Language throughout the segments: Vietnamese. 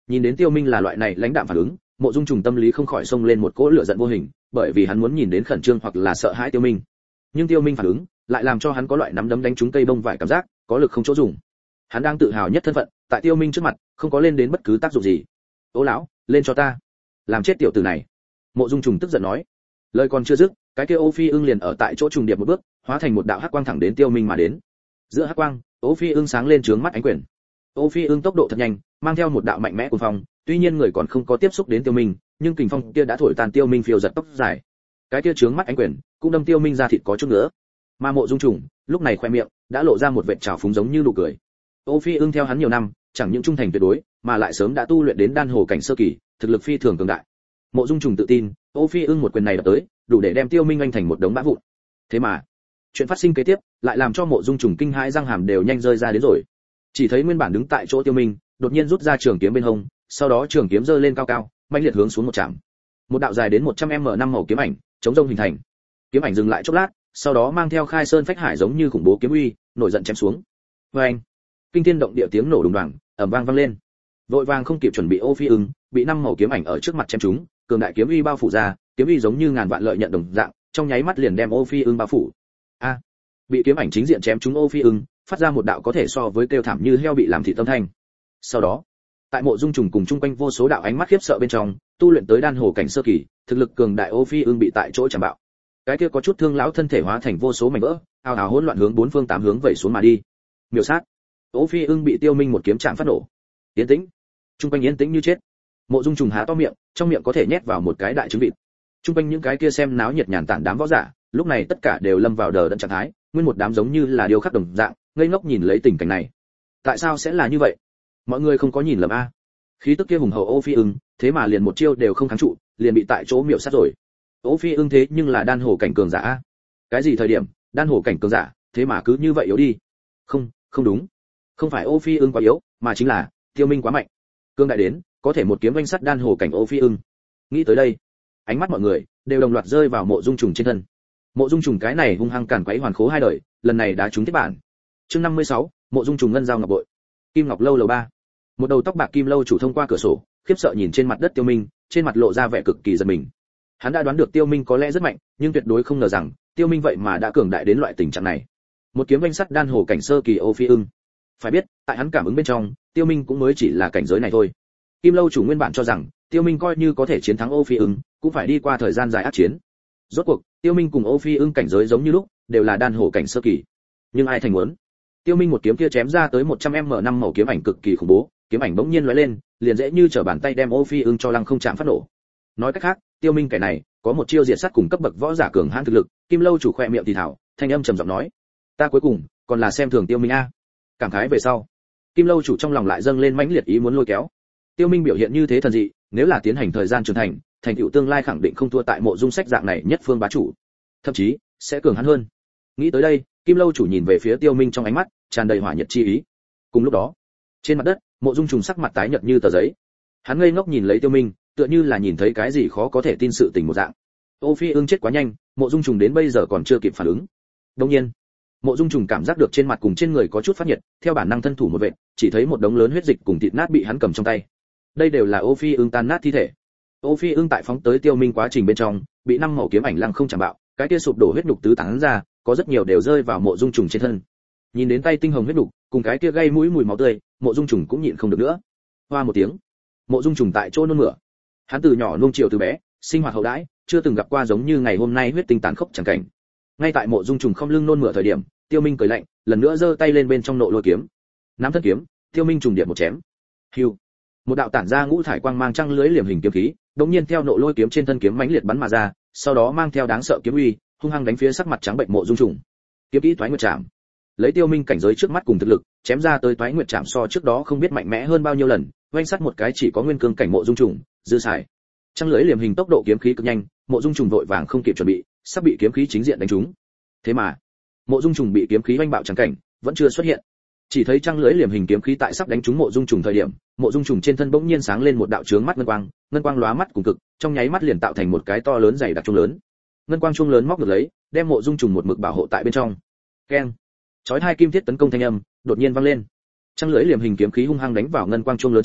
Nhìn đến Tiêu Minh là loại này lãnh đạm phản ứng, Mộ Dung Trùng tâm lý không khỏi xông lên một cỗ lửa giận vô hình, bởi vì hắn muốn nhìn đến khẩn trương hoặc là sợ hãi Tiêu Minh. Nhưng Tiêu Minh phản ứng lại làm cho hắn có loại nắm đấm đánh trúng cây bông vải cảm giác, có lực không chỗ dùng. Hắn đang tự hào nhất thân phận, tại Tiêu Minh trước mặt, không có lên đến bất cứ tác dụng gì. "Ô lão, lên cho ta, làm chết tiểu tử này." Mộ Dung Trùng tức giận nói. Lời còn chưa dứt, cái kia Ô Phi Ưng liền ở tại chỗ trùng điệp một bước, hóa thành một đạo hắc quang thẳng đến Tiêu Minh mà đến. Giữa hắc quang, Ô Phi Ưng sáng lên trướng mắt ánh quyền. Ô Phi Ưng tốc độ thật nhanh, mang theo một đạo mạnh mẽ cuồng phong, tuy nhiên người còn không có tiếp xúc đến Tiêu Minh, nhưng kình phong kia đã thổi tan Tiêu Minh phiêu giật tóc dài. Cái kia trướng mắt ánh quyền, cũng đâm Tiêu Minh ra thịt có chút nữa. Mà Mộ Dung Trùng, lúc này khoe miệng đã lộ ra một vệt trào phúng giống như nụ cười. Ô Phi Ưng theo hắn nhiều năm, chẳng những trung thành tuyệt đối, mà lại sớm đã tu luyện đến đan hồ cảnh sơ kỳ, thực lực phi thường cường đại. Mộ Dung Trùng tự tin, Ô Phi Ưng một quyền này đập tới, đủ để đem Tiêu Minh anh thành một đống bã vụn. Thế mà, chuyện phát sinh kế tiếp, lại làm cho Mộ Dung Trùng kinh hãi răng hàm đều nhanh rơi ra đến rồi. Chỉ thấy nguyên bản đứng tại chỗ Tiêu Minh, đột nhiên rút ra trường kiếm bên hông, sau đó trường kiếm giơ lên cao cao, mạnh liệt hướng xuống một chạm. Một đạo dài đến 100m năm màu kiếm ảnh, chống rông hình thành. Kiếm ảnh dừng lại chốc lát, sau đó mang theo khai sơn phách hải giống như khủng bố kiếm uy, nổi giận chém xuống. Oeng! Kinh thiên động địa tiếng nổ đùng đoàng, ầm vang vang lên. Vội vàng không kịp chuẩn bị Ô Phi Ưng, bị năm màu kiếm ảnh ở trước mặt chém trúng, cường đại kiếm uy bao phủ ra, kiếm uy giống như ngàn vạn lợi nhận đồng dạng, trong nháy mắt liền đem Ô Phi Ưng bao phủ. A! Bị kiếm ảnh chính diện chém trúng Ô Phi Ưng, phát ra một đạo có thể so với kêu thảm như heo bị làm thịt âm thanh. Sau đó, tại Mộ Dung Trùng cùng chung quanh vô số đạo ánh mắt khiếp sợ bên trong, tu luyện tới đan hồ cảnh sơ kỳ, thực lực cường đại Ô Phi Ưng bị tại chỗ chạm bạo. Cái kia có chút thương lão thân thể hóa thành vô số mảnh vỡ, ào ào hỗn loạn hướng bốn phương tám hướng vẩy xuống mà đi. Miểu sát. Ô Phi Ưng bị Tiêu Minh một kiếm chạm phát nổ. Yên tĩnh. Trung quanh yên tĩnh như chết. Mộ Dung Trùng há to miệng, trong miệng có thể nhét vào một cái đại trứng vịt. Trung quanh những cái kia xem náo nhiệt nhàn tản đám võ giả, lúc này tất cả đều lâm vào đờ đẫn trạng thái, nguyên một đám giống như là điêu khắc đồng dạng, ngây ngốc nhìn lấy tình cảnh này. Tại sao sẽ là như vậy? Mọi người không có nhìn lầm a? Khí tức kia hùng hậu Ô Phi Ưng, thế mà liền một chiêu đều không kháng trụ, liền bị tại chỗ miểu sát rồi. Ô Phi Ưng thế nhưng là đan hồ cảnh cường giả a. Cái gì thời điểm, đan hồ cảnh cường giả, thế mà cứ như vậy yếu đi? Không, không đúng. Không phải Ô Phi Ưng quá yếu, mà chính là Tiêu Minh quá mạnh. Cương đại đến, có thể một kiếm vanh sắt đan hồ cảnh Ô Phi Ưng. Nghĩ tới đây, ánh mắt mọi người đều đồng loạt rơi vào Mộ Dung Trùng trên thân. Mộ Dung Trùng cái này hung hăng càn quấy hoàn khố hai đời, lần này đã trúng thiết bản. Chương 56, Mộ Dung Trùng ngân giao ngọc bội. Kim Ngọc lâu lầu 3. Một đầu tóc bạc Kim Lâu chủ thông qua cửa sổ, khiếp sợ nhìn trên mặt đất Tiêu Minh, trên mặt lộ ra vẻ cực kỳ giật mình. Hắn đã đoán được Tiêu Minh có lẽ rất mạnh, nhưng tuyệt đối không ngờ rằng Tiêu Minh vậy mà đã cường đại đến loại tình trạng này. Một kiếm vanh sắt đan hồ cảnh sơ kỳ Ô Phi Ưng. Phải biết, tại hắn cảm ứng bên trong, Tiêu Minh cũng mới chỉ là cảnh giới này thôi. Kim Lâu chủ nguyên bản cho rằng Tiêu Minh coi như có thể chiến thắng Ô Phi Ưng, cũng phải đi qua thời gian dài ác chiến. Rốt cuộc, Tiêu Minh cùng Ô Phi Ưng cảnh giới giống như lúc, đều là đan hồ cảnh sơ kỳ. Nhưng ai thành muốn, Tiêu Minh một kiếm kia chém ra tới 100m năm màu kiếm ảnh cực kỳ khủng bố, kiếm ảnh bỗng nhiên lóe lên, liền dễ như trở bàn tay đem Ô Phi Ưng cho lăng không chạm phát nổ. Nói cách khác, Tiêu Minh kẻ này có một chiêu diệt sát cùng cấp bậc võ giả cường hãn thực lực. Kim Lâu chủ khoe miệng thì thảo, thanh âm trầm giọng nói: "Ta cuối cùng còn là xem thường Tiêu Minh a." Cảm khái về sau, Kim Lâu chủ trong lòng lại dâng lên mãnh liệt ý muốn lôi kéo. Tiêu Minh biểu hiện như thế thần dị, nếu là tiến hành thời gian trưởng thành tựu tương lai khẳng định không thua tại Mộ Dung Sách dạng này nhất phương bá chủ, thậm chí sẽ cường hắn hơn. Nghĩ tới đây, Kim Lâu chủ nhìn về phía Tiêu Minh trong ánh mắt tràn đầy hỏa nhiệt chi ý. Cùng lúc đó, trên mặt đất, Mộ Dung Trùng sắc mặt tái nhợt như tờ giấy. Hắn ngây ngốc nhìn lấy Tiêu Minh, tựa như là nhìn thấy cái gì khó có thể tin sự tình một dạng. Ô Phi Ưng chết quá nhanh, Mộ Dung Trùng đến bây giờ còn chưa kịp phản ứng. Đương nhiên, Mộ Dung Trùng cảm giác được trên mặt cùng trên người có chút phát nhiệt, theo bản năng thân thủ một vệt, chỉ thấy một đống lớn huyết dịch cùng thịt nát bị hắn cầm trong tay. Đây đều là Ô Phi Ưng tan nát thi thể. Ô Phi Ưng tại phóng tới Tiêu Minh quá trình bên trong, bị năm màu kiếm ảnh lăng không chạm bạo, cái kia sụp đổ huyết nhục tứ tán ra, có rất nhiều đều rơi vào Mộ Dung Trùng trên thân. Nhìn đến tay tinh hồng huyết nhục, cùng cái kia gây mũi mùi máu tươi, Mộ Dung Trùng cũng nhịn không được nữa. Hoa một tiếng, Mộ Dung Trùng tại chỗ nôn mửa. Hắn từ nhỏ nuông chiều từ bé, sinh hoạt hậu đãi, chưa từng gặp qua giống như ngày hôm nay huyết tinh tàn khốc chẳng cảnh. Ngay tại Mộ Dung Trùng không lưng nôn mửa thời điểm, Tiêu Minh cười lạnh, lần nữa giơ tay lên bên trong nộ lôi kiếm. Nắm thân kiếm, Tiêu Minh trùng điệp một chém. Hưu. Một đạo tản ra ngũ thải quang mang trăng lưới liềm hình kiếm khí, đột nhiên theo nộ lôi kiếm trên thân kiếm mãnh liệt bắn mà ra, sau đó mang theo đáng sợ kiếm uy, hung hăng đánh phía sắc mặt trắng bệnh Mộ Dung Trùng. Kiếm kỹ Toái Nguyệt Trảm. Lấy Tiêu Minh cảnh giới trước mắt cùng thực lực, chém ra tới Toái Nguyệt Trảm so trước đó không biết mạnh mẽ hơn bao nhiêu lần, oanh sát một cái chỉ có nguyên cương cảnh Mộ Dung Trùng, dư xài. Trăng lưới liềm hình tốc độ kiếm khí cực nhanh, Mộ Dung Trùng vội vàng không kịp chuẩn bị, sắp bị kiếm khí chính diện đánh trúng. Thế mà, Mộ Dung Trùng bị kiếm khí oanh bạo chẳng cảnh, vẫn chưa xuất hiện. Chỉ thấy trăng lưới liềm hình kiếm khí tại sắp đánh trúng Mộ Dung Trùng thời điểm, Mộ Dung Trùng trên thân bỗng nhiên sáng lên một đạo chướng mắt ngân quang lóa mắt cùng cực, trong nháy mắt liền tạo thành một cái to lớn dày đặc chuông lớn. Ngân quang chuông lớn móc được lấy, đem Mộ Dung Trùng một mực bảo hộ tại bên trong. Keng. Chói hai kim thiết tấn công thanh âm đột nhiên vang lên. Trăng lưới liềm hình kiếm khí hung hăng đánh vào ngân quang chuông lớn trên,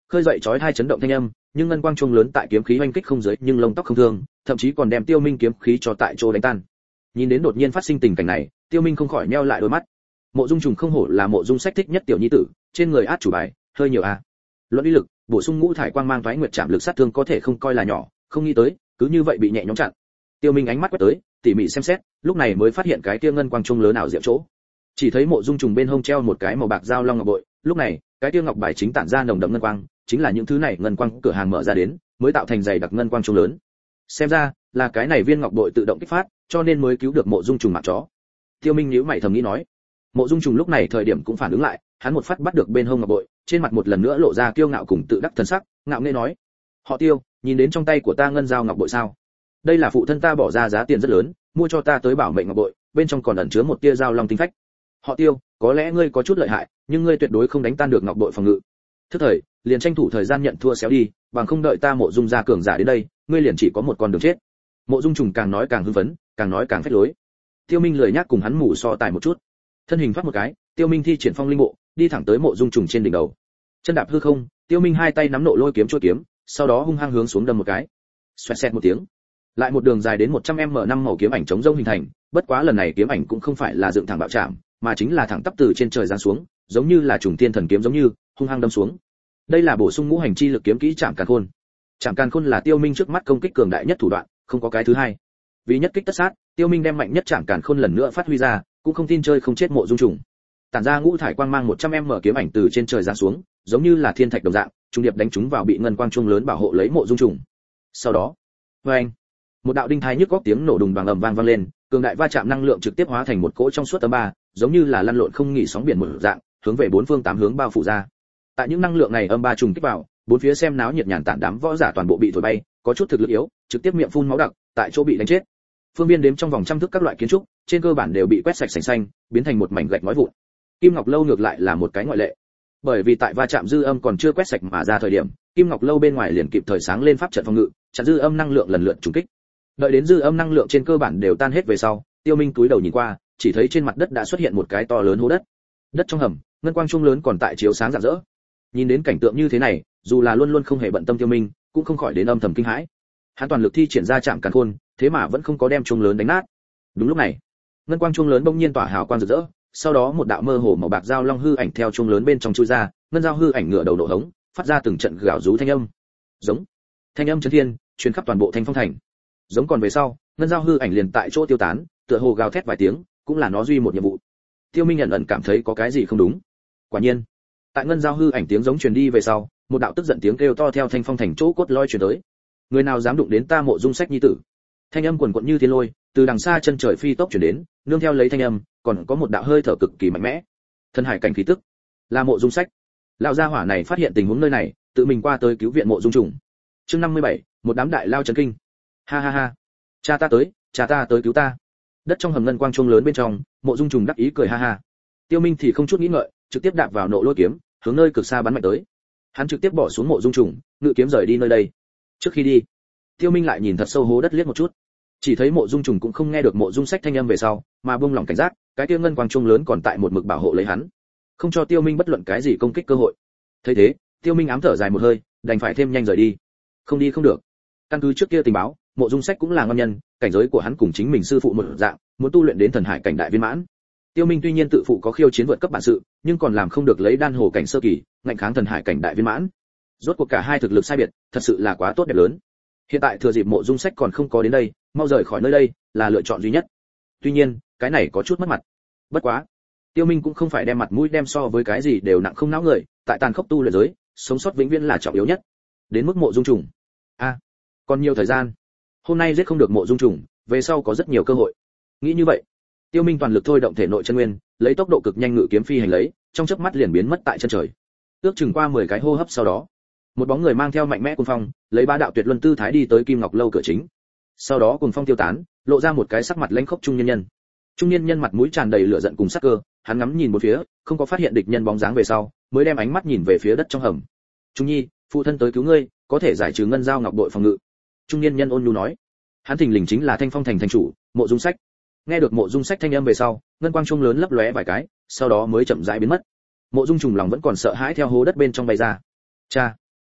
khơi dậy chói tai chấn động thanh âm, nhưng ngân quang chuông lớn tại kiếm khí oanh kích không giới nhưng lông tóc không thương, thậm chí còn đem Tiêu Minh kiếm khí cho tại chỗ đánh tan. Nhìn đến đột nhiên phát sinh tình cảnh này, Tiêu Minh không khỏi nheo lại đôi mắt. Mộ Dung Trùng không hổ là Mộ Dung Sách thích nhất tiểu nhi tử, trên người át chủ bài, hơi nhiều a. Luận uy lực, bổ sung ngũ thải quang mang toái nguyệt chạm lực sát thương có thể không coi là nhỏ, không nghĩ tới, cứ như vậy bị nhẹ nhõm chặn. Tiêu Minh ánh mắt quét tới, tỉ mỉ xem xét, lúc này mới phát hiện cái kia ngân quang chuông lớn ảo diệu chỗ. Chỉ thấy Mộ Dung Trùng bên hông treo một cái màu bạc dao long ngọc bội, lúc này, cái kia ngọc bài chính tản ra nồng đậm ngân quang, chính là những thứ này ngân quang cửa hàng mở ra đến, mới tạo thành dày đặc ngân quang chuông lớn. Xem ra, là cái này viên ngọc bội tự động kích phát, cho nên mới cứu được Mộ Dung Trùng mạng chó. Tiêu Minh nhíu mày thầm nghĩ nói. Mộ Dung Trùng lúc này thời điểm cũng phản ứng lại, hắn một phát bắt được bên hông ngọc bội, trên mặt một lần nữa lộ ra kiêu ngạo cùng tự đắc thần sắc, ngạo nghễ nói: "Họ Tiêu, nhìn đến trong tay của ta ngân dao ngọc bội sao? Đây là phụ thân ta bỏ ra giá tiền rất lớn, mua cho ta tới bảo mệnh ngọc bội, bên trong còn ẩn chứa một tia dao long tinh phách. Họ Tiêu, có lẽ ngươi có chút lợi hại, nhưng ngươi tuyệt đối không đánh tan được ngọc bội phòng ngự. Thức thời, liền tranh thủ thời gian nhận thua xéo đi, bằng không đợi ta Mộ Dung gia cường giả đến đây, ngươi liền chỉ có một con đường chết." Mộ Dung Trùng càng nói càng hưng phấn, càng nói càng phách lối. Tiêu Minh lười nhác cùng hắn mù so tài một chút. Thân hình thoát một cái, Tiêu Minh thi triển phong linh bộ, đi thẳng tới Mộ Dung Trùng trên đỉnh đầu. Chân đạp hư không, Tiêu Minh hai tay nắm nộ lôi kiếm chua kiếm, sau đó hung hăng hướng xuống đâm một cái. Xoẹt xẹt một tiếng, lại một đường dài đến 100m5 màu kiếm ảnh chống rông hình thành, bất quá lần này kiếm ảnh cũng không phải là dựng thẳng bạo chạm, mà chính là thẳng tắp từ trên trời giáng xuống, giống như là trùng tiên thần kiếm giống như, hung hăng đâm xuống. Đây là bổ sung ngũ hành chi lực kiếm kỹ Trảm Càn Khôn. Trảm Càn Khôn là Tiêu Minh trước mắt công kích cường đại nhất thủ đoạn, không có cái thứ hai. Vì nhất kích tất sát, Tiêu Minh đem mạnh nhất Trảm Càn Khôn lần nữa phát huy ra, cũng không tin chơi không chết Mộ Dung Trùng. Tản ra ngũ thải quang mang 100m kiếm ảnh từ trên trời giáng xuống, giống như là thiên thạch đồng dạng, trung điệp đánh trúng vào bị ngân quang trung lớn bảo hộ lấy Mộ Dung Trùng. Sau đó, oeng, một đạo đinh thai nhức góc tiếng nổ đùng đoàng ầm vang vang lên, cường đại va chạm năng lượng trực tiếp hóa thành một cỗ trong suốt âm ba, giống như là lăn lộn không nghỉ sóng biển một dạng, hướng về bốn phương tám hướng bao phủ ra. Tại những năng lượng này âm ba trùng kích vào, bốn phía xem náo nhiệt nhàn tản đám võ giả toàn bộ bị thổi bay, có chút thực lực yếu, trực tiếp miệng phun máu đặc, tại chỗ bị đánh chết. Phương viên đếm trong vòng trăm thước các loại kiến trúc, trên cơ bản đều bị quét sạch sành xanh, biến thành một mảnh gạch ngói vụn. Kim Ngọc Lâu ngược lại là một cái ngoại lệ. Bởi vì tại va chạm dư âm còn chưa quét sạch mà ra thời điểm, Kim Ngọc Lâu bên ngoài liền kịp thời sáng lên pháp trận phòng ngự, chặn dư âm năng lượng lần lượt trùng kích. Đợi đến dư âm năng lượng trên cơ bản đều tan hết về sau, Tiêu Minh cúi đầu nhìn qua, chỉ thấy trên mặt đất đã xuất hiện một cái to lớn hố đất. Đất trong hầm, ngân quang trung lớn còn tại chiếu sáng rạng rỡ. Nhìn đến cảnh tượng như thế này, dù là luôn luôn không hề bận tâm Tiêu Minh, cũng không khỏi đến âm thầm kinh hãi. Hắn toàn lực thi triển ra Trảm Càn Khôn, thế mà vẫn không có đem trung lớn đánh nát. Đúng lúc này, ngân quang trung lớn bỗng nhiên tỏa hào quang rực rỡ, sau đó một đạo mơ hồ màu bạc dao long hư ảnh theo trung lớn bên trong chui ra, ngân dao hư ảnh ngửa đầu nổ hống, phát ra từng trận gào rú thanh âm. Giống. Thanh âm chấn thiên, truyền khắp toàn bộ Thanh Phong thành. Giống còn về sau, ngân dao hư ảnh liền tại chỗ tiêu tán, tựa hồ gào thét vài tiếng, cũng là nó duy một nhiệm vụ. Tiêu Minh ẩn ẩn cảm thấy có cái gì không đúng. Quả nhiên, tại ngân dao hư ảnh tiếng giống truyền đi về sau, một đạo tức giận tiếng kêu to theo Thanh Phong thành chỗ cốt lõi truyền tới. Người nào dám đụng đến ta Mộ Dung Sách nhi tử? Thanh âm quần quật như thiên lôi, từ đằng xa chân trời phi tốc truyền đến, nương theo lấy thanh âm, còn có một đạo hơi thở cực kỳ mạnh mẽ. Thân hải cảnh khí tức, là Mộ Dung Sách. Lão gia hỏa này phát hiện tình huống nơi này, tự mình qua tới cứu viện Mộ Dung Trùng. Chương 57, một đám đại lao chấn kinh. Ha ha ha, cha ta tới cứu ta. Đất trong hầm ngân quang trung lớn bên trong, Mộ Dung Trùng đắc ý cười ha ha. Tiêu Minh thì không chút nghĩ ngợi, trực tiếp đạp vào nộ lôi kiếm, hướng nơi cực xa bắn mạnh tới. Hắn trực tiếp bỏ xuống Mộ Dung Trùng, ngự kiếm rời đi nơi đây. Trước khi đi, Tiêu Minh lại nhìn thật sâu hố đất liếc một chút. Chỉ thấy Mộ Dung Trùng cũng không nghe được Mộ Dung Sách thanh âm về sau, mà buông lỏng cảnh giác, cái kia ngân quang trung lớn còn tại một mực bảo hộ lấy hắn, không cho Tiêu Minh bất luận cái gì công kích cơ hội. Thấy thế, Tiêu Minh ám thở dài một hơi, đành phải thêm nhanh rời đi. Không đi không được. Căn cứ trước kia tình báo, Mộ Dung Sách cũng là ngon nhân, cảnh giới của hắn cùng chính mình sư phụ một dạng, muốn tu luyện đến thần hải cảnh đại viên mãn. Tiêu Minh tuy nhiên tự phụ có khiêu chiến vượt cấp bản sự, nhưng còn làm không được lấy đan hồ cảnh sơ kỳ, ngạnh kháng thần hải cảnh đại viên mãn. Rốt cuộc cả hai thực lực sai biệt, thật sự là quá tốt đẹp lớn. Hiện tại thừa dịp Mộ Dung Sách còn không có đến đây, mau rời khỏi nơi đây là lựa chọn duy nhất. Tuy nhiên, cái này có chút mất mặt. Bất quá, Tiêu Minh cũng không phải đem mặt mũi đem so với cái gì đều nặng không não người, tại tàn khốc tu luyện giới, sống sót vĩnh viễn là trọng yếu nhất. Đến mức Mộ Dung Trùng, còn nhiều thời gian. Hôm nay giết không được Mộ Dung Trùng, về sau có rất nhiều cơ hội. Nghĩ như vậy, Tiêu Minh toàn lực thôi động thể nội chân nguyên, lấy tốc độ cực nhanh ngự kiếm phi hành lấy, trong chớp mắt liền biến mất tại chân trời. Ước chừng qua 10 cái hô hấp sau đó, một bóng người mang theo mạnh mẽ cuồng phong, lấy bá đạo tuyệt luân tư thái đi tới Kim Ngọc Lâu cửa chính. Sau đó cuồng phong tiêu tán, lộ ra một cái sắc mặt lãnh khốc trung nhân nhân. Trung niên nhân mặt mũi tràn đầy lửa giận cùng sắc cơ, hắn ngắm nhìn một phía, không có phát hiện địch nhân bóng dáng về sau, mới đem ánh mắt nhìn về phía đất trong hầm. "Trung nhi, phụ thân tới cứu ngươi, có thể giải trừ ngân giao ngọc bội phòng ngự." Trung niên nhân ôn nhu nói. Hắn thình lình chính là Thanh Phong thành thành chủ, Mộ Dung Sách. Nghe được Mộ Dung Sách thanh âm về sau, ngân quang trung lớn lấp lóe vài cái, sau đó mới chậm rãi biến mất. Mộ Dung Trùng lòng vẫn còn sợ hãi theo hố đất bên trong bay ra. "Cha,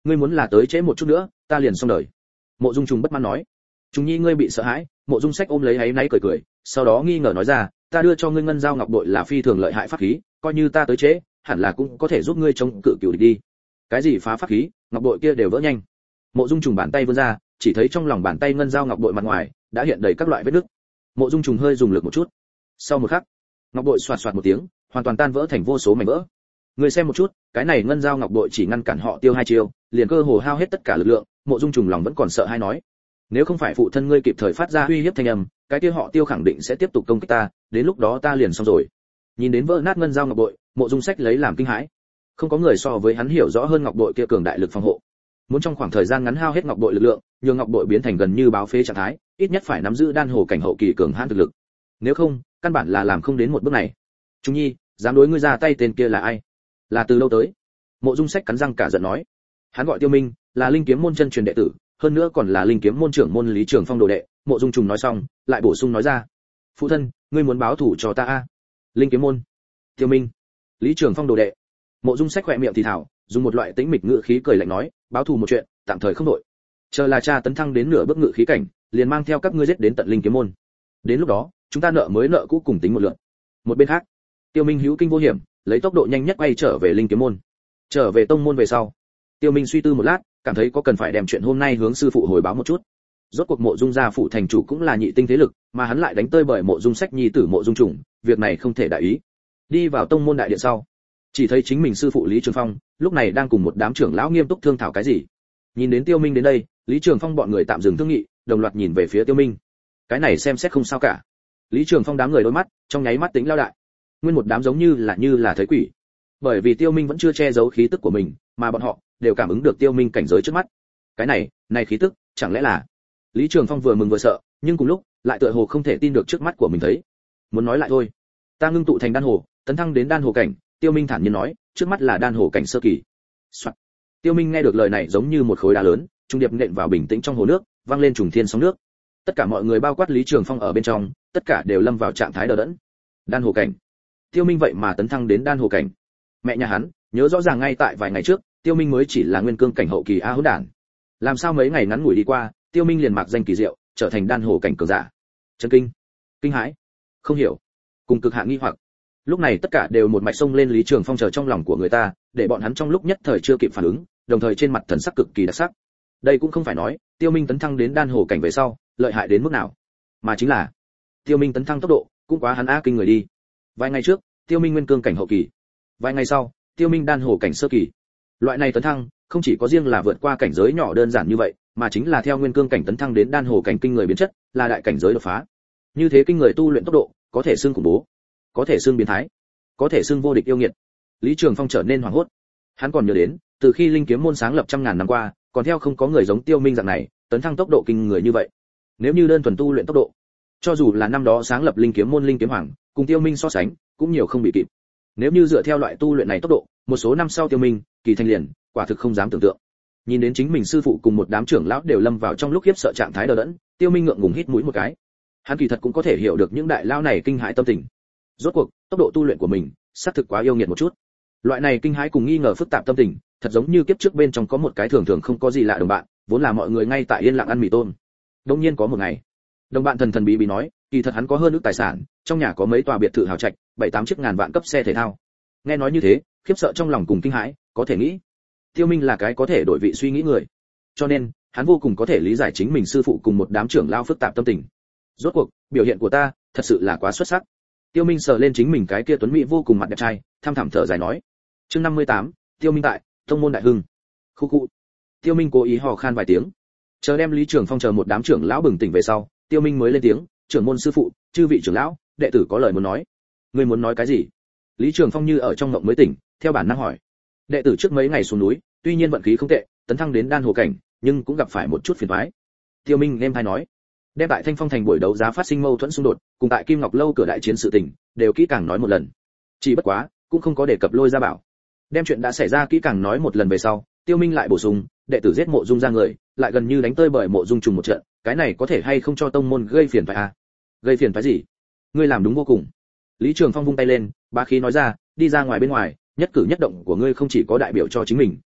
ngươi muốn là tới trễ một chút nữa ta liền xong đời. Mộ Dung Trùng bất mãn nói. Trùng nhi ngươi bị sợ hãi. Mộ Dung Sách ôm lấy áy náy cười cười, sau đó nghi ngờ nói ra, ta đưa cho ngươi ngân giao ngọc bội là phi thường lợi hại pháp khí, coi như ta tới trễ hẳn là cũng có thể giúp ngươi chống cự cửu địch đi. Cái gì phá pháp khí, ngọc bội kia đều vỡ nhanh. Mộ Dung Trùng bàn tay vươn ra, chỉ thấy trong lòng bàn tay ngân giao ngọc bội mặt ngoài đã hiện đầy các loại vết nứt. Mộ Dung Trùng hơi dùng lực một chút, sau một khắc, ngọc bội xoạt xoạt một tiếng, hoàn toàn tan vỡ thành vô số mảnh vỡ. Người xem một chút, cái này ngân giao ngọc bội chỉ ngăn cản họ Tiêu hai chiêu, liền cơ hồ hao hết tất cả lực lượng. Mộ Dung Trùng lòng vẫn còn sợ hãi nói, nếu không phải phụ thân ngươi kịp thời phát ra uy hiếp thanh âm, cái kia họ Tiêu khẳng định sẽ tiếp tục công kích ta, đến lúc đó ta liền xong rồi. Nhìn đến vỡ nát ngân giao ngọc bội, Mộ Dung Sách lấy làm kinh hãi. Không có người so với hắn hiểu rõ hơn ngọc bội kia cường đại lực phòng hộ. Muốn trong khoảng thời gian ngắn hao hết ngọc bội lực lượng, nhường ngọc bội biến thành gần như báo phế trạng thái, ít nhất phải nắm giữ đan hồ cảnh hậu kỳ cường hãn thực lực. Nếu không, căn bản là làm không đến một bước này. Trung Nhi, dám đối ngươi ra tay tên kia là ai? Là từ lâu tới? Mộ Dung Sách cắn răng cả giận nói. Hắn gọi Tiêu Minh, là linh kiếm môn chân truyền đệ tử, hơn nữa còn là linh kiếm môn trưởng môn Lý Trường Phong đồ đệ. Mộ Dung Trùng nói xong, lại bổ sung nói ra, phụ thân, ngươi muốn báo thù cho ta a? Linh kiếm môn, Tiêu Minh, Lý Trường Phong đồ đệ. Mộ Dung Sách khẽ miệng thì thào, dùng một loại tĩnh mịch ngữ khí cười lạnh nói, báo thù một chuyện, tạm thời không đổi. Chờ là cha tấn thăng đến nửa bước ngự khí cảnh, liền mang theo các ngươi giết đến tận linh kiếm môn. Đến lúc đó, chúng ta nợ mới nợ cũ cùng tính một lượt. Một bên khác, Tiêu Minh hữu kinh vô hiểm, lấy tốc độ nhanh nhất quay trở về linh kiếm môn. Trở về tông môn về sau, Tiêu Minh suy tư một lát, cảm thấy có cần phải đem chuyện hôm nay hướng sư phụ hồi báo một chút. Rốt cuộc Mộ Dung gia phụ thành chủ cũng là nhị tinh thế lực, mà hắn lại đánh tơi bởi Mộ Dung Sách nhi tử Mộ Dung Trùng, việc này không thể đại ý. Đi vào tông môn đại điện sau, chỉ thấy chính mình sư phụ Lý Trường Phong lúc này đang cùng một đám trưởng lão nghiêm túc thương thảo cái gì. Nhìn đến Tiêu Minh đến đây, Lý Trường Phong bọn người tạm dừng thương nghị, đồng loạt nhìn về phía Tiêu Minh. Cái này xem xét không sao cả. Lý Trường Phong đám người đôi mắt trong nháy mắt tính lao đại, nguyên một đám giống như là thấy quỷ. Bởi vì Tiêu Minh vẫn chưa che giấu khí tức của mình, mà bọn họ đều cảm ứng được Tiêu Minh cảnh giới trước mắt. Cái này khí tức, chẳng lẽ là? Lý Trường Phong vừa mừng vừa sợ, nhưng cùng lúc lại tựa hồ không thể tin được trước mắt của mình thấy. Muốn nói lại thôi, ta ngưng tụ thành đan hồ, tấn thăng đến đan hồ cảnh. Tiêu Minh thản nhiên nói, trước mắt là đan hồ cảnh sơ kỳ. Soạn. Tiêu Minh nghe được lời này giống như một khối đá lớn, trung điệp nện vào bình tĩnh trong hồ nước, vang lên trùng thiên sóng nước. Tất cả mọi người bao quát Lý Trường Phong ở bên trong, tất cả đều lâm vào trạng thái đờ đẫn. Đan hồ cảnh. Tiêu Minh vậy mà tấn thăng đến đan hồ cảnh. Mẹ nhà hắn, nhớ rõ ràng ngay tại vài ngày trước, Tiêu Minh mới chỉ là nguyên cương cảnh hậu kỳ a hỗn đản. Làm sao mấy ngày ngắn ngủi đi qua, Tiêu Minh liền mạc danh kỳ diệu, trở thành đan hồ cảnh cường giả. Chấn kinh, kinh hãi, không hiểu, cùng cực hạn nghi hoặc. Lúc này tất cả đều một mạch xông lên Lý Trường Phong chờ trong lòng của người ta, để bọn hắn trong lúc nhất thời chưa kịp phản ứng, đồng thời trên mặt thần sắc cực kỳ đặc sắc. Đây cũng không phải nói, Tiêu Minh tấn thăng đến đan hồ cảnh về sau, lợi hại đến mức nào, mà chính là Tiêu Minh tấn thăng tốc độ cũng quá hắn a kinh người đi. Vài ngày trước, Tiêu Minh nguyên cương cảnh hậu kỳ, vài ngày sau, Tiêu Minh đan hồ cảnh sơ kỳ. Loại này tấn thăng, không chỉ có riêng là vượt qua cảnh giới nhỏ đơn giản như vậy, mà chính là theo nguyên cương cảnh tấn thăng đến đan hồ cảnh kinh người biến chất, là đại cảnh giới đột phá. Như thế kinh người tu luyện tốc độ, có thể xưng khủng bố, có thể xưng biến thái, có thể xưng vô địch yêu nghiệt. Lý Trường Phong trở nên hoảng hốt. Hắn còn nhớ đến, từ khi linh kiếm môn sáng lập trăm ngàn năm qua, còn theo không có người giống Tiêu Minh dạng này, tấn thăng tốc độ kinh người như vậy. Nếu như đơn thuần tu luyện tốc độ, cho dù là năm đó sáng lập linh kiếm môn linh kiếm hoàng, cùng Tiêu Minh so sánh, cũng nhiều không bị kịp. Nếu như dựa theo loại tu luyện này tốc độ, một số năm sau Tiêu Minh, kỳ thành liền, quả thực không dám tưởng tượng. Nhìn đến chính mình sư phụ cùng một đám trưởng lão đều lâm vào trong lúc khiếp sợ trạng thái đờ đẫn, Tiêu Minh ngượng ngùng hít mũi một cái. Hắn kỳ thật cũng có thể hiểu được những đại lão này kinh hãi tâm tình. Rốt cuộc, tốc độ tu luyện của mình, xác thực quá yêu nghiệt một chút. Loại này kinh hãi cùng nghi ngờ phức tạp tâm tình, thật giống như kiếp trước bên trong có một cái thường thường không có gì lạ đồng bạn, vốn là mọi người ngay tại yên lặng ăn mì tôm. Đương nhiên có một ngày, đồng bạn thần thần bí bí nói, kỳ thật hắn có hơn ước tài sản, trong nhà có mấy tòa biệt thự hào trạch, 7-8 chiếc ngàn vạn cấp xe thể thao. Nghe nói như thế, khiếp sợ trong lòng cùng kinh hãi, có thể nghĩ, Tiêu Minh là cái có thể đổi vị suy nghĩ người. Cho nên, hắn vô cùng có thể lý giải chính mình sư phụ cùng một đám trưởng lão phức tạp tâm tình. Rốt cuộc, biểu hiện của ta, thật sự là quá xuất sắc. Tiêu Minh sờ lên chính mình cái kia tuấn mỹ vô cùng mặt đẹp trai, thăm thẳm thở dài nói. Chương 58, Tiêu Minh tại tông môn đại hưng. Khu khu. Tiêu Minh cố ý hò khan vài tiếng. Chờ đem Lý Trường Phong chờ một đám trưởng lão bừng tỉnh về sau, Tiêu Minh mới lên tiếng, "Trưởng môn sư phụ, chư vị trưởng lão, đệ tử có lời muốn nói." "Ngươi muốn nói cái gì?" Lý Trường Phong như ở trong ngộng mới tỉnh, theo bản năng hỏi. "Đệ tử trước mấy ngày xuống núi, tuy nhiên vận khí không tệ, tấn thăng đến đan hồ cảnh, nhưng cũng gặp phải một chút phiền toái." Tiêu Minh êm tai nói. Đem tại Thanh Phong thành buổi đấu giá phát sinh mâu thuẫn xung đột, cùng tại Kim Ngọc lâu cửa đại chiến sự tình, đều kỹ càng nói một lần. Chỉ bất quá, cũng không có đề cập Lôi Gia Bảo. Đem chuyện đã xảy ra kỹ càng nói một lần về sau, Tiêu Minh lại bổ sung, đệ tử giết Mộ Dung ra người, lại gần như đánh tơi bởi Mộ Dung trùng một trận, cái này có thể hay không cho tông môn gây phiền phải à? Gây phiền phải gì? Ngươi làm đúng vô cùng. Lý Trường Phong vung tay lên, bá khí nói ra, đi ra ngoài bên ngoài, nhất cử nhất động của ngươi không chỉ có đại biểu cho chính mình,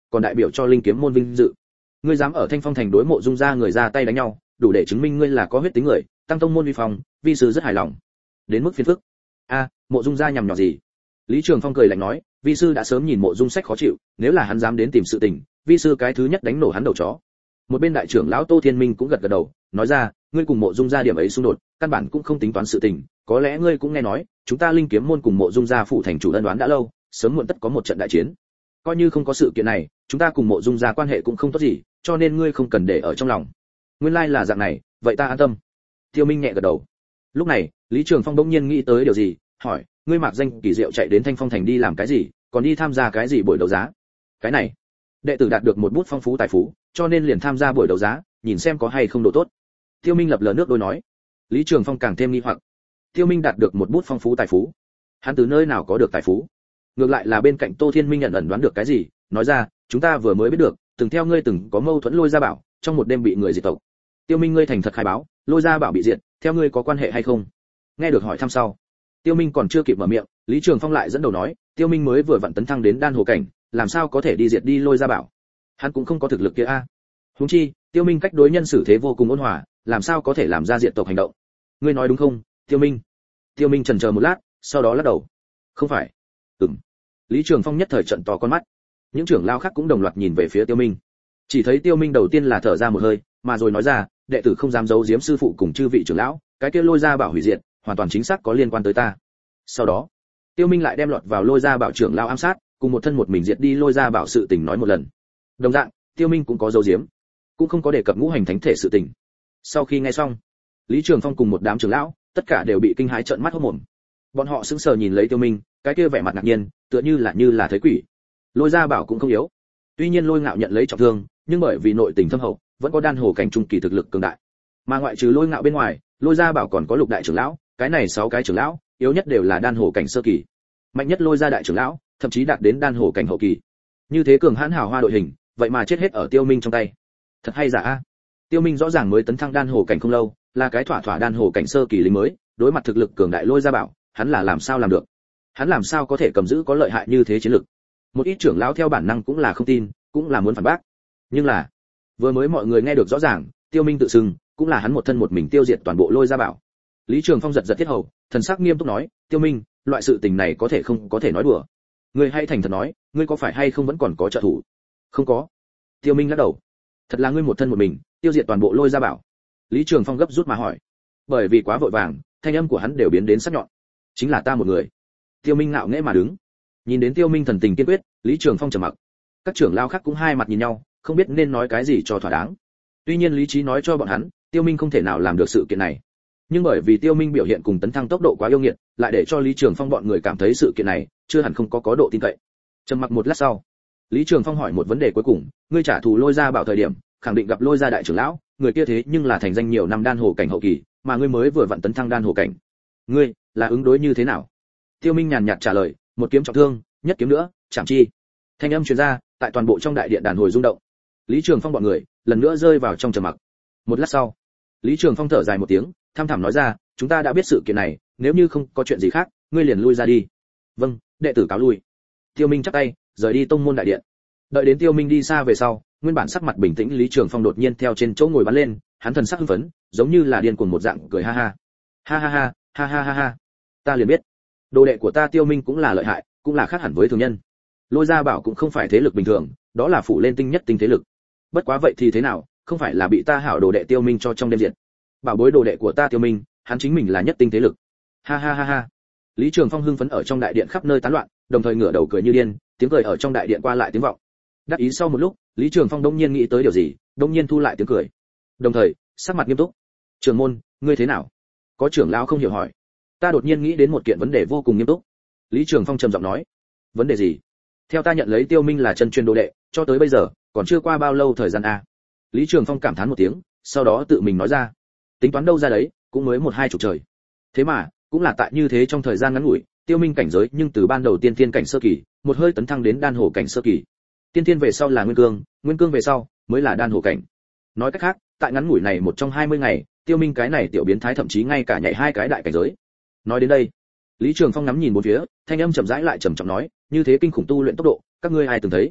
còn đại biểu cho linh kiếm môn vinh dự. Ngươi dám ở Thanh Phong thành đối Mộ Dung gia người ra tay đánh nhau, đủ để chứng minh ngươi là có huyết tính người, tăng tông môn vi phong, vi sư rất hài lòng. Đến mức phiền phức. Mộ Dung gia nhằm nhỏ gì? Lý Trường Phong cười lạnh nói, vi sư đã sớm nhìn Mộ Dung Sách khó chịu, nếu là hắn dám đến tìm sự tình, vi sư cái thứ nhất đánh nổ hắn đầu chó. Một bên đại trưởng lão Tô Thiên Minh cũng gật gật đầu, nói ra, ngươi cùng Mộ Dung gia điểm ấy xung đột, căn bản cũng không tính toán sự tình, có lẽ ngươi cũng nghe nói, chúng ta linh kiếm môn cùng Mộ Dung gia phụ thành chủ ân đoán đã lâu, sớm muộn tất có một trận đại chiến. Coi như không có sự kiện này, chúng ta cùng Mộ Dung gia quan hệ cũng không tốt gì, cho nên ngươi không cần để ở trong lòng. Nguyên lai là dạng này, vậy ta an tâm. Tiêu Minh nhẹ gật đầu. Lúc này, Lý Trường Phong bỗng nhiên nghĩ tới điều gì, hỏi, ngươi mặc danh kỳ diệu chạy đến Thanh Phong thành đi làm cái gì, còn đi tham gia cái gì buổi đấu giá? Cái này, đệ tử đạt được một bút phong phú tài phú, cho nên liền tham gia buổi đấu giá, nhìn xem có hay không độ tốt. Tiêu Minh lập lờ nước đôi nói. Lý Trường Phong càng thêm nghi hoặc. Tiêu Minh đạt được một bút phong phú tài phú, hắn từ nơi nào có được tài phú? Ngược lại là bên cạnh Tô Thiên Minh nhận ẩn đoán được cái gì, nói ra, chúng ta vừa mới biết được, từng theo ngươi từng có mâu thuẫn Lôi Gia Bảo, trong một đêm bị người diệt tộc. Tiêu Minh ngươi thành thật khai báo, Lôi Gia Bảo bị diệt, theo ngươi có quan hệ hay không? Nghe được hỏi thăm sau, Tiêu Minh còn chưa kịp mở miệng, Lý Trường Phong lại dẫn đầu nói, Tiêu Minh mới vừa vặn tấn thăng đến đan hồ cảnh, làm sao có thể đi diệt đi Lôi Gia Bảo? Hắn cũng không có thực lực kia a. Huống chi, Tiêu Minh cách đối nhân xử thế vô cùng ôn hòa, làm sao có thể làm ra diệt tộc hành động? Ngươi nói đúng không, Tiêu Minh? Tiêu Minh chần chờ một lát, sau đó lắc đầu. Không phải. Lý Trường Phong nhất thời trợn to con mắt. Những trưởng lão khác cũng đồng loạt nhìn về phía Tiêu Minh. Chỉ thấy Tiêu Minh đầu tiên là thở ra một hơi, mà rồi nói ra, đệ tử không dám giấu giếm sư phụ cùng chư vị trưởng lão, cái kia Lôi Gia Bảo hủy diệt, hoàn toàn chính xác có liên quan tới ta. Sau đó, Tiêu Minh lại đem lọt vào Lôi Gia Bảo trưởng lão ám sát, cùng một thân một mình diệt đi Lôi Gia Bảo sự tình nói một lần. Đồng dạng, Tiêu Minh cũng có giấu giếm, cũng không có đề cập ngũ hành thánh thể sự tình. Sau khi nghe xong, Lý Trường Phong cùng một đám trưởng lão, tất cả đều bị kinh hãi trợn mắt hốt mồm. Bọn họ sững sờ nhìn lấy Tiêu Minh, cái kia vẻ mặt ngạc nhiên, tựa như là thấy quỷ. Lôi Gia Bảo cũng không yếu. Tuy nhiên Lôi Ngạo nhận lấy trọng thương, nhưng bởi vì nội tình thâm hậu, vẫn có đan hồ cảnh trung kỳ thực lực cường đại. Mà ngoại trừ Lôi Ngạo bên ngoài, Lôi Gia Bảo còn có lục đại trưởng lão, cái này 6 cái trưởng lão, yếu nhất đều là đan hồ cảnh sơ kỳ. Mạnh nhất Lôi Gia đại trưởng lão, thậm chí đạt đến đan hồ cảnh hậu kỳ. Như thế cường hãn hào hoa đội hình, vậy mà chết hết ở Tiêu Minh trong tay. Thật hay giả a? Tiêu Minh rõ ràng mới tấn thăng đan hồ cảnh không lâu, là cái thỏa đan hồ cảnh sơ kỳ lính mới, đối mặt thực lực cường đại Lôi Gia Bảo, hắn là làm sao làm được? Hắn làm sao có thể cầm giữ có lợi hại như thế chiến lực? Một ít trưởng lão theo bản năng cũng là không tin, cũng là muốn phản bác. Nhưng là, vừa mới mọi người nghe được rõ ràng, Tiêu Minh tự xưng, cũng là hắn một thân một mình tiêu diệt toàn bộ Lôi Gia Bảo. Lý Trường Phong giật thiết hầu, thần sắc nghiêm túc nói, Tiêu Minh, loại sự tình này có thể không có thể nói đùa. Ngươi hãy thành thật nói, ngươi có phải hay không vẫn còn có trợ thủ? Không có. Tiêu Minh lắc đầu. Thật là ngươi một thân một mình, tiêu diệt toàn bộ Lôi Gia Bảo? Lý Trường Phong gấp rút mà hỏi. Bởi vì quá vội vàng, thanh âm của hắn đều biến đến sắc nhọn. Chính là ta một người. Tiêu Minh ngạo nghễ mà đứng. Nhìn đến Tiêu Minh thần tình kiên quyết, Lý Trường Phong trầm mặc. Các trưởng lão khác cũng hai mặt nhìn nhau, không biết nên nói cái gì cho thỏa đáng. Tuy nhiên lý trí nói cho bọn hắn, Tiêu Minh không thể nào làm được sự kiện này. Nhưng bởi vì Tiêu Minh biểu hiện cùng tấn thăng tốc độ quá yêu nghiệt, lại để cho Lý Trường Phong bọn người cảm thấy sự kiện này chưa hẳn không có độ tin cậy. Trầm mặc một lát sau, Lý Trường Phong hỏi một vấn đề cuối cùng, ngươi trả thù Lôi Gia Bảo thời điểm, khẳng định gặp Lôi Gia đại trưởng lão, người kia thế nhưng là thành danh nhiều năm đan hồ cảnh hậu kỳ, mà ngươi mới vừa vặn tấn thăng đan hồ cảnh. Ngươi là ứng đối như thế nào? Tiêu Minh nhàn nhạt trả lời, một kiếm trọng thương, nhất kiếm nữa, chạm chi. Thanh âm truyền ra, tại toàn bộ trong đại điện đàn hồi rung động. Lý Trường Phong bọn người lần nữa rơi vào trong trầm mặc. Một lát sau, Lý Trường Phong thở dài một tiếng, thăm thẳm nói ra, chúng ta đã biết sự kiện này, nếu như không có chuyện gì khác, ngươi liền lui ra đi. Vâng, đệ tử cáo lui. Tiêu Minh chắp tay, rời đi tông môn đại điện. Đợi đến Tiêu Minh đi xa về sau, nguyên bản sắc mặt bình tĩnh Lý Trường Phong đột nhiên theo trên chỗ ngồi bắn lên, hắn thần sắc hưng phấn, giống như là điên cuồng một dạng, cười ha ha. Ha ha ha, ha ha ha ha. Ta liền biết, đồ đệ của ta Tiêu Minh cũng là lợi hại, cũng là khác hẳn với thường nhân. Lôi Gia Bảo cũng không phải thế lực bình thường, đó là phụ lên tinh nhất tinh thế lực. Bất quá vậy thì thế nào, không phải là bị ta hảo đồ đệ Tiêu Minh cho trong đêm diệt. Bảo bối đồ đệ của ta Tiêu Minh, hắn chính mình là nhất tinh thế lực. Ha ha ha ha. Lý Trường Phong hưng phấn ở trong đại điện khắp nơi tán loạn, đồng thời ngửa đầu cười như điên, tiếng cười ở trong đại điện qua lại tiếng vọng. Đắc ý sau một lúc, Lý Trường Phong đông nhiên nghĩ tới điều gì, đông nhiên thu lại tiếng cười. Đồng thời, sắc mặt nghiêm túc. Trưởng môn, ngươi thế nào? Có trưởng lão không hiểu hỏi. Ta đột nhiên nghĩ đến một kiện vấn đề vô cùng nghiêm túc. Lý Trường Phong trầm giọng nói. Vấn đề gì? Theo ta nhận lấy Tiêu Minh là chân truyền đồ đệ, cho tới bây giờ, còn chưa qua bao lâu thời gian a? Lý Trường Phong cảm thán một tiếng, sau đó tự mình nói ra. Tính toán đâu ra đấy, cũng mới 1-2 chục trời. Thế mà, cũng là tại như thế trong thời gian ngắn ngủi, Tiêu Minh cảnh giới nhưng từ ban đầu tiên thiên cảnh sơ kỳ, một hơi tấn thăng đến đan hồ cảnh sơ kỳ. Tiên thiên về sau là nguyên cương về sau mới là đan hồ cảnh. Nói cách khác, tại ngắn ngủi này một trong 20 ngày, Tiêu Minh cái này tiểu biến thái thậm chí ngay cả nhảy 2 cái đại cảnh giới. Nói đến đây, Lý Trường Phong ngắm nhìn bốn phía, thanh âm chậm rãi lại trầm trọng nói, như thế kinh khủng tu luyện tốc độ, các ngươi ai từng thấy?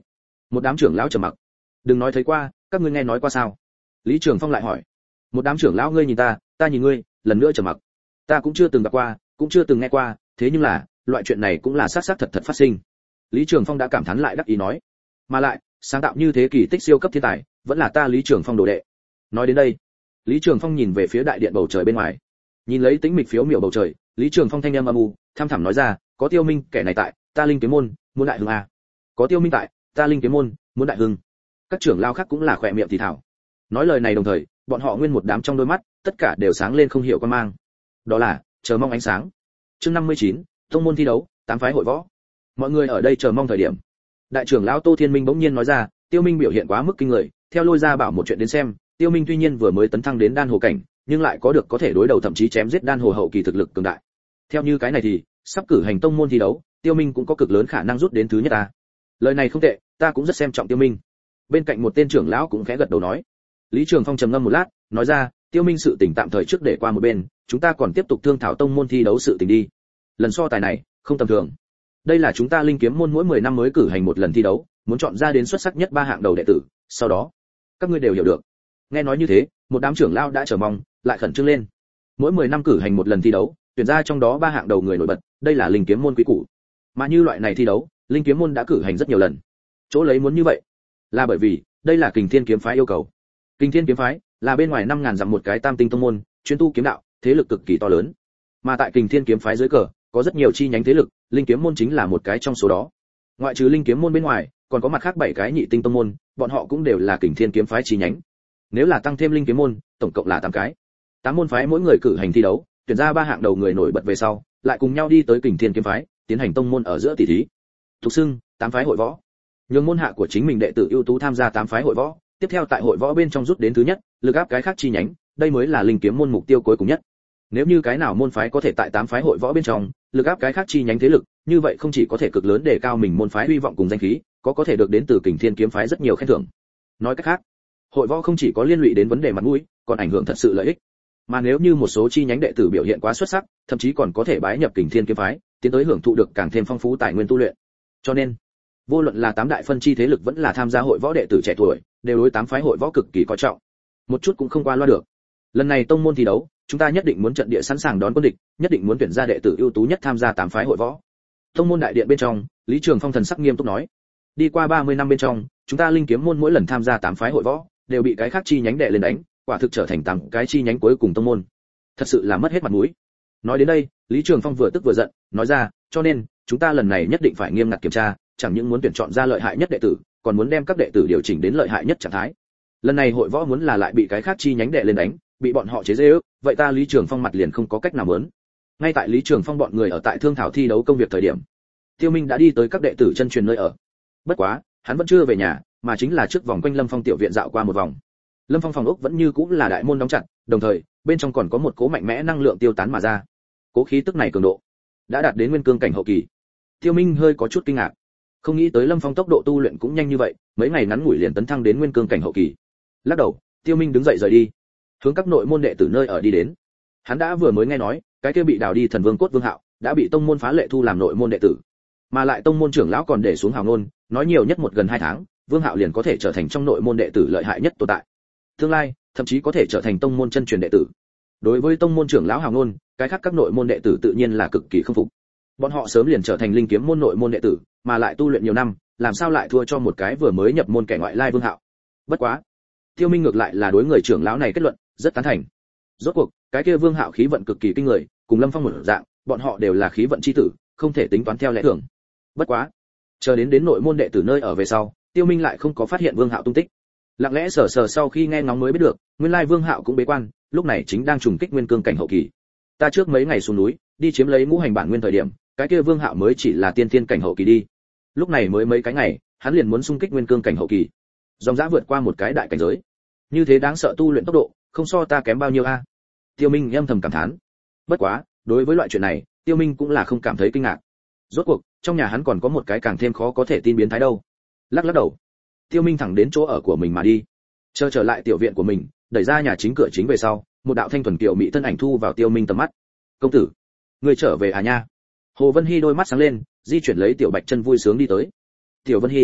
Một đám trưởng lão trầm mặc. Đừng nói thấy qua, các ngươi nghe nói qua sao? Lý Trường Phong lại hỏi. Một đám trưởng lão ngươi nhìn ta, ta nhìn ngươi, lần nữa trầm mặc. Ta cũng chưa từng gặp qua, cũng chưa từng nghe qua, thế nhưng là, loại chuyện này cũng là xác thật phát sinh. Lý Trường Phong đã cảm thán lại đắc ý nói. Mà lại, sáng tạo như thế kỳ tích siêu cấp thiên tài, vẫn là ta Lý Trường Phong đồ đệ. Nói đến đây, Lý Trường Phong nhìn về phía đại điện bầu trời bên ngoài. Nhìn lấy tĩnh mịch phiếu miểu bầu trời, Lý Trường Phong thanh âm âm u, tham thẳm nói ra, có Tiêu Minh, kẻ này tại, ta Linh Kiếm môn, muốn đại hưng a. Có Tiêu Minh tại, ta Linh Kiếm môn, muốn đại hưng. Các trưởng lão khác cũng là khỏe miệng thì thảo. Nói lời này đồng thời, bọn họ nguyên một đám trong đôi mắt, tất cả đều sáng lên không hiểu quan mang. Đó là chờ mong ánh sáng. Chương 59, tông môn thi đấu, 8 phái hội võ. Mọi người ở đây chờ mong thời điểm. Đại trưởng lão Tô Thiên Minh bỗng nhiên nói ra, Tiêu Minh biểu hiện quá mức kinh người, theo Lôi Gia Bảo một chuyện đến xem, Tiêu Minh tuy nhiên vừa mới tấn thăng đến đan hồ cảnh, nhưng lại có được có thể đối đầu thậm chí chém giết đan hồ hậu kỳ thực lực cường đại. Theo như cái này thì, sắp cử hành tông môn thi đấu, Tiêu Minh cũng có cực lớn khả năng rút đến thứ nhất ta. Lời này không tệ, ta cũng rất xem trọng Tiêu Minh. Bên cạnh một tên trưởng lão cũng khẽ gật đầu nói. Lý Trường Phong trầm ngâm một lát, nói ra, Tiêu Minh sự tình tạm thời trước để qua một bên, chúng ta còn tiếp tục thương thảo tông môn thi đấu sự tình đi. Lần so tài này, không tầm thường. Đây là chúng ta Linh Kiếm môn mỗi 10 năm mới cử hành một lần thi đấu, muốn chọn ra đến xuất sắc nhất 3 hạng đầu đệ tử, sau đó, các ngươi đều hiểu được. Nghe nói như thế, một đám trưởng lão đã chờ mong, lại khẩn trương lên. Mỗi 10 năm cử hành một lần thi đấu, tuyển ra trong đó 3 hạng đầu người nổi bật, đây là Linh Kiếm môn quý củ. Mà như loại này thi đấu, Linh Kiếm môn đã cử hành rất nhiều lần. Chỗ lấy muốn như vậy, là bởi vì đây là Kình Thiên kiếm phái yêu cầu. Kình Thiên kiếm phái là bên ngoài 5000 dặm một cái tam tinh tông môn, chuyên tu kiếm đạo, thế lực cực kỳ to lớn. Mà tại Kình Thiên kiếm phái dưới cờ, có rất nhiều chi nhánh thế lực, Linh Kiếm môn chính là một cái trong số đó. Ngoại trừ Linh Kiếm môn bên ngoài, còn có mặt khác 7 cái nhị tinh tông môn, bọn họ cũng đều là Kình Thiên kiếm phái chi nhánh. Nếu là tăng thêm Linh Kiếm môn, tổng cộng là 8 cái. 8 môn phái mỗi người cử hành thi đấu, tuyển ra 3 hạng đầu người nổi bật về sau, lại cùng nhau đi tới Kình Thiên kiếm phái, tiến hành tông môn ở giữa tỷ thí. Tục xưng, 8 phái hội võ. Nhường môn hạ của chính mình đệ tử ưu tú tham gia 8 phái hội võ, tiếp theo tại hội võ bên trong rút đến thứ nhất, lực áp cái khác chi nhánh, đây mới là Linh Kiếm môn mục tiêu cuối cùng nhất. Nếu như cái nào môn phái có thể tại 8 phái hội võ bên trong, lực áp cái khác chi nhánh thế lực, như vậy không chỉ có thể cực lớn đề cao mình môn phái hy vọng cùng danh khí, có thể được đến từ Kình Thiên kiếm phái rất nhiều khen thưởng. Nói cách khác, hội võ không chỉ có liên lụy đến vấn đề mặt mũi, còn ảnh hưởng thật sự lợi ích. Mà nếu như một số chi nhánh đệ tử biểu hiện quá xuất sắc, thậm chí còn có thể bái nhập Kình Thiên kiếm phái, tiến tới hưởng thụ được càng thêm phong phú tài nguyên tu luyện. Cho nên, vô luận là 8 đại phân chi thế lực vẫn là tham gia hội võ đệ tử trẻ tuổi, đều đối 8 phái hội võ cực kỳ coi trọng. Một chút cũng không qua loa được. Lần này tông môn thi đấu, chúng ta nhất định muốn trận địa sẵn sàng đón quân địch, nhất định muốn tuyển ra đệ tử ưu tú nhất tham gia 8 phái hội võ. Tông môn đại điện bên trong, Lý Trường Phong thần sắc nghiêm túc nói: đi qua 30 năm bên trong, chúng ta Linh Kiếm môn mỗi lần tham gia 8 phái hội võ, đều bị cái khác chi nhánh đệ lên đánh, quả thực trở thành 8 cái chi nhánh cuối cùng tông môn. Thật sự là mất hết mặt mũi. Nói đến đây, Lý Trường Phong vừa tức vừa giận, nói ra, cho nên, chúng ta lần này nhất định phải nghiêm ngặt kiểm tra, chẳng những muốn tuyển chọn ra lợi hại nhất đệ tử, còn muốn đem các đệ tử điều chỉnh đến lợi hại nhất trạng thái. Lần này hội võ muốn là lại bị cái khác chi nhánh đệ lên đánh, bị bọn họ chế giễu, vậy ta Lý Trường Phong mặt liền không có cách nào muốn. Ngay tại Lý Trường Phong bọn người ở tại thương thảo thi đấu công việc thời điểm, Tiêu Minh đã đi tới các đệ tử chân truyền nơi ở. Bất quá, hắn vẫn chưa về nhà, mà chính là trước vòng quanh Lâm Phong tiểu viện dạo qua một vòng. Lâm Phong phòng ốc vẫn như cũ là đại môn đóng chặt, đồng thời, bên trong còn có một cỗ mạnh mẽ năng lượng tiêu tán mà ra. Cỗ khí tức này cường độ đã đạt đến nguyên cương cảnh hậu kỳ. Tiêu Minh hơi có chút kinh ngạc, không nghĩ tới Lâm Phong tốc độ tu luyện cũng nhanh như vậy, mấy ngày ngắn ngủi liền tấn thăng đến nguyên cương cảnh hậu kỳ. Lắc đầu, Tiêu Minh đứng dậy rời đi, hướng các nội môn đệ tử nơi ở đi đến. Hắn đã vừa mới nghe nói, cái kia bị đào đi thần vương cốt Vương Hạo đã bị tông môn phá lệ thu làm nội môn đệ tử, mà lại tông môn trưởng lão còn để xuống hào ngôn, nói nhiều nhất gần 2 tháng, Vương Hạo liền có thể trở thành trong nội môn đệ tử lợi hại nhất tồn tại. Tương lai, thậm chí có thể trở thành tông môn chân truyền đệ tử. Đối với tông môn trưởng lão hào ngôn, cái khác các nội môn đệ tử tự nhiên là cực kỳ không phục. Bọn họ sớm liền trở thành Linh Kiếm môn nội môn đệ tử, mà lại tu luyện nhiều năm, làm sao lại thua cho một cái vừa mới nhập môn kẻ ngoại lai Vương Hạo. Bất quá, Tiêu Minh ngược lại là đối người trưởng lão này kết luận rất tán thành. Rốt cuộc, cái kia Vương Hạo khí vận cực kỳ kinh người, cùng Lâm Phong một dạng, bọn họ đều là khí vận chi tử, không thể tính toán theo lẽ thường. Bất quá, chờ đến nội môn đệ tử nơi ở về sau, Tiêu Minh lại không có phát hiện Vương Hạo tung tích. Lặng lẽ sờ sau khi nghe ngóng mới biết được, nguyên lai Vương Hạo cũng bế quan, lúc này chính đang trùng kích nguyên cương cảnh hậu kỳ. Ta trước mấy ngày xuống núi, đi chiếm lấy ngũ hành bản nguyên thời điểm, cái kia Vương Hạo mới chỉ là tiên thiên cảnh hậu kỳ đi. Lúc này mới mấy cái ngày, hắn liền muốn xung kích nguyên cương cảnh hậu kỳ, dòng dã vượt qua một cái đại cảnh giới. Như thế đáng sợ tu luyện tốc độ, không so ta kém bao nhiêu a. Tiêu Minh âm thầm cảm thán. Bất quá, đối với loại chuyện này, Tiêu Minh cũng là không cảm thấy kinh ngạc. Rốt cuộc, trong nhà hắn còn có một cái càng thêm khó có thể tin biến thái đâu. Lắc đầu, Tiêu Minh thẳng đến chỗ ở của mình mà đi. Trở lại tiểu viện của mình, đẩy ra nhà chính cửa chính về sau, một đạo thanh thuần kiều mỹ thân ảnh thu vào Tiêu Minh tầm mắt. "Công tử, ngươi trở về à nha?" Hồ Vân Hi đôi mắt sáng lên, di chuyển lấy tiểu Bạch Chân vui sướng đi tới. "Tiểu Vân Hi,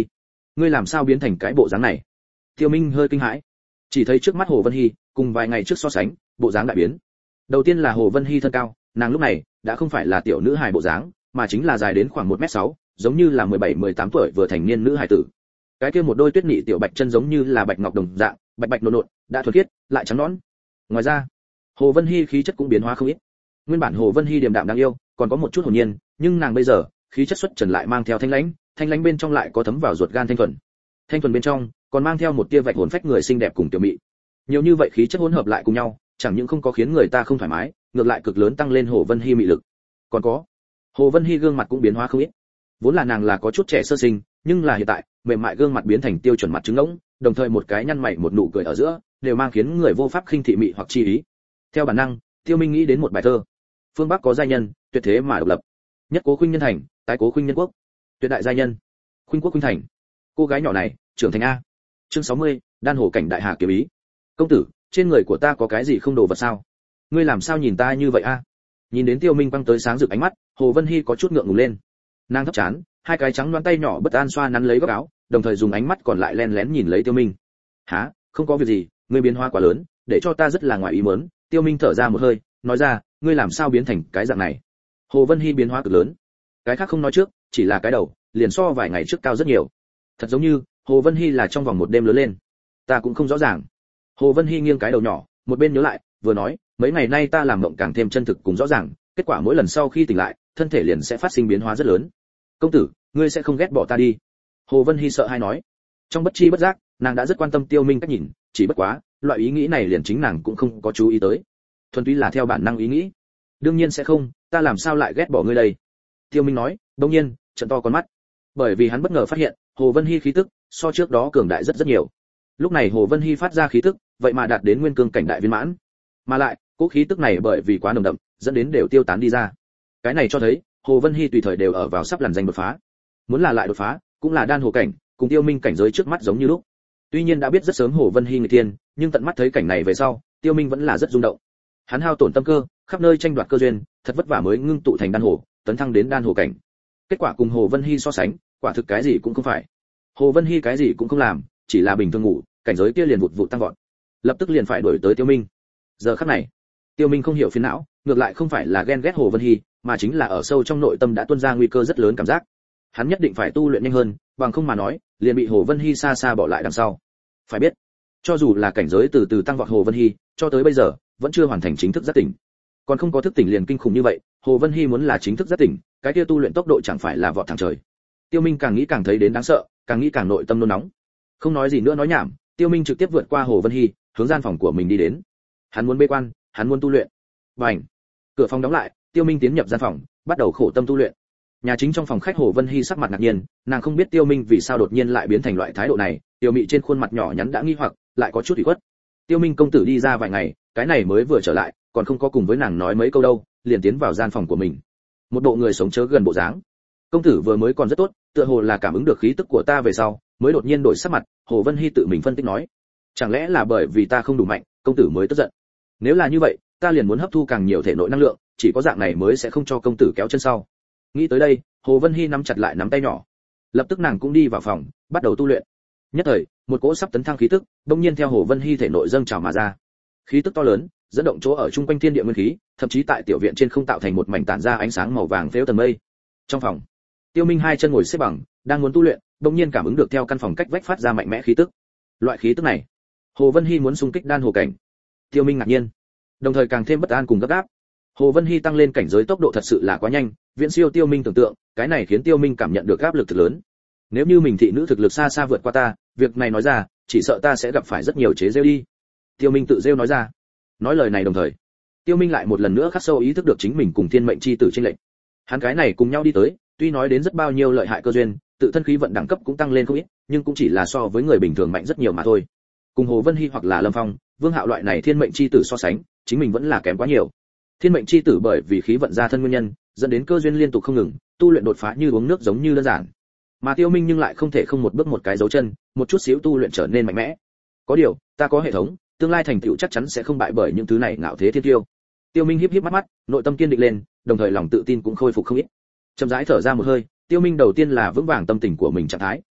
ngươi làm sao biến thành cái bộ dáng này? Tiêu Minh hơi kinh hãi, chỉ thấy trước mắt Hồ Vân Hi cùng vài ngày trước so sánh, bộ dáng đại biến. Đầu tiên là Hồ Vân Hi thân cao, nàng lúc này đã không phải là tiểu nữ hài bộ dáng, mà chính là dài đến khoảng 1m6, giống như là 17-18 tuổi vừa thành niên nữ hài tử. Cái kia một đôi tuyết nị tiểu bạch chân giống như là bạch ngọc đồng dạng, bạch bạch nộn nộn, đã thuần khiết, lại trắng nõn. Ngoài ra, Hồ Vân Hi khí chất cũng biến hóa không ít. Nguyên bản Hồ Vân Hi điềm đạm đáng yêu, còn có một chút hồn nhiên, nhưng nàng bây giờ, khí chất xuất trần lại mang theo thanh lãnh bên trong lại có thấm vào ruột gan thanh thuần. Thanh thuần bên trong còn mang theo một tia vạch hồn phách người xinh đẹp cùng tiểu mị. Nhiều như vậy khí chất hỗn hợp lại cùng nhau, chẳng những không có khiến người ta không thoải mái, ngược lại cực lớn tăng lên Hồ Vân Hi mị lực. Còn có, Hồ Vân Hi gương mặt cũng biến hóa không ít. Vốn là nàng là có chút trẻ sơ sinh, nhưng là hiện tại, mềm mại gương mặt biến thành tiêu chuẩn mặt trứng ngỗng, đồng thời một cái nhăn mày một nụ cười ở giữa, đều mang khiến người vô pháp khinh thị mị hoặc chi ý. Theo bản năng, Tiêu Minh nghĩ đến một bài thơ: phương Bắc có giai nhân, tuyệt thế mà độc lập, nhất cố khuynh nhân thành, tái cố khuynh nhân quốc, tuyệt đại giai nhân, khuynh quốc khuynh thành. Cô gái nhỏ này, trưởng thành a. Chương 60, đan hồ cảnh đại hà kiếm ý. Công tử, trên người của ta có cái gì không đồ vật sao? Ngươi làm sao nhìn ta như vậy a? Nhìn đến Tiêu Minh quăng tới sáng rực ánh mắt, Hồ Vân Hi có chút ngượng ngùng lên. Nàng thấp chán, hai cái trắng loáng tay nhỏ bất an xoa nắn lấy góc áo, đồng thời dùng ánh mắt còn lại lén lén nhìn lấy Tiêu Minh. "Hả? Không có việc gì, ngươi biến hóa quá lớn, để cho ta rất là ngoài ý muốn." Tiêu Minh thở ra một hơi, nói ra, "Ngươi làm sao biến thành cái dạng này?" Hồ Vân Hi biến hóa cực lớn, cái khác không nói trước, chỉ là cái đầu, liền so vài ngày trước cao rất nhiều. Thật giống như Hồ Vân Hi là trong vòng một đêm lớn lên. Ta cũng không rõ ràng. Hồ Vân Hi nghiêng cái đầu nhỏ, một bên nhớ lại, vừa nói, mấy ngày nay ta làm mộng càng thêm chân thực cùng rõ ràng, kết quả mỗi lần sau khi tỉnh lại, thân thể liền sẽ phát sinh biến hóa rất lớn. Công tử, ngươi sẽ không ghét bỏ ta đi? Hồ Vân Hi sợ hai nói. Trong bất chi bất giác, nàng đã rất quan tâm Tiêu Minh cách nhìn, chỉ bất quá, loại ý nghĩ này liền chính nàng cũng không có chú ý tới. Thuần túy là theo bản năng ý nghĩ. Đương nhiên sẽ không, ta làm sao lại ghét bỏ ngươi đây? Tiêu Minh nói, đương nhiên, trợn to con mắt. Bởi vì hắn bất ngờ phát hiện, Hồ Vân Hi khí tức so trước đó cường đại rất nhiều. Lúc này Hồ Vân Hi phát ra khí tức, vậy mà đạt đến nguyên cương cảnh đại viên mãn. Mà lại, cỗ khí tức này bởi vì quá nồng đậm, dẫn đến đều tiêu tán đi ra. Cái này cho thấy, Hồ Vân Hi tùy thời đều ở vào sắp lằn danh đột phá. Muốn là lại đột phá, cũng là đan hồ cảnh, cùng Tiêu Minh cảnh giới trước mắt giống như lúc. Tuy nhiên đã biết rất sớm Hồ Vân Hi người tiên, nhưng tận mắt thấy cảnh này về sau, Tiêu Minh vẫn là rất rung động. Hắn hao tổn tâm cơ, khắp nơi tranh đoạt cơ duyên, thật vất vả mới ngưng tụ thành đan hồ, tấn thăng đến đan hồ cảnh. Kết quả cùng Hồ Vân Hi so sánh, quả thực cái gì cũng không phải. Hồ Vân Hi cái gì cũng không làm, chỉ là bình thường ngủ, cảnh giới kia liền vụt vụt tăng vọt. Lập tức liền phải đuổi tới Tiêu Minh. Giờ khắc này, Tiêu Minh không hiểu phiền não, ngược lại không phải là ghen ghét Hồ Vân Hi, mà chính là ở sâu trong nội tâm đã tuôn ra nguy cơ rất lớn cảm giác. Hắn nhất định phải tu luyện nhanh hơn, bằng không mà nói, liền bị Hồ Vân Hi xa xa bỏ lại đằng sau. Phải biết, cho dù là cảnh giới từ từ tăng vọt Hồ Vân Hi, cho tới bây giờ vẫn chưa hoàn thành chính thức giác tỉnh. Còn không có thức tỉnh liền kinh khủng như vậy, Hồ Vân Hi muốn là chính thức giác tỉnh, cái kia tu luyện tốc độ chẳng phải là vọt thẳng trời. Tiêu Minh càng nghĩ càng thấy đến đáng sợ, càng nghĩ càng nội tâm nôn nóng. Không nói gì nữa nói nhảm, Tiêu Minh trực tiếp vượt qua Hồ Vân Hi, hướng gian phòng của mình đi đến. Hắn muốn bế quan, hắn muốn tu luyện. Bành! Cửa phòng đóng lại, Tiêu Minh tiến nhập gian phòng, bắt đầu khổ tâm tu luyện. Nhà chính trong phòng khách Hồ Vân Hi sắc mặt ngạc nhiên, nàng không biết Tiêu Minh vì sao đột nhiên lại biến thành loại thái độ này, Tiêu Mị trên khuôn mặt nhỏ nhắn đã nghi hoặc, lại có chút ủy khuất. Tiêu Minh công tử đi ra vài ngày, cái này mới vừa trở lại, còn không có cùng với nàng nói mấy câu đâu, liền tiến vào gian phòng của mình. Một bộ người sống chớ gần bộ dáng. Công tử vừa mới còn rất tốt, tựa hồ là cảm ứng được khí tức của ta về sau, mới đột nhiên đổi sắc mặt. Hồ Vân Hi tự mình phân tích nói, chẳng lẽ là bởi vì ta không đủ mạnh, công tử mới tức giận? Nếu là như vậy, ta liền muốn hấp thu càng nhiều thể nội năng lượng, chỉ có dạng này mới sẽ không cho công tử kéo chân sau. Nghĩ tới đây, Hồ Vân Hi nắm chặt lại nắm tay nhỏ. Lập tức nàng cũng đi vào phòng, bắt đầu tu luyện. Nhất thời, một cỗ sắp tấn thăng khí tức, đột nhiên theo Hồ Vân Hi thể nội dâng trào mà ra. Khí tức to lớn, dẫn động chỗ ở trung quanh thiên địa nguyên khí, thậm chí tại tiểu viện trên không tạo thành một mảnh tản ra ánh sáng màu vàng phếu tầng mây. Trong phòng, Tiêu Minh hai chân ngồi xếp bằng, đang muốn tu luyện, đột nhiên cảm ứng được theo căn phòng cách vách phát ra mạnh mẽ khí tức. Loại khí tức này, Hồ Vân Hi muốn xung kích đan hồ cảnh. Tiêu Minh ngạc nhiên, đồng thời càng thêm bất an cùng gấp gáp. Hồ Vân Hi tăng lên cảnh giới tốc độ thật sự là quá nhanh, viễn siêu Tiêu Minh tưởng tượng, cái này khiến Tiêu Minh cảm nhận được áp lực thật lớn. Nếu như mình thị nữ thực lực xa xa vượt qua ta, việc này nói ra, chỉ sợ ta sẽ gặp phải rất nhiều chế giễu đi. Tiêu Minh tự giễu nói ra. Nói lời này đồng thời, Tiêu Minh lại một lần nữa khắc sâu ý thức được chính mình cùng thiên mệnh chi tử chênh lệch. Hắn cái này cùng nhau đi tới, tuy nói đến rất bao nhiêu lợi hại cơ duyên, tự thân khí vận đẳng cấp cũng tăng lên không ít, nhưng cũng chỉ là so với người bình thường mạnh rất nhiều mà thôi. Cùng Hồ Vân Hi hoặc là Lâm Phong, Vương Hạo loại này thiên mệnh chi tử so sánh, chính mình vẫn là kém quá nhiều. Thiên mệnh chi tử bởi vì khí vận gia thân nguyên nhân, dẫn đến cơ duyên liên tục không ngừng, tu luyện đột phá như uống nước giống như đơn giản. Mà Tiêu Minh nhưng lại không thể không một bước một cái dấu chân, một chút xíu tu luyện trở nên mạnh mẽ. Có điều, ta có hệ thống, tương lai thành tựu chắc chắn sẽ không bại bởi những thứ này ngạo thế thiên tiêu. Tiêu Minh híp híp mắt, nội tâm kiên định lên, đồng thời lòng tự tin cũng khôi phục không ít. Chậm rãi thở ra một hơi, Tiêu Minh đầu tiên là vững vàng tâm tình của mình trạng thái,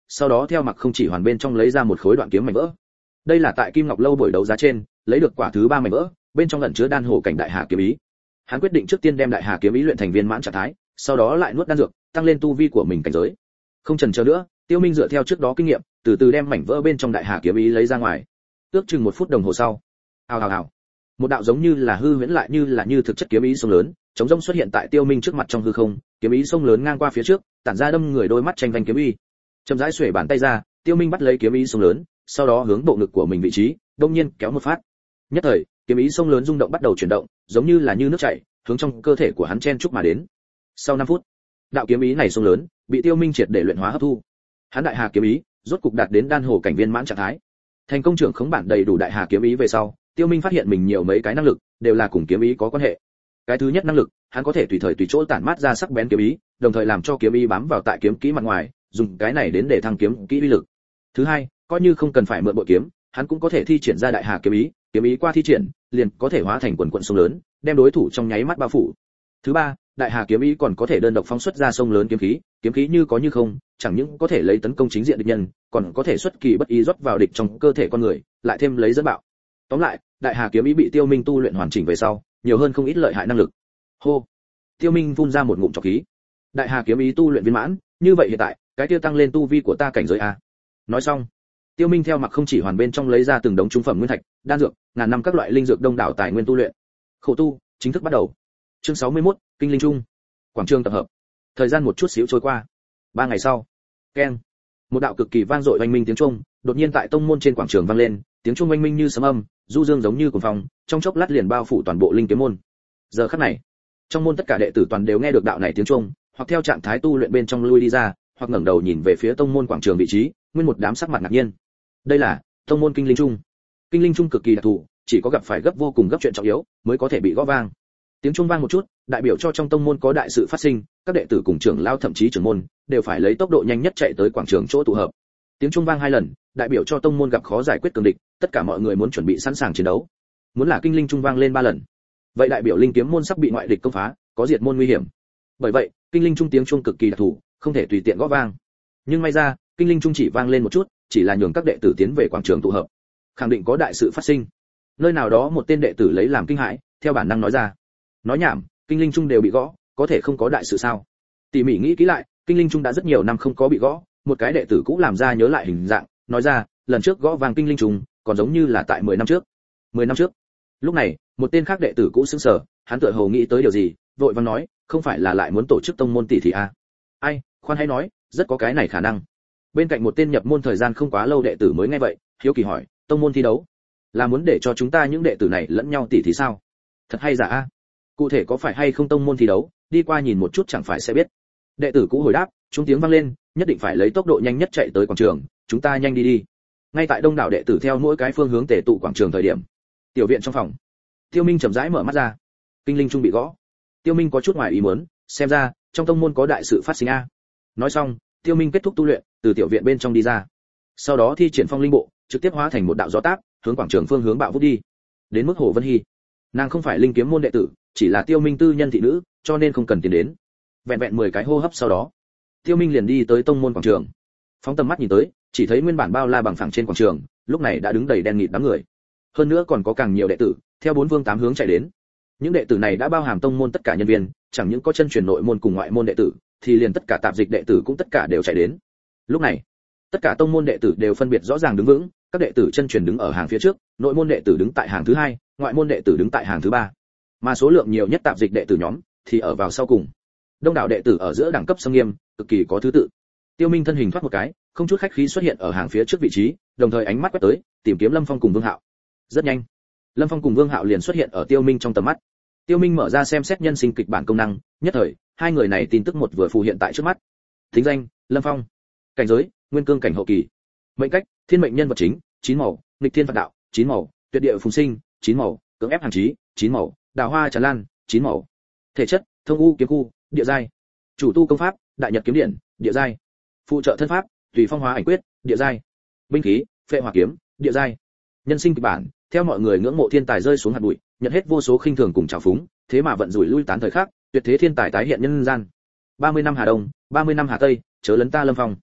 sau đó theo mặc không chỉ hoàn bên trong lấy ra một khối đoạn kiếm mảnh vỡ. Đây là tại Kim Ngọc lâu buổi đấu giá trên lấy được quả thứ 3 mảnh vỡ, bên trong ẩn chứa đan hổ cảnh đại hà kiếm ý. Hắn quyết định trước tiên đem đại hà kiếm ý luyện thành viên mãn trạng thái, sau đó lại nuốt đan dược, tăng lên tu vi của mình cảnh giới. Không chần chờ nữa, Tiêu Minh dựa theo trước đó kinh nghiệm, từ từ đem mảnh vỡ bên trong đại hà kiếm ý lấy ra ngoài. Ước chừng 1 phút đồng hồ sau, ào ào ào, một đạo giống như là hư huyễn lại như thực chất kiếm ý sông lớn, chống rông xuất hiện tại Tiêu Minh trước mặt trong hư không, kiếm ý sông lớn ngang qua phía trước, tản ra đâm người đôi mắt tranh vanh kiếm ý. Chậm rãi xuề bàn tay ra, Tiêu Minh bắt lấy kiếm ý sông lớn, sau đó hướng bộ ngực của mình vị trí, đột nhiên kéo một phát. Nhất thời, kiếm ý sông lớn rung động bắt đầu chuyển động, giống như là như nước chảy, hướng trong cơ thể của hắn chen chúc mà đến. Sau 5 phút, đạo kiếm ý này sông lớn bị Tiêu Minh triệt để luyện hóa hấp thu. Hắn đại hà kiếm ý rốt cục đạt đến đan hồ cảnh viên mãn trạng thái. Thành công trưởng khống bản đầy đủ đại hà kiếm ý về sau, Tiêu Minh phát hiện mình nhiều mấy cái năng lực đều là cùng kiếm ý có quan hệ. Cái thứ nhất năng lực, hắn có thể tùy thời tùy chỗ tản mát ra sắc bén kiếm ý, đồng thời làm cho kiếm ý bám vào tại kiếm kỹ mặt ngoài, dùng cái này đến để thăng kiếm kỹ uy lực. Thứ hai, coi như không cần phải mượn bội kiếm, hắn cũng có thể thi triển ra đại hà kiếm ý qua thi triển, liền có thể hóa thành quần quần sông lớn, đem đối thủ trong nháy mắt bao phủ. Thứ ba, đại hà kiếm ý còn có thể đơn độc phóng xuất ra sông lớn kiếm khí như có như không, chẳng những có thể lấy tấn công chính diện địch nhân, còn có thể xuất kỳ bất ý rót vào địch trong cơ thể con người, lại thêm lấy dẫn bạo. Tóm lại, đại hà kiếm ý bị Tiêu Minh tu luyện hoàn chỉnh về sau, nhiều hơn không ít lợi hại năng lực. Hô. Tiêu Minh phun ra một ngụm trọc khí. Đại hà kiếm ý tu luyện viên mãn, như vậy hiện tại, cái tiêu tăng lên tu vi của ta cảnh giới a. Nói xong, Tiêu Minh theo mặc không chỉ hoàn bên trong lấy ra từng đống trung phẩm nguyên thạch, đan dược, ngàn năm các loại linh dược đông đảo tài nguyên tu luyện. Khổ tu chính thức bắt đầu. Chương 61, Kinh Linh Trung. Quảng trường tập hợp. Thời gian một chút xíu trôi qua. 3 ngày sau, keng, một đạo cực kỳ vang dội oanh minh tiếng chuông đột nhiên tại tông môn trên quảng trường vang lên, tiếng chuông oanh minh như sấm âm, du dương giống như cuồng phong, trong chốc lát liền bao phủ toàn bộ linh kiếm môn. Giờ khắc này, trong môn tất cả đệ tử toàn đều nghe được đạo này tiếng chuông, hoặc theo trạng thái tu luyện bên trong lui đi ra, hoặc ngẩng đầu nhìn về phía tông môn quảng trường vị trí, nguyên một đám sắc mặt ngạc nhiên. Đây là tông môn Kinh Linh Trung. Kinh Linh Trung cực kỳ đặc thù, chỉ có gặp phải gấp vô cùng gấp chuyện trọng yếu mới có thể bị gõ vang. Tiếng chuông vang một chút, đại biểu cho trong tông môn có đại sự phát sinh, các đệ tử cùng trưởng lao thậm chí trưởng môn đều phải lấy tốc độ nhanh nhất chạy tới quảng trường chỗ tụ hợp. Tiếng chuông vang 2 lần, đại biểu cho tông môn gặp khó giải quyết cường địch, tất cả mọi người muốn chuẩn bị sẵn sàng chiến đấu. Muốn là Kinh Linh Trung vang lên 3 lần, vậy đại biểu linh kiếm môn sắp bị ngoại địch công phá, có diệt môn nguy hiểm. Bởi vậy, Kinh Linh Trung tiếng chuông cực kỳ đặc thù, không thể tùy tiện gõ vang. Nhưng may ra, Kinh Linh Trung chỉ vang lên một chút, chỉ là nhường các đệ tử tiến về quảng trường tụ hợp. Khẳng định có đại sự phát sinh. Nơi nào đó một tên đệ tử lấy làm kinh hãi, theo bản năng nói ra. Nói nhảm, Kinh Linh Trung đều bị gõ, có thể không có đại sự sao? Tỉ mỉ nghĩ kỹ lại, Kinh Linh Trung đã rất nhiều năm không có bị gõ, một cái đệ tử cũng làm ra nhớ lại hình dạng, nói ra, lần trước gõ vang Kinh Linh Trung, còn giống như là tại 10 năm trước. 10 năm trước. Lúc này, một tên khác đệ tử cũ sững sờ, hắn tựa hồ nghĩ tới điều gì, vội vàng nói, không phải là lại muốn tổ chức tông môn tỷ thí à? Ai, khoan hãy nói, rất có cái này khả năng. Bên cạnh một tên nhập môn thời gian không quá lâu đệ tử mới nghe vậy, hiếu kỳ hỏi, tông môn thi đấu là muốn để cho chúng ta những đệ tử này lẫn nhau tỷ thí sao? Thật hay giả a? Cụ thể có phải hay không tông môn thi đấu, đi qua nhìn một chút chẳng phải sẽ biết. Đệ tử cũ hồi đáp, chúng tiếng vang lên, nhất định phải lấy tốc độ nhanh nhất chạy tới quảng trường, chúng ta nhanh đi đi. Ngay tại đông đảo đệ tử theo mỗi cái phương hướng tề tụ quảng trường thời điểm, tiểu viện trong phòng, Tiêu Minh chậm rãi mở mắt ra. Kinh Linh Trung bị gõ. Tiêu Minh có chút ngoài ý muốn, xem ra trong tông môn có đại sự phát sinh a. Nói xong, Tiêu Minh kết thúc tu luyện, từ tiểu viện bên trong đi ra. Sau đó thi triển phong linh bộ, trực tiếp hóa thành một đạo gió táp, hướng quảng trường phương hướng bạo vút đi. Đến mức Hồ Vân Hi, nàng không phải linh kiếm môn đệ tử, chỉ là Tiêu Minh tư nhân thị nữ, cho nên không cần tiền đến. Vẹn vẹn 10 cái hô hấp sau đó, Tiêu Minh liền đi tới tông môn quảng trường. Phóng tầm mắt nhìn tới, chỉ thấy nguyên bản bao la bằng phẳng trên quảng trường, lúc này đã đứng đầy đen nghịt đám người. Hơn nữa còn có càng nhiều đệ tử, theo 4 phương 8 hướng chạy đến. Những đệ tử này đã bao hàm tông môn tất cả nhân viên, chẳng những có chân truyền nội môn cùng ngoại môn đệ tử, thì liền tất cả tạp dịch đệ tử cũng tất cả đều chạy đến. Lúc này, tất cả tông môn đệ tử đều phân biệt rõ ràng đứng vững, các đệ tử chân truyền đứng ở hàng phía trước, nội môn đệ tử đứng tại hàng thứ 2, ngoại môn đệ tử đứng tại hàng thứ 3. Mà số lượng nhiều nhất tạp dịch đệ tử nhóm thì ở vào sau cùng. Đông đảo đệ tử ở giữa đẳng cấp sâm nghiêm, cực kỳ có thứ tự. Tiêu Minh thân hình thoát một cái, không chút khách khí xuất hiện ở hàng phía trước vị trí, đồng thời ánh mắt quét tới, tìm kiếm Lâm Phong cùng Vương Hạo. Rất nhanh, Lâm Phong cùng Vương Hạo liền xuất hiện ở Tiêu Minh trong tầm mắt. Tiêu Minh mở ra xem xét nhân sinh kịch bản công năng, nhất thời, hai người này tin tức một vừa phù hiện tại trước mắt. Thính danh: Lâm Phong. Cảnh giới: Nguyên cương cảnh hậu kỳ. Mệnh cách: Thiên mệnh nhân vật chính, 9 màu, nghịch thiên phạt đạo, 9 màu, tuyệt địa phùng sinh, 9 màu, cưỡng ép hàng chí, 9 màu, đào hoa tràn lan, 9 màu. Thể chất: Thông u kiếm khu, địa giai. Chủ tu công pháp: Đại Nhật kiếm điện, địa giai. Phụ trợ thân pháp: Tùy phong hóa ảnh quyết, địa giai. Binh khí: Phệ hỏa kiếm, địa giai. Nhân sinh kịch bản: theo mọi người ngưỡng mộ thiên tài rơi xuống hạt bụi, nhận hết vô số khinh thường cùng trào phúng, thế mà vận rủi lui tán thời khắc, tuyệt thế thiên tài tái hiện nhân gian. 30 năm Hà Đông, 30 năm Hà Tây, chớ lấn ta Lâm Phong.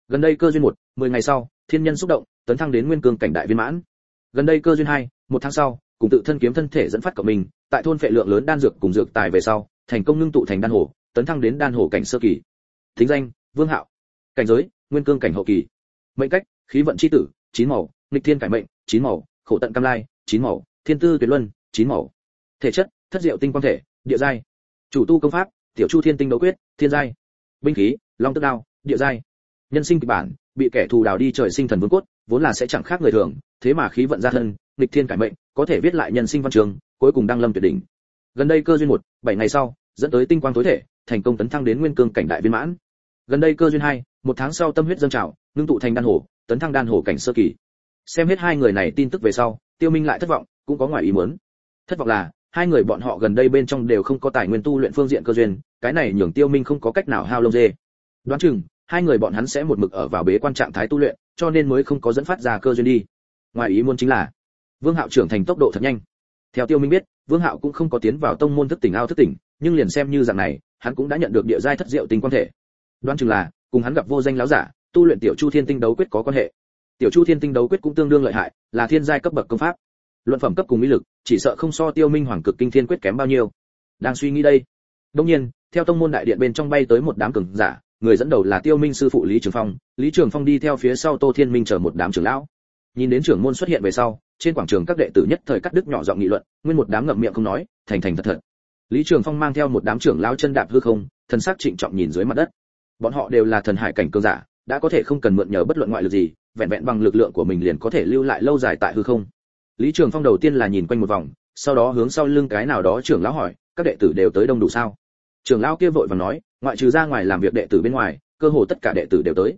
Gần đây cơ duyên 10 ngày sau, thiên nhân xúc động, tấn thăng đến nguyên cương cảnh đại viên mãn. Gần đây cơ duyên 2, 1 tháng sau, cùng tự thân kiếm thân thể dẫn phát cộng mình, tại thôn phệ lượng lớn đan dược cùng dược tài về sau, thành công ngưng tụ thành đan hổ, tấn thăng đến đan hổ cảnh sơ kỳ. Thính danh: Vương Hạo. Cảnh giới: nguyên cương cảnh hậu kỳ. Mệnh cách: khí vận chi tử, 9 màu, nghịch thiên cải mệnh, 9 màu, khổ tận cam lai, 9 màu, thiên tư tuyệt luân, 9 màu. Thể chất: thất diệu tinh quang thể, địa giai. Chủ tu công pháp: tiểu chu thiên tinh đấu quyết, thiên giai. Binh khí: long tước đao, địa giai. Nhân sinh kịch bản: bị kẻ thù đào đi trời sinh thần vương cốt, vốn là sẽ chẳng khác người thường, thế mà khí vận gia thân, nghịch thiên cải mệnh, có thể viết lại nhân sinh văn trường, cuối cùng đăng lâm tuyệt đỉnh. Gần đây cơ duyên 7 ngày sau, dẫn tới tinh quang tối thể, thành công tấn thăng đến nguyên cương cảnh đại viên mãn. Gần đây cơ duyên 2, 1 tháng sau tâm huyết dâng trào, ngưng tụ thành đan hổ, tấn thăng đan hổ cảnh sơ kỳ. Xem hết hai người này tin tức về sau, Tiêu Minh lại thất vọng, cũng có ngoài ý muốn. Thất vọng là, hai người bọn họ gần đây bên trong đều không có tài nguyên tu luyện phương diện cơ duyên, cái này nhường Tiêu Minh không có cách nào hao lông dê. Đoán chừng, hai người bọn hắn sẽ một mực ở vào bế quan trạng thái tu luyện, cho nên mới không có dẫn phát ra cơ duyên đi. Ngoài ý muốn chính là, Vương Hạo trưởng thành tốc độ thật nhanh. Theo Tiêu Minh biết, Vương Hạo cũng không có tiến vào tông môn thức tỉnh ao thức tỉnh, nhưng liền xem như dạng này, hắn cũng đã nhận được địa giai thất diệu tinh quan thể. Đoán chừng là, cùng hắn gặp vô danh lão giả, tu luyện tiểu Chu Thiên Tinh đấu quyết có quan hệ. Tiểu Chu Thiên Tinh đấu quyết cũng tương đương lợi hại, là thiên giai cấp bậc công pháp. Luận phẩm cấp cùng uy lực, chỉ sợ không so Tiêu Minh Hoàng Cực Kinh Thiên quyết kém bao nhiêu. Đang suy nghĩ đây, đương nhiên, theo tông môn đại điện bên trong bay tới một đám cường giả, người dẫn đầu là Tiêu Minh sư phụ Lý Trường Phong, Lý Trường Phong đi theo phía sau Tô Thiên Minh chờ một đám trưởng lão. Nhìn đến trưởng môn xuất hiện về sau, trên quảng trường các đệ tử nhất thời cắt đứt nhỏ giọng nghị luận, nguyên một đám ngậm miệng không nói, thành thật thật. Lý Trường Phong mang theo một đám trưởng lão chân đạp hư không, thần sắc trịnh trọng nhìn dưới mặt đất. Bọn họ đều là thần hải cảnh cường giả, đã có thể không cần mượn nhờ bất luận ngoại lực gì, vẹn vẹn bằng lực lượng của mình liền có thể lưu lại lâu dài tại hư không. Lý Trường Phong đầu tiên là nhìn quanh một vòng, sau đó hướng sau lưng cái nào đó trưởng lão hỏi, các đệ tử đều tới đông đủ sao? Trưởng lão kia vội vàng nói, ngoại trừ ra ngoài làm việc đệ tử bên ngoài, cơ hồ tất cả đệ tử đều tới.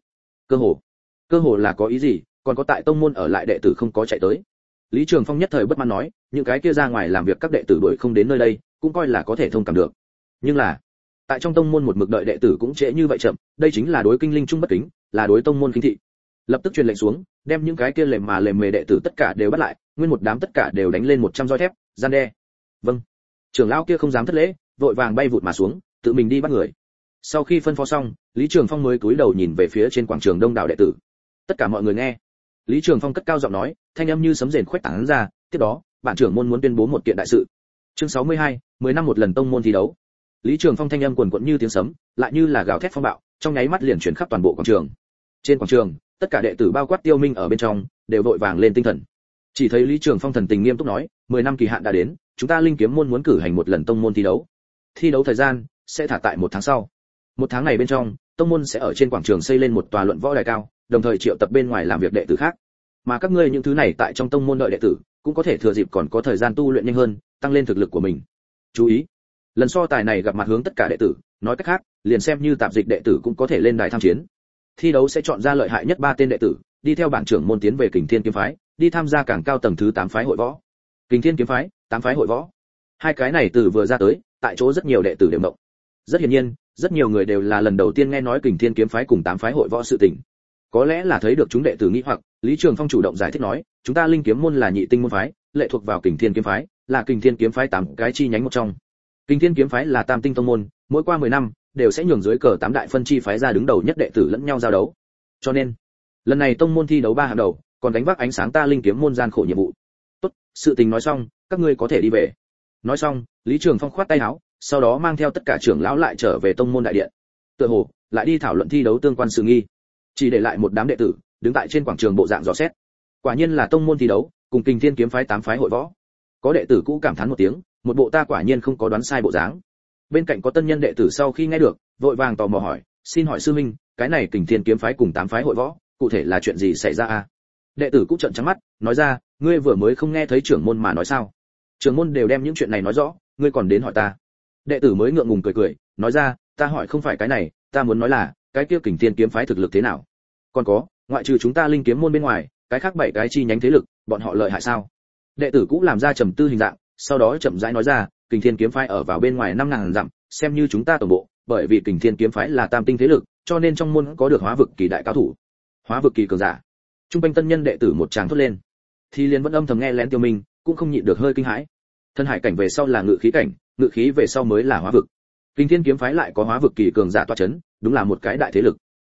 Cơ hồ là có ý gì? Còn có tại tông môn ở lại đệ tử không có chạy tới. Lý Trường Phong nhất thời bất mãn nói, những cái kia ra ngoài làm việc các đệ tử đuổi không đến nơi đây, cũng coi là có thể thông cảm được. Nhưng là, tại trong tông môn một mực đợi đệ tử cũng trễ như vậy chậm, đây chính là đối kinh linh trung bất kính, là đối tông môn khinh thị. Lập tức truyền lệnh xuống, đem những cái kia lềm mề đệ tử tất cả đều bắt lại, nguyên một đám tất cả đều đánh lên 100 roi thép, gian đe. Vâng. Trưởng lão kia không dám thất lễ, vội vàng bay vụt mà xuống, tự mình đi bắt người. Sau khi phân phó xong, Lý Trường Phong mới cúi đầu nhìn về phía trên quảng trường đông đảo đệ tử. Tất cả mọi người nghe. Lý Trường Phong cất cao giọng nói, thanh âm như sấm rền khuếch tán ra, tiếp đó, bản trưởng môn muốn tuyên bố một kiện đại sự. Chương 62, 10 năm một lần tông môn thi đấu. Lý Trường Phong thanh âm quần quật như tiếng sấm, lại như là gào thét phong bạo, trong nháy mắt liền truyền khắp toàn bộ quảng trường. Trên quảng trường, tất cả đệ tử bao quát Tiêu Minh ở bên trong, đều vội vàng lên tinh thần. Chỉ thấy Lý Trường Phong thần tình nghiêm túc nói, 10 năm kỳ hạn đã đến, chúng ta Linh Kiếm môn muốn cử hành một lần tông môn thi đấu. Thi đấu thời gian sẽ thả tại 1 tháng sau. 1 tháng này bên trong, tông môn sẽ ở trên quảng trường xây lên một tòa luận võ đài cao, đồng thời triệu tập bên ngoài làm việc đệ tử khác. Mà các ngươi những thứ này tại trong tông môn đợi đệ tử, cũng có thể thừa dịp còn có thời gian tu luyện nhanh hơn, tăng lên thực lực của mình. Chú ý, lần so tài này gặp mặt hướng tất cả đệ tử, nói cách khác, liền xem như tạp dịch đệ tử cũng có thể lên đài tham chiến. Thi đấu sẽ chọn ra lợi hại nhất 3 tên đệ tử, đi theo bản trưởng môn tiến về Kình Thiên kiếm phái, đi tham gia càng cao tầng thứ 8 phái hội võ. Kình Thiên kiếm phái, 8 phái hội võ. Hai cái này từ vừa ra tới, tại chỗ rất nhiều đệ tử đều động. Rất hiển nhiên, rất nhiều người đều là lần đầu tiên nghe nói Kình Thiên kiếm phái cùng 8 phái hội võ sự tình. Có lẽ là thấy được chúng đệ tử nghi hoặc, Lý Trường Phong chủ động giải thích nói, chúng ta Linh Kiếm môn là nhị tinh môn phái, lệ thuộc vào Kình Thiên kiếm phái, là Kình Thiên kiếm phái 8 cái chi nhánh một trong. Kình Thiên kiếm phái là tam tinh tông môn, mỗi qua 10 năm đều sẽ nhường dưới cờ 8 đại phân chi phái ra đứng đầu nhất đệ tử lẫn nhau giao đấu. Cho nên, lần này tông môn thi đấu 3 hạng đầu, còn đánh vác ánh sáng ta Linh Kiếm môn gian khổ nhiệm vụ. Tốt, sự tình nói xong, các ngươi có thể đi về. Nói xong, Lý Trường Phong khoát tay áo, sau đó mang theo tất cả trưởng lão lại trở về tông môn đại điện. Tựa hồ lại đi thảo luận thi đấu tương quan sự nghi. Chỉ để lại một đám đệ tử đứng tại trên quảng trường bộ dạng dò xét. Quả nhiên là tông môn thi đấu, cùng Kình Thiên kiếm phái 8 phái hội võ. Có đệ tử cũ cảm thán một tiếng, một bộ ta quả nhiên không có đoán sai bộ dáng. Bên cạnh có tân nhân đệ tử sau khi nghe được, vội vàng tò mò hỏi, xin hỏi sư huynh, cái này Kình Thiên kiếm phái cùng 8 phái hội võ, cụ thể là chuyện gì xảy ra a? Đệ tử cũ trợn trắng mắt, nói ra, ngươi vừa mới không nghe thấy trưởng môn mà nói sao? Trưởng môn đều đem những chuyện này nói rõ, ngươi còn đến hỏi ta. Đệ tử mới ngượng ngùng cười cười, nói ra, ta hỏi không phải cái này, ta muốn nói là, cái kia Kình Thiên kiếm phái thực lực thế nào? Còn có, ngoại trừ chúng ta Linh Kiếm môn bên ngoài, cái khác 7 cái chi nhánh thế lực, bọn họ lợi hại sao? Đệ tử cũ làm ra trầm tư hình dạng, sau đó chậm rãi nói ra, Kình Thiên kiếm phái ở vào bên ngoài 5000 dặm, xem như chúng ta tổng bộ, bởi vì Kình Thiên kiếm phái là tam tinh thế lực, cho nên trong môn có được hóa vực kỳ đại cao thủ. Hóa vực kỳ cường giả. Trung quanh tân nhân đệ tử một tràng thốt lên. Thì liền vẫn âm thầm nghe lén Tiêu Minh, cũng không nhịn được hơi kinh hãi. Thân hải cảnh về sau là ngự khí cảnh, ngự khí về sau mới là hóa vực. Kình Thiên kiếm phái lại có hóa vực kỳ cường giả tọa chấn, đúng là một cái đại thế lực.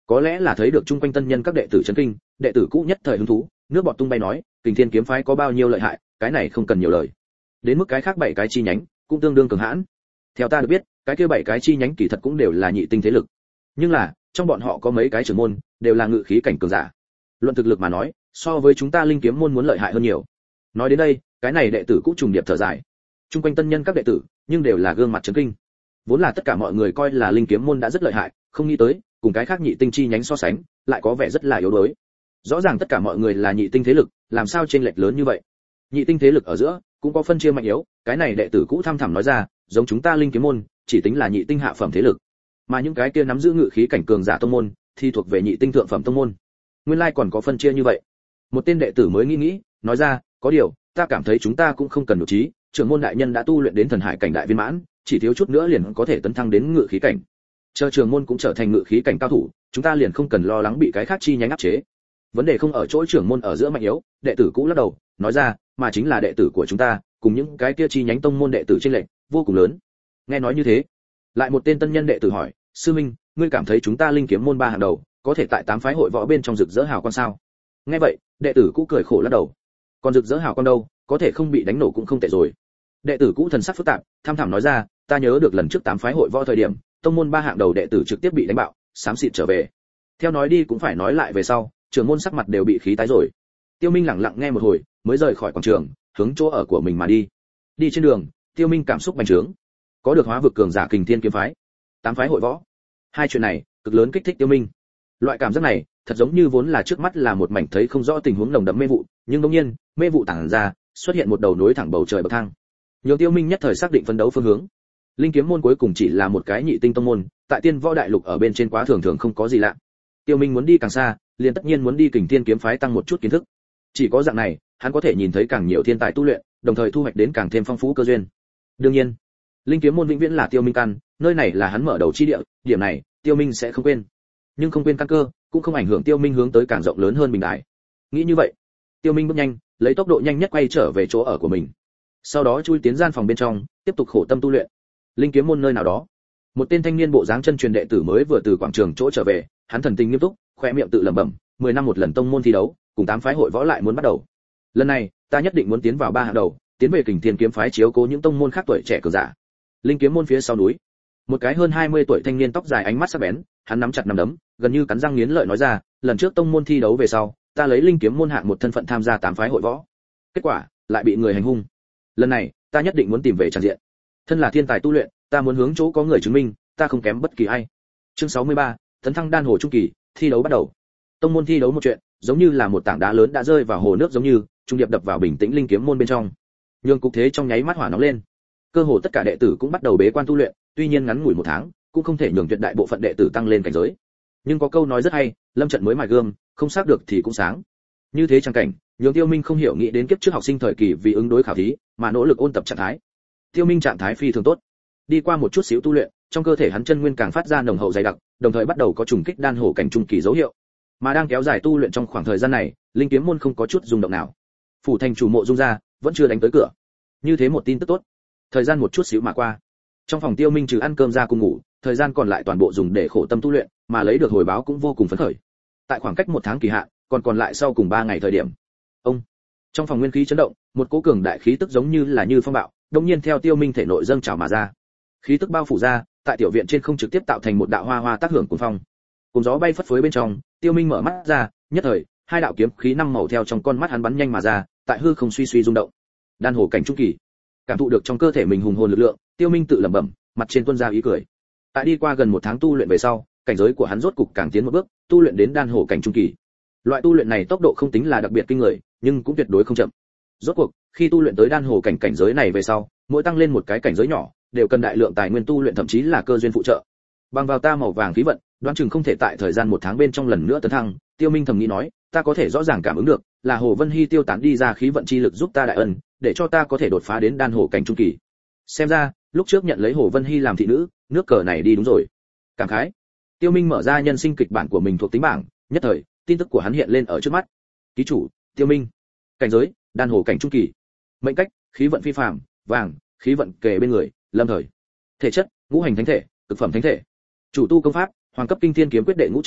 Có lẽ là thấy được chung quanh tân nhân các đệ tử chấn kinh, đệ tử cũ nhất thời hứng thú, nước bọt tung bay nói, Kình Thiên kiếm phái có bao nhiêu lợi hại, cái này không cần nhiều lời. Đến mức cái khác 7 cái chi nhánh, cũng tương đương cường hãn. Theo ta được biết, cái kia 7 cái chi nhánh kỳ thật cũng đều là nhị tinh thế lực. Nhưng là, trong bọn họ có mấy cái trưởng môn, đều là ngự khí cảnh cường giả. Luận thực lực mà nói, so với chúng ta linh kiếm môn muốn lợi hại hơn nhiều. Nói đến đây, cái này đệ tử cũ trùng điệp thở dài. Chung quanh tân nhân các đệ tử, nhưng đều là gương mặt chấn kinh. Vốn là tất cả mọi người coi là linh kiếm môn đã rất lợi hại, không nghĩ tới, cùng cái khác nhị tinh chi nhánh so sánh, lại có vẻ rất là yếu đuối. Rõ ràng tất cả mọi người là nhị tinh thế lực, làm sao chênh lệch lớn như vậy? Nhị tinh thế lực ở giữa cũng có phân chia mạnh yếu, cái này đệ tử cũ thăm thẳm nói ra, giống chúng ta linh kiếm môn, chỉ tính là nhị tinh hạ phẩm thế lực, mà những cái kia nắm giữ ngự khí cảnh cường giả tông môn, thì thuộc về nhị tinh thượng phẩm tông môn. Nguyên lai còn có phân chia như vậy. Một tên đệ tử mới nghĩ, nói ra, có điều, ta cảm thấy chúng ta cũng không cần nổi trí, trưởng môn đại nhân đã tu luyện đến thần hải cảnh đại viên mãn, chỉ thiếu chút nữa liền có thể tấn thăng đến ngự khí cảnh. Chờ trưởng môn cũng trở thành ngự khí cảnh cao thủ, chúng ta liền không cần lo lắng bị cái khác chi nhánh áp chế. Vấn đề không ở chỗ trưởng môn ở giữa mạnh yếu, đệ tử cũ lắc đầu, nói ra, mà chính là đệ tử của chúng ta, cùng những cái kia chi nhánh tông môn đệ tử chênh lệch vô cùng lớn. Nghe nói như thế, lại một tên tân nhân đệ tử hỏi, sư minh, ngươi cảm thấy chúng ta linh kiếm môn 3 hàng đầu, có thể tại 8 phái hội võ bên trong rực rỡ hào quang sao? Nghe vậy, đệ tử cũ cười khổ lắc đầu. Còn rực rỡ hào quang đâu, có thể không bị đánh nổ cũng không tệ rồi. Đệ tử cũ thần sắc phức tạp, tham thẳm nói ra, ta nhớ được lần trước 8 phái hội võ thời điểm, tông môn 3 hạng đầu đệ tử trực tiếp bị đánh bạo, xám xịt trở về. Theo nói đi cũng phải nói lại về sau, trưởng môn sắc mặt đều bị khí tái rồi. Tiêu Minh lặng lặng nghe một hồi, mới rời khỏi quảng trường, hướng chỗ ở của mình mà đi. Đi trên đường, Tiêu Minh cảm xúc bành trướng. Có được hóa vực cường giả Kình Thiên kiếm phái, 8 phái hội võ, hai chuyện này cực lớn kích thích Tiêu Minh. Loại cảm giác này, thật giống như vốn là trước mắt là một mảnh thấy không rõ tình huống nồng đậm mê vụ, nhưng đột nhiên, mê vụ tản ra, xuất hiện một đầu nối thẳng bầu trời bậc thang. Nhiều Tiêu Minh nhất thời xác định phấn đấu phương hướng. Linh kiếm môn cuối cùng chỉ là một cái nhị tinh tông môn, tại Tiên Võ Đại Lục ở bên trên quá thường thường không có gì lạ. Tiêu Minh muốn đi càng xa, liền tất nhiên muốn đi Kình Thiên kiếm phái tăng một chút kiến thức. Chỉ có dạng này, hắn có thể nhìn thấy càng nhiều thiên tài tu luyện, đồng thời thu hoạch đến càng thêm phong phú cơ duyên. Đương nhiên, Linh kiếm môn vĩnh viễn là Tiêu Minh căn, nơi này là hắn mở đầu chi địa, điểm này, Tiêu Minh sẽ không quên. Nhưng không quên căn cơ, cũng không ảnh hưởng Tiêu Minh hướng tới càng rộng lớn hơn bình đại. Nghĩ như vậy, Tiêu Minh bước nhanh, lấy tốc độ nhanh nhất quay trở về chỗ ở của mình. Sau đó chui tiến gian phòng bên trong, tiếp tục khổ tâm tu luyện. Linh kiếm môn nơi nào đó, một tên thanh niên bộ dáng chân truyền đệ tử mới vừa từ quảng trường chỗ trở về, hắn thần tình nghiêm túc, khoe miệng tự lẩm bẩm, 10 năm một lần tông môn thi đấu, cùng 8 phái hội võ lại muốn bắt đầu. Lần này, ta nhất định muốn tiến vào 3 hạng đầu, tiến về Kình Thiên kiếm phái chiếu cố những tông môn khác tuổi trẻ cường giả. Linh kiếm môn phía sau núi, một cái hơn 20 tuổi thanh niên tóc dài ánh mắt sắc bén, hắn nắm chặt nắm đấm, gần như cắn răng nghiến lợi nói ra, lần trước tông môn thi đấu về sau, ta lấy linh kiếm môn hạng một thân phận tham gia 8 phái hội võ. Kết quả, lại bị người hành hung. Lần này, ta nhất định muốn tìm về tràng diện. Thân là thiên tài tu luyện, ta muốn hướng chỗ có người chứng minh, ta không kém bất kỳ ai. Chương 63, tấn thăng đan hồ trung kỳ, thi đấu bắt đầu. Tông môn thi đấu một chuyện, giống như là một tảng đá lớn đã rơi vào hồ nước giống như, trung điệp đập vào bình tĩnh linh kiếm môn bên trong. Nhưng cục thế trong nháy mắt hỏa nóng lên. Cơ hồ tất cả đệ tử cũng bắt đầu bế quan tu luyện, tuy nhiên ngắn ngủi 1 tháng, cũng không thể nhường tuyệt đại bộ phận đệ tử tăng lên cảnh giới. Nhưng có câu nói rất hay, lâm trận mới mài gươm, không xác được thì cũng sáng. Như thế chẳng cảnh, nhường Tiêu Minh không hiểu nghĩ đến kiếp trước học sinh thời kỳ vì ứng đối khảo thí, mà nỗ lực ôn tập trạng thái. Tiêu Minh trạng thái phi thường tốt. Đi qua một chút xíu tu luyện, trong cơ thể hắn chân nguyên càng phát ra nồng hậu dày đặc, đồng thời bắt đầu có trùng kích đan hổ cảnh trung kỳ dấu hiệu. Mà đang kéo dài tu luyện trong khoảng thời gian này, linh kiếm môn không có chút rung động nào. Phủ thành chủ Mộ Dung gia vẫn chưa đánh tới cửa. Như thế một tin tức tốt. Thời gian một chút xíu mà qua. Trong phòng Tiêu Minh trừ ăn cơm ra cùng ngủ, thời gian còn lại toàn bộ dùng để khổ tâm tu luyện, mà lấy được hồi báo cũng vô cùng phấn khởi. Tại khoảng cách 1 tháng kỳ hạn, còn lại sau cùng 3 ngày thời điểm. Ông, trong phòng nguyên khí chấn động, một cỗ cường đại khí tức giống như là như phong bạo, đột nhiên theo Tiêu Minh thể nội dâng trào mà ra. Khí tức bao phủ ra, tại tiểu viện trên không trực tiếp tạo thành một đạo hoa hoa tác hưởng cuồng phong. Cùng gió bay phất phới bên trong, Tiêu Minh mở mắt ra, nhất thời, 2 đạo kiếm khí 5 màu theo trong con mắt hắn bắn nhanh mà ra, tại hư không suy suy rung động. Đan hồ cảnh trung kỳ. Cảm thụ được trong cơ thể mình hùng hồn lực lượng, Tiêu Minh tự lẩm bẩm, mặt trên tuôn ra ý cười. Tại đi qua gần 1 tháng tu luyện về sau, cảnh giới của hắn rốt cục càng tiến một bước, tu luyện đến đan hồ cảnh trung kỳ. Loại tu luyện này tốc độ không tính là đặc biệt kinh người, nhưng cũng tuyệt đối không chậm. Rốt cuộc, khi tu luyện tới đan hồ cảnh giới này về sau, mỗi tăng lên một cái cảnh giới nhỏ, đều cần đại lượng tài nguyên tu luyện thậm chí là cơ duyên phụ trợ. Bằng vào ta màu vàng khí vận, đoán chừng không thể tại thời gian 1 tháng bên trong lần nữa tấn thăng. Tiêu Minh thầm nghĩ nói, ta có thể rõ ràng cảm ứng được, là Hồ Vân Hy tiêu tán đi ra khí vận chi lực giúp ta đại ân, để cho ta có thể đột phá đến đan hồ cảnh trung kỳ. Xem ra, lúc trước nhận lấy Hồ Vân Hy làm thị nữ, nước cờ này đi đúng rồi. Cảm khái. Tiêu Minh mở ra nhân sinh kịch bản của mình thuộc tính bảng, nhất thời, tin tức của hắn hiện lên ở trước mắt. Ký chủ, Tiêu Minh. Cảnh giới, đan hồ cảnh trung kỳ. Mệnh cách, khí vận phi phàm, vàng, khí vận kề bên người, lâm thời. Thể chất, ngũ hành thánh thể, cực phẩm thánh thể. Chủ tu công pháp, hoàng cấp kinh thiên kiếm quyết đệ ngũ trọng,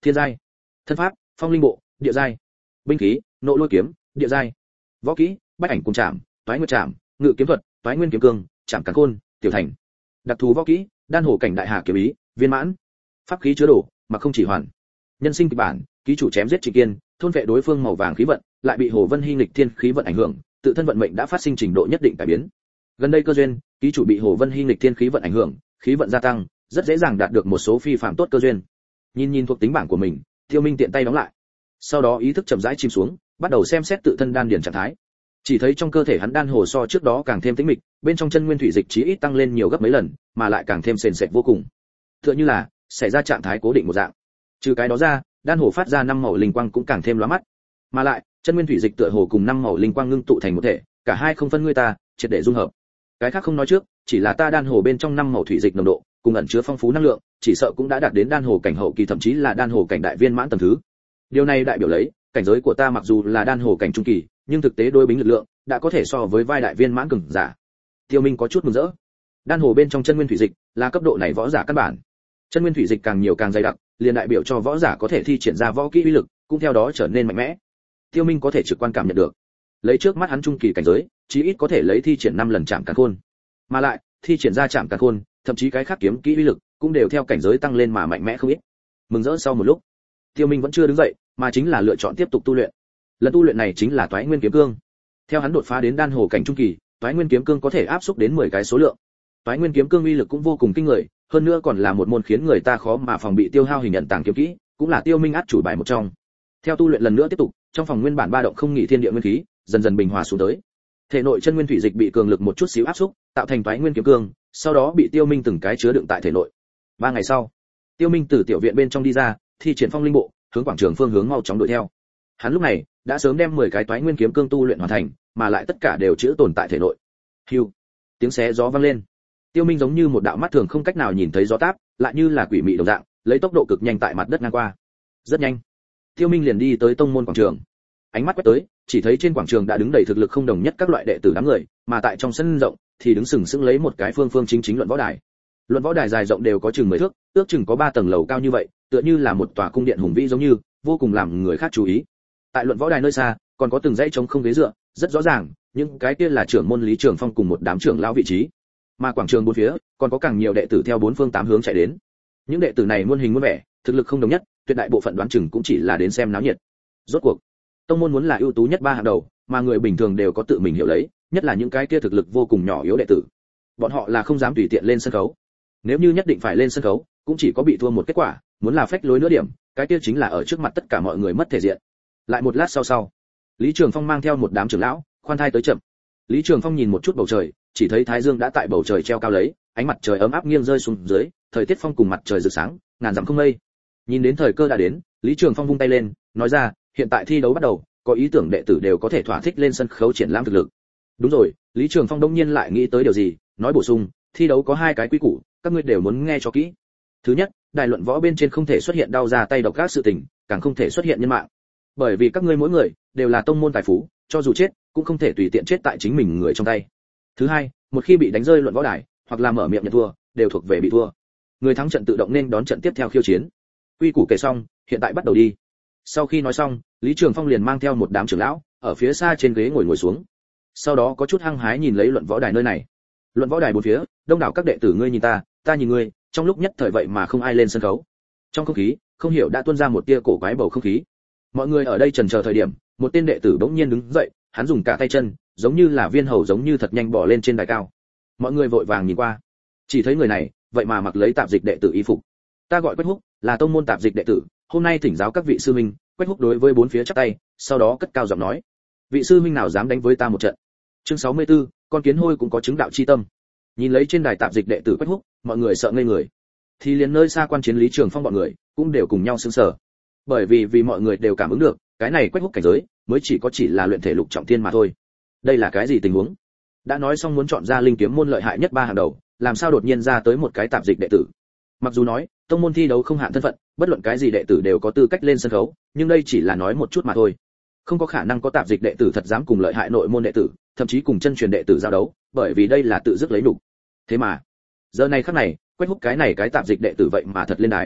thiên giai. Thân pháp, phong linh bộ, địa giai. Binh khí, nộ lôi kiếm, địa giai. Võ kỹ, bách ảnh cùng chạm, toái nguyên chạm, ngự kiếm thuật, toái nguyên kiếm cương, chạm càn khôn, tiểu thành. Đặc thù võ kỹ, đan hổ cảnh đại hạ kiếm ý, viên mãn. Pháp khí chứa đồ, mà không chỉ hoàn. Nhân sinh kịch bản, ký chủ chém giết Trịnh Kiên, thôn vệ đối phương màu vàng khí vận, lại bị Hồ Vân Hy nghịch thiên khí vận ảnh hưởng, tự thân vận mệnh đã phát sinh trình độ nhất định cải biến. Gần đây cơ duyên, ký chủ bị Hồ Vân Hy nghịch thiên khí vận ảnh hưởng, khí vận gia tăng, rất dễ dàng đạt được một số phi phàm tốt cơ duyên. Nhìn thuộc tính bảng của mình, Tiêu Minh tiện tay đóng lại. Sau đó ý thức chậm rãi chìm xuống, bắt đầu xem xét tự thân đan điền trạng thái. Chỉ thấy trong cơ thể hắn đan hồ so trước đó càng thêm tĩnh mịch, bên trong chân nguyên thủy dịch chí ít tăng lên nhiều gấp mấy lần, mà lại càng thêm sền sệt vô cùng. Tựa như là xảy ra trạng thái cố định một dạng. Trừ cái đó ra, đan hồ phát ra năm màu linh quang cũng càng thêm lóa mắt. Mà lại, chân nguyên thủy dịch tựa hồ cùng năm màu linh quang ngưng tụ thành một thể, cả hai không phân ngươi ta, triệt để dung hợp. Cái khác không nói trước, chỉ là ta đan hồ bên trong năm màu thủy dịch nồng độ, cùng ẩn chứa phong phú năng lượng, chỉ sợ cũng đã đạt đến đan hồ cảnh hậu kỳ, thậm chí là đan hồ cảnh đại viên mãn tầng thứ. Điều này đại biểu lấy, cảnh giới của ta mặc dù là đan hồ cảnh trung kỳ, nhưng thực tế đối bính lực lượng đã có thể so với vai đại viên mãn cường giả. Tiêu Minh có chút mừng rỡ. Đan hồ bên trong chân nguyên thủy dịch là cấp độ này võ giả căn bản. Chân nguyên thủy dịch càng nhiều càng dày đặc, liền đại biểu cho võ giả có thể thi triển ra võ kỹ uy lực, cũng theo đó trở nên mạnh mẽ. Tiêu Minh có thể trực quan cảm nhận được, lấy trước mắt hắn trung kỳ cảnh giới, chí ít có thể lấy thi triển 5 lần chạm càn khôn. Mà lại, thi triển ra chạm càn khôn, thậm chí cái khác kiếm kỹ uy lực cũng đều theo cảnh giới tăng lên mà mạnh mẽ không ít. Mừng rỡ sau một lúc, Tiêu Minh vẫn chưa đứng dậy, mà chính là lựa chọn tiếp tục tu luyện. Lần tu luyện này chính là Toái Nguyên kiếm cương. Theo hắn đột phá đến đan hồ cảnh trung kỳ, Toái Nguyên kiếm cương có thể áp xúc đến 10 cái số lượng. Toái Nguyên kiếm cương uy lực cũng vô cùng kinh người, hơn nữa còn là một môn khiến người ta khó mà phòng bị tiêu hao hình nhận tàng kiếm kỹ, cũng là Tiêu Minh át chủ bài một trong. Theo tu luyện lần nữa tiếp tục, trong phòng nguyên bản ba động không nghỉ thiên địa nguyên khí, dần dần bình hòa xuống tới. Thể nội chân nguyên thủy dịch bị cường lực một chút xíu áp xúc, tạo thành Toái Nguyên kiếm cương, sau đó bị Tiêu Minh từng cái chứa đựng tại thể nội. 3 ngày sau, Tiêu Minh từ tiểu viện bên trong đi ra, thi triển phong linh bộ, hướng quảng trường phương hướng mau chóng đuổi theo. Hắn lúc này đã sớm đem 10 cái Toái Nguyên kiếm cương tu luyện hoàn thành, mà lại tất cả đều chứa tồn tại thể nội. Hưu, tiếng xé gió vang lên. Tiêu Minh giống như một đạo mắt thường không cách nào nhìn thấy gió táp, lại như là quỷ mị đồng dạng, lấy tốc độ cực nhanh tại mặt đất ngang qua. Rất nhanh, Tiêu Minh liền đi tới tông môn quảng trường. Ánh mắt quét tới, chỉ thấy trên quảng trường đã đứng đầy thực lực không đồng nhất các loại đệ tử đám người, mà tại trong sân rộng thì đứng sừng sững lấy một cái phương phương chính chính luận võ đài. Luận võ đài dài rộng đều có chừng 10 thước, ước chừng có 3 tầng lầu cao như vậy, tựa như là một tòa cung điện hùng vĩ giống như, vô cùng làm người khác chú ý. Tại luận võ đài nơi xa, còn có từng dãy trống không ghế dựa, rất rõ ràng, những cái kia là trưởng môn Lý Trường Phong cùng một đám trưởng lão vị trí. Mà quảng trường bốn phía, còn có càng nhiều đệ tử theo bốn phương tám hướng chạy đến. Những đệ tử này muôn hình muôn vẻ, thực lực không đồng nhất, tuyệt đại bộ phận đoán chừng cũng chỉ là đến xem náo nhiệt. Rốt cuộc, tông môn muốn là ưu tú nhất 3 hàng đầu, mà người bình thường đều có tự mình hiểu lấy, nhất là những cái kia thực lực vô cùng nhỏ yếu đệ tử. Bọn họ là không dám tùy tiện lên sân khấu. Nếu như nhất định phải lên sân khấu, cũng chỉ có bị thua một kết quả, muốn là phách lối nữa điểm, cái kia chính là ở trước mặt tất cả mọi người mất thể diện. Lại một lát sau, Lý Trường Phong mang theo một đám trưởng lão, khoan thai tới chậm. Lý Trường Phong nhìn một chút bầu trời, chỉ thấy thái dương đã tại bầu trời treo cao lấy, ánh mặt trời ấm áp nghiêng rơi xuống dưới, thời tiết phong cùng mặt trời rực sáng, ngàn dặm không mây. Nhìn đến thời cơ đã đến, Lý Trường Phong vung tay lên, nói ra, hiện tại thi đấu bắt đầu, có ý tưởng đệ tử đều có thể thỏa thích lên sân khấu triển lãm thực lực. Đúng rồi, Lý Trường Phong đông nhiên lại nghĩ tới điều gì, nói bổ sung, thi đấu có 2 cái quy củ, các ngươi đều muốn nghe cho kỹ. Thứ nhất, đài luận võ bên trên không thể xuất hiện đau ra tay độc ác sự tình, càng không thể xuất hiện nhân mạng. Bởi vì các ngươi mỗi người đều là tông môn tài phú, cho dù chết, cũng không thể tùy tiện chết tại chính mình người trong tay. Thứ hai, một khi bị đánh rơi luận võ đài, hoặc là mở miệng nhận thua, đều thuộc về bị thua. Người thắng trận tự động nên đón trận tiếp theo khiêu chiến. Quy củ kể xong, hiện tại bắt đầu đi. Sau khi nói xong, Lý Trường Phong liền mang theo một đám trưởng lão, ở phía xa trên ghế ngồi xuống. Sau đó có chút hăng hái nhìn lấy luận võ đài nơi này. Luận võ đài bốn phía, đông đảo các đệ tử ngươi nhìn ta nhìn ngươi, trong lúc nhất thời vậy mà không ai lên sân khấu. Trong không khí, không hiểu đã tuôn ra một tia cổ quái bầu không khí. Mọi người ở đây chần chờ thời điểm, một tên đệ tử bỗng nhiên đứng dậy, hắn dùng cả tay chân, giống như là viên hầu giống như thật nhanh bò lên trên đài cao. Mọi người vội vàng nhìn qua, chỉ thấy người này, vậy mà mặc lấy tạp dịch đệ tử y phục. Ta gọi Quách Húc, là tông môn tạp dịch đệ tử, hôm nay thỉnh giáo các vị sư minh. Quách Húc đối với bốn phía chắp tay, sau đó cất cao giọng nói, vị sư minh nào dám đánh với ta một trận. Chương 64, con kiến hôi cũng có chứng đạo chi tâm. Nhìn lấy trên đài tạp dịch đệ tử Quách Húc, mọi người sợ ngây người. Thì liền nơi xa quan chiến Lý Trường Phong bọn người, cũng đều cùng nhau sững sờ. Bởi vì mọi người đều cảm ứng được, cái này Quách Húc cảnh giới, mới chỉ là luyện thể lục trọng thiên mà thôi. Đây là cái gì tình huống? Đã nói xong muốn chọn ra linh kiếm môn lợi hại nhất 3 hàng đầu, làm sao đột nhiên ra tới một cái tạp dịch đệ tử? Mặc dù nói, tông môn thi đấu không hạn thân phận, bất luận cái gì đệ tử đều có tư cách lên sân khấu, nhưng đây chỉ là nói một chút mà thôi. Không có khả năng có tạp dịch đệ tử thật dám cùng lợi hại nội môn đệ tử, thậm chí cùng chân truyền đệ tử giao đấu, bởi vì đây là tự dứt lấy nhục. Thế mà, giờ này khắc này, Quách Húc cái này cái tạp dịch đệ tử vậy mà thật lên đài.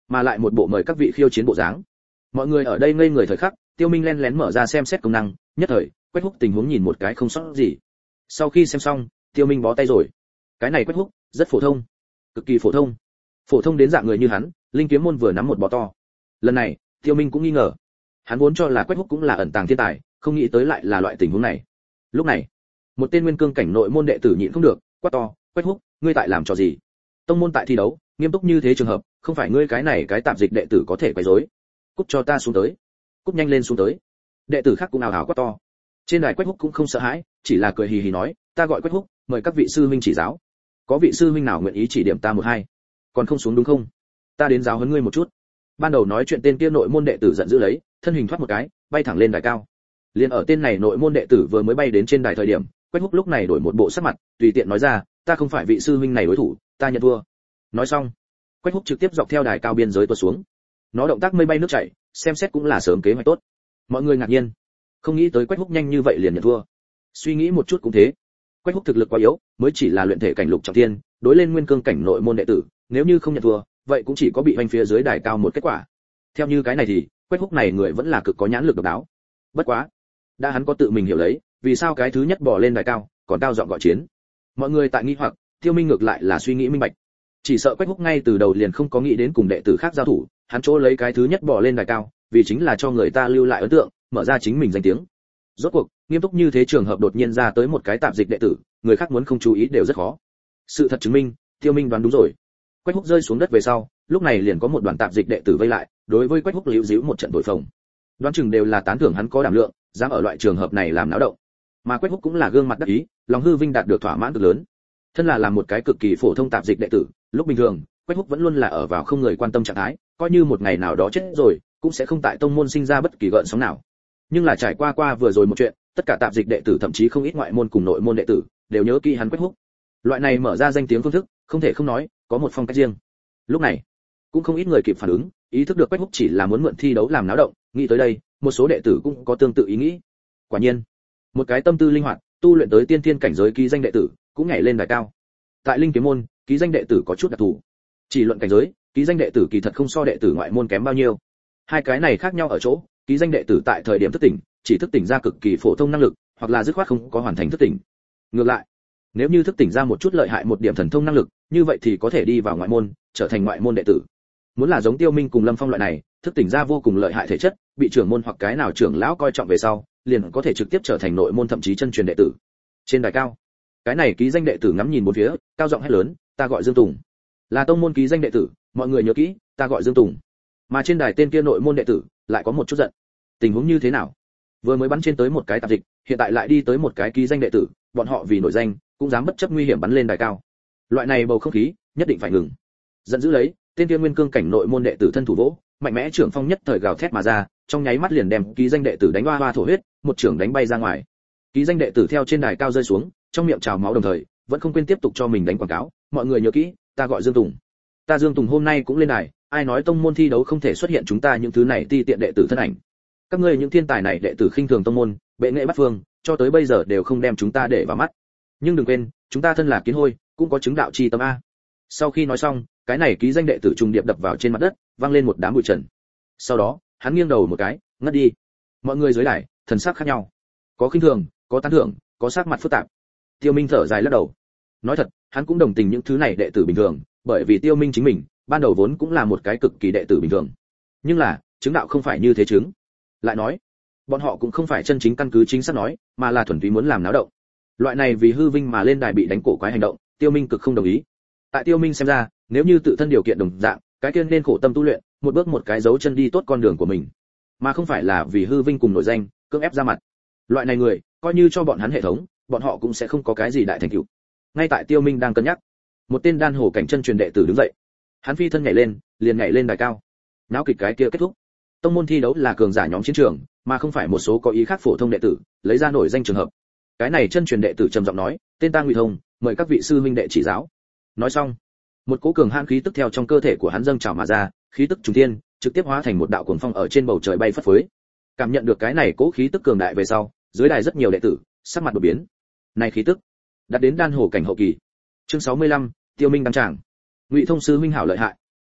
mà lại một bộ mời các vị khiêu chiến bộ dáng. Mọi người ở đây ngây người thời khắc, Tiêu Minh lén lén mở ra xem xét công năng, nhất thời, Quách Húc tình huống nhìn một cái không sót gì. Sau khi xem xong, Tiêu Minh bó tay rồi. Cái này Quách Húc, rất phổ thông, cực kỳ phổ thông. Phổ thông đến dạng người như hắn, linh kiếm môn vừa nắm một bó to. Lần này, Tiêu Minh cũng nghi ngờ. Hắn vốn cho là Quách Húc cũng là ẩn tàng thiên tài, không nghĩ tới lại là loại tình huống này. Lúc này, một tên nguyên cương cảnh nội môn đệ tử nhịn không được, quát to, Quách Húc, ngươi tại làm trò gì? Tông môn tại thi đấu, nghiêm túc như thế trường hợp, không phải ngươi cái này cái tạp dịch đệ tử có thể quấy rối. Cút cho ta xuống tới. Cút nhanh lên xuống tới. Đệ tử khác cũng ào ào quát to. Trên đài Quách Húc cũng không sợ hãi, chỉ là cười hì hì nói, ta gọi Quách Húc, mời các vị sư huynh chỉ giáo. Có vị sư huynh nào nguyện ý chỉ điểm ta một hai? Còn không xuống đúng không? Ta đến giáo huấn ngươi một chút. Ban đầu nói chuyện tên kia nội môn đệ tử giận dữ lấy, thân hình thoát một cái, bay thẳng lên đài cao. Liên ở tên này nội môn đệ tử vừa mới bay đến trên đài thời điểm, Quách Húc lúc này đổi một bộ sắc mặt, tùy tiện nói ra, ta không phải vị sư huynh này đối thủ, ta nhận thua. Nói xong, Quách Húc trực tiếp dọc theo đài cao biên giới tuột xuống. Nó động tác mây bay nước chảy, xem xét cũng là sớm kế hoạch tốt. Mọi người ngạc nhiên, không nghĩ tới Quách Húc nhanh như vậy liền nhận thua. Suy nghĩ một chút cũng thế, Quách Húc thực lực quá yếu, mới chỉ là luyện thể cảnh lục trọng thiên, đối lên nguyên cương cảnh nội môn đệ tử, nếu như không nhận thua, vậy cũng chỉ có bị hoành phía dưới đài cao một kết quả. Theo như cái này thì, Quách Húc này người vẫn là cực có nhãn lực độc đáo. Bất quá, đã hắn có tự mình hiểu lấy, vì sao cái thứ nhất bỏ lên đài cao, còn cao giọng gọi chiến. Mọi người tại nghi hoặc, Tiêu Minh ngược lại là suy nghĩ minh bạch. Chỉ sợ Quách Húc ngay từ đầu liền không có nghĩ đến cùng đệ tử khác giao thủ, hắn chỗ lấy cái thứ nhất bỏ lên đài cao, vì chính là cho người ta lưu lại ấn tượng, mở ra chính mình danh tiếng. Rốt cuộc, nghiêm túc như thế trường hợp đột nhiên ra tới một cái tạp dịch đệ tử, người khác muốn không chú ý đều rất khó. Sự thật chứng minh, Tiêu Minh đoán đúng rồi. Quách Húc rơi xuống đất về sau, lúc này liền có một đoàn tạp dịch đệ tử vây lại, đối với Quách Húc liễu díu một trận thổi phồng. Đoán chừng đều là tán thưởng hắn có đảm lượng, dám ở loại trường hợp này làm náo động. Mà Quách Húc cũng là gương mặt đắc ý, lòng hư vinh đạt được thỏa mãn cực lớn. Thân là một cái cực kỳ phổ thông tạp dịch đệ tử, lúc bình thường, Quách Húc vẫn luôn là ở vào không người quan tâm trạng thái, coi như một ngày nào đó chết rồi, cũng sẽ không tại tông môn sinh ra bất kỳ gợn sóng nào. Nhưng là trải qua vừa rồi một chuyện, tất cả tạp dịch đệ tử thậm chí không ít ngoại môn cùng nội môn đệ tử, đều nhớ kỹ hắn Quách Húc. Loại này mở ra danh tiếng phương thức, không thể không nói, có một phong cách riêng. Lúc này, cũng không ít người kịp phản ứng, ý thức được Quách Húc chỉ là muốn mượn thi đấu làm náo động, nghĩ tới đây, một số đệ tử cũng có tương tự ý nghĩ. Quả nhiên, một cái tâm tư linh hoạt, tu luyện tới tiên thiên cảnh giới ký danh đệ tử, cũng nhảy lên đài cao. Tại linh kiếm môn, ký danh đệ tử có chút đặc thù. Chỉ luận cảnh giới, ký danh đệ tử kỳ thật không so đệ tử ngoại môn kém bao nhiêu. Hai cái này khác nhau ở chỗ, ký danh đệ tử tại thời điểm thức tỉnh, chỉ thức tỉnh ra cực kỳ phổ thông năng lực, hoặc là dứt khoát không có hoàn thành thức tỉnh. Ngược lại, nếu như thức tỉnh ra một chút lợi hại một điểm thần thông năng lực, như vậy thì có thể đi vào ngoại môn, trở thành ngoại môn đệ tử. Muốn là giống Tiêu Minh cùng Lâm Phong loại này, thức tỉnh ra vô cùng lợi hại thể chất, bị trưởng môn hoặc cái nào trưởng lão coi trọng về sau, liền có thể trực tiếp trở thành nội môn thậm chí chân truyền đệ tử. Trên đài cao, cái này ký danh đệ tử ngắm nhìn bốn phía, cao giọng hét lớn, ta gọi Dương Tùng, là tông môn ký danh đệ tử, mọi người nhớ kỹ, ta gọi Dương Tùng. Mà trên đài tên kia nội môn đệ tử lại có một chút giận. Tình huống như thế nào? Vừa mới bắn trên tới một cái tạp dịch, hiện tại lại đi tới một cái ký danh đệ tử, bọn họ vì nổi danh, cũng dám bất chấp nguy hiểm bắn lên đài cao. Loại này bầu không khí, nhất định phải ngừng. Giận dữ lấy, tên kia nguyên cương cảnh nội môn đệ tử thân thủ vỗ, mạnh mẽ trưởng phong nhất thời gào thét mà ra, trong nháy mắt liền đem ký danh đệ tử đánh hoa hoa thổ huyết, một trưởng đánh bay ra ngoài. Ký danh đệ tử theo trên đài cao rơi xuống, trong miệng trào máu đồng thời, vẫn không quên tiếp tục cho mình đánh quảng cáo, mọi người nhớ kỹ, ta gọi Dương Tùng. Ta Dương Tùng hôm nay cũng lên đài, ai nói tông môn thi đấu không thể xuất hiện chúng ta những thứ này ti tiện đệ tử thân ảnh. Các ngươi những thiên tài này đệ tử khinh thường tông môn, bệ nghệ bắt phương, cho tới bây giờ đều không đem chúng ta để vào mắt. Nhưng đừng quên, chúng ta thân là kiến hôi, cũng có chứng đạo chi tâm a. Sau khi nói xong, cái này ký danh đệ tử trùng điệp đập vào trên mặt đất, vang lên một đám bụi trần. Sau đó, hắn nghiêng đầu một cái, ngất đi. Mọi người dưới đài, thần sắc khác nhau, có khinh thường, có tán thưởng, có sắc mặt phức tạp. Tiêu Minh thở dài lắc đầu. Nói thật, hắn cũng đồng tình những thứ này đệ tử bình thường, bởi vì Tiêu Minh chính mình, ban đầu vốn cũng là một cái cực kỳ đệ tử bình thường. Nhưng là, chứng đạo không phải như thế chứng. Lại nói, bọn họ cũng không phải chân chính căn cứ chính xác nói, mà là thuần túy muốn làm náo động. Loại này vì hư vinh mà lên đài bị đánh cổ quái hành động, Tiêu Minh cực không đồng ý. Tại Tiêu Minh xem ra, nếu như tự thân điều kiện đồng dạng, cái kia nên khổ tâm tu luyện, một bước một cái dấu chân đi tốt con đường của mình, mà không phải là vì hư vinh cùng nổi danh, cưỡng ép ra mặt. Loại này người, coi như cho bọn hắn hệ thống, bọn họ cũng sẽ không có cái gì đại thành tựu. Ngay tại Tiêu Minh đang cân nhắc, một tên đan hồ cảnh chân truyền đệ tử đứng dậy. Hắn phi thân nhảy lên, liền nhảy lên đài cao. Náo kịch cái kia kết thúc. Tông môn thi đấu là cường giả nhóm chiến trường, mà không phải một số có ý khác phổ thông đệ tử, lấy ra nổi danh trường hợp. Cái này chân truyền đệ tử trầm giọng nói, tên ta Ngụy Thông, mời các vị sư huynh đệ chỉ giáo. Nói xong, một cỗ cường hãn khí tức theo trong cơ thể của hắn dâng trào mà ra, khí tức trùng thiên, trực tiếp hóa thành một đạo cuồng phong ở trên bầu trời bay phất phới. Cảm nhận được cái này cỗ khí tức cường đại về sau, dưới đài rất nhiều đệ tử sắc mặt đổi biến. Này khí tức, đạt đến đan hồ cảnh hậu kỳ. Chương 65, Tiêu Minh đăng tràng. Ngụy Thông sư huynh hảo lợi hại.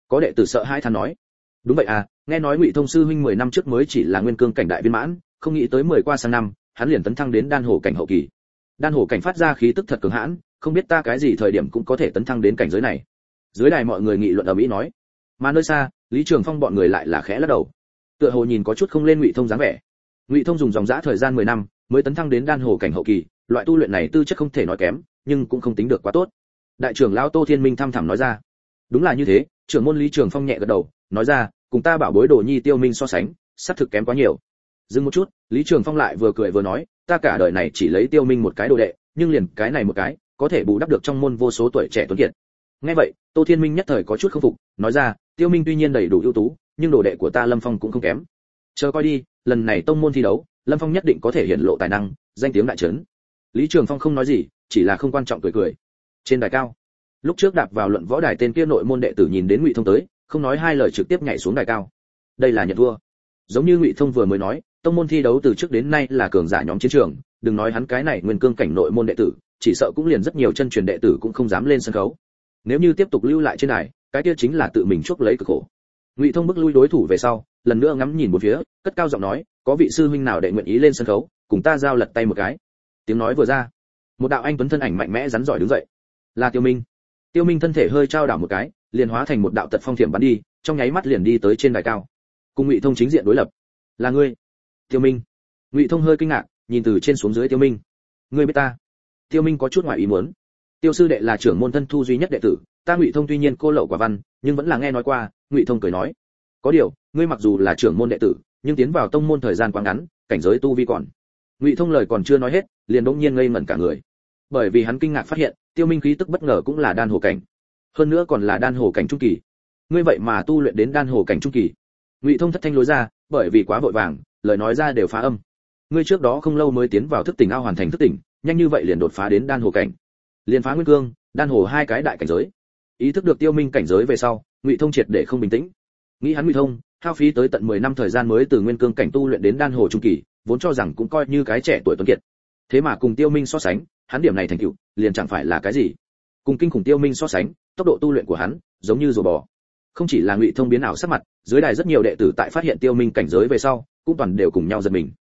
Có đệ tử sợ hãi than nói. Đúng vậy à, nghe nói Ngụy Thông sư huynh 10 năm trước mới chỉ là nguyên cương cảnh đại viên mãn, không nghĩ tới 10 qua sang năm, hắn liền tấn thăng đến đan hồ cảnh hậu kỳ. Đan hồ cảnh phát ra khí tức thật cường hãn, không biết ta cái gì thời điểm cũng có thể tấn thăng đến cảnh giới này. Dưới đài mọi người nghị luận ầm ĩ nói. Mà nơi xa, Lý Trường Phong bọn người lại là khẽ lắc đầu. Tựa hồ nhìn có chút không lên Ngụy Thông dáng vẻ. Ngụy Thông dùng dòng dã thời gian 10 năm mới tấn thăng đến đan hồ cảnh hậu kỳ, loại tu luyện này tư chất không thể nói kém, nhưng cũng không tính được quá tốt. Đại trưởng lão Tô Thiên Minh thăm thẳm nói ra. Đúng là như thế, trưởng môn Lý Trường Phong nhẹ gật đầu, nói ra, cùng ta bảo bối Đồ Nhi Tiêu Minh so sánh, sắp thực kém quá nhiều. Dừng một chút, Lý Trường Phong lại vừa cười vừa nói, ta cả đời này chỉ lấy Tiêu Minh một cái đồ đệ, nhưng liền cái này một cái, có thể bù đắp được trong môn vô số tuổi trẻ tuấn kiệt. Nghe vậy, Tô Thiên Minh nhất thời có chút không phục, nói ra, Tiêu Minh tuy nhiên đầy đủ ưu tú, nhưng đồ đệ của ta Lâm Phong cũng không kém. Chờ coi đi, lần này tông môn thi đấu, Lâm Phong nhất định có thể hiện lộ tài năng, danh tiếng đại chấn. Lý Trường Phong không nói gì, chỉ là không quan trọng cười cười. Trên đài cao, lúc trước đạp vào luận võ đài tên kia nội môn đệ tử nhìn đến Ngụy Thông tới, không nói hai lời trực tiếp nhảy xuống đài cao. Đây là nhận thua. Giống như Ngụy Thông vừa mới nói, tông môn thi đấu từ trước đến nay là cường giả nhóm chiến trường, đừng nói hắn cái này nguyên cương cảnh nội môn đệ tử, chỉ sợ cũng liền rất nhiều chân truyền đệ tử cũng không dám lên sân khấu. Nếu như tiếp tục lưu lại trên đài, cái kia chính là tự mình chuốc lấy cực khổ. Ngụy Thông bước lui đối thủ về sau, lần nữa ngắm nhìn bốn phía, cất cao giọng nói, có vị sư huynh nào đệ nguyện ý lên sân khấu, cùng ta giao lật tay một cái. Tiếng nói vừa ra, một đạo anh tuấn thân ảnh mạnh mẽ rắn giỏi đứng dậy, là Tiêu Minh. Tiêu Minh thân thể hơi trao đảo một cái, liền hóa thành một đạo tật phong thiểm bắn đi, trong nháy mắt liền đi tới trên đài cao. Cùng Ngụy Thông chính diện đối lập. Là ngươi? Tiêu Minh. Ngụy Thông hơi kinh ngạc, nhìn từ trên xuống dưới Tiêu Minh. Ngươi biết ta? Tiêu Minh có chút ngoài ý muốn. Tiêu sư đệ là trưởng môn thân thu duy nhất đệ tử, ta Ngụy Thông tuy nhiên cô lậu quả văn, nhưng vẫn là nghe nói qua. Ngụy Thông cười nói, có điều, ngươi mặc dù là trưởng môn đệ tử, nhưng tiến vào tông môn thời gian quá ngắn, cảnh giới tu vi còn. Ngụy Thông lời còn chưa nói hết, liền bỗng nhiên ngây ngẩn cả người. Bởi vì hắn kinh ngạc phát hiện, Tiêu Minh khí tức bất ngờ cũng là đan hồ cảnh, hơn nữa còn là đan hồ cảnh trung kỳ. Ngươi vậy mà tu luyện đến đan hồ cảnh trung kỳ? Ngụy Thông thất thanh lối ra, bởi vì quá vội vàng, lời nói ra đều phá âm. Ngươi trước đó không lâu mới tiến vào thức tỉnh ao hoàn thành thức tỉnh, nhanh như vậy liền đột phá đến đan hồ cảnh, liền phá nguyên cương, đan hồ hai cái đại cảnh giới. Ý thức được Tiêu Minh cảnh giới về sau, Ngụy Thông triệt để không bình tĩnh. Nghĩ hắn Ngụy Thông, hao phí tới tận 10 năm thời gian mới từ nguyên cương cảnh tu luyện đến đan hồ trung kỳ, vốn cho rằng cũng coi như cái trẻ tuổi tuấn kiệt. Thế mà cùng Tiêu Minh so sánh, hắn điểm này thành tựu, liền chẳng phải là cái gì. Cùng kinh khủng Tiêu Minh so sánh, tốc độ tu luyện của hắn, giống như rùa bò. Không chỉ là Ngụy Thông biến ảo sắc mặt, dưới đài rất nhiều đệ tử tại phát hiện Tiêu Minh cảnh giới về sau, cũng toàn đều cùng nhau giật mình.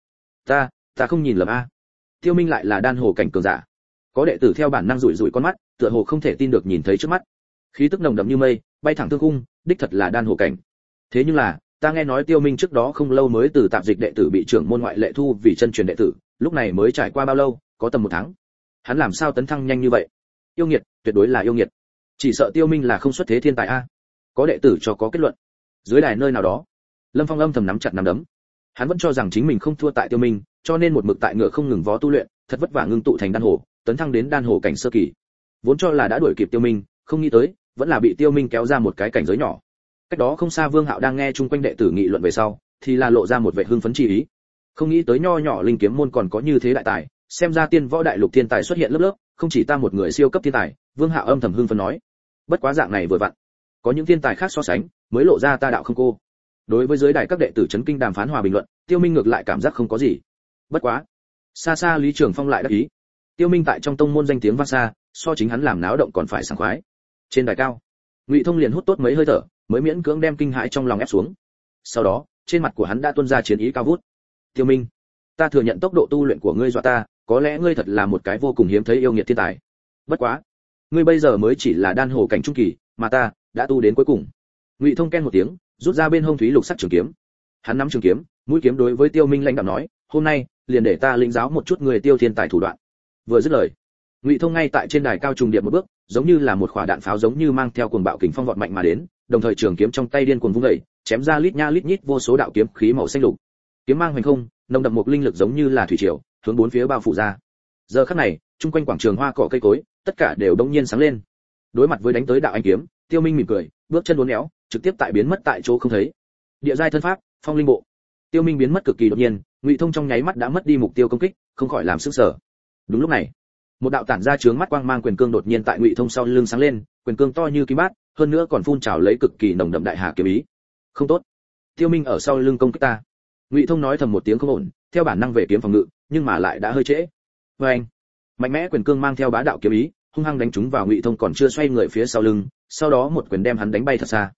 Ta không nhìn lầm a. Tiêu Minh lại là đan hồ cảnh cường giả. Có đệ tử theo bản năng rủi rủi con mắt, tựa hồ không thể tin được nhìn thấy trước mắt. Khí tức nồng đậm như mây, bay thẳng thương khung, đích thật là đan hồ cảnh. Thế nhưng là, ta nghe nói Tiêu Minh trước đó không lâu mới từ tạp dịch đệ tử bị trưởng môn ngoại lệ thu vì chân truyền đệ tử, lúc này mới trải qua bao lâu, có tầm 1 tháng. Hắn làm sao tấn thăng nhanh như vậy? Yêu nghiệt, tuyệt đối là yêu nghiệt. Chỉ sợ Tiêu Minh là không xuất thế thiên tài a. Có đệ tử cho có kết luận. Dưới đài nơi nào đó, Lâm Phong âm thầm nắm chặt nắm đấm. Hắn vẫn cho rằng chính mình không thua tại Tiêu Minh, cho nên một mực tại ngựa không ngừng vó tu luyện, thật vất vả ngưng tụ thành đan hồ, tấn thăng đến đan hồ cảnh sơ kỳ. Vốn cho là đã đuổi kịp Tiêu Minh, không nghĩ tới, vẫn là bị Tiêu Minh kéo ra một cái cảnh giới nhỏ. Cách đó không xa Vương Hạo đang nghe chung quanh đệ tử nghị luận về sau, thì là lộ ra một vẻ hưng phấn chi ý. Không nghĩ tới nho nhỏ linh kiếm môn còn có như thế đại tài, xem ra tiên võ đại lục thiên tài xuất hiện lớp lớp, không chỉ ta một người siêu cấp thiên tài. Vương Hạo âm thầm hưng phấn nói. Bất quá dạng này vừa vặn, có những thiên tài khác so sánh, mới lộ ra ta đạo không cô. Đối với giới đài các đệ tử chấn kinh đàm phán hòa bình luận, Tiêu Minh ngược lại cảm giác không có gì. Bất quá, xa xa Lý Trường Phong lại đắc ý. Tiêu Minh tại trong tông môn danh tiếng vang xa, so chính hắn làm náo động còn phải sảng khoái. Trên đài cao, Ngụy Thông liền hút tốt mấy hơi thở, mới miễn cưỡng đem kinh hãi trong lòng ép xuống. Sau đó, trên mặt của hắn đã tuôn ra chiến ý cao vút. Tiêu Minh, ta thừa nhận tốc độ tu luyện của ngươi dọa ta, có lẽ ngươi thật là một cái vô cùng hiếm thấy yêu nghiệt thiên tài. Bất quá, ngươi bây giờ mới chỉ là đan hồ cảnh trung kỳ, mà ta đã tu đến cuối cùng. Ngụy Thông ken một tiếng, rút ra bên hông thúy lục sắc trường kiếm. Hắn nắm trường kiếm, mũi kiếm đối với Tiêu Minh lãnh đạm nói, hôm nay liền để ta lĩnh giáo một chút người Tiêu thiên tài thủ đoạn. Vừa dứt lời, Ngụy Thông ngay tại trên đài cao trùng điệp một bước, giống như là một quả đạn pháo giống như mang theo cuồng bạo kình phong vọt mạnh mà đến, đồng thời trường kiếm trong tay điên cuồng vung dậy, chém ra lít nha lít nhít vô số đạo kiếm khí màu xanh lục. Kiếm mang hoành không, nồng đậm một linh lực giống như là thủy triều, hướng bốn phía bao phủ ra. Giờ khắc này, chung quanh quảng trường hoa cỏ cây cối, tất cả đều đông nhiên sáng lên. Đối mặt với đánh tới đạo ánh kiếm, Tiêu Minh mỉm cười, bước chân uốn éo, trực tiếp tại biến mất tại chỗ không thấy. Địa giai thân pháp, phong linh bộ. Tiêu Minh biến mất cực kỳ đột nhiên, Ngụy Thông trong nháy mắt đã mất đi mục tiêu công kích, không khỏi làm sửng sở. Đúng lúc này, một đạo tản ra chướng mắt quang mang quyền cương đột nhiên tại Ngụy Thông sau lưng sáng lên, quyền cương to như kim bát, hơn nữa còn phun trào lấy cực kỳ nồng đậm đại hà kiếm ý. Không tốt, Tiêu Minh ở sau lưng công kích ta. Ngụy Thông nói thầm một tiếng không ổn, theo bản năng về kiếm phòng ngự, nhưng mà lại đã hơi trễ. Oeng, mạnh mẽ quyền cương mang theo bá đạo kiếm ý, hung hăng đánh trúng vào Ngụy Thông còn chưa xoay người phía sau lưng, sau đó một quyền đem hắn đánh bay thật xa.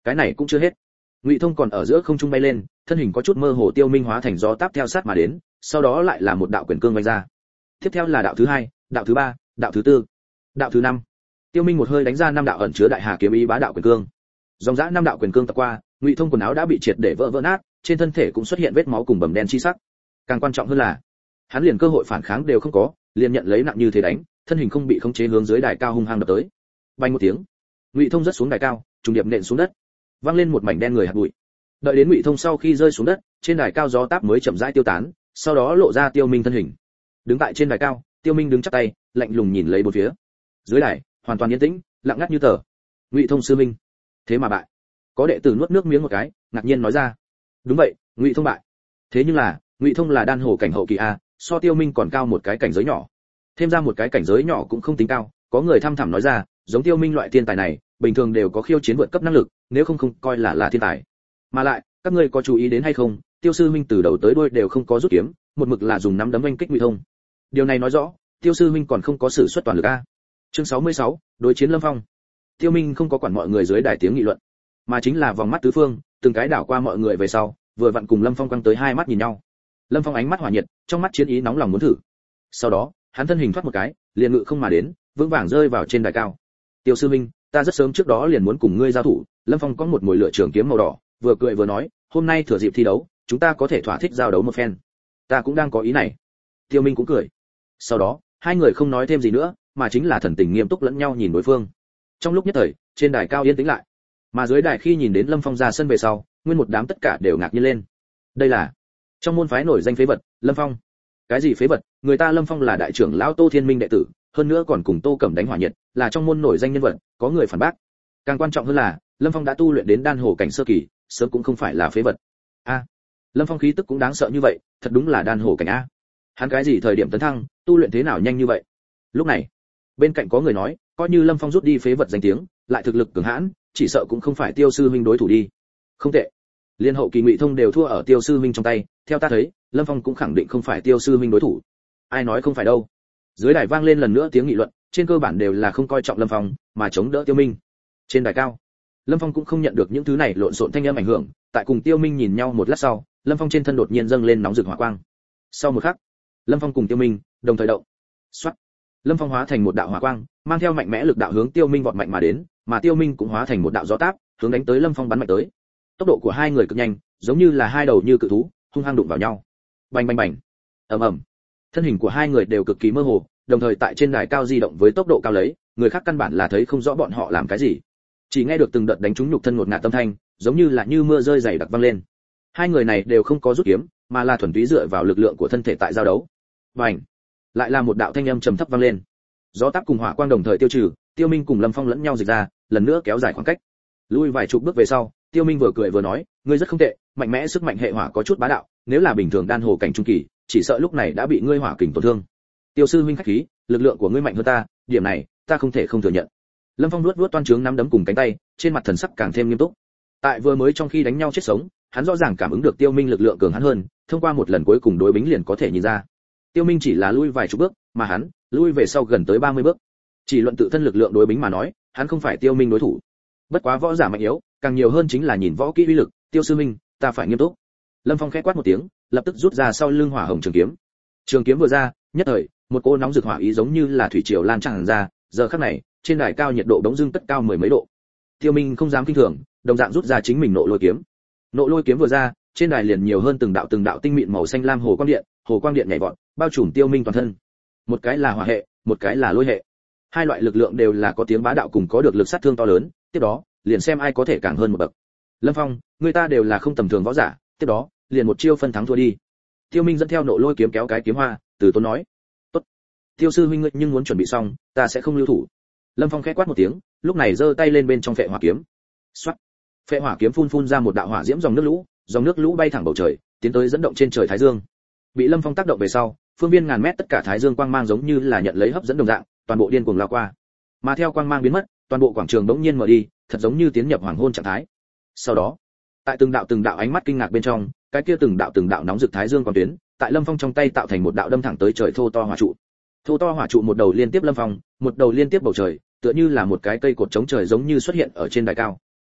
Cái này cũng chưa hết. Ngụy Thông còn ở giữa không trung bay lên, thân hình có chút mơ hồ, Tiêu Minh hóa thành gió táp theo sát mà đến, sau đó lại là một đạo quyền cương vung ra. Tiếp theo là đạo thứ hai, đạo thứ ba, đạo thứ tư, đạo thứ năm. Tiêu Minh một hơi đánh ra năm đạo ẩn chứa đại hà kiếm ý bá đạo quyền cương. Dòng dã năm đạo quyền cương tập qua, Ngụy Thông quần áo đã bị triệt để vỡ nát, trên thân thể cũng xuất hiện vết máu cùng bầm đen chi sắc. Càng quan trọng hơn là, hắn liền cơ hội phản kháng đều không có, liền nhận lấy nặng như thế đánh, thân hình không bị khống chế hướng dưới đài cao hung hăng đập tới. Bay một tiếng, Ngụy Thông rớt xuống đài cao, trùng điệp nện xuống đất, vang lên một mảnh đen người hạt bụi. Đợi đến Ngụy Thông sau khi rơi xuống đất, trên đài cao gió táp mới chậm rãi tiêu tán, sau đó lộ ra Tiêu Minh thân hình. Đứng tại trên đài cao, Tiêu Minh đứng chắp tay, lạnh lùng nhìn lấy bốn phía. Dưới đài, hoàn toàn yên tĩnh, lặng ngắt như tờ. Ngụy Thông sư minh, thế mà bại. Có đệ tử nuốt nước miếng một cái, ngạc nhiên nói ra. Đúng vậy, Ngụy Thông bại. Thế nhưng là, Ngụy Thông là đan hồ cảnh hậu kỳ a, so Tiêu Minh còn cao một cái cảnh giới nhỏ. Thêm ra một cái cảnh giới nhỏ cũng không tính cao, có người thăm thẳm nói ra, giống Tiêu Minh loại thiên tài này, bình thường đều có khiêu chiến vượt cấp năng lực, nếu không coi là thiên tài. Mà lại, các ngươi có chú ý đến hay không, Tiêu sư minh từ đầu tới đuôi đều không có rút kiếm, một mực là dùng nắm đấm oanh kích Ngụy Thông. Điều này nói rõ, Tiêu sư minh còn không có sử xuất toàn lực a. Chương 66, đối chiến Lâm Phong. Tiêu Minh không có quản mọi người dưới đài tiếng nghị luận, mà chính là vòng mắt tứ phương, từng cái đảo qua mọi người về sau, vừa vặn cùng Lâm Phong quăng tới hai mắt nhìn nhau. Lâm Phong ánh mắt hỏa nhiệt, trong mắt chiến ý nóng lòng muốn thử. Sau đó, hắn thân hình thoát một cái, liền ngự không mà đến, vững vàng rơi vào trên đài cao. Tiêu sư minh, ta rất sớm trước đó liền muốn cùng ngươi giao thủ. Lâm Phong có một mồi lửa trường kiếm màu đỏ, vừa cười vừa nói, hôm nay thừa dịp thi đấu, chúng ta có thể thỏa thích giao đấu một phen. Ta cũng đang có ý này. Tiêu Minh cũng cười. Sau đó, hai người không nói thêm gì nữa, mà chính là thần tình nghiêm túc lẫn nhau nhìn đối phương. Trong lúc nhất thời, trên đài cao yên tĩnh lại, mà dưới đài khi nhìn đến Lâm Phong ra sân về sau, nguyên một đám tất cả đều ngạc nhiên lên. Đây là trong môn phái nổi danh phế vật, Lâm Phong. Cái gì phế vật? Người ta Lâm Phong là đại trưởng lão Tô Thiên Minh đệ tử, hơn nữa còn cùng Tô Cẩm đánh hỏa nhiệt, là trong môn nổi danh nhân vật, có người phản bác. Càng quan trọng hơn là, Lâm Phong đã tu luyện đến đan hồ cảnh sơ kỳ, sớm cũng không phải là phế vật. A, Lâm Phong khí tức cũng đáng sợ như vậy, thật đúng là đan hồ cảnh a. Hắn cái gì thời điểm tấn thăng, tu luyện thế nào nhanh như vậy? Lúc này, bên cạnh có người nói, coi như Lâm Phong rút đi phế vật danh tiếng, lại thực lực cường hãn, chỉ sợ cũng không phải Tiêu sư huynh đối thủ đi. Không tệ. Liên hậu kỳ Ngụy Thông đều thua ở Tiêu sư huynh trong tay, theo ta thấy, Lâm Phong cũng khẳng định không phải Tiêu sư huynh đối thủ. Ai nói không phải đâu? Dưới đài vang lên lần nữa tiếng nghị luận, trên cơ bản đều là không coi trọng Lâm Phong, mà chống đỡ Tiêu Minh. Trên đài cao, Lâm Phong cũng không nhận được những thứ này lộn xộn thanh âm ảnh hưởng, tại cùng Tiêu Minh nhìn nhau một lát sau, Lâm Phong trên thân đột nhiên dâng lên nóng rực hỏa quang. Sau một khắc, Lâm Phong cùng Tiêu Minh đồng thời động. Soát. Lâm Phong hóa thành một đạo hỏa quang, mang theo mạnh mẽ lực đạo hướng Tiêu Minh vọt mạnh mà đến, mà Tiêu Minh cũng hóa thành một đạo gió táp, hướng đánh tới Lâm Phong bắn mạnh tới. Tốc độ của hai người cực nhanh, giống như là hai đầu như cự thú, hung hăng đụng vào nhau. Bành bành bành. Ầm ầm. Thân hình của hai người đều cực kỳ mơ hồ, đồng thời tại trên đài cao di động với tốc độ cao lấy, người khác căn bản là thấy không rõ bọn họ làm cái gì. Chỉ nghe được từng đợt đánh trúng nhục thân ngột ngạt âm thanh, giống như là như mưa rơi dày đặc vang lên. Hai người này đều không có rút kiếm, mà là thuần túy dựa vào lực lượng của thân thể tại giao đấu. Bành. Lại là một đạo thanh âm trầm thấp vang lên. Gió táp cùng hỏa quang đồng thời tiêu trừ, Tiêu Minh cùng Lâm Phong lẫn nhau dịch ra, lần nữa kéo dài khoảng cách. Lui vài chục bước về sau, Tiêu Minh vừa cười vừa nói, ngươi rất không tệ, mạnh mẽ sức mạnh hệ hỏa có chút bá đạo, nếu là bình thường đan hồ cảnh trung kỳ, chỉ sợ lúc này đã bị ngươi hỏa kình tổn thương. Tiêu sư huynh khách khí, lực lượng của ngươi mạnh hơn ta, điểm này ta không thể không thừa nhận. Lâm Phong nuốt toan trướng nắm đấm cùng cánh tay, trên mặt thần sắc càng thêm nghiêm túc. Tại vừa mới trong khi đánh nhau chết sống, hắn rõ ràng cảm ứng được Tiêu Minh lực lượng cường hắn hơn, thông qua một lần cuối cùng đối bính liền có thể nhìn ra. Tiêu Minh chỉ là lui vài chục bước, mà hắn lui về sau gần tới 30 bước. Chỉ luận tự thân lực lượng đối bính mà nói, hắn không phải Tiêu Minh đối thủ. Bất quá võ giả mạnh yếu, càng nhiều hơn chính là nhìn võ kỹ uy lực, Tiêu sư minh, ta phải nghiêm túc. Lâm Phong khẽ quát một tiếng, lập tức rút ra sau lưng hỏa hồng trường kiếm. Trường kiếm vừa ra, nhất thời, một cỗ nóng rực hỏa ý giống như là thủy triều lan tràn ra, giờ khắc này, trên đài cao nhiệt độ đống dưng tất cao mười mấy độ. Tiêu Minh không dám kinh thường, đồng dạng rút ra chính mình nộ lôi kiếm. Nộ lôi kiếm vừa ra, trên đài liền nhiều hơn từng đạo tinh mịn màu xanh lam hồ quang điện nhảy vọt, bao trùm Tiêu Minh toàn thân. Một cái là hỏa hệ, một cái là lôi hệ. Hai loại lực lượng đều là có tiếng bá đạo cùng có được lực sát thương to lớn, tiếp đó, liền xem ai có thể càng hơn một bậc. Lâm Phong, người ta đều là không tầm thường võ giả, tiếp đó, liền một chiêu phân thắng thua đi. Tiêu Minh dẫn theo nộ lôi kiếm kéo cái kiếm hoa, từ tốn nói: "Tốt, Tiêu sư huynh ngươi nhưng muốn chuẩn bị xong, ta sẽ không lưu thủ." Lâm Phong khẽ quát một tiếng, lúc này giơ tay lên bên trong phệ hỏa kiếm. Xoát. Phệ hỏa kiếm phun ra một đạo hỏa diễm dòng nước lũ bay thẳng bầu trời, tiến tới dẫn động trên trời thái dương. Bị Lâm Phong tác động về sau, phương viên ngàn mét tất cả thái dương quang mang giống như là nhận lấy hấp dẫn đồng dạng, toàn bộ điên cuồng lao qua. Mà theo quang mang biến mất, toàn bộ quảng trường bỗng nhiên mở đi, thật giống như tiến nhập hoàng hôn trạng thái. Sau đó, tại từng đạo ánh mắt kinh ngạc bên trong, cái kia từng đạo nóng rực thái dương quang tuyến, tại Lâm Phong trong tay tạo thành một đạo đâm thẳng tới trời thô to hỏa trụ. Thô to hỏa trụ một đầu liên tiếp Lâm Phong, một đầu liên tiếp bầu trời, tựa như là một cái cây cột chống trời giống như xuất hiện ở trên đài cao.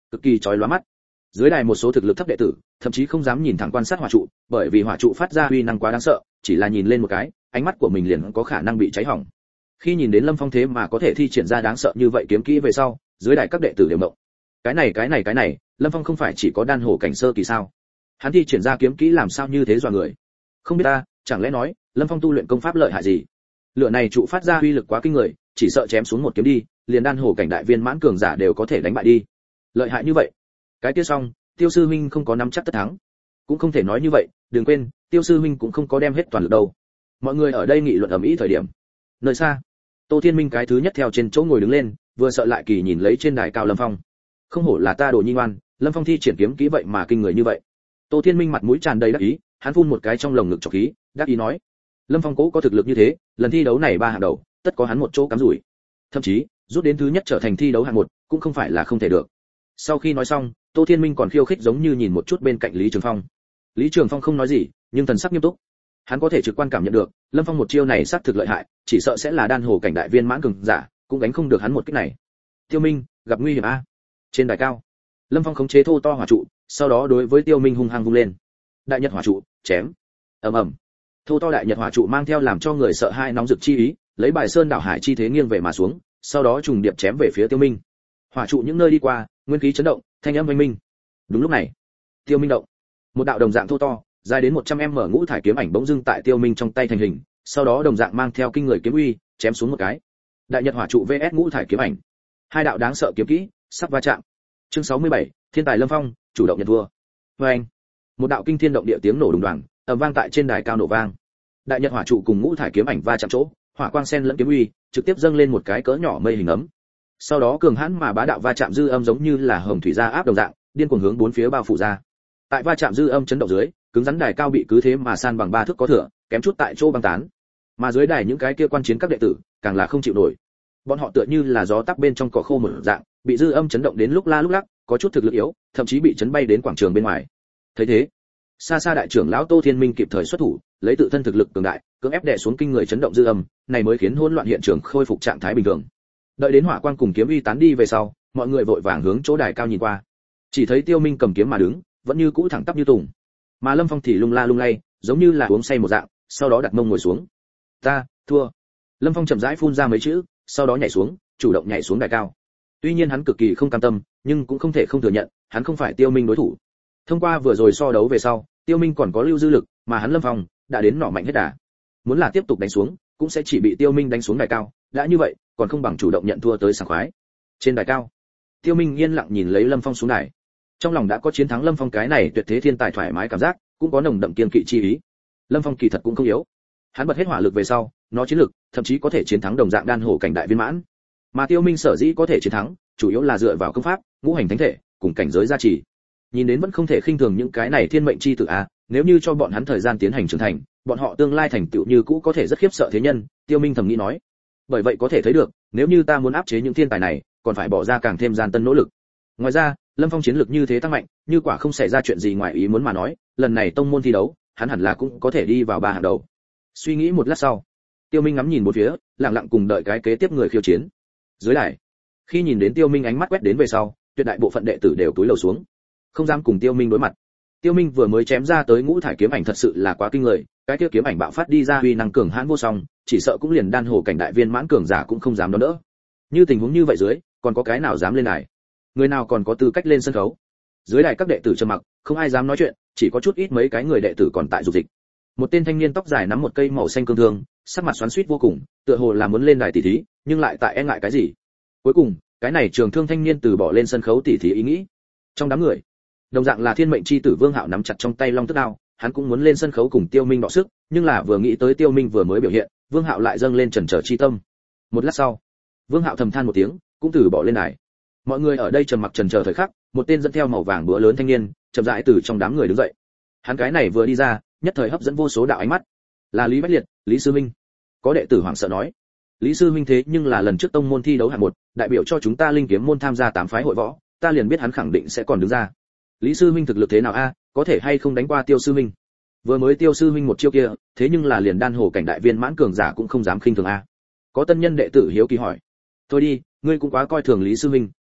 cực kỳ chói lóa mắt. Dưới đài một số thực lực thấp đệ tử thậm chí không dám nhìn thẳng quan sát hỏa trụ, bởi vì hỏa trụ phát ra uy năng quá đáng sợ, chỉ là nhìn lên một cái, ánh mắt của mình liền có khả năng bị cháy hỏng. Khi nhìn đến Lâm Phong thế mà có thể thi triển ra đáng sợ như vậy kiếm kỹ về sau, dưới đài các đệ tử đều động. Cái này, Lâm Phong không phải chỉ có đan hổ cảnh sơ kỳ sao? Hắn thi triển ra kiếm kỹ làm sao như thế dọa người? Không biết ta, chẳng lẽ nói, Lâm Phong tu luyện công pháp lợi hại gì? Lửa này trụ phát ra uy lực quá kinh người, chỉ sợ chém xuống một kiếm đi, liền đan hổ cảnh đại viên mãn cường giả đều có thể đánh bại đi. Lợi hại như vậy. Cái kia xong, Tiêu sư huynh không có nắm chắc tất thắng. Cũng không thể nói như vậy, đừng quên, Tiêu sư huynh cũng không có đem hết toàn lực đâu. Mọi người ở đây nghị luận ầm ĩ thời điểm. Nơi xa, Tô Thiên Minh cái thứ nhất theo trên chỗ ngồi đứng lên, vừa sợ lại kỳ nhìn lấy trên đài cao Lâm Phong. Không hổ là ta đồ nhi ngoan, Lâm Phong thi triển kiếm kỹ vậy mà kinh người như vậy. Tô Thiên Minh mặt mũi tràn đầy đắc ý, hắn phun một cái trong lồng ngực trọc khí, đắc ý nói: Lâm Phong cố có thực lực như thế, lần thi đấu này ba hạng đầu, tất có hắn một chỗ cắm rủi. Thậm chí, rút đến thứ nhất trở thành thi đấu hạng một, cũng không phải là không thể được. Sau khi nói xong, Tô Thiên Minh còn khiêu khích giống như nhìn một chút bên cạnh Lý Trường Phong. Lý Trường Phong không nói gì, nhưng thần sắc nghiêm túc. Hắn có thể trực quan cảm nhận được, Lâm Phong một chiêu này xác thực lợi hại, chỉ sợ sẽ là đan hồ cảnh đại viên mãn cường giả, cũng đánh không được hắn một kích này. Tiêu Minh, gặp nguy hiểm a. Trên đài cao, Lâm Phong khống chế thô to hỏa trụ, sau đó đối với Tiêu Minh hung hăng vung lên. Đại nhật hỏa trụ, chém. Ầm ầm. Thô to đại nhật hỏa trụ mang theo làm cho người sợ hãi nóng rực chi ý, lấy bài sơn đảo hải chi thế nghiêng về mà xuống, sau đó trùng điệp chém về phía Tiêu Minh. Hỏa trụ những nơi đi qua, nguyên khí chấn động, thanh âm vang minh. Đúng lúc này, Tiêu Minh động. Một đạo đồng dạng thô to, dài đến 100m ngũ thải kiếm ảnh bỗng dưng tại Tiêu Minh trong tay thành hình, sau đó đồng dạng mang theo kinh người kiếm uy, chém xuống một cái. Đại nhật hỏa trụ vs ngũ thải kiếm ảnh. Hai đạo đáng sợ kiếm kỹ, sắp va chạm. Chương 67, Thiên tài Lâm Phong, chủ động nhận thua. Oeng. Một đạo kinh thiên động địa tiếng nổ đùng đoàng, ầm vang tại trên đài cao nổ vang. Đại nhật hỏa trụ cùng ngũ thải kiếm ảnh va chạm chỗ, hỏa quang sen lẫn kiếm uy, trực tiếp dâng lên một cái cỡ nhỏ mây hình ấm. Sau đó cường hãn mà bá đạo va chạm dư âm giống như là hồng thủy gia áp đồng dạng, điên cuồng hướng bốn phía bao phủ ra. Tại va chạm dư âm chấn động dưới, cứng rắn đài cao bị cứ thế mà san bằng 3 thước có thừa, kém chút tại chỗ băng tán. Mà dưới đài những cái kia quan chiến các đệ tử, càng là không chịu nổi. Bọn họ tựa như là gió tắc bên trong cỏ khô một dạng, bị dư âm chấn động đến lúc la lúc lắc, có chút thực lực yếu, thậm chí bị chấn bay đến quảng trường bên ngoài. Thấy thế, xa xa đại trưởng lão Tô Thiên Minh kịp thời xuất thủ, lấy tự thân thực lực cường đại, cưỡng ép đè xuống kinh người chấn động dư âm, này mới khiến hỗn loạn hiện trường khôi phục trạng thái bình thường. Đợi đến hỏa quang cùng kiếm uy tán đi về sau, mọi người vội vàng hướng chỗ đài cao nhìn qua. Chỉ thấy Tiêu Minh cầm kiếm mà đứng, vẫn như cũ thẳng tắp như tùng. Mà Lâm Phong thì lung la lung lay, giống như là uống say một dạng, sau đó đặt mông ngồi xuống. Ta thua. Lâm Phong chậm rãi phun ra mấy chữ, sau đó nhảy xuống, chủ động nhảy xuống đài cao. Tuy nhiên hắn cực kỳ không cam tâm, nhưng cũng không thể không thừa nhận, hắn không phải Tiêu Minh đối thủ. Thông qua vừa rồi so đấu về sau, Tiêu Minh còn có lưu dư lực, mà hắn Lâm Phong đã đến nỏ mạnh hết đà. Muốn là tiếp tục đánh xuống, cũng sẽ chỉ bị Tiêu Minh đánh xuống đài cao, đã như vậy, còn không bằng chủ động nhận thua tới sảng khoái. Trên đài cao, Tiêu Minh yên lặng nhìn lấy Lâm Phong xuống đài. Trong lòng đã có chiến thắng Lâm Phong cái này tuyệt thế thiên tài thoải mái cảm giác, cũng có nồng đậm kiên kỵ chi ý. Lâm Phong kỳ thật cũng không yếu. Hắn bật hết hỏa lực về sau, nó chiến lực, thậm chí có thể chiến thắng đồng dạng đan hổ cảnh đại viên mãn. Mà Tiêu Minh sở dĩ có thể chiến thắng, chủ yếu là dựa vào công pháp, ngũ hành thánh thể, cùng cảnh giới gia trì. Nhìn đến vẫn không thể khinh thường những cái này thiên mệnh chi tử a, nếu như cho bọn hắn thời gian tiến hành trưởng thành, bọn họ tương lai thành tựu như cũ có thể rất khiếp sợ thế nhân, Tiêu Minh thầm nghĩ nói. Bởi vậy có thể thấy được, nếu như ta muốn áp chế những thiên tài này, còn phải bỏ ra càng thêm gian tân nỗ lực. Ngoài ra, Lâm Phong chiến lực như thế tăng mạnh, như quả không xảy ra chuyện gì ngoài ý muốn mà nói, lần này tông môn thi đấu, hắn hẳn là cũng có thể đi vào 3 hạng đầu. Suy nghĩ một lát sau, Tiêu Minh ngắm nhìn bốn phía, lặng lặng cùng đợi cái kế tiếp người khiêu chiến. Dưới đài, khi nhìn đến Tiêu Minh ánh mắt quét đến về sau, tuyệt đại bộ phận đệ tử đều cúi đầu xuống, không dám cùng Tiêu Minh đối mặt. Tiêu Minh vừa mới chém ra tới ngũ thải kiếm ảnh thật sự là quá kinh người, cái kia kiếm ảnh bạo phát đi ra uy năng cường hãn vô song, chỉ sợ cũng liền đan hồ cảnh đại viên mãn cường giả cũng không dám đón đỡ. Như tình huống như vậy dưới, còn có cái nào dám lên đài? Người nào còn có tư cách lên sân khấu? Dưới đài các đệ tử trầm mặc, không ai dám nói chuyện, chỉ có chút ít mấy cái người đệ tử còn tại dục dịch. Một tên thanh niên tóc dài nắm một cây màu xanh cương thương, sắc mặt xoắn xuýt vô cùng, tựa hồ là muốn lên đài tỷ thí, nhưng lại tại e ngại cái gì. Cuối cùng, cái này trường thương thanh niên từ bỏ lên sân khấu tỷ thí ý nghĩ. Trong đám người, đồng dạng là thiên mệnh chi tử Vương Hạo nắm chặt trong tay long tức đao, hắn cũng muốn lên sân khấu cùng Tiêu Minh đọ sức, nhưng là vừa nghĩ tới Tiêu Minh vừa mới biểu hiện, Vương Hạo lại dâng lên chần chờ chi tâm. Một lát sau, Vương Hạo thầm than một tiếng, cũng từ bỏ lên đài. Mọi người ở đây trầm mặc chần chờ thời khắc, một tên dẫn theo màu vàng búa lớn thanh niên, chậm rãi từ trong đám người đứng dậy. Hắn cái này vừa đi ra, nhất thời hấp dẫn vô số đạo ánh mắt. Là Lý Bách Liệt, Lý sư huynh. Có đệ tử hoảng sợ nói, Lý sư huynh thế nhưng là lần trước tông môn thi đấu hạng 1, đại biểu cho chúng ta Linh Kiếm môn tham gia 8 phái hội võ, ta liền biết hắn khẳng định sẽ còn đứng ra. Lý sư huynh thực lực thế nào a, có thể hay không đánh qua Tiêu sư huynh? Vừa mới Tiêu sư huynh một chiêu kia, thế nhưng là liền đan hồ cảnh đại viên mãn cường giả cũng không dám khinh thường a. Có tân nhân đệ tử hiếu kỳ hỏi. Thôi đi, ngươi cũng quá coi thường Lý sư huynh,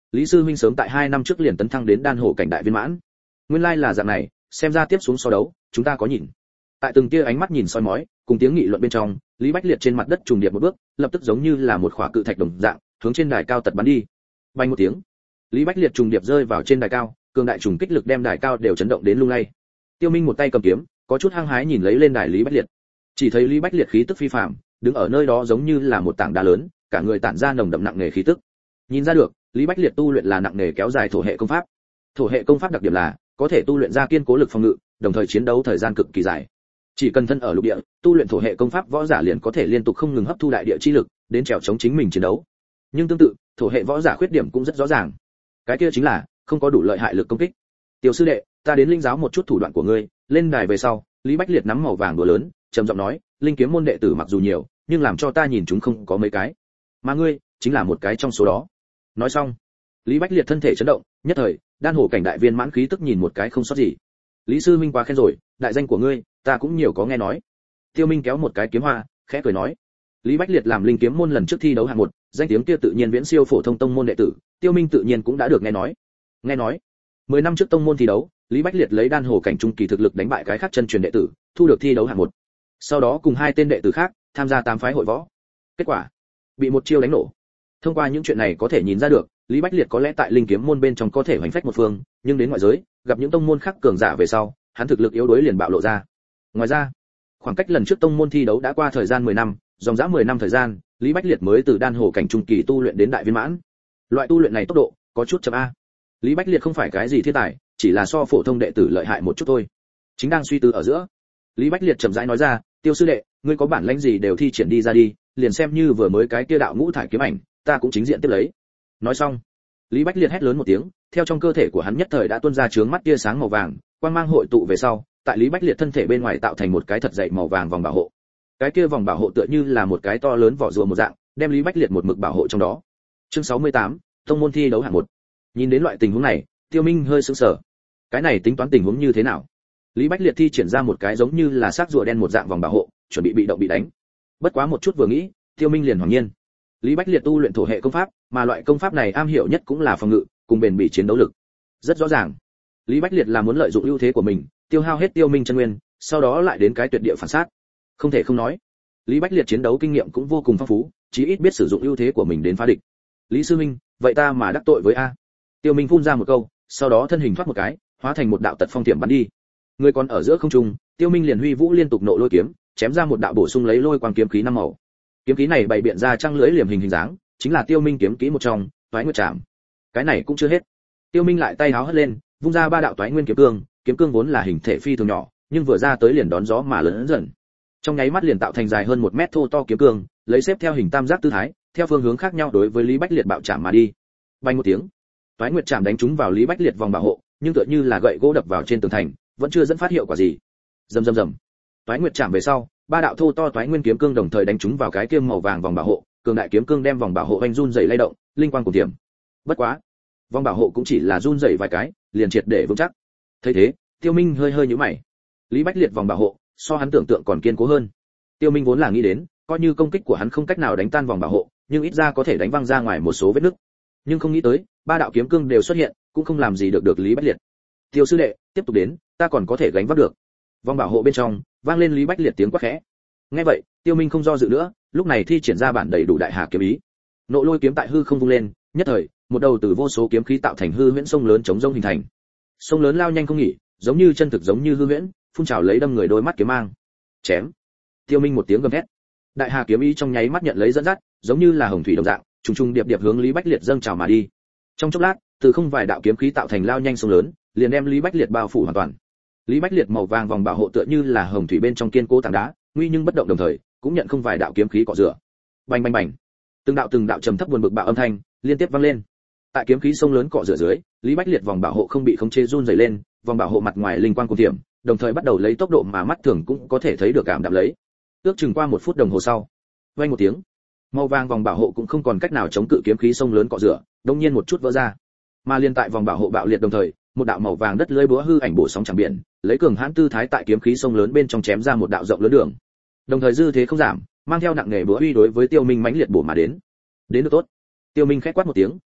Lý sư huynh sớm tại 2 năm trước liền tấn thăng đến đan hổ cảnh đại viên mãn. Nguyên lai là dạng này, xem ra tiếp xuống so đấu, chúng ta có nhìn. Tại từng tia ánh mắt nhìn soi mói, cùng tiếng nghị luận bên trong, Lý Bách Liệt trên mặt đất trùng điệp một bước, lập tức giống như là một khỏa cự thạch đồng dạng, hướng trên đài cao tật bắn đi. Vang một tiếng, Lý Bách Liệt trùng điệp rơi vào trên đài cao, cường đại trùng kích lực đem đài cao đều chấn động đến lung lay. Tiêu Minh một tay cầm kiếm, có chút hăng hái nhìn lấy lên đài Lý Bách Liệt. Chỉ thấy Lý Bách Liệt khí tức phi phàm, đứng ở nơi đó giống như là một tảng đá lớn, cả người tản ra nồng đậm nặng nề khí tức. Nhìn ra được, Lý Bách Liệt tu luyện là nặng nề kéo dài thổ hệ công pháp. Thổ hệ công pháp đặc điểm là có thể tu luyện ra kiên cố lực phòng ngự, đồng thời chiến đấu thời gian cực kỳ dài. Chỉ cần thân ở lục địa, tu luyện thổ hệ công pháp võ giả liền có thể liên tục không ngừng hấp thu đại địa chi lực, đến trèo chống chính mình chiến đấu. Nhưng tương tự, thổ hệ võ giả khuyết điểm cũng rất rõ ràng. Cái kia chính là không có đủ lợi hại lực công kích. Tiểu sư đệ, ta đến linh giáo một chút thủ đoạn của ngươi. Lên đài về sau, Lý Bách Liệt nắm màu vàng đũa lớn, trầm giọng nói, linh kiếm môn đệ tử mặc dù nhiều, nhưng làm cho ta nhìn chúng không có mấy cái. Mà ngươi, chính là một cái trong số đó. Nói xong, Lý Bách Liệt thân thể chấn động, nhất thời, đan hổ cảnh đại viên mãn khí tức nhìn một cái không sót gì. Lý sư minh quá khen rồi, đại danh của ngươi, ta cũng nhiều có nghe nói. Tiêu Minh kéo một cái kiếm hoa, khẽ cười nói, Lý Bách Liệt làm linh kiếm môn lần trước thi đấu hạng 1, danh tiếng kia tự nhiên viễn siêu phổ thông tông môn đệ tử, Tiêu Minh tự nhiên cũng đã được nghe nói. Nghe nói, 10 năm trước tông môn thi đấu, Lý Bách Liệt lấy đan hổ cảnh trung kỳ thực lực đánh bại cái khác chân truyền đệ tử, thu được thi đấu hạng 1. Sau đó cùng 2 tên đệ tử khác tham gia 8 phái hội võ. Kết quả, bị một chiêu đánh nổ. Thông qua những chuyện này có thể nhìn ra được, Lý Bách Liệt có lẽ tại linh kiếm môn bên trong có thể hoành phách một phương, nhưng đến ngoại giới, gặp những tông môn khác cường giả về sau, hắn thực lực yếu đuối liền bạo lộ ra. Ngoài ra, khoảng cách lần trước tông môn thi đấu đã qua thời gian 10 năm, dòng dã 10 năm thời gian, Lý Bách Liệt mới từ đan hổ cảnh trung kỳ tu luyện đến đại viên mãn. Loại tu luyện này tốc độ có chút chậm a. Lý Bách Liệt không phải cái gì thiên tài, chỉ là so phổ thông đệ tử lợi hại một chút thôi. Chính đang suy tư ở giữa, Lý Bách Liệt chậm rãi nói ra, Tiêu sư đệ, ngươi có bản lĩnh gì đều thi triển đi ra đi, liền xem như vừa mới cái kia đạo ngũ thải kiếm ảnh, ta cũng chính diện tiếp lấy. Nói xong, Lý Bách Liệt hét lớn một tiếng, theo trong cơ thể của hắn nhất thời đã tuôn ra chướng mắt tia sáng màu vàng, quang mang hội tụ về sau, tại Lý Bách Liệt thân thể bên ngoài tạo thành một cái thật dày màu vàng vòng bảo hộ. Cái kia vòng bảo hộ tựa như là một cái to lớn vỏ rùa một dạng, đem Lý Bách Liệt một mực bảo hộ trong đó. Chương 68, tông môn thi đấu hạng 1. Nhìn đến loại tình huống này, Tiêu Minh hơi sững sờ. Cái này tính toán tình huống như thế nào? Lý Bách Liệt thi triển ra một cái giống như là xác rùa đen một dạng vòng bảo hộ, chuẩn bị bị động bị đánh. Bất quá một chút vừa nghĩ, Tiêu Minh liền hoảng nhiên. Lý Bách Liệt tu luyện thổ hệ công pháp, mà loại công pháp này am hiểu nhất cũng là phòng ngự, cùng bền bỉ chiến đấu lực. Rất rõ ràng, Lý Bách Liệt là muốn lợi dụng ưu thế của mình, tiêu hao hết Tiêu Minh chân nguyên, sau đó lại đến cái tuyệt địa phản sát. Không thể không nói, Lý Bách Liệt chiến đấu kinh nghiệm cũng vô cùng phong phú, chí ít biết sử dụng ưu thế của mình đến phá địch. Lý sư minh, vậy ta mà đắc tội với a? Tiêu Minh phun ra một câu, sau đó thân hình thoát một cái, hóa thành một đạo tật phong tiệm bắn đi. Người còn ở giữa không trung, Tiêu Minh liền huy vũ liên tục nộ lôi kiếm, chém ra một đạo bổ sung lấy lôi quang kiếm khí 5 màu. Kiếm khí này bày biện ra trăng lưỡi liềm hình dáng, chính là Tiêu Minh kiếm kỹ một trong, Toái Nguyệt Trảm. Cái này cũng chưa hết. Tiêu Minh lại tay háo hất lên, vung ra 3 đạo Toái Nguyên kiếm cương vốn là hình thể phi thường nhỏ, nhưng vừa ra tới liền đón gió mà lớn dần. Trong nháy mắt liền tạo thành dài hơn 1 mét thô to kiếm cương, lấy xếp theo hình tam giác tư thái, theo phương hướng khác nhau đối với Lý Bách Liệt bạo chạm mà đi. Vang một tiếng, Toái Nguyệt Trảm đánh trúng vào Lý Bách Liệt vòng bảo hộ, nhưng tựa như là gậy gỗ đập vào trên tường thành, vẫn chưa dẫn phát hiệu quả gì. Rầm rầm rầm. Toái Nguyệt Trảm về sau, 3 đạo thô to Toái Nguyên kiếm cương đồng thời đánh trúng vào cái kiếm màu vàng vòng bảo hộ, cường đại kiếm cương đem vòng bảo hộ anh run rẩy lay động, linh quang cùng tiềm. Bất quá, vòng bảo hộ cũng chỉ là run rẩy vài cái, liền triệt để vững chắc. Thấy thế, Tiêu Minh hơi nhíu mày. Lý Bách Liệt vòng bảo hộ, so hắn tưởng tượng còn kiên cố hơn. Tiêu Minh vốn là nghĩ đến, coi như công kích của hắn không cách nào đánh tan vòng bảo hộ, nhưng ít ra có thể đánh văng ra ngoài một số vết nứt. Nhưng không nghĩ tới, 3 đạo kiếm cương đều xuất hiện, cũng không làm gì được Lý Bách Liệt. Tiêu sư đệ, tiếp tục đến, ta còn có thể gánh vác được. Vòng bảo hộ bên trong, vang lên Lý Bách Liệt tiếng quát khẽ. Nghe vậy, Tiêu Minh không do dự nữa, lúc này thi triển ra bản đầy đủ đại hà kiếm ý. Nộ lôi kiếm tại hư không vung lên, nhất thời, một đầu từ vô số kiếm khí tạo thành hư huyễn sông lớn chống rông hình thành. Sông lớn lao nhanh không nghỉ, giống như chân thực giống như hư huyễn, phun trào lấy đâm người đôi mắt kiếm mang. Chém. Tiêu Minh một tiếng gầm thét. Đại hà kiếm ý trong nháy mắt nhận lấy dẫn dắt, giống như là hồng thủy đồng dạng, trùng trùng điệp điệp hướng Lý Bách Liệt dâng trào mà đi. Trong chốc lát, từ không vài đạo kiếm khí tạo thành lao nhanh sông lớn, liền đem Lý Bách Liệt bao phủ hoàn toàn. Lý Bách Liệt màu vàng vòng bảo hộ tựa như là hồng thủy bên trong kiên cố tảng đá, nguy nhưng bất động đồng thời, cũng nhận không vài đạo kiếm khí cọ rửa. Bành bành bành. Từng đạo trầm thấp buồn bực bạo âm thanh liên tiếp vang lên. Tại kiếm khí sông lớn cọ rửa dưới, Lý Bách Liệt vòng bảo hộ không bị khống chế run rẩy lên, vòng bảo hộ mặt ngoài linh quang cùng tiềm, đồng thời bắt đầu lấy tốc độ mà mắt thường cũng có thể thấy được cảm đạm lấy. Ước chừng qua 1 phút đồng hồ sau, vang một tiếng, màu vàng vòng bảo hộ cũng không còn cách nào chống cự kiếm khí sông lớn cọ rửa, đột nhiên một chút vỡ ra. Mà liên tại vòng bảo hộ bạo liệt đồng thời, một đạo màu vàng đất lưới búa hư ảnh bổ sóng chẳng biển, lấy cường hãn tư thái tại kiếm khí sông lớn bên trong chém ra một đạo rộng lớn đường. Đồng thời dư thế không giảm, mang theo nặng nề búa uy đối với Tiêu Minh mãnh liệt bổ mà đến. Đến được tốt. Tiêu Minh khẽ quát một tiếng,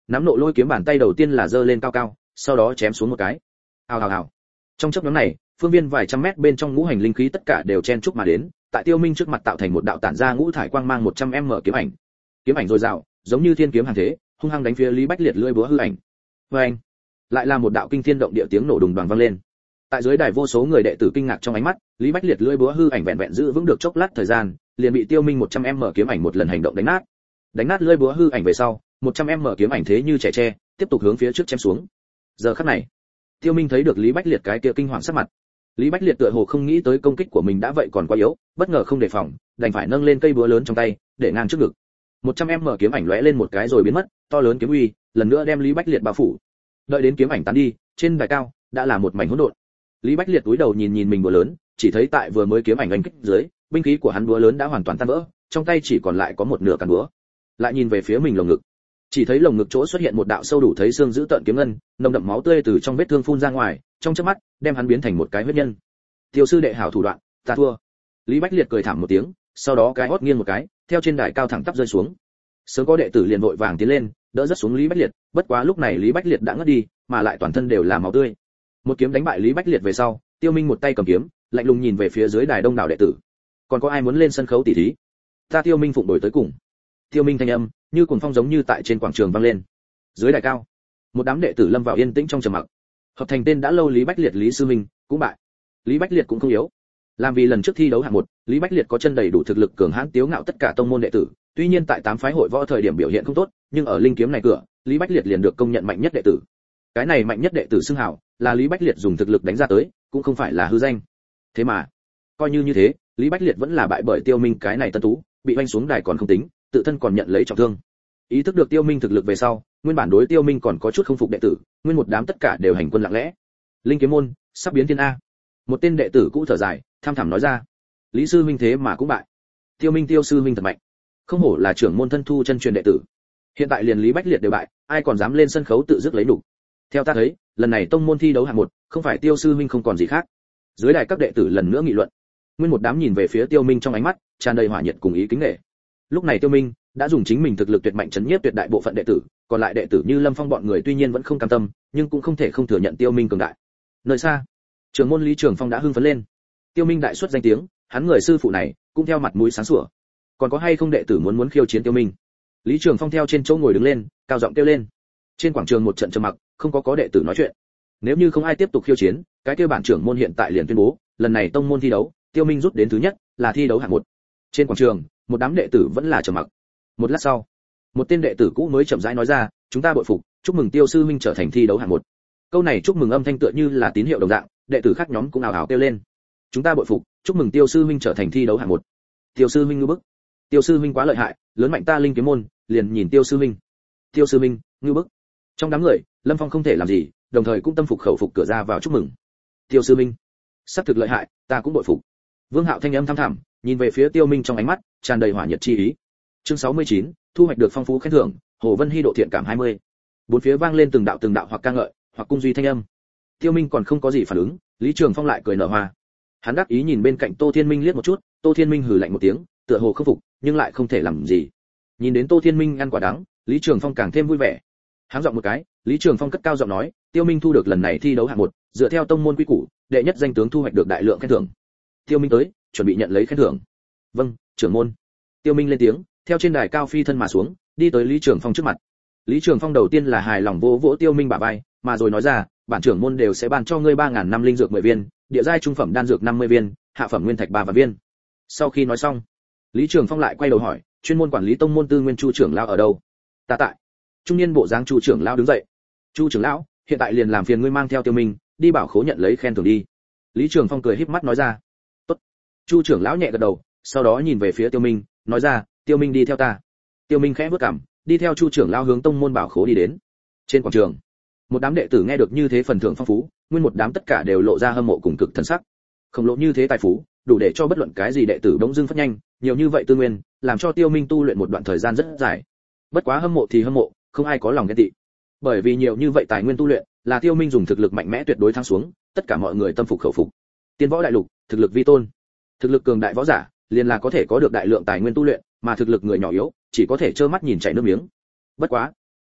nắm nộ lôi kiếm bàn tay đầu tiên là giơ lên cao cao, sau đó chém xuống một cái. Hào hào hào. Trong chốc ngắn này, phương viên vài trăm mét bên trong ngũ hành linh khí tất cả đều chen chúc mà đến, tại Tiêu Minh trước mặt tạo thành một đạo tản ra ngũ thải quang mang 100m kiếm ảnh. Kiếm ảnh dồi dào, giống như thiên kiếm hàng thế, hung hăng đánh phía Lý Bách Liệt lưỡi búa hư ảnh. Oeng! Lại là một đạo kinh thiên động địa tiếng nổ đùng đoàng vang lên. Tại dưới đài vô số người đệ tử kinh ngạc trong ánh mắt, Lý Bách Liệt lưỡi búa hư ảnh vẹn vẹn giữ vững được chốc lát thời gian, liền bị Tiêu Minh 100m kiếm ảnh một lần hành động đánh nát. Đánh nát lưỡi búa hư ảnh về sau, 100m kiếm ảnh thế như trẻ tre, tiếp tục hướng phía trước chém xuống. Giờ khắc này, Tiêu Minh thấy được Lý Bách Liệt cái kia kinh hoàng sắc mặt. Lý Bách Liệt tựa hồ không nghĩ tới công kích của mình đã vậy còn quá yếu, bất ngờ không đề phòng, đành phải nâng lên cây búa lớn trong tay, để ngang trước ngực. 100m kiếm ảnh lóe lên một cái rồi biến mất, to lớn kiếm uy, lần nữa đem Lý Bách Liệt bao phủ. Đợi đến kiếm ảnh tán đi, trên đài cao đã là một mảnh hỗn độn. Lý Bách Liệt cúi đầu nhìn mình búa lớn, chỉ thấy tại vừa mới kiếm ảnh đánh kích dưới, binh khí của hắn búa lớn đã hoàn toàn tan vỡ, trong tay chỉ còn lại có một nửa cán búa. Lại nhìn về phía mình lồng ngực, chỉ thấy lồng ngực chỗ xuất hiện một đạo sâu đủ thấy xương dữ tợn kiếm ngân, nồng đậm máu tươi từ trong vết thương phun ra ngoài, trong chớp mắt đem hắn biến thành một cái huyết nhân. Tiêu sư đệ hảo thủ đoạn, ta thua. Lý Bách Liệt cười thảm một tiếng, sau đó cái hót nghiêng một cái, theo trên đài cao thẳng tắp rơi xuống. Sớm có đệ tử liền vội vàng tiến lên, đỡ rất xuống Lý Bách Liệt, bất quá lúc này Lý Bách Liệt đã ngất đi, mà lại toàn thân đều là máu tươi. Một kiếm đánh bại Lý Bách Liệt về sau, Tiêu Minh một tay cầm kiếm, lạnh lùng nhìn về phía dưới đài đông đảo đệ tử. Còn có ai muốn lên sân khấu tỉ thí? Ta Tiêu Minh phụng đổi tới cùng. Tiêu Minh thanh âm như cuồng phong giống như tại trên quảng trường vang lên. Dưới đài cao, một đám đệ tử lâm vào yên tĩnh trong trầm mặc. Hợp thành tên đã lâu Lý Bách Liệt Lý sư minh cũng bại. Lý Bách Liệt cũng không yếu. Làm vì lần trước thi đấu hạng 1, Lý Bách Liệt có chân đầy đủ thực lực cường hãn tiếu ngạo tất cả tông môn đệ tử, tuy nhiên tại 8 phái hội võ thời điểm biểu hiện không tốt, nhưng ở linh kiếm này cửa, Lý Bách Liệt liền được công nhận mạnh nhất đệ tử. Cái này mạnh nhất đệ tử xưng hào, là Lý Bách Liệt dùng thực lực đánh ra tới, cũng không phải là hư danh. Thế mà, coi như thế, Lý Bách Liệt vẫn là bại bởi Tiêu Minh cái này tân tú, bị vênh xuống đài còn không tính, tự thân còn nhận lấy trọng thương. Ý thức được Tiêu Minh thực lực về sau, nguyên bản đối Tiêu Minh còn có chút không phục đệ tử, nguyên một đám tất cả đều hành quân lặng lẽ. Linh kiếm môn sắp biến thiên a. Một tên đệ tử cũ thở dài, tham thẳm nói ra. Lý sư huynh thế mà cũng bại. Tiêu Minh Tiêu sư huynh thật mạnh. Không hổ là trưởng môn thân thu chân truyền đệ tử. Hiện tại liền Lý Bách Liệt đều bại, ai còn dám lên sân khấu tự dứt lấy đủ. Theo ta thấy, lần này tông môn thi đấu hạng 1, không phải Tiêu sư huynh không còn gì khác. Dưới đài các đệ tử lần nữa nghị luận. Nguyên một đám nhìn về phía Tiêu Minh trong ánh mắt tràn đầy hỏa nhiệt cùng ý kính nể. Lúc này Tiêu Minh đã dùng chính mình thực lực tuyệt mạnh chấn nhiếp tuyệt đại bộ phận đệ tử, còn lại đệ tử như Lâm Phong bọn người tuy nhiên vẫn không cam tâm, nhưng cũng không thể không thừa nhận Tiêu Minh cường đại. Nơi xa, trưởng môn Lý Trường Phong đã hưng phấn lên. Tiêu Minh đại xuất danh tiếng, hắn người sư phụ này cũng theo mặt mũi sáng sủa. Còn có hay không đệ tử muốn khiêu chiến Tiêu Minh? Lý Trường Phong theo trên chỗ ngồi đứng lên, cao giọng kêu lên. Trên quảng trường một trận trầm mặc, không có đệ tử nói chuyện. Nếu như không ai tiếp tục khiêu chiến, cái kia bản trưởng môn hiện tại liền tuyên bố, lần này tông môn thi đấu, Tiêu Minh rút đến thứ nhất, là thi đấu hạng 1. Trên quảng trường, một đám đệ tử vẫn là trầm mặc. Một lát sau, một tên đệ tử cũ mới chậm rãi nói ra, chúng ta bội phục, chúc mừng Tiêu sư huynh trở thành thi đấu hạng 1. Câu này chúc mừng âm thanh tựa như là tín hiệu đồng dạng, đệ tử khác nhóm cũng ào ào kêu lên. Chúng ta bội phục, chúc mừng Tiêu sư huynh trở thành thi đấu hạng 1. Tiêu sư huynh ngưu bức. Tiêu sư huynh quá lợi hại, lớn mạnh ta linh kiếm môn, liền nhìn Tiêu sư huynh. Tiêu sư huynh, ngưu bức. Trong đám người, Lâm Phong không thể làm gì, đồng thời cũng tâm phục khẩu phục cửa ra vào chúc mừng. Tiêu sư huynh, sắp thực lợi hại, ta cũng bội phục. Vương Hạo thanh âm thăm thẳm, nhìn về phía Tiêu Minh trong ánh mắt tràn đầy hỏa nhiệt chi ý. Chương 69, thu hoạch được phong phú khen thưởng, Hồ Vân Hy độ thiện cảm 20. Bốn phía vang lên từng đạo hoặc ca ngợi, hoặc cung duy thanh âm. Tiêu Minh còn không có gì phản ứng, Lý Trường Phong lại cười nở hoa. Hắn đắc ý nhìn bên cạnh Tô Thiên Minh liếc một chút, Tô Thiên Minh hừ lạnh một tiếng, tựa hồ không phục, nhưng lại không thể làm gì. Nhìn đến Tô Thiên Minh ăn quả đắng, Lý Trường Phong càng thêm vui vẻ. Hắn giọng một cái, Lý Trường Phong cất cao giọng nói, Tiêu Minh thu được lần này thi đấu hạng 1, dựa theo tông môn quy củ, đệ nhất danh tướng thu hoạch được đại lượng khen thưởng. Tiêu Minh tới, chuẩn bị nhận lấy khen thưởng. Vâng, trưởng môn. Tiêu Minh lên tiếng, theo trên đài cao phi thân mà xuống, đi tới Lý Trường Phong trước mặt. Lý Trường Phong đầu tiên là hài lòng vỗ vỗ Tiêu Minh bả vai, mà rồi nói ra, bản trưởng môn đều sẽ ban cho ngươi 3000 năm linh dược 10 viên, địa giai trung phẩm đan dược 50 viên, hạ phẩm nguyên thạch 3 viên. Sau khi nói xong, Lý Trường Phong lại quay đầu hỏi, chuyên môn quản lý tông môn tư nguyên Chu trưởng lão ở đâu? Ta tại. Trung niên bộ dáng Chu trưởng lão đứng dậy. Chu trưởng lão, hiện tại liền làm phiền ngươi mang theo Tiêu Minh, đi bảo khố nhận lấy khen thưởng đi. Lý Trường Phong cười híp mắt nói ra. Tốt. Chu trưởng lão nhẹ gật đầu, sau đó nhìn về phía Tiêu Minh, nói ra, Tiêu Minh đi theo ta. Tiêu Minh khẽ bước cằm, đi theo Chu trưởng lão hướng tông môn bảo khố đi đến. Trên quảng trường, một đám đệ tử nghe được như thế phần thưởng phong phú, nguyên một đám tất cả đều lộ ra hâm mộ cùng cực thần sắc. Khổng lồ như thế tài phú, đủ để cho bất luận cái gì đệ tử bỗng dưng phát nhanh, nhiều như vậy tư nguyên, làm cho Tiêu Minh tu luyện một đoạn thời gian rất dài. Bất quá hâm mộ thì hâm mộ, không ai có lòng ghen tị. Bởi vì nhiều như vậy tài nguyên tu luyện, là Tiêu Minh dùng thực lực mạnh mẽ tuyệt đối thắng xuống, tất cả mọi người tâm phục khẩu phục. Tiên võ đại lục, thực lực vi tôn. Thực lực cường đại võ giả, liền là có thể có được đại lượng tài nguyên tu luyện, mà thực lực người nhỏ yếu, chỉ có thể trơ mắt nhìn chảy nước miếng. Bất quá,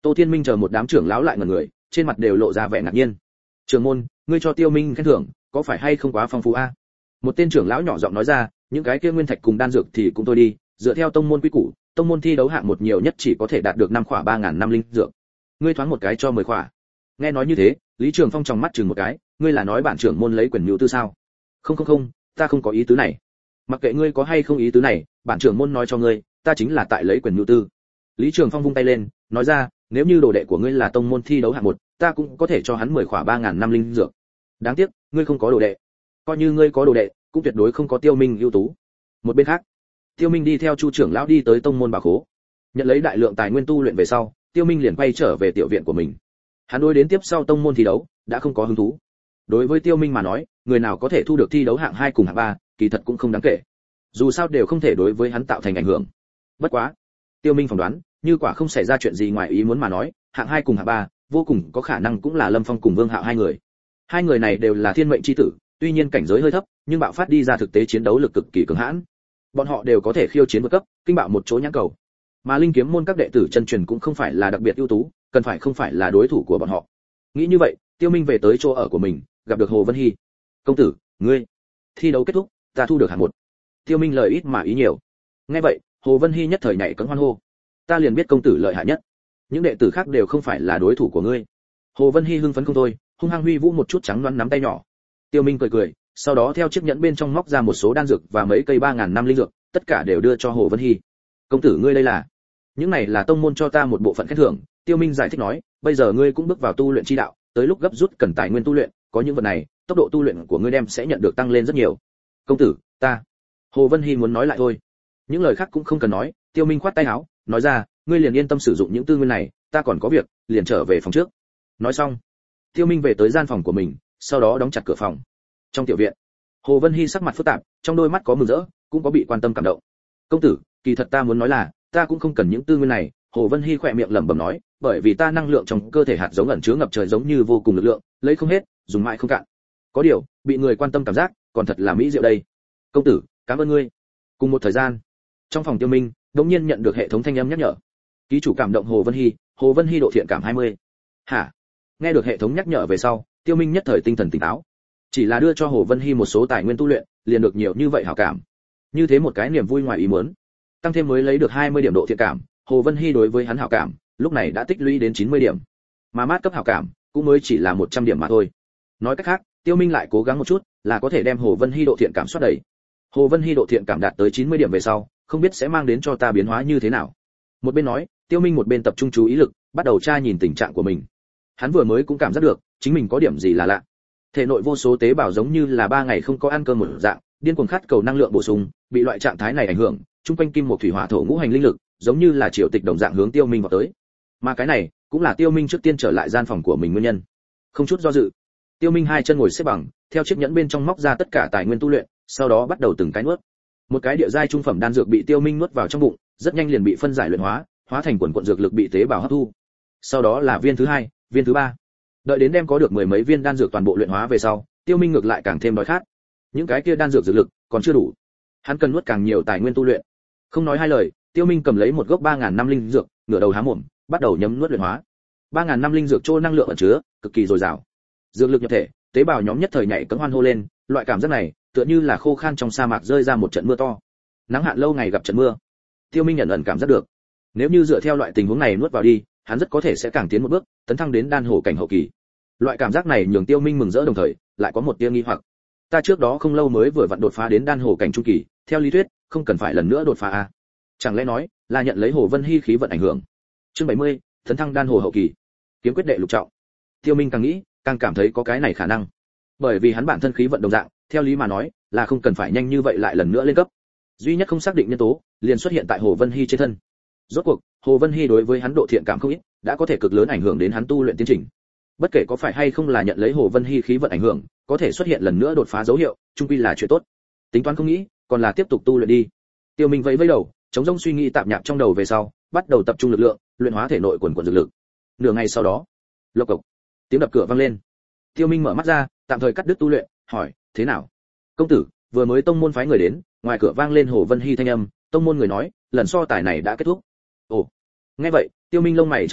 Tô Thiên Minh chờ một đám trưởng lão lại ngẩn người, trên mặt đều lộ ra vẻ ngạc nhiên. Trưởng môn, ngươi cho Tiêu Minh khen thưởng, có phải hay không quá phong phú a? Một tên trưởng lão nhỏ giọng nói ra, những cái kia nguyên thạch cùng đan dược thì cũng thôi đi, dựa theo tông môn quy củ, tông môn thi đấu hạng một nhiều nhất chỉ có thể đạt được 5 khỏa 3000 năm linh dược. Ngươi thoáng một cái cho 10 khỏa. Nghe nói như thế, Lý Trường Phong trong mắt chừng một cái, ngươi là nói bản trưởng môn lấy quyền nhu tư sao? Không, ta không có ý tứ này. Mặc kệ ngươi có hay không ý tứ này, bản trưởng môn nói cho ngươi, ta chính là tại lấy quyền nhu tư. Lý Trường Phong vung tay lên, nói ra, nếu như đồ đệ của ngươi là tông môn thi đấu hạng một, ta cũng có thể cho hắn 10 khỏa 3000 năm linh dược. Đáng tiếc, ngươi không có đồ đệ. Coi như ngươi có đồ đệ, cũng tuyệt đối không có Tiêu Minh ưu tú. Một bên khác, Tiêu Minh đi theo Chu trưởng lão đi tới tông môn bảo khố, nhận lấy đại lượng tài nguyên tu luyện về sau, Tiêu Minh liền quay trở về tiểu viện của mình. Hắn đối đến tiếp sau tông môn thi đấu đã không có hứng thú. Đối với Tiêu Minh mà nói, người nào có thể thu được thi đấu hạng 2 cùng hạng 3, kỳ thật cũng không đáng kể. Dù sao đều không thể đối với hắn tạo thành ảnh hưởng. Bất quá, Tiêu Minh phỏng đoán, như quả không xảy ra chuyện gì ngoài ý muốn mà nói, hạng 2 cùng hạng 3, vô cùng có khả năng cũng là Lâm Phong cùng Vương Hạo hai người. Hai người này đều là thiên mệnh chi tử, tuy nhiên cảnh giới hơi thấp, nhưng bạo phát đi ra thực tế chiến đấu lực cực kỳ cứng hãn. Bọn họ đều có thể khiêu chiến vượt cấp, kinh bạo một chỗ nhãn cầu. Mà linh kiếm môn các đệ tử chân truyền cũng không phải là đặc biệt ưu tú, cần phải không phải là đối thủ của bọn họ. Nghĩ như vậy, Tiêu Minh về tới chỗ ở của mình, gặp được Hồ Vân Hy. "Công tử, ngươi, thi đấu kết thúc, ta thu được hạng 1." Tiêu Minh lời ít mà ý nhiều. Nghe vậy, Hồ Vân Hy nhất thời nhảy cẫng hoan hô. "Ta liền biết công tử lợi hại nhất, những đệ tử khác đều không phải là đối thủ của ngươi." Hồ Vân Hy hưng phấn không thôi, hung hăng huy vũ một chút trắng loáng nắm tay nhỏ. Tiêu Minh cười cười, sau đó theo chiếc nhẫn bên trong móc ra một số đan dược và mấy cây 3000 năm linh dược, tất cả đều đưa cho Hồ Vân Hy. "Công tử ngươi đây là?" "Những này là tông môn cho ta một bộ phận khen thưởng." Tiêu Minh giải thích nói, "Bây giờ ngươi cũng bước vào tu luyện chi đạo, tới lúc gấp rút cần tài nguyên tu luyện, có những vật này, tốc độ tu luyện của ngươi đem sẽ nhận được tăng lên rất nhiều." "Công tử, ta..." Hồ Vân Hy muốn nói lại thôi. Những lời khác cũng không cần nói, Tiêu Minh khoát tay áo, nói ra, "Ngươi liền yên tâm sử dụng những tư nguyên này, ta còn có việc, liền trở về phòng trước." Nói xong, Tiêu Minh về tới gian phòng của mình, sau đó đóng chặt cửa phòng. Trong tiểu viện, Hồ Vân Hy sắc mặt phức tạp, trong đôi mắt có mừng rỡ, cũng có bị quan tâm cảm động. "Công tử, kỳ thật ta muốn nói là, ta cũng không cần những tư nguyên này." Hồ Vân Hy khỏe miệng lẩm bẩm nói, "Bởi vì ta năng lượng trong cơ thể hạt giống ẩn chứa ngập trời giống như vô cùng lực lượng, lấy không hết, dùng mãi không cạn. Có điều, bị người quan tâm cảm giác, còn thật là mỹ diệu đây." "Công tử, cảm ơn ngươi." Cùng một thời gian, trong phòng Tiêu Minh, đống nhiên nhận được hệ thống thanh âm nhắc nhở. Ký chủ cảm động Hồ Vân Hy độ thiện cảm 20. Hả? Nghe được hệ thống nhắc nhở về sau, Tiêu Minh nhất thời tinh thần tỉnh táo. Chỉ là đưa cho Hồ Vân Hy một số tài nguyên tu luyện, liền được nhiều như vậy hảo cảm. Như thế một cái niềm vui ngoài ý muốn. Tăng thêm mới lấy được 20 điểm độ thiện cảm, Hồ Vân Hy đối với hắn hảo cảm, lúc này đã tích lũy đến 90 điểm. Mà mát cấp hảo cảm, cũng mới chỉ là 100 điểm mà thôi. Nói cách khác, Tiêu Minh lại cố gắng một chút, là có thể đem Hồ Vân Hy độ thiện cảm soát đầy. Hồ Vân Hy độ thiện cảm đạt tới 90 điểm về sau, không biết sẽ mang đến cho ta biến hóa như thế nào. Một bên nói, Tiêu Minh một bên tập trung chú ý lực, bắt đầu tra nhìn tình trạng của mình. Hắn vừa mới cũng cảm giác được, chính mình có điểm gì là lạ. Thể nội vô số tế bào giống như là 3 ngày không có ăn cơm một dạng, điên cuồng khát cầu năng lượng bổ sung, bị loại trạng thái này ảnh hưởng, trung quanh kim một thủy hỏa thổ ngũ hành linh lực, giống như là triều tịch đồng dạng hướng Tiêu Minh vào tới. Mà cái này, cũng là Tiêu Minh trước tiên trở lại gian phòng của mình nguyên nhân. Không chút do dự, Tiêu Minh hai chân ngồi xếp bằng, theo chiếc nhẫn bên trong móc ra tất cả tài nguyên tu luyện, sau đó bắt đầu từng cái nuốt. Một cái địa giai trung phẩm đan dược bị Tiêu Minh nuốt vào trong bụng, rất nhanh liền bị phân giải luyện hóa, hóa thành quần quần dược lực bị tế bào hấp thu. Sau đó là viên thứ hai, viên thứ ba. Đợi đến đem có được 10 mấy viên đan dược toàn bộ luyện hóa về sau, Tiêu Minh ngược lại càng thêm đói khát. Những cái kia đan dược dược lực còn chưa đủ, hắn cần nuốt càng nhiều tài nguyên tu luyện. Không nói hai lời, Tiêu Minh cầm lấy một gốc 3000 năm linh dược, ngửa đầu há mồm, bắt đầu nhấm nuốt luyện hóa. 3000 năm linh dược trô năng lượng ẩn chứa, cực kỳ dồi dào. Dược lực nhập thể, tế bào nhóm nhất thời nhảy cẫng hoan hô lên, loại cảm giác này, tựa như là khô khan trong sa mạc rơi ra một trận mưa to. Nắng hạn lâu ngày gặp trận mưa. Tiêu Minh ẩn cảm giác được, nếu như dựa theo loại tình huống này nuốt vào đi, hắn rất có thể sẽ càng tiến một bước, tấn thăng đến đan hổ cảnh hậu kỳ. Loại cảm giác này nhường Tiêu Minh mừng rỡ đồng thời, lại có một tia nghi hoặc. Ta trước đó không lâu mới vừa vặn đột phá đến đan hổ cảnh trung kỳ, theo lý thuyết, không cần phải lần nữa đột phá a. Chẳng lẽ nói, là nhận lấy Hồ Vân Hy khí vận ảnh hưởng. Chương 70, tấn thăng đan hổ hậu kỳ. Kiếm quyết đệ lục trọng. Tiêu Minh càng nghĩ, càng cảm thấy có cái này khả năng. Bởi vì hắn bản thân khí vận đồng dạng, theo lý mà nói, là không cần phải nhanh như vậy lại lần nữa lên cấp. Duy nhất không xác định nhân tố, liền xuất hiện tại Hồ Vân Hy trên thân. Rốt cuộc, Hồ Vân Hy đối với hắn độ thiện cảm không ít, đã có thể cực lớn ảnh hưởng đến hắn tu luyện tiến trình. Bất kể có phải hay không là nhận lấy Hồ Vân Hy khí vận ảnh hưởng, có thể xuất hiện lần nữa đột phá dấu hiệu, chung quy là chuyện tốt. Tính toán không nghĩ, còn là tiếp tục tu luyện đi. Tiêu Minh vẫy vẫy đầu, chống rỗng suy nghĩ tạp nhạp trong đầu về sau, bắt đầu tập trung lực lượng, luyện hóa thể nội quần quần dược lực. Nửa ngày sau đó, lộc cộc, tiếng đập cửa vang lên. Tiêu Minh mở mắt ra, tạm thời cắt đứt tu luyện, hỏi, thế nào? Công tử, vừa mới tông môn phái người đến, ngoài cửa vang lên Hồ Vân Hy thanh âm, tông môn người nói, lần so tài này đã kết thúc. Ồ, nghe vậy, Tiêu Minh lông mày chớp chớp,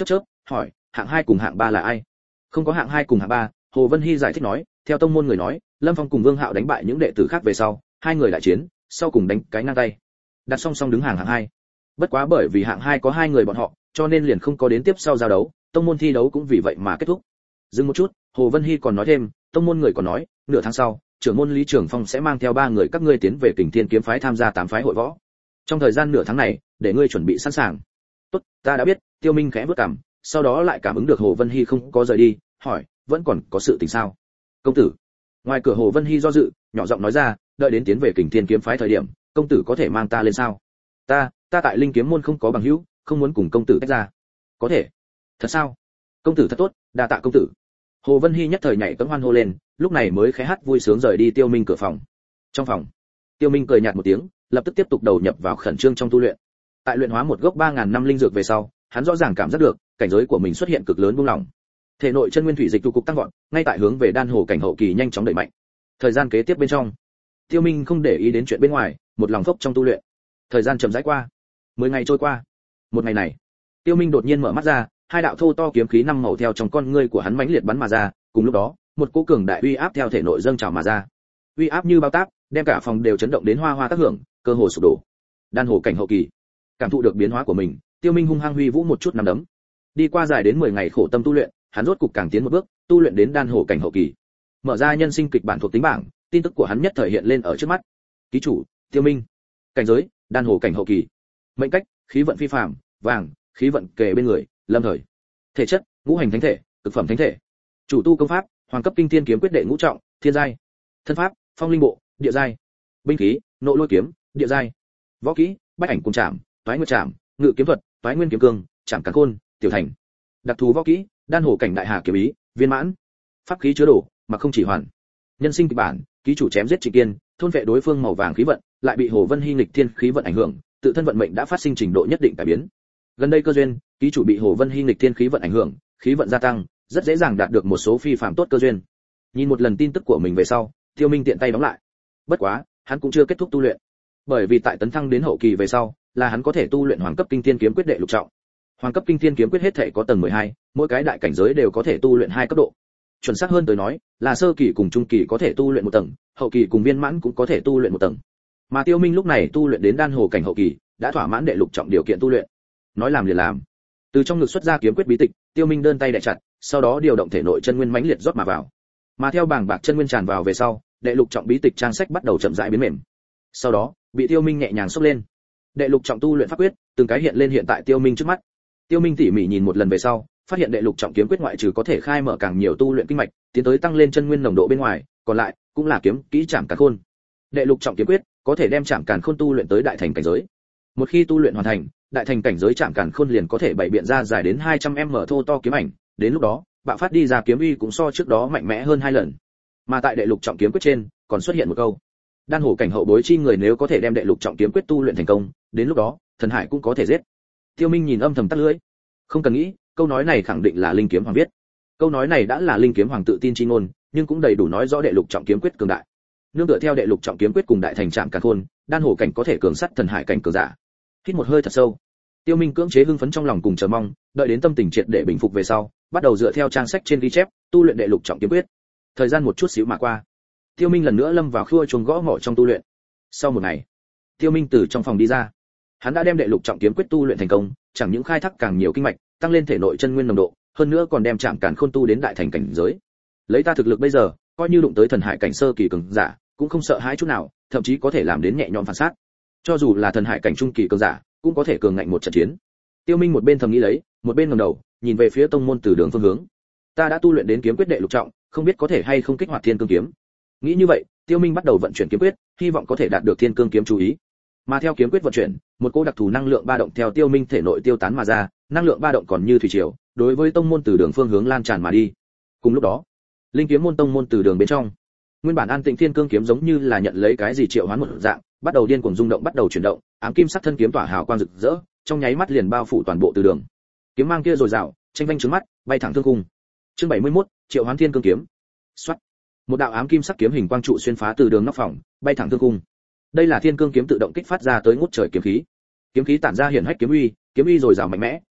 hỏi hạng 2 cùng hạng 3 là ai? Không có hạng 2 cùng hạng 3, Hồ Vân Hy giải thích nói, theo tông môn người nói, Lâm Phong cùng Vương Hạo đánh bại những đệ tử khác về sau, hai người đại chiến, sau cùng đánh cái ngang tay. Đặt song song đứng hàng hạng 2. Bất quá bởi vì hạng 2 có hai người bọn họ, cho nên liền không có đến tiếp sau giao đấu, tông môn thi đấu cũng vì vậy mà kết thúc. Dừng một chút, Hồ Vân Hy còn nói thêm, tông môn người còn nói, nửa tháng sau, trưởng môn Lý Trường Phong sẽ mang theo 3 người các ngươi tiến về Kình Thiên kiếm phái tham gia 8 phái hội võ. Trong thời gian nửa tháng này, để ngươi chuẩn bị sẵn sàng. Tốt, ta đã biết. Tiêu Minh khẽ bước cằm, sau đó lại cảm ứng được Hồ Vân Hy không có rời đi, hỏi, vẫn còn có sự tình sao? Công tử. Ngoài cửa Hồ Vân Hy do dự, nhỏ giọng nói ra, đợi đến tiến về Kình Thiên kiếm phái thời điểm, công tử có thể mang ta lên sao? Ta tại Linh kiếm môn không có bằng hữu, không muốn cùng công tử tách ra. Có thể. Thật sao? Công tử thật tốt, đa tạ công tử. Hồ Vân Hy nhất thời nhảy cẫng hoan hô lên, lúc này mới khẽ hát vui sướng rời đi Tiêu Minh cửa phòng. Trong phòng, Tiêu Minh cười nhạt một tiếng, lập tức tiếp tục đầu nhập vào khẩn trương trong tu luyện. Tại luyện hóa một gốc 3000 năm linh dược về sau, hắn rõ ràng cảm giác được, cảnh giới của mình xuất hiện cực lớn buông lỏng. Thể nội chân nguyên thủy dịch tu cục tăng vọt, ngay tại hướng về đan hồ cảnh hậu kỳ nhanh chóng đẩy mạnh. Thời gian kế tiếp bên trong, Tiêu Minh không để ý đến chuyện bên ngoài, một lòng phốc trong tu luyện. Thời gian chậm rãi qua, 10 ngày trôi qua. Một ngày này, Tiêu Minh đột nhiên mở mắt ra, hai đạo thô to kiếm khí năm màu theo trong con ngươi của hắn mãnh liệt bắn mà ra, cùng lúc đó, một cỗ cường đại uy áp theo thể nội dâng trào mà ra. Uy áp như bao táp, đem cả phòng đều chấn động đến hoa hoa tác hưởng, cơ hồ sụp đổ. Đan hồ cảnh hậu kỳ. Cảm thụ được biến hóa của mình, Tiêu Minh hung hăng huy vũ một chút nắm đấm. Đi qua dài đến 10 ngày khổ tâm tu luyện, hắn rốt cục càng tiến một bước, tu luyện đến đan hồ cảnh hậu kỳ. Mở ra nhân sinh kịch bản thuộc tính bảng, tin tức của hắn nhất thời hiện lên ở trước mắt. Ký chủ, Tiêu Minh. Cảnh giới, đan hồ cảnh hậu kỳ. Mệnh cách, khí vận phi phàm, vàng, khí vận kề bên người, lâm thời. Thể chất, ngũ hành thánh thể, cực phẩm thánh thể. Chủ tu công pháp, hoàng cấp kinh thiên kiếm quyết đệ ngũ trọng, thiên giai. Thân pháp, phong linh bộ, địa giai. Binh khí, nộ lôi kiếm, địa giai. Võ kỹ, bách ảnh cùng chạm, toái nguyệt chạm, ngự kiếm thuật, toái nguyên kiếm cương, chạm càn khôn, tiểu thành. Đặc thù võ kỹ, đan hồ cảnh đại hà kiếm ý, viên mãn. Pháp khí chứa đồ, mà không chỉ hoàn. Nhân sinh kịch bản, ký chủ chém giết Trịnh Kiên, thôn vệ đối phương màu vàng khí vận, lại bị Hồ Vân Hy nghịch thiên khí vận ảnh hưởng, tự thân vận mệnh đã phát sinh trình độ nhất định cải biến. Gần đây cơ duyên, ký chủ bị Hồ Vân Hy nghịch thiên khí vận ảnh hưởng, khí vận gia tăng, rất dễ dàng đạt được một số phi phàm tốt cơ duyên. Nhìn một lần tin tức của mình về sau, Tiêu Minh tiện tay đóng lại. Bất quá, hắn cũng chưa kết thúc tu luyện, bởi vì tại tấn thăng đến hậu kỳ về sau, là hắn có thể tu luyện hoàng cấp kinh thiên kiếm quyết đệ lục trọng. Hoàng cấp kinh thiên kiếm quyết hết thể có tầng 12, mỗi cái đại cảnh giới đều có thể tu luyện 2 cấp độ. Chuẩn xác hơn tới nói, là sơ kỳ cùng trung kỳ có thể tu luyện một tầng, hậu kỳ cùng viên mãn cũng có thể tu luyện một tầng. Mà Tiêu Minh lúc này tu luyện đến đan hồ cảnh hậu kỳ, đã thỏa mãn đệ lục trọng điều kiện tu luyện. Nói làm liền làm. Từ trong ngực xuất ra kiếm quyết bí tịch, Tiêu Minh đơn tay đè chặt, sau đó điều động thể nội chân nguyên mãnh liệt rót mà vào. Mà theo bảng bạc chân nguyên tràn vào về sau, đệ lục trọng bí tịch trang sách bắt đầu chậm rãi biến mềm. Sau đó, bị Tiêu Minh nhẹ nhàng xốc lên. Đệ lục trọng tu luyện pháp quyết, từng cái hiện lên hiện tại Tiêu Minh trước mắt. Tiêu Minh tỉ mỉ nhìn một lần về sau, phát hiện đệ lục trọng kiếm quyết ngoại trừ có thể khai mở càng nhiều tu luyện kinh mạch, tiến tới tăng lên chân nguyên nồng độ bên ngoài, còn lại cũng là kiếm kỹ chạm càn khôn. Đệ lục trọng kiếm quyết có thể đem chạm càn khôn tu luyện tới đại thành cảnh giới. Một khi tu luyện hoàn thành, đại thành cảnh giới chạm càn khôn liền có thể bày biện ra dài đến 200m thô to kiếm ảnh, đến lúc đó, bạo phát đi ra kiếm uy cũng so trước đó mạnh mẽ hơn 2 lần. Mà tại đệ lục trọng kiếm quyết trên, còn xuất hiện một câu: đan hồ cảnh hậu bối chi người nếu có thể đem đệ lục trọng kiếm quyết tu luyện thành công, đến lúc đó, thần hải cũng có thể giết. Tiêu Minh nhìn âm thầm tắt lưỡi. Không cần nghĩ, câu nói này khẳng định là Linh Kiếm Hoàng viết. Câu nói này đã là Linh Kiếm Hoàng tự tin chi ngôn, nhưng cũng đầy đủ nói rõ đệ lục trọng kiếm quyết cường đại. Nương tựa theo đệ lục trọng kiếm quyết cùng đại thành trạm càn khôn, đan hồ cảnh có thể cường sắt thần hải cảnh cường giả. Hít một hơi thật sâu, Tiêu Minh cưỡng chế hưng phấn trong lòng cùng chờ mong, đợi đến tâm tình triệt để bình phục về sau, bắt đầu dựa theo trang sách trên ghi chép, tu luyện đệ lục trọng kiếm quyết. Thời gian một chút xíu mà qua, Tiêu Minh lần nữa lâm vào khua chuông gõ ngõ trong tu luyện. Sau một ngày, Tiêu Minh từ trong phòng đi ra. Hắn đã đem đệ lục trọng kiếm quyết tu luyện thành công, chẳng những khai thác càng nhiều kinh mạch, tăng lên thể nội chân nguyên nồng độ, hơn nữa còn đem chạm càn khôn tu đến đại thành cảnh giới. Lấy ta thực lực bây giờ, coi như đụng tới thần hải cảnh sơ kỳ cường giả, cũng không sợ hãi chút nào, thậm chí có thể làm đến nhẹ nhõm phản sát. Cho dù là thần hải cảnh trung kỳ cường giả, cũng có thể cường ngạnh một trận chiến. Tiêu Minh một bên thầm nghĩ lấy, một bên ngẩng đầu, nhìn về phía tông môn từ đường phương hướng. Ta đã tu luyện đến kiếm quyết đệ lục trọng, không biết có thể hay không kích hoạt thiên cương kiếm. Nghĩ như vậy, Tiêu Minh bắt đầu vận chuyển kiếm quyết, hy vọng có thể đạt được thiên cương kiếm chú ý. Mà theo kiếm quyết vận chuyển, một cỗ đặc thù năng lượng ba động theo Tiêu Minh thể nội tiêu tán mà ra, năng lượng ba động còn như thủy triều, đối với tông môn từ đường phương hướng lan tràn mà đi. Cùng lúc đó, linh kiếm môn tông môn từ đường bên trong, nguyên bản an tĩnh thiên cương kiếm giống như là nhận lấy cái gì triệu hoán một dạng, bắt đầu điên cuồng rung động, bắt đầu chuyển động, ám kim sắc thân kiếm tỏa hào quang rực rỡ, trong nháy mắt liền bao phủ toàn bộ từ đường. Kiếm mang kia rồi rào, tranh vanh trướng mắt, bay thẳng thương khung. Chương 71, triệu hoán thiên cương kiếm. Soát. Một đạo ám kim sắc kiếm hình quang trụ xuyên phá từ đường nóc phòng, bay thẳng thương khung. Đây là thiên cương kiếm tự động kích phát ra tới ngút trời kiếm khí. Kiếm khí tản ra hiển hách kiếm uy rồi rào mạnh mẽ,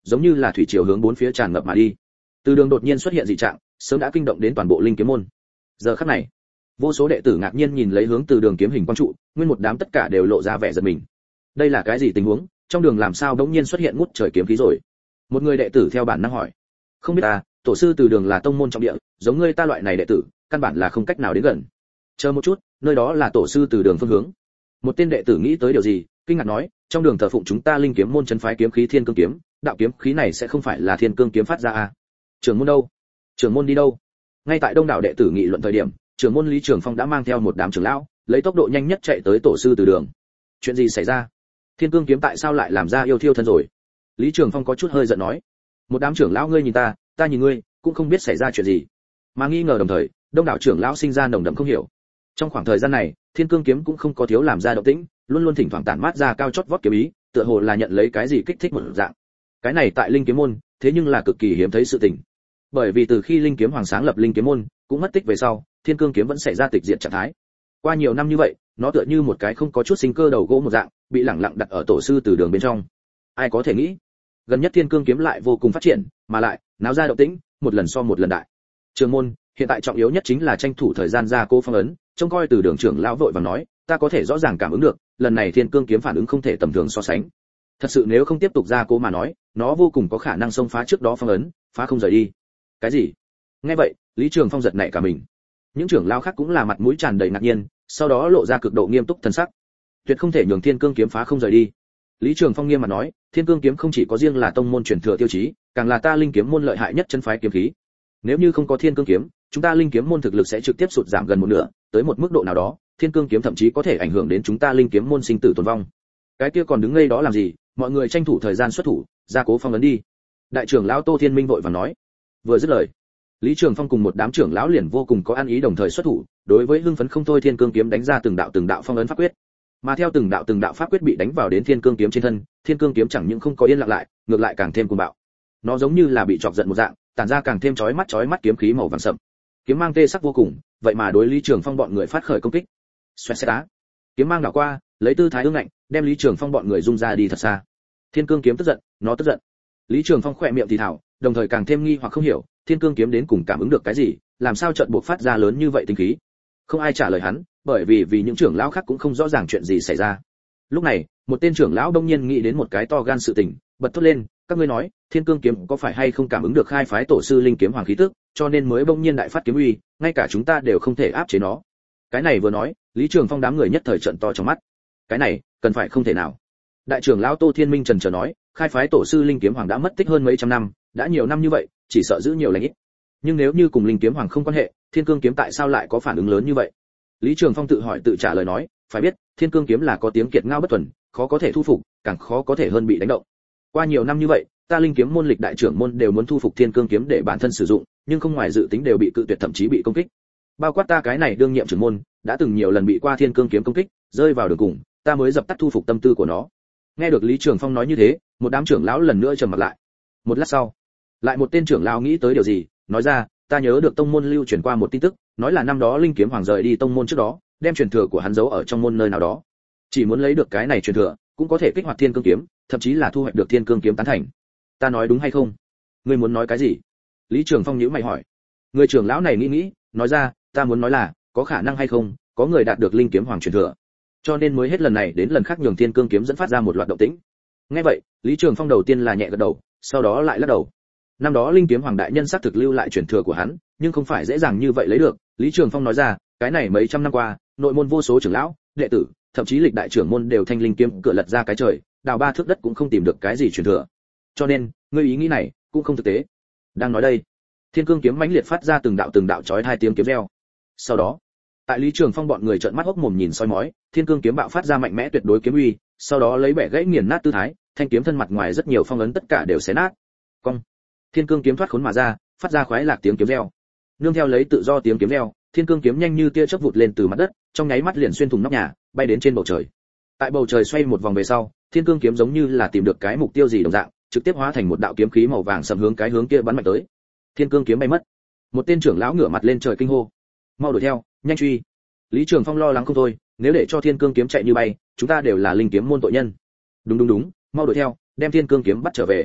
giống như là thủy triều hướng bốn phía tràn ngập mà đi. Từ đường đột nhiên xuất hiện dị trạng, sớm đã kinh động đến toàn bộ linh kiếm môn. Giờ khắc này, vô số đệ tử ngạc nhiên nhìn lấy hướng từ đường kiếm hình quang trụ, nguyên một đám tất cả đều lộ ra vẻ giật mình. Đây là cái gì tình huống? Trong đường làm sao đống nhiên xuất hiện ngút trời kiếm khí rồi? Một người đệ tử theo bản năng hỏi. Không biết ta, tổ sư từ đường là tông môn trọng địa, giống ngươi ta loại này đệ tử, căn bản là không cách nào đến gần. Chờ một chút, nơi đó là tổ sư từ đường phương hướng. Một tên đệ tử nghĩ tới điều gì, kinh ngạc nói, trong đường thờ phụng chúng ta linh kiếm môn trấn phái kiếm khí thiên cương kiếm, đạo kiếm khí này sẽ không phải là thiên cương kiếm phát ra à? Trưởng môn đâu? Trưởng môn đi đâu? Ngay tại đông đảo đệ tử nghị luận thời điểm, trưởng môn Lý Trường Phong đã mang theo một đám trưởng lão, lấy tốc độ nhanh nhất chạy tới tổ sư từ đường. Chuyện gì xảy ra? Thiên cương kiếm tại sao lại làm ra yêu thiêu thân rồi? Lý Trường Phong có chút hơi giận nói. Một đám trưởng lão ngươi nhìn ta, ta nhìn ngươi, cũng không biết xảy ra chuyện gì. Mà nghi ngờ đồng thời, đông đảo trưởng lão sinh ra nồng đậm không hiểu. Trong khoảng thời gian này, thiên cương kiếm cũng không có thiếu làm ra động tĩnh, luôn luôn thỉnh thoảng tản mát ra cao chót vót kiếm ý, tựa hồ là nhận lấy cái gì kích thích một dạng. Cái này tại linh kiếm môn, thế nhưng là cực kỳ hiếm thấy sự tình. Bởi vì từ khi linh kiếm hoàng sáng lập linh kiếm môn, cũng mất tích về sau, thiên cương kiếm vẫn xảy ra tịch diệt trạng thái. Qua nhiều năm như vậy, nó tựa như một cái không có chút sinh cơ đầu gỗ một dạng, bị lẳng lặng đặt ở tổ sư từ đường bên trong. Ai có thể nghĩ, gần nhất thiên cương kiếm lại vô cùng phát triển, mà lại náo ra động tĩnh, một lần so một lần đại. Trường môn, hiện tại trọng yếu nhất chính là tranh thủ thời gian ra cố phong ấn, trông coi từ đường trưởng lão vội vàng nói, ta có thể rõ ràng cảm ứng được, lần này thiên cương kiếm phản ứng không thể tầm thường so sánh. Thật sự nếu không tiếp tục ra cố mà nói, nó vô cùng có khả năng xông phá trước đó phong ấn, phá không rời đi. Cái gì? Nghe vậy, Lý Trường Phong giật nảy cả mình. Những trưởng lão khác cũng là mặt mũi tràn đầy ngạc nhiên, sau đó lộ ra cực độ nghiêm túc thần sắc. Tuyệt không thể nhường thiên cương kiếm phá không rời đi. Lý Trường Phong nghiêm mặt nói, thiên cương kiếm không chỉ có riêng là tông môn truyền thừa tiêu chí, càng là ta linh kiếm môn lợi hại nhất chân phái kiếm khí. Nếu như không có thiên cương kiếm, chúng ta linh kiếm môn thực lực sẽ trực tiếp sụt giảm gần một nửa, tới một mức độ nào đó, thiên cương kiếm thậm chí có thể ảnh hưởng đến chúng ta linh kiếm môn sinh tử tồn vong. Cái kia còn đứng ngây đó làm gì, mọi người tranh thủ thời gian xuất thủ, ra cố phong ấn đi. Đại trưởng lão Tô Thiên Minh vội vàng nói. Vừa dứt lời, Lý Trường Phong cùng một đám trưởng lão liền vô cùng có ăn ý đồng thời xuất thủ, đối với hưng phấn không thôi thiên cương kiếm đánh ra từng đạo phong ấn pháp quyết. Mà theo từng đạo pháp quyết bị đánh vào đến thiên cương kiếm trên thân, thiên cương kiếm chẳng những không có yên lặng lại, ngược lại càng thêm cuồng bạo. Nó giống như là bị chọc giận một dạng, tản ra càng thêm chói mắt kiếm khí màu vàng sậm. Kiếm mang tê sắc vô cùng, vậy mà đối Lý Trường Phong bọn người phát khởi công kích. Xoẹt xẹt á. Kiếm mang đảo qua, lấy tư thái ương ngạnh, đem Lý Trường Phong bọn người rung ra đi thật xa. Thiên cương kiếm tức giận, nó tức giận. Lý Trường Phong khỏe miệng thì thào, đồng thời càng thêm nghi hoặc không hiểu, thiên cương kiếm đến cùng cảm ứng được cái gì, làm sao chợt buộc phát ra lớn như vậy tinh khí. Không ai trả lời hắn, bởi vì những trưởng lão khác cũng không rõ ràng chuyện gì xảy ra. Lúc này, một tên trưởng lão đông nhiên nghĩ đến một cái to gan sự tình, bật thốt lên, các ngươi nói, thiên cương kiếm có phải hay không cảm ứng được khai phái tổ sư linh kiếm hoàng khí tức, cho nên mới bỗng nhiên đại phát kiếm uy, ngay cả chúng ta đều không thể áp chế nó. Cái này vừa nói, Lý Trường Phong đám người nhất thời trợn to trong mắt. Cái này, cần phải không thể nào. Đại trưởng lão Tô Thiên Minh trần chờ nói, khai phái tổ sư linh kiếm hoàng đã mất tích hơn mấy trăm năm, đã nhiều năm như vậy, chỉ sợ giữ nhiều lành ít. Nhưng nếu như cùng linh kiếm hoàng không quan hệ, thiên cương kiếm tại sao lại có phản ứng lớn như vậy? Lý Trường Phong tự hỏi tự trả lời nói, phải biết, thiên cương kiếm là có tiếng kiệt ngao bất thuần, khó có thể thu phục, càng khó có thể hơn bị đánh động. Qua nhiều năm như vậy, ta linh kiếm môn lịch đại trưởng môn đều muốn thu phục thiên cương kiếm để bản thân sử dụng, nhưng không ngoài dự tính đều bị cự tuyệt thậm chí bị công kích. Bao quát ta cái này đương nhiệm trưởng môn, đã từng nhiều lần bị qua thiên cương kiếm công kích, rơi vào đường cùng, ta mới dập tắt thu phục tâm tư của nó. Nghe được Lý Trường Phong nói như thế, một đám trưởng lão lần nữa trầm mặt lại. Một lát sau, lại một tên trưởng lão nghĩ tới điều gì, nói ra, ta nhớ được tông môn lưu truyền qua một tin tức, nói là năm đó linh kiếm hoàng rời đi tông môn trước đó, đem truyền thừa của hắn giấu ở trong môn nơi nào đó. Chỉ muốn lấy được cái này truyền thừa, cũng có thể kích hoạt thiên cương kiếm, thậm chí là thu hoạch được thiên cương kiếm tán thành. Ta nói đúng hay không? Ngươi muốn nói cái gì? Lý Trường Phong nhíu mày hỏi. Người trưởng lão này nghĩ, nói ra, ta muốn nói là, có khả năng hay không, có người đạt được linh kiếm hoàng truyền thừa, cho nên mới hết lần này đến lần khác nhường thiên cương kiếm dẫn phát ra một loạt động tĩnh. Nghe vậy, Lý Trường Phong đầu tiên là nhẹ gật đầu, sau đó lại lắc đầu. Năm đó linh kiếm hoàng đại nhân xác thực lưu lại truyền thừa của hắn, nhưng không phải dễ dàng như vậy lấy được. Lý Trường Phong nói ra, cái này mấy trăm năm qua, nội môn vô số trưởng lão, đệ tử, thậm chí lịch đại trưởng môn đều thanh linh kiếm cửa lật ra cái trời, đào ba thước đất cũng không tìm được cái gì truyền thừa. Cho nên, ngươi ý nghĩ này cũng không thực tế. Đang nói đây, thiên cương kiếm mãnh liệt phát ra từng đạo chói hai tiếng kiếm reo. Sau đó, tại Lý Trường Phong bọn người trợn mắt hốc mồm nhìn soi mói, thiên cương kiếm bạo phát ra mạnh mẽ tuyệt đối kiếm uy, sau đó lấy bẻ gãy nghiền nát tư thái, thanh kiếm thân mặt ngoài rất nhiều phong ấn tất cả đều xé nát. Cong, thiên cương kiếm thoát khốn mà ra, phát ra khoái lạc tiếng kiếm reo. Nương theo lấy tự do tiếng kiếm reo, thiên cương kiếm nhanh như tia chớp vụt lên từ mặt đất, trong nháy mắt liền xuyên thủng nóc nhà, bay đến trên bầu trời. Tại bầu trời xoay một vòng về sau, thiên cương kiếm giống như là tìm được cái mục tiêu gì đồng dạng, trực tiếp hóa thành một đạo kiếm khí màu vàng sầm hướng cái hướng kia bắn mạnh tới. Thiên cương kiếm bay mất. Một tên trưởng lão ngửa mặt lên trời kinh hô, mau đuổi theo, nhanh truy. Lý Trường Phong lo lắng không thôi, nếu để cho thiên cương kiếm chạy như bay, chúng ta đều là linh kiếm môn tội nhân. Đúng, mau đuổi theo, đem thiên cương kiếm bắt trở về.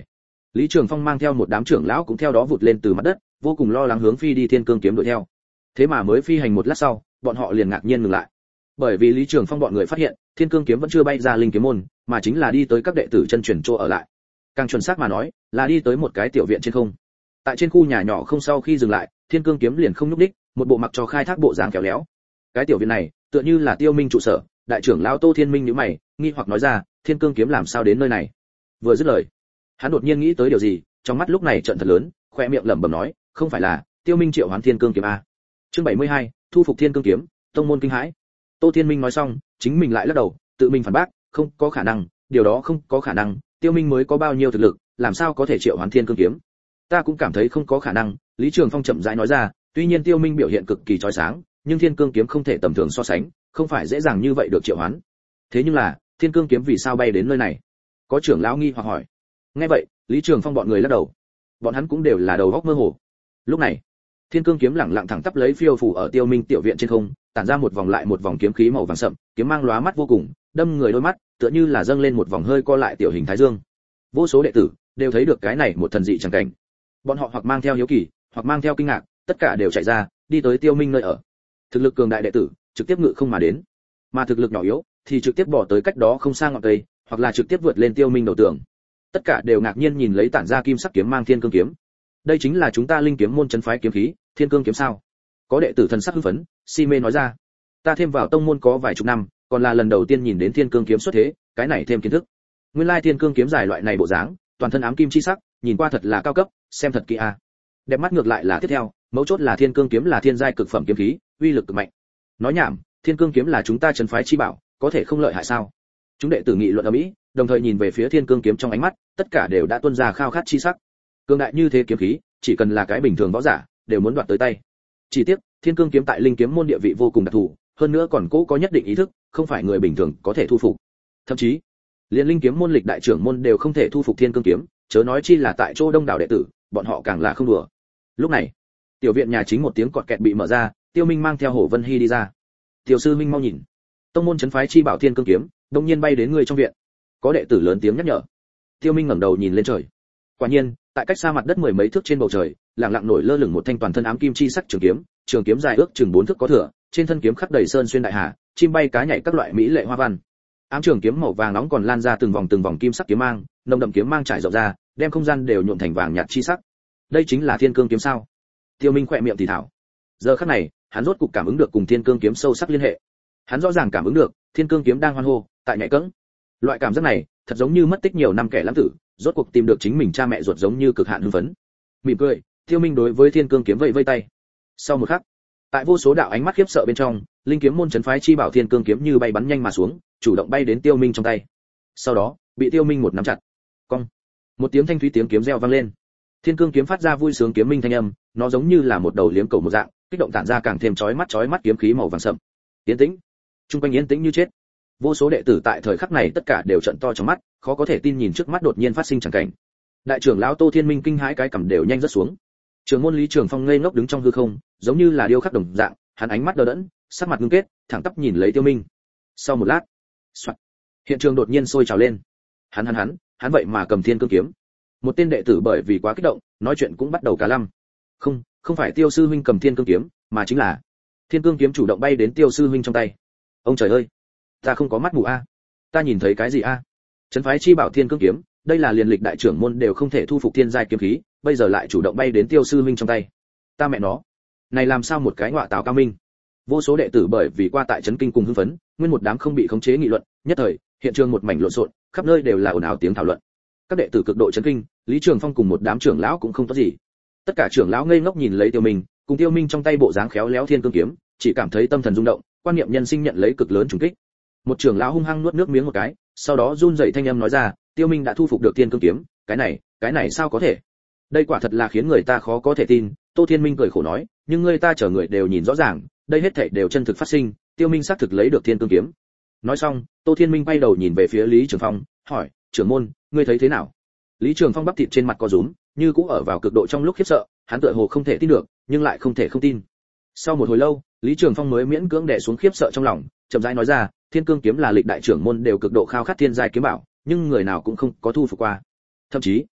Lý Trường Phong mang theo một đám trưởng lão cũng theo đó vụt lên từ mặt đất, vô cùng lo lắng hướng phi đi thiên cương kiếm đuổi theo. Thế mà mới phi hành một lát sau, bọn họ liền ngạc nhiên ngừng lại. Bởi vì Lý Trường Phong bọn người phát hiện, thiên cương kiếm vẫn chưa bay ra linh kiếm môn, mà chính là đi tới các đệ tử chân truyền chỗ ở lại. Càng chuẩn xác mà nói, là đi tới một cái tiểu viện trên không. Tại trên khu nhà nhỏ không, sau khi dừng lại, thiên cương kiếm liền không nhúc đích, một bộ mặc cho khai thác bộ dáng khéo léo. Cái tiểu viện này, tựa như là Tiêu Minh trụ sở, đại trưởng lão Tô Thiên Minh nhíu mày, nghi hoặc nói ra, thiên cương kiếm làm sao đến nơi này? Vừa dứt lời, hắn đột nhiên nghĩ tới điều gì, trong mắt lúc này trợn thật lớn, khoe miệng lẩm bẩm nói, không phải là Tiêu Minh triệu hoán thiên cương kiếm a? Chương 72, thu phục thiên cương kiếm, tông môn kinh hãi. Tô Thiên Minh nói xong, chính mình lại lắc đầu, tự mình phản bác, không có khả năng, điều đó không có khả năng, Tiêu Minh mới có bao nhiêu thực lực, làm sao có thể triệu hoán thiên cương kiếm? Ta cũng cảm thấy không có khả năng, Lý Trường Phong chậm rãi nói ra, tuy nhiên Tiêu Minh biểu hiện cực kỳ chói sáng, nhưng thiên cương kiếm không thể tầm thường so sánh, không phải dễ dàng như vậy được triệu hoán. Thế nhưng là, thiên cương kiếm vì sao bay đến nơi này? Có trưởng lão nghi hoặc hỏi. Nghe vậy, Lý Trường Phong bọn người lắc đầu. Bọn hắn cũng đều là đầu óc mơ hồ. Lúc này, thiên cương kiếm lẳng lặng thẳng tắp lấy phiêu phù ở Tiêu Minh tiểu viện trên không, tản ra một vòng lại một vòng kiếm khí màu vàng sậm, kiếm mang lóa mắt vô cùng, đâm người đôi mắt, tựa như là dâng lên một vòng hơi co lại tiểu hình thái dương. Vô số đệ tử đều thấy được cái này một thần dị chẳng cảnh. Bọn họ hoặc mang theo hiếu kỳ, hoặc mang theo kinh ngạc, tất cả đều chạy ra, đi tới Tiêu Minh nơi ở. Thực lực cường đại đệ tử, trực tiếp ngự không mà đến, mà thực lực nhỏ yếu thì trực tiếp bỏ tới cách đó không xa ngọn cây, hoặc là trực tiếp vượt lên Tiêu Minh đầu tường. Tất cả đều ngạc nhiên nhìn lấy tản ra kim sắc kiếm mang thiên cương kiếm. Đây chính là chúng ta linh kiếm môn trấn phái kiếm khí, thiên cương kiếm sao? Có đệ tử thần sắc hưng phấn, si mê nói ra. Ta thêm vào tông môn có vài chục năm, còn là lần đầu tiên nhìn đến thiên cương kiếm xuất thế, cái này thêm kiến thức. Nguyên lai thiên cương kiếm dài loại này bộ dáng, toàn thân ám kim chi sắc, nhìn qua thật là cao cấp, xem thật kỹ a. Đẹp mắt ngược lại là tiếp theo, mấu chốt là thiên cương kiếm là thiên giai cực phẩm kiếm khí, uy lực cực mạnh. Nói nhảm, thiên cương kiếm là chúng ta trấn phái chi bảo, có thể không lợi hại sao? Chúng đệ tử nghị luận ầm ĩ, đồng thời nhìn về phía thiên cương kiếm trong ánh mắt, tất cả đều đã tuôn ra khao khát chi sắc. Cường đại như thế kiếm khí, chỉ cần là cái bình thường võ giả, đều muốn đoạt tới tay. Chỉ tiếc, thiên cương kiếm tại linh kiếm môn địa vị vô cùng đặc thù, hơn nữa còn cố có nhất định ý thức, không phải người bình thường có thể thu phục. Thậm chí, liên linh kiếm môn lịch đại trưởng môn đều không thể thu phục thiên cương kiếm, chớ nói chi là tại chỗ đông đảo đệ tử, bọn họ càng là không đùa. Lúc này, tiểu viện nhà chính một tiếng cọt kẹt bị mở ra, Tiêu Minh mang theo Hổ Vân Hy đi ra. "Tiểu sư minh mau nhìn, tông môn trấn phái chi bảo thiên cương kiếm, đột nhiên bay đến người trong viện." Có đệ tử lớn tiếng nhắc nhở. Tiêu Minh ngẩng đầu nhìn lên trời. Quả nhiên, tại cách xa mặt đất mười mấy thước trên bầu trời, lặng lặng nổi lơ lửng một thanh toàn thân ám kim chi sắc trường kiếm dài ước chừng 4 thước có thừa, trên thân kiếm khắc đầy sơn xuyên đại hà, chim bay cá nhảy các loại mỹ lệ hoa văn. Ám trường kiếm màu vàng nóng còn lan ra từng vòng kim sắc kiếm mang, nồng đậm kiếm mang trải rộng ra, đem không gian đều nhuộm thành vàng nhạt chi sắc. Đây chính là thiên cương kiếm sao? Tiêu Minh khẽ miệng thì thảo. Giờ khắc này, hắn rốt cục cảm ứng được cùng thiên cương kiếm sâu sắc liên hệ. Hắn rõ ràng cảm ứng được, thiên cương kiếm đang hoan hô, tại nhảy cẫng. Loại cảm giác này, thật giống như mất tích nhiều năm kẻ lãng tử, rốt cuộc tìm được chính mình cha mẹ ruột, giống như cực hạn hưng phấn. Mỉm cười, Tiêu Minh đối với thiên cương kiếm vẫy vẫy tay. Sau một khắc, tại vô số đạo ánh mắt khiếp sợ bên trong, linh kiếm môn trấn phái chi bảo thiên cương kiếm như bay bắn nhanh mà xuống, chủ động bay đến Tiêu Minh trong tay. Sau đó, bị Tiêu Minh một nắm chặt. Cong. Một tiếng thanh thúy tiếng kiếm reo vang lên. Thiên cương kiếm phát ra vui sướng kiếm minh thanh âm, nó giống như là một đầu liếm cầu một dạng, kích động tản ra càng thêm chói mắt kiếm khí màu vàng sậm. Yên tĩnh. Trung quanh yên tĩnh như chết. Vô số đệ tử tại thời khắc này tất cả đều trợn to trong mắt, khó có thể tin nhìn trước mắt đột nhiên phát sinh chẳng cảnh. Đại trưởng lão Tô Thiên Minh kinh hãi cái cằm đều nhanh rớt xuống. Trưởng môn Lý Trường Phong ngây ngốc đứng trong hư không, giống như là điêu khắc đồng dạng, hắn ánh mắt đờ đẫn, sắc mặt ngưng kết, thẳng tắp nhìn lấy Tiêu Minh. Sau một lát, soạt, hiện trường đột nhiên sôi trào lên. Hắn vậy mà cầm thiên cương kiếm. Một tên đệ tử bởi vì quá kích động, nói chuyện cũng bắt đầu cả lăm. Không phải Tiêu sư huynh cầm thiên cương kiếm, mà chính là thiên cương kiếm chủ động bay đến Tiêu sư huynh trong tay. Ông trời ơi, ta không có mắt mù a, ta nhìn thấy cái gì a? Trấn phái chi bảo thiên cương kiếm, đây là liền lịch đại trưởng môn đều không thể thu phục thiên giai kiếm khí, bây giờ lại chủ động bay đến Tiêu sư huynh trong tay. Ta mẹ nó, này làm sao một cái ngọa táo cao minh? Vô số đệ tử bởi vì qua tại chấn kinh cùng hưng phấn, nguyên một đám không bị khống chế nghị luận, nhất thời, hiện trường một mảnh lộn xộn, khắp nơi đều là ồn ào tiếng thảo luận. Các đệ tử cực độ chấn kinh, Lý Trường Phong cùng một đám trưởng lão cũng không tốt gì. Tất cả trưởng lão ngây ngốc nhìn lấy Tiêu Minh, cùng Tiêu Minh trong tay bộ dáng khéo léo thiên cương kiếm, chỉ cảm thấy tâm thần rung động, quan niệm nhân sinh nhận lấy cực lớn trùng kích. Một trưởng lão hung hăng nuốt nước miếng một cái, sau đó run rẩy thanh âm nói ra, Tiêu Minh đã thu phục được thiên cương kiếm, cái này sao có thể? Đây quả thật là khiến người ta khó có thể tin. Tô Thiên Minh cười khổ nói, nhưng người ta chờ người đều nhìn rõ ràng, đây hết thảy đều chân thực phát sinh, Tiêu Minh xác thực lấy được thiên cương kiếm. Nói xong, Tô Thiên Minh bay đầu nhìn về phía Lý Trường Phong, hỏi, trưởng môn, ngươi thấy thế nào? Lý Trường Phong bắp thịt trên mặt co rúm, như cũng ở vào cực độ trong lúc khiếp sợ, hắn tựa hồ không thể tin được, nhưng lại không thể không tin. Sau một hồi lâu, Lý Trường Phong mới miễn cưỡng đè xuống khiếp sợ trong lòng, chậm rãi nói ra, thiên cương kiếm là lịch đại trưởng môn đều cực độ khao khát thiên giai kiếm bảo, nhưng người nào cũng không có thu phục qua. Thậm chí,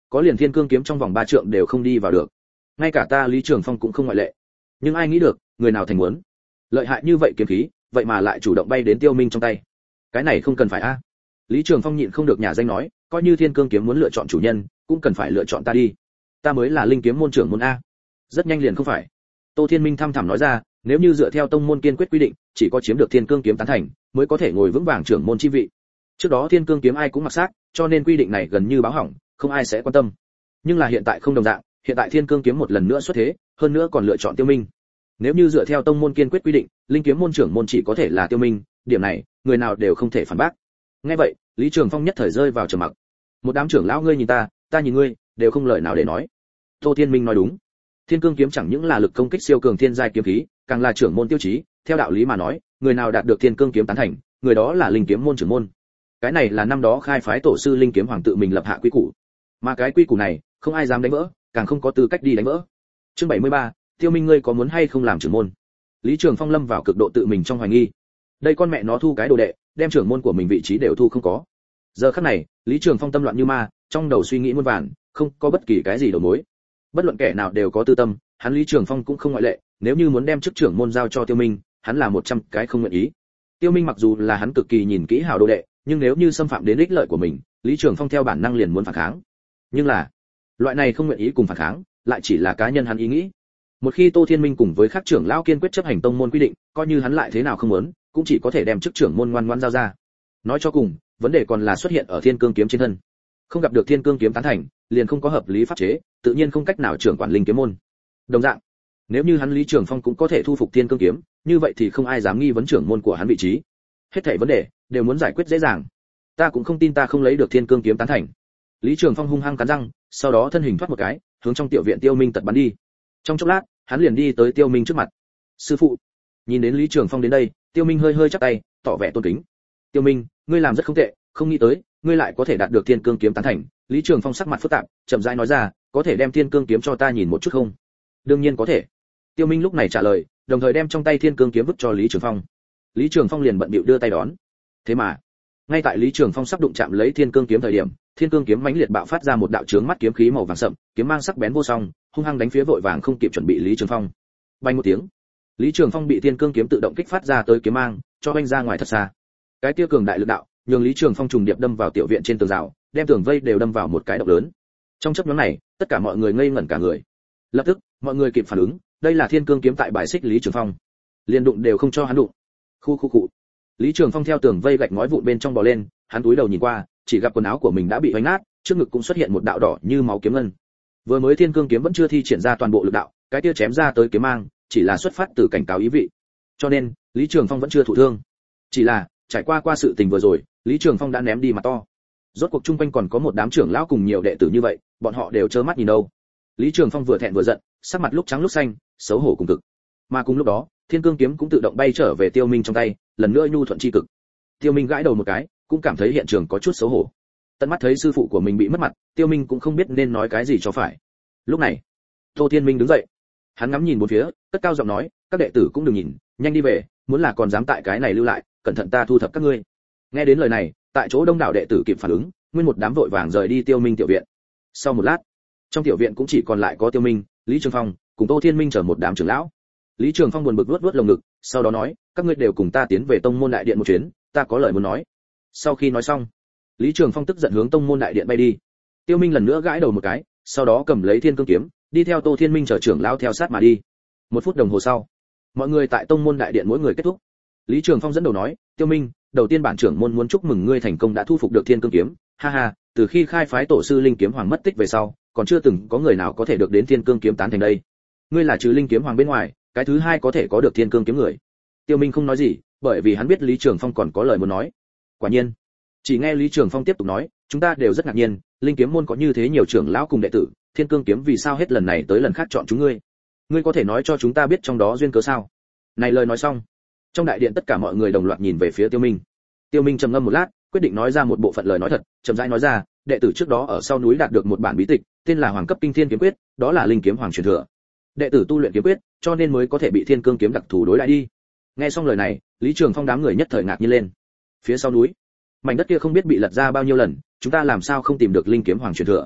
có liền thiên cương kiếm trong vòng 3 trượng đều không đi vào được. Ngay cả ta Lý Trường Phong cũng không ngoại lệ. Nhưng ai nghĩ được, người nào thành muốn. Lợi hại như vậy kiếm khí, vậy mà lại chủ động bay đến Tiêu Minh trong tay. Cái này không cần phải a. Lý Trường Phong nhịn không được nhả danh nói, coi như thiên cương kiếm muốn lựa chọn chủ nhân, cũng cần phải lựa chọn ta đi. Ta mới là linh kiếm môn trưởng môn a. Rất nhanh liền không phải. Tô Thiên Minh thăm thẳm nói ra, nếu như dựa theo tông môn kiên quyết quy định, chỉ có chiếm được thiên cương kiếm tán thành, mới có thể ngồi vững vàng trưởng môn chi vị. Trước đó thiên cương kiếm ai cũng mặc xác, cho nên quy định này gần như báo hỏng, không ai sẽ quan tâm. Nhưng là hiện tại không đồng dạng, hiện tại thiên cương kiếm một lần nữa xuất thế, hơn nữa còn lựa chọn Tiêu Minh. Nếu như dựa theo tông môn kiên quyết quy định, linh kiếm môn trưởng môn chỉ có thể là Tiêu Minh, điểm này, người nào đều không thể phản bác. Nghe vậy, Lý Trường Phong nhất thời rơi vào trầm mặc. Một đám trưởng lão ngươi nhìn ta, ta nhìn ngươi, đều không lời nào để nói. Tô Thiên Minh nói đúng. Thiên cương kiếm chẳng những là lực công kích siêu cường thiên giai kiếm khí, càng là trưởng môn tiêu chí, theo đạo lý mà nói, người nào đạt được thiên cương kiếm tán thành, người đó là linh kiếm môn trưởng môn. Cái này là năm đó khai phái tổ sư linh kiếm hoàng tự mình lập hạ quy củ. Mà cái quy củ này, không ai dám đánh vỡ, càng không có tư cách đi đánh vỡ. Chương 73, Tiêu Minh ngươi có muốn hay không làm trưởng môn? Lý Trường Phong lâm vào cực độ tự mình trong hoài nghi. Đây con mẹ nó thu cái đồ đệ, đem trưởng môn của mình vị trí đều thu không có. Giờ khắc này, Lý Trường Phong tâm loạn như ma, trong đầu suy nghĩ muôn vàn, không có bất kỳ cái gì đầu mối. Bất luận kẻ nào đều có tư tâm, hắn Lý Trường Phong cũng không ngoại lệ, nếu như muốn đem chức trưởng môn giao cho Tiêu Minh, hắn là 100 cái không nguyện ý. Tiêu Minh mặc dù là hắn cực kỳ nhìn kỹ hảo đồ đệ, nhưng nếu như xâm phạm đến ích lợi của mình, Lý Trường Phong theo bản năng liền muốn phản kháng. Nhưng là, loại này không nguyện ý cùng phản kháng, lại chỉ là cá nhân hắn ý nghĩ. Một khi Tô Thiên Minh cùng với các trưởng lão kiên quyết chấp hành tông môn quy định, coi như hắn lại thế nào không muốn, cũng chỉ có thể đem chức trưởng môn ngoan ngoãn giao ra. Nói cho cùng, vấn đề còn là xuất hiện ở thiên cương kiếm trên thân. Không gặp được thiên cương kiếm tán thành, liền không có hợp lý pháp chế, tự nhiên không cách nào trưởng quản linh kiếm môn. Đồng dạng, nếu như hắn Lý Trường Phong cũng có thể thu phục thiên cương kiếm, như vậy thì không ai dám nghi vấn trưởng môn của hắn vị trí. Hết thảy vấn đề đều muốn giải quyết dễ dàng. Ta cũng không tin ta không lấy được thiên cương kiếm tán thành. Lý Trường Phong hung hăng cắn răng, sau đó thân hình thoát một cái, hướng trong tiểu viện Tiêu Minh tật bắn đi. Trong chốc lát, hắn liền đi tới Tiêu Minh trước mặt. "Sư phụ." Nhìn đến Lý Trường Phong đến đây, Tiêu Minh hơi hơi chắp tay, tỏ vẻ tôn kính. "Tiêu Minh, ngươi làm rất không tệ, không nghĩ tới, ngươi lại có thể đạt được thiên cương kiếm tán thành." Lý Trường Phong sắc mặt phức tạp, chậm rãi nói ra, "Có thể đem thiên cương kiếm cho ta nhìn một chút không?" "Đương nhiên có thể." Tiêu Minh lúc này trả lời, đồng thời đem trong tay thiên cương kiếm vứt cho Lý Trường Phong. Lý Trường Phong liền bận bịu đưa tay đón. Thế mà, ngay tại Lý Trường Phong sắp đụng chạm lấy thiên cương kiếm thời điểm, thiên cương kiếm mãnh liệt bạo phát ra một đạo chướng mắt kiếm khí màu vàng sậm, kiếm mang sắc bén vô song, hung hăng đánh phía vội vàng không kịp chuẩn bị Lý Trường Phong. Bay một tiếng, Lý Trường Phong bị thiên cương kiếm tự động kích phát ra tới kiếm mang, cho vanh ra ngoài thật xa. Cái kia cường đại lực đạo, nhường Lý Trường Phong trùng điệp đâm vào tiểu viện trên tường rào, đem tường vây đều đâm vào một cái động lớn. Trong chớp nhoáng này, tất cả mọi người ngây ngẩn cả người. Lập tức, mọi người kịp phản ứng, đây là thiên cương kiếm tại bài xích Lý Trường Phong. Liên đụng đều không cho hắn đụng. Khu. Lý Trường Phong theo tường vây gạch ngói vụn bên trong bò lên, hắn cúi đầu nhìn qua, chỉ gặp quần áo của mình đã bị vánh nát, trước ngực cũng xuất hiện một đạo đỏ như máu kiếm ngân. Vừa mới thiên cương kiếm vẫn chưa thi triển ra toàn bộ lực đạo, cái kia chém ra tới kiếm mang, chỉ là xuất phát từ cảnh cáo ý vị. Cho nên, Lý Trường Phong vẫn chưa thụ thương. Chỉ là, trải qua sự tình vừa rồi, Lý Trường Phong đã ném đi mặt to. Rốt cuộc chung quanh còn có một đám trưởng lão cùng nhiều đệ tử như vậy, bọn họ đều trơ mắt nhìn đâu. Lý Trường Phong vừa thẹn vừa giận, sắc mặt lúc trắng lúc xanh, xấu hổ cùng cực. Mà cùng lúc đó, thiên cương kiếm cũng tự động bay trở về Tiêu Minh trong tay, lần nữa nhu thuận chi cực. Tiêu Minh gãi đầu một cái, cũng cảm thấy hiện trường có chút xấu hổ. Tận mắt thấy sư phụ của mình bị mất mặt, Tiêu Minh cũng không biết nên nói cái gì cho phải. Lúc này, Tô Thiên Minh đứng dậy, hắn ngắm nhìn bốn phía, cất cao giọng nói, các đệ tử cũng đừng nhìn, nhanh đi về, muốn là còn dám tại cái này lưu lại, cẩn thận ta thu thập các ngươi. Nghe đến lời này, tại chỗ đông đảo đệ tử kịp phản ứng, nguyên một đám vội vàng rời đi Tiêu Minh tiểu viện. Sau một lát, trong tiểu viện cũng chỉ còn lại có Tiêu Minh, Lý Trường Phong cùng Tô Thiên Minh chờ một đám trưởng lão. Lý Trường Phong buồn bực vuốt lồng ngực, sau đó nói, các ngươi đều cùng ta tiến về tông môn đại điện một chuyến, ta có lời muốn nói. Sau khi nói xong, Lý Trường Phong tức giận hướng tông môn đại điện bay đi. Tiêu Minh lần nữa gãi đầu một cái, sau đó cầm lấy thiên cương kiếm, đi theo Tô Thiên Minh chờ trưởng lão theo sát mà đi. 1 phút đồng hồ sau, mọi người tại tông môn đại điện mỗi người kết thúc. Lý Trường Phong dẫn đầu nói, Tiêu Minh, đầu tiên bản trưởng môn muốn chúc mừng ngươi thành công đã thu phục được thiên cương kiếm, ha ha, từ khi khai phái tổ sư linh kiếm hoàng mất tích về sau, còn chưa từng có người nào có thể được đến thiên cương kiếm tán thành đây. Ngươi là trừ linh kiếm hoàng bên ngoài, cái thứ hai có thể có được thiên cương kiếm người. Tiêu Minh không nói gì, bởi vì hắn biết Lý Trường Phong còn có lời muốn nói. Quả nhiên, chỉ nghe Lý Trường Phong tiếp tục nói, chúng ta đều rất ngạc nhiên, linh kiếm môn có như thế nhiều trưởng lão cùng đệ tử, thiên cương kiếm vì sao hết lần này tới lần khác chọn chúng ngươi? Ngươi có thể nói cho chúng ta biết trong đó duyên cớ sao? Này lời nói xong, trong đại điện tất cả mọi người đồng loạt nhìn về phía Tiêu Minh. Tiêu Minh trầm ngâm một lát, quyết định nói ra một bộ phận lời nói thật, chậm rãi nói ra, đệ tử trước đó ở sau núi đạt được một bản bí tịch, tên là Hoàng cấp Kinh Thiên kiếm quyết, đó là linh kiếm hoàng truyền thừa. Đệ tử tu luyện kiếm quyết, cho nên mới có thể bị thiên cương kiếm đặc thù đối lại đi. Nghe xong lời này, Lý Trường Phong đám người nhất thời ngạc nhiên lên. Phía sau núi, mảnh đất kia không biết bị lật ra bao nhiêu lần, chúng ta làm sao không tìm được linh kiếm hoàng truyền thừa?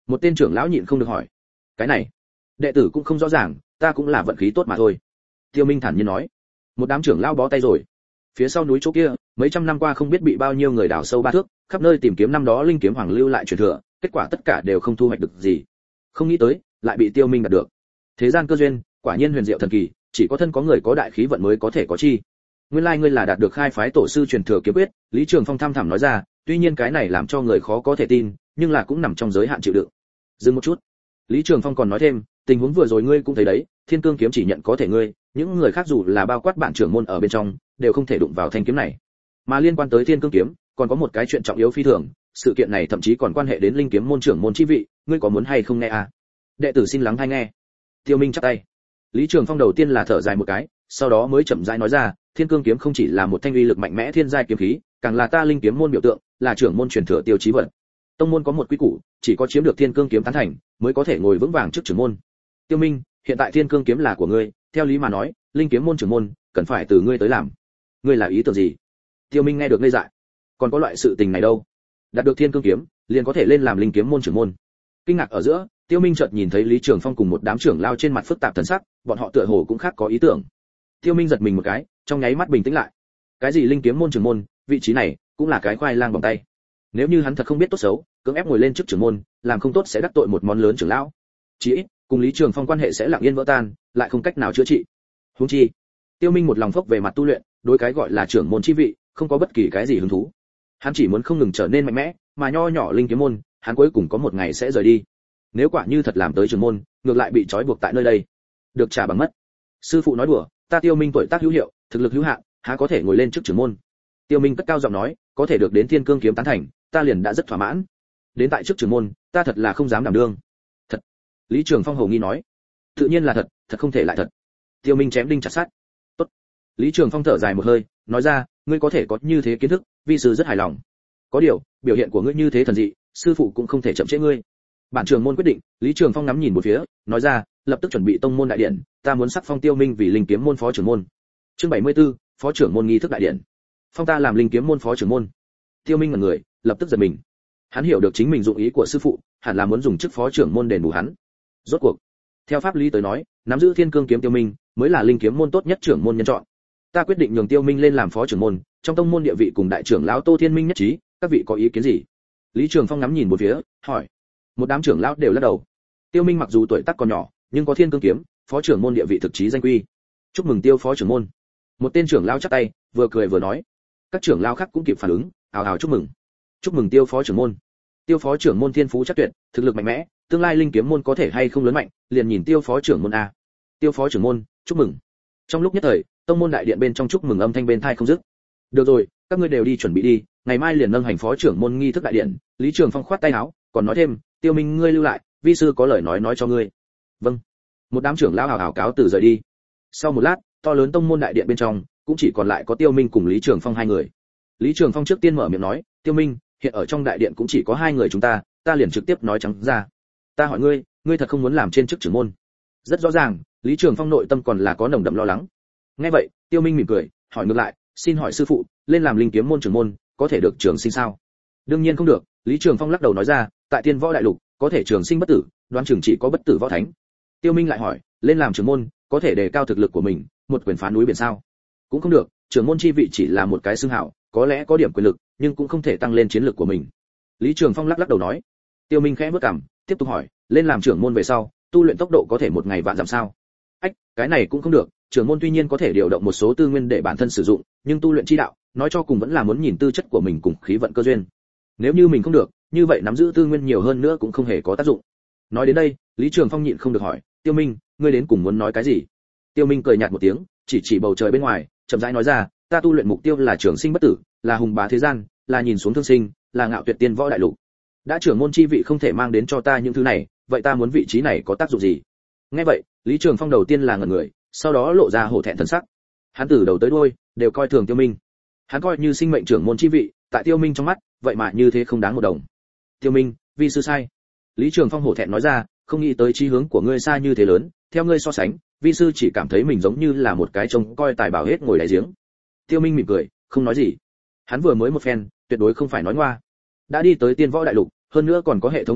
Một tên trưởng lão nhịn không được hỏi. Cái này, đệ tử cũng không rõ ràng, ta cũng là vận khí tốt mà thôi. Tiêu Minh thản nhiên nói. Một đám trưởng lão bó tay rồi. Phía sau núi chỗ kia, mấy trăm năm qua không biết bị bao nhiêu người đào sâu 3 thước, khắp nơi tìm kiếm năm đó linh kiếm hoàng lưu lại truyền thừa, kết quả tất cả đều không thu hoạch được gì. Không nghĩ tới, lại bị Tiêu Minh đạt được. Thế gian cơ duyên, quả nhiên huyền diệu thần kỳ, chỉ có thân có người có đại khí vận mới có thể có chi. Nguyên lai ngươi là đạt được khai phái tổ sư truyền thừa kiếm quyết, Lý Trường Phong thăm thẳm nói ra, tuy nhiên cái này làm cho người khó có thể tin, nhưng là cũng nằm trong giới hạn chịu đựng. Dừng một chút. Lý Trường Phong còn nói thêm, tình huống vừa rồi ngươi cũng thấy đấy, Thiên Cương kiếm chỉ nhận có thể ngươi, những người khác dù là bao quát bạn trưởng môn ở bên trong, đều không thể đụng vào thanh kiếm này. Mà liên quan tới Thiên Cương kiếm, còn có một cái chuyện trọng yếu phi thường, sự kiện này thậm chí còn quan hệ đến linh kiếm môn trưởng môn chi vị, ngươi có muốn hay không nghe à? Đệ tử xin lắng hay nghe. Tiêu Minh chắp tay. Lý Trường Phong đầu tiên là thở dài một cái, sau đó mới chậm rãi nói ra, Thiên Cương kiếm không chỉ là một thanh uy lực mạnh mẽ thiên giai kiếm khí, càng là ta linh kiếm môn biểu tượng, là trưởng môn truyền thừa tiêu chí vật. Tông môn có một quy củ, chỉ có chiếm được Thiên Cương kiếm tán thành, mới có thể ngồi vững vàng trước trưởng môn. Tiêu Minh, hiện tại Thiên Cương kiếm là của ngươi, theo lý mà nói, linh kiếm môn trưởng môn cần phải từ ngươi tới làm. Ngươi là ý tưởng gì? Tiêu Minh nghe được ngây dại. Còn có loại sự tình này đâu? Đạt được Thiên Cương kiếm, liền có thể lên làm linh kiếm môn trưởng môn. Kinh ngạc ở giữa, Tiêu Minh chợt nhìn thấy Lý Trường Phong cùng một đám trưởng lao trên mặt phức tạp thần sắc, bọn họ tựa hồ cũng khác có ý tưởng. Tiêu Minh giật mình một cái, trong nháy mắt bình tĩnh lại. Cái gì linh kiếm môn trưởng môn, vị trí này cũng là cái khoai lang bằng tay. Nếu như hắn thật không biết tốt xấu, cưỡng ép ngồi lên trước trưởng môn, làm không tốt sẽ đắc tội một món lớn trưởng lão. Chỉ ít, cùng Lý Trường Phong quan hệ sẽ lặng yên vỡ tan, lại không cách nào chữa trị. Huống chi, Tiêu Minh một lòng phốc về mặt tu luyện, đối cái gọi là trưởng môn chi vị, không có bất kỳ cái gì hứng thú. Hắn chỉ muốn không ngừng trở nên mạnh mẽ, mà nho nhỏ linh kiếm môn, hắn cuối cùng có một ngày sẽ rời đi. Nếu quả như thật làm tới trưởng môn, ngược lại bị trói buộc tại nơi đây, được trả bằng mất. Sư phụ nói đùa, ta Tiêu Minh tuổi tác hữu hiệu, thực lực hữu hạn, há có thể ngồi lên trước trưởng môn. Tiêu Minh cất cao giọng nói, có thể được đến Thiên Cương kiếm tán thành, ta liền đã rất thỏa mãn. Đến tại trước trưởng môn, ta thật là không dám đảm đương. Thật? Lý Trường Phong hầu nghi nói. Tự nhiên là thật, thật không thể lại thật. Tiêu Minh chém đinh chặt sắt. Tốt. Lý Trường Phong thở dài một hơi, nói ra, ngươi có thể có như thế kiến thức, vi sư rất hài lòng. Có điều, biểu hiện của ngươi như thế thần dị, sư phụ cũng không thể chậm trễ ngươi. Bản trưởng môn quyết định. Lý Trường Phong ngắm nhìn một phía, nói ra, lập tức chuẩn bị tông môn đại điện, ta muốn sắc phong Tiêu Minh vì linh kiếm môn phó trưởng môn. Chương 74, phó trưởng môn nghi thức đại điện. Phong ta làm linh kiếm môn phó trưởng môn. Tiêu Minh ngẩn người, lập tức giật mình. Hắn hiểu được chính mình dụng ý của sư phụ, hẳn là muốn dùng chức phó trưởng môn đền bù hắn. Rốt cuộc, theo pháp lý tới nói, nắm giữ Thiên Cương kiếm Tiêu Minh mới là linh kiếm môn tốt nhất trưởng môn nhân chọn. Ta quyết định nhường Tiêu Minh lên làm phó trưởng môn, trong tông môn địa vị cùng đại trưởng lão Tô Thiên Minh nhất trí, các vị có ý kiến gì? Lý Trường Phong ngắm nhìn một phía, hỏi. Một đám trưởng lão đều lắc đầu. Tiêu Minh mặc dù tuổi tác còn nhỏ, nhưng có Thiên Cương kiếm, phó trưởng môn địa vị thực chí danh quy. Chúc mừng Tiêu phó trưởng môn. Một tên trưởng lão chắp tay, vừa cười vừa nói. Các trưởng lão khác cũng kịp phản ứng, ào ào chúc mừng. Chúc mừng Tiêu phó trưởng môn. Tiêu phó trưởng môn thiên phú chắc tuyệt, thực lực mạnh mẽ, tương lai linh kiếm môn có thể hay không lớn mạnh, liền nhìn Tiêu phó trưởng môn a. Tiêu phó trưởng môn, chúc mừng. Trong lúc nhất thời, tông môn đại điện bên trong chúc mừng âm thanh bên tai không dứt. Được rồi, các ngươi đều đi chuẩn bị đi, ngày mai liền nâng hành phó trưởng môn nghi thức đại điện. Lý Trường Phong khoát tay áo, còn nói thêm, Tiêu Minh ngươi lưu lại, vi sư có lời nói cho ngươi. Vâng. Một đám trưởng lão hào hào cáo từ rời đi. Sau một lát, to lớn tông môn đại điện bên trong cũng chỉ còn lại có Tiêu Minh cùng Lý Trường Phong hai người. Lý Trường Phong trước tiên mở miệng nói, Tiêu Minh, hiện ở trong đại điện cũng chỉ có hai người chúng ta liền trực tiếp nói trắng ra. Ta hỏi ngươi, ngươi thật không muốn làm trên chức trưởng môn? Rất rõ ràng, Lý Trường Phong nội tâm còn là có nồng đậm lo lắng. Nghe vậy, Tiêu Minh mỉm cười, hỏi ngược lại, xin hỏi sư phụ, lên làm linh kiếm môn trưởng môn, có thể được trường sinh sao? Đương nhiên không được. Lý Trường Phong lắc đầu nói ra, tại Tiên Võ Đại Lục, có thể trường sinh bất tử, đoán chừng chỉ có bất tử võ thánh. Tiêu Minh lại hỏi, lên làm trưởng môn, có thể đề cao thực lực của mình, một quyền phá núi biển sao? Cũng không được, trưởng môn chi vị chỉ là một cái xưng hào, có lẽ có điểm quyền lực, nhưng cũng không thể tăng lên chiến lực của mình. Lý Trường Phong lắc đầu nói. Tiêu Minh khẽ bước cằm, tiếp tục hỏi, lên làm trưởng môn về sau, tu luyện tốc độ có thể một ngày vạn dặm sao? Ách, cái này cũng không được, trưởng môn tuy nhiên có thể điều động một số tư nguyên để bản thân sử dụng, nhưng tu luyện chi đạo, nói cho cùng vẫn là muốn nhìn tư chất của mình cùng khí vận cơ duyên. Nếu như mình không được, như vậy nắm giữ tư nguyên nhiều hơn nữa cũng không hề có tác dụng. Nói đến đây, Lý Trường Phong nhịn không được hỏi, Tiêu Minh, ngươi đến cùng muốn nói cái gì? Tiêu Minh cười nhạt một tiếng, chỉ bầu trời bên ngoài, chậm rãi nói ra, ta tu luyện mục tiêu là trường sinh bất tử, là hùng bá thế gian, là nhìn xuống thương sinh, là ngạo tuyệt tiên võ đại lục. Đã trưởng môn chi vị không thể mang đến cho ta những thứ này, vậy ta muốn vị trí này có tác dụng gì? Nghe vậy, Lý Trường Phong đầu tiên là ngẩn người, sau đó lộ ra hổ thẹn thần sắc. Hắn từ đầu tới đuôi đều coi thường Tiêu Minh. Hắn coi như sinh mệnh trưởng môn chi vị, tại Tiêu Minh trong mắt, vậy mà như thế không đáng một đồng. Tiêu Minh, vi sư sai. Lý Trường Phong hổ thẹn nói ra, không nghĩ tới chí hướng của ngươi xa như thế lớn, theo ngươi so sánh, vi sư chỉ cảm thấy mình giống như là một cái trông coi tài bảo hết ngồi đáy giếng. Tiêu Minh mỉm cười, không nói gì. Hắn vừa mới một phen, tuyệt đối không phải nói ngoa. Đã đi tới Tiên Võ Đại Lục, hơn nữa còn có hệ thống phụ trợ,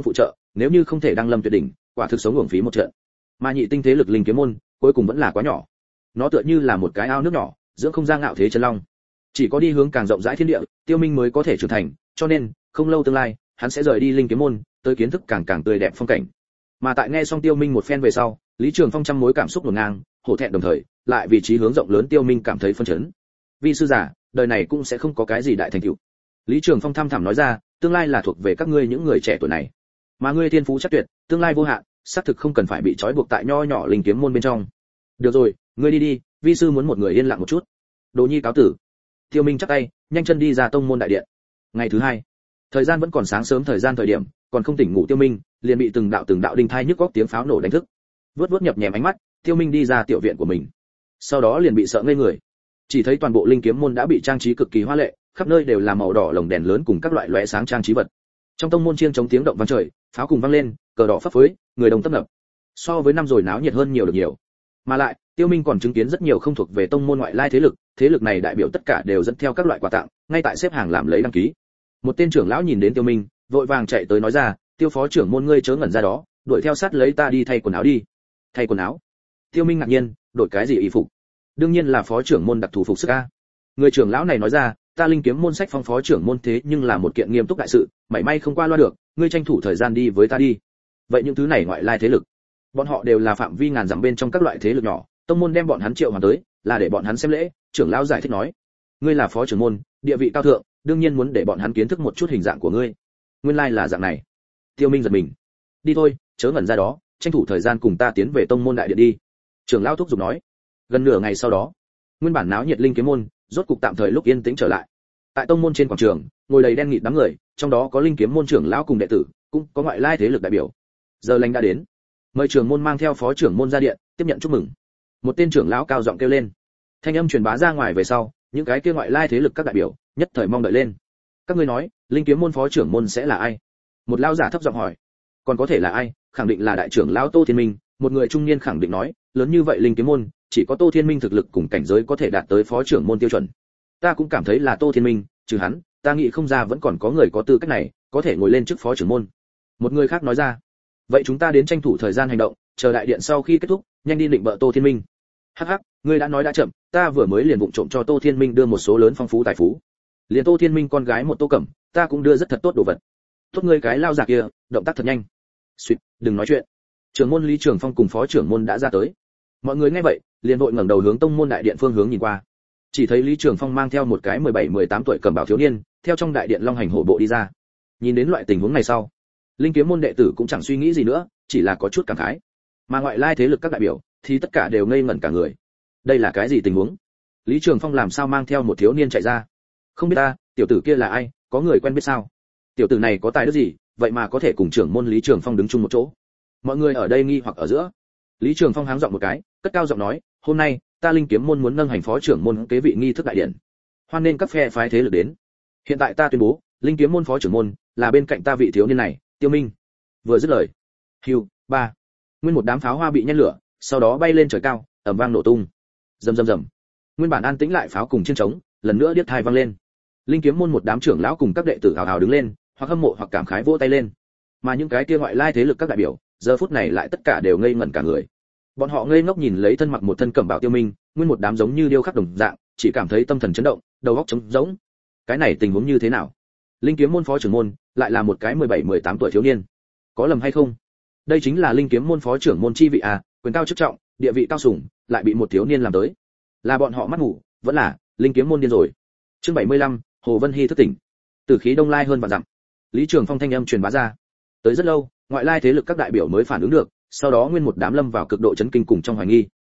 nếu như không thể đăng lâm tuyệt đỉnh, quả thực sống uổng phí một trận. Mà nhị tinh thế lực linh kiếm môn, cuối cùng vẫn là quá nhỏ. Nó tựa như là một cái ao nước nhỏ, dưỡng không ra ngạo thế chân long. Chỉ có đi hướng càng rộng rãi thiên địa, Tiêu Minh mới có thể trưởng thành, cho nên, không lâu tương lai, hắn sẽ rời đi linh kiếm môn, tới kiến thức càng tươi đẹp phong cảnh. Mà tại nghe xong Tiêu Minh một phen về sau, Lý Trường Phong trăm mối cảm xúc hỗn ngang, hổ thẹn đồng thời, lại vì trí hướng rộng lớn Tiêu Minh cảm thấy phấn chấn. Vi sư giả, đời này cũng sẽ không có cái gì đại thành tựu. Lý Trường Phong thăm thẳm nói ra, tương lai là thuộc về các ngươi những người trẻ tuổi này, mà ngươi thiên phú chắc tuyệt, tương lai vô hạn, xác thực không cần phải bị trói buộc tại nho nhỏ linh kiếm môn bên trong. Được rồi, ngươi đi đi, vi sư muốn một người yên lặng một chút. Đồ Nhi cáo tử. Tiêu Minh chắp tay, nhanh chân đi ra tông môn đại điện. Ngày thứ hai, thời gian vẫn còn sáng sớm thời điểm, còn không tỉnh ngủ Tiêu Minh, liền bị từng đạo đinh thai nhức góc tiếng pháo nổ đánh thức. Vớt nhập nhèm ánh mắt, Tiêu Minh đi ra tiểu viện của mình. Sau đó liền bị sợ ngây người. Chỉ thấy toàn bộ linh kiếm môn đã bị trang trí cực kỳ hoa lệ, khắp nơi đều là màu đỏ lồng đèn lớn cùng các loại lóe sáng trang trí vật. Trong tông môn chiêng chống tiếng động vang trời, pháo cùng vang lên, cờ đỏ phấp phới, người đông tấp nập. So với năm rồi náo nhiệt hơn nhiều được nhiều. Mà lại, Tiêu Minh còn chứng kiến rất nhiều không thuộc về tông môn ngoại lai thế lực này đại biểu tất cả đều dẫn theo các loại quà tặng, ngay tại xếp hàng làm lấy đăng ký. Một tên trưởng lão nhìn đến Tiêu Minh, vội vàng chạy tới nói ra, Tiêu phó trưởng môn ngươi chớ ngẩn ra đó, đuổi theo sát lấy ta đi thay quần áo đi. Thay quần áo? Tiêu Minh ngạc nhiên, đổi cái gì y phục? Đương nhiên là phó trưởng môn đặc thù phục sức a. Người trưởng lão này nói ra, ta linh kiếm môn sách phong phó trưởng môn thế nhưng là một kiện nghiêm túc đại sự, mảy may không qua loa được, ngươi tranh thủ thời gian đi với ta đi. Vậy những thứ này ngoại lai thế lực, bọn họ đều là phạm vi ngàn dặm bên trong các loại thế lực nhỏ, tông môn đem bọn hắn triệu hoàn tới, là để bọn hắn xem lễ. Trưởng lão giải thích nói, ngươi là phó trưởng môn, địa vị cao thượng, đương nhiên muốn để bọn hắn kiến thức một chút hình dạng của ngươi. Nguyên lai là dạng này. Tiêu Minh giật mình. Đi thôi, chớ ngẩn ra đó, tranh thủ thời gian cùng ta tiến về tông môn đại điện đi. Trưởng lão thúc giục nói. Gần nửa ngày sau đó, nguyên bản náo nhiệt linh kiếm môn, rốt cục tạm thời lúc yên tĩnh trở lại. Tại tông môn trên quảng trường, ngồi đầy đen nghịt đám người, trong đó có linh kiếm môn trưởng lão cùng đệ tử, cũng có ngoại lai thế lực đại biểu. Giờ lành đã đến, mời trưởng môn mang theo phó trưởng môn ra điện, tiếp nhận chúc mừng. Một tên trưởng lão cao giọng kêu lên. Thanh âm truyền bá ra ngoài về sau, những cái kia ngoại lai thế lực các đại biểu, nhất thời mong đợi lên. Các ngươi nói, linh kiếm môn phó trưởng môn sẽ là ai? Một lão giả thấp giọng hỏi. Còn có thể là ai? Khẳng định là đại trưởng lão Tô Thiên Minh. Một người trung niên khẳng định nói, lớn như vậy linh kiếm môn, chỉ có Tô Thiên Minh thực lực cùng cảnh giới có thể đạt tới phó trưởng môn tiêu chuẩn. Ta cũng cảm thấy là Tô Thiên Minh, trừ hắn, ta nghĩ không ra vẫn còn có người có tư cách này, có thể ngồi lên chức phó trưởng môn. Một người khác nói ra. Vậy chúng ta đến tranh thủ thời gian hành động, chờ đại điện sau khi kết thúc, nhanh đi định bợ Tô Thiên Minh. Hắc hắc, ngươi đã nói đã chậm, ta vừa mới liền vụng trộm cho Tô Thiên Minh đưa một số lớn phong phú tài phú. Liền Tô Thiên Minh con gái một Tô Cẩm, ta cũng đưa rất thật tốt đồ vật. Tốt ngươi cái lao giả kia, động tác thật nhanh. Xuyệt, đừng nói chuyện. Trưởng môn Lý Trường Phong cùng phó trưởng môn đã ra tới. Mọi người nghe vậy, liền vội ngẩng đầu hướng tông môn đại điện phương hướng nhìn qua. Chỉ thấy Lý Trường Phong mang theo một cái 17-18 tuổi cẩm bào thiếu niên, theo trong đại điện long hành hổ bộ đi ra. Nhìn đến loại tình huống này sau, linh kiếm môn đệ tử cũng chẳng suy nghĩ gì nữa, chỉ là có chút cảm khái. Mà ngoại lai thế lực các đại biểu thì tất cả đều ngây ngẩn cả người. Đây là cái gì tình huống? Lý Trường Phong làm sao mang theo một thiếu niên chạy ra? Không biết ta, tiểu tử kia là ai, có người quen biết sao? Tiểu tử này có tài đức gì, vậy mà có thể cùng trưởng môn Lý Trường Phong đứng chung một chỗ? Mọi người ở đây nghi hoặc ở giữa. Lý Trường Phong háng giọng một cái, cất cao giọng nói, hôm nay ta linh kiếm môn muốn nâng hành phó trưởng môn kế vị nghi thức đại điện, hoan nên các phe phái thế lực đến. Hiện tại ta tuyên bố, linh kiếm môn phó trưởng môn là bên cạnh ta vị thiếu niên này, Tiêu Minh. Vừa dứt lời, hưu, ba, nguyên một đám pháo hoa bị nhen lửa, sau đó bay lên trời cao, ầm vang nổ tung. Rầm rầm rầm. Nguyên bản an tĩnh lại pháo cùng chiến trống, lần nữa điếc tai vang lên. Linh kiếm môn một đám trưởng lão cùng các đệ tử hào hào đứng lên, hoặc hâm mộ hoặc cảm khái vỗ tay lên. Mà những cái kia ngoại lai thế lực các đại biểu, giờ phút này lại tất cả đều ngây ngẩn cả người. Bọn họ ngây ngốc nhìn lấy thân mặc một thân cẩm bào Tiêu Minh, nguyên một đám giống như điêu khắc đồng dạng, chỉ cảm thấy tâm thần chấn động, đầu óc trống rỗng. Cái này tình huống như thế nào? Linh kiếm môn phó trưởng môn lại là một cái 17-18 tuổi thiếu niên. Có lầm hay không? Đây chính là linh kiếm môn phó trưởng môn chi vị à, quyền cao chức trọng, địa vị cao sủng, lại bị một thiếu niên làm tới. Là bọn họ mắt ngủ, vẫn là linh kiếm môn điên rồi. Chương 75, Hồ Vân Hy thức tỉnh. Tử khí đông lai hơn vạn dặm. Lý Trường Phong thanh âm truyền bá ra. Tới rất lâu, ngoại lai thế lực các đại biểu mới phản ứng được, sau đó nguyên một đám lâm vào cực độ chấn kinh cùng trong hoài nghi.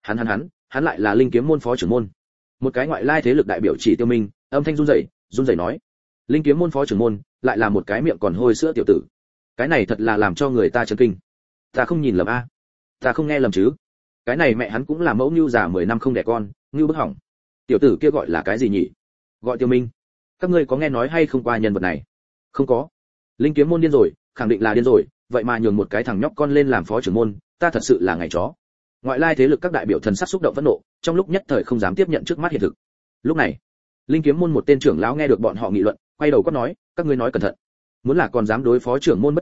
Hắn lại là linh kiếm môn phó trưởng môn. Một cái ngoại lai thế lực đại biểu chỉ Tiêu Minh, âm thanh run rẩy nói, linh kiếm môn phó trưởng môn lại là một cái miệng còn hôi sữa tiểu tử. Cái này thật là làm cho người ta chấn kinh. Ta không nhìn lầm a, ta không nghe lầm chứ? Cái này mẹ hắn cũng là mẫu nưu già 10 năm không đẻ con, nưu bức hỏng. Tiểu tử kia gọi là cái gì nhỉ? Gọi Tiêu Minh. Các ngươi có nghe nói hay không qua nhân vật này? Không có. Linh kiếm môn điên rồi, khẳng định là điên rồi, vậy mà nhường một cái thằng nhóc con lên làm phó trưởng môn, ta thật sự là ngày chó. Ngoại lai thế lực các đại biểu thần sắc xúc động phẫn nộ, trong lúc nhất thời không dám tiếp nhận trước mắt hiện thực. Lúc này, linh kiếm môn một tên trưởng lão nghe được bọn họ nghị luận, quay đầu quát nói, các ngươi nói cẩn thận. Muốn là còn dám đối phó trưởng môn bất kính,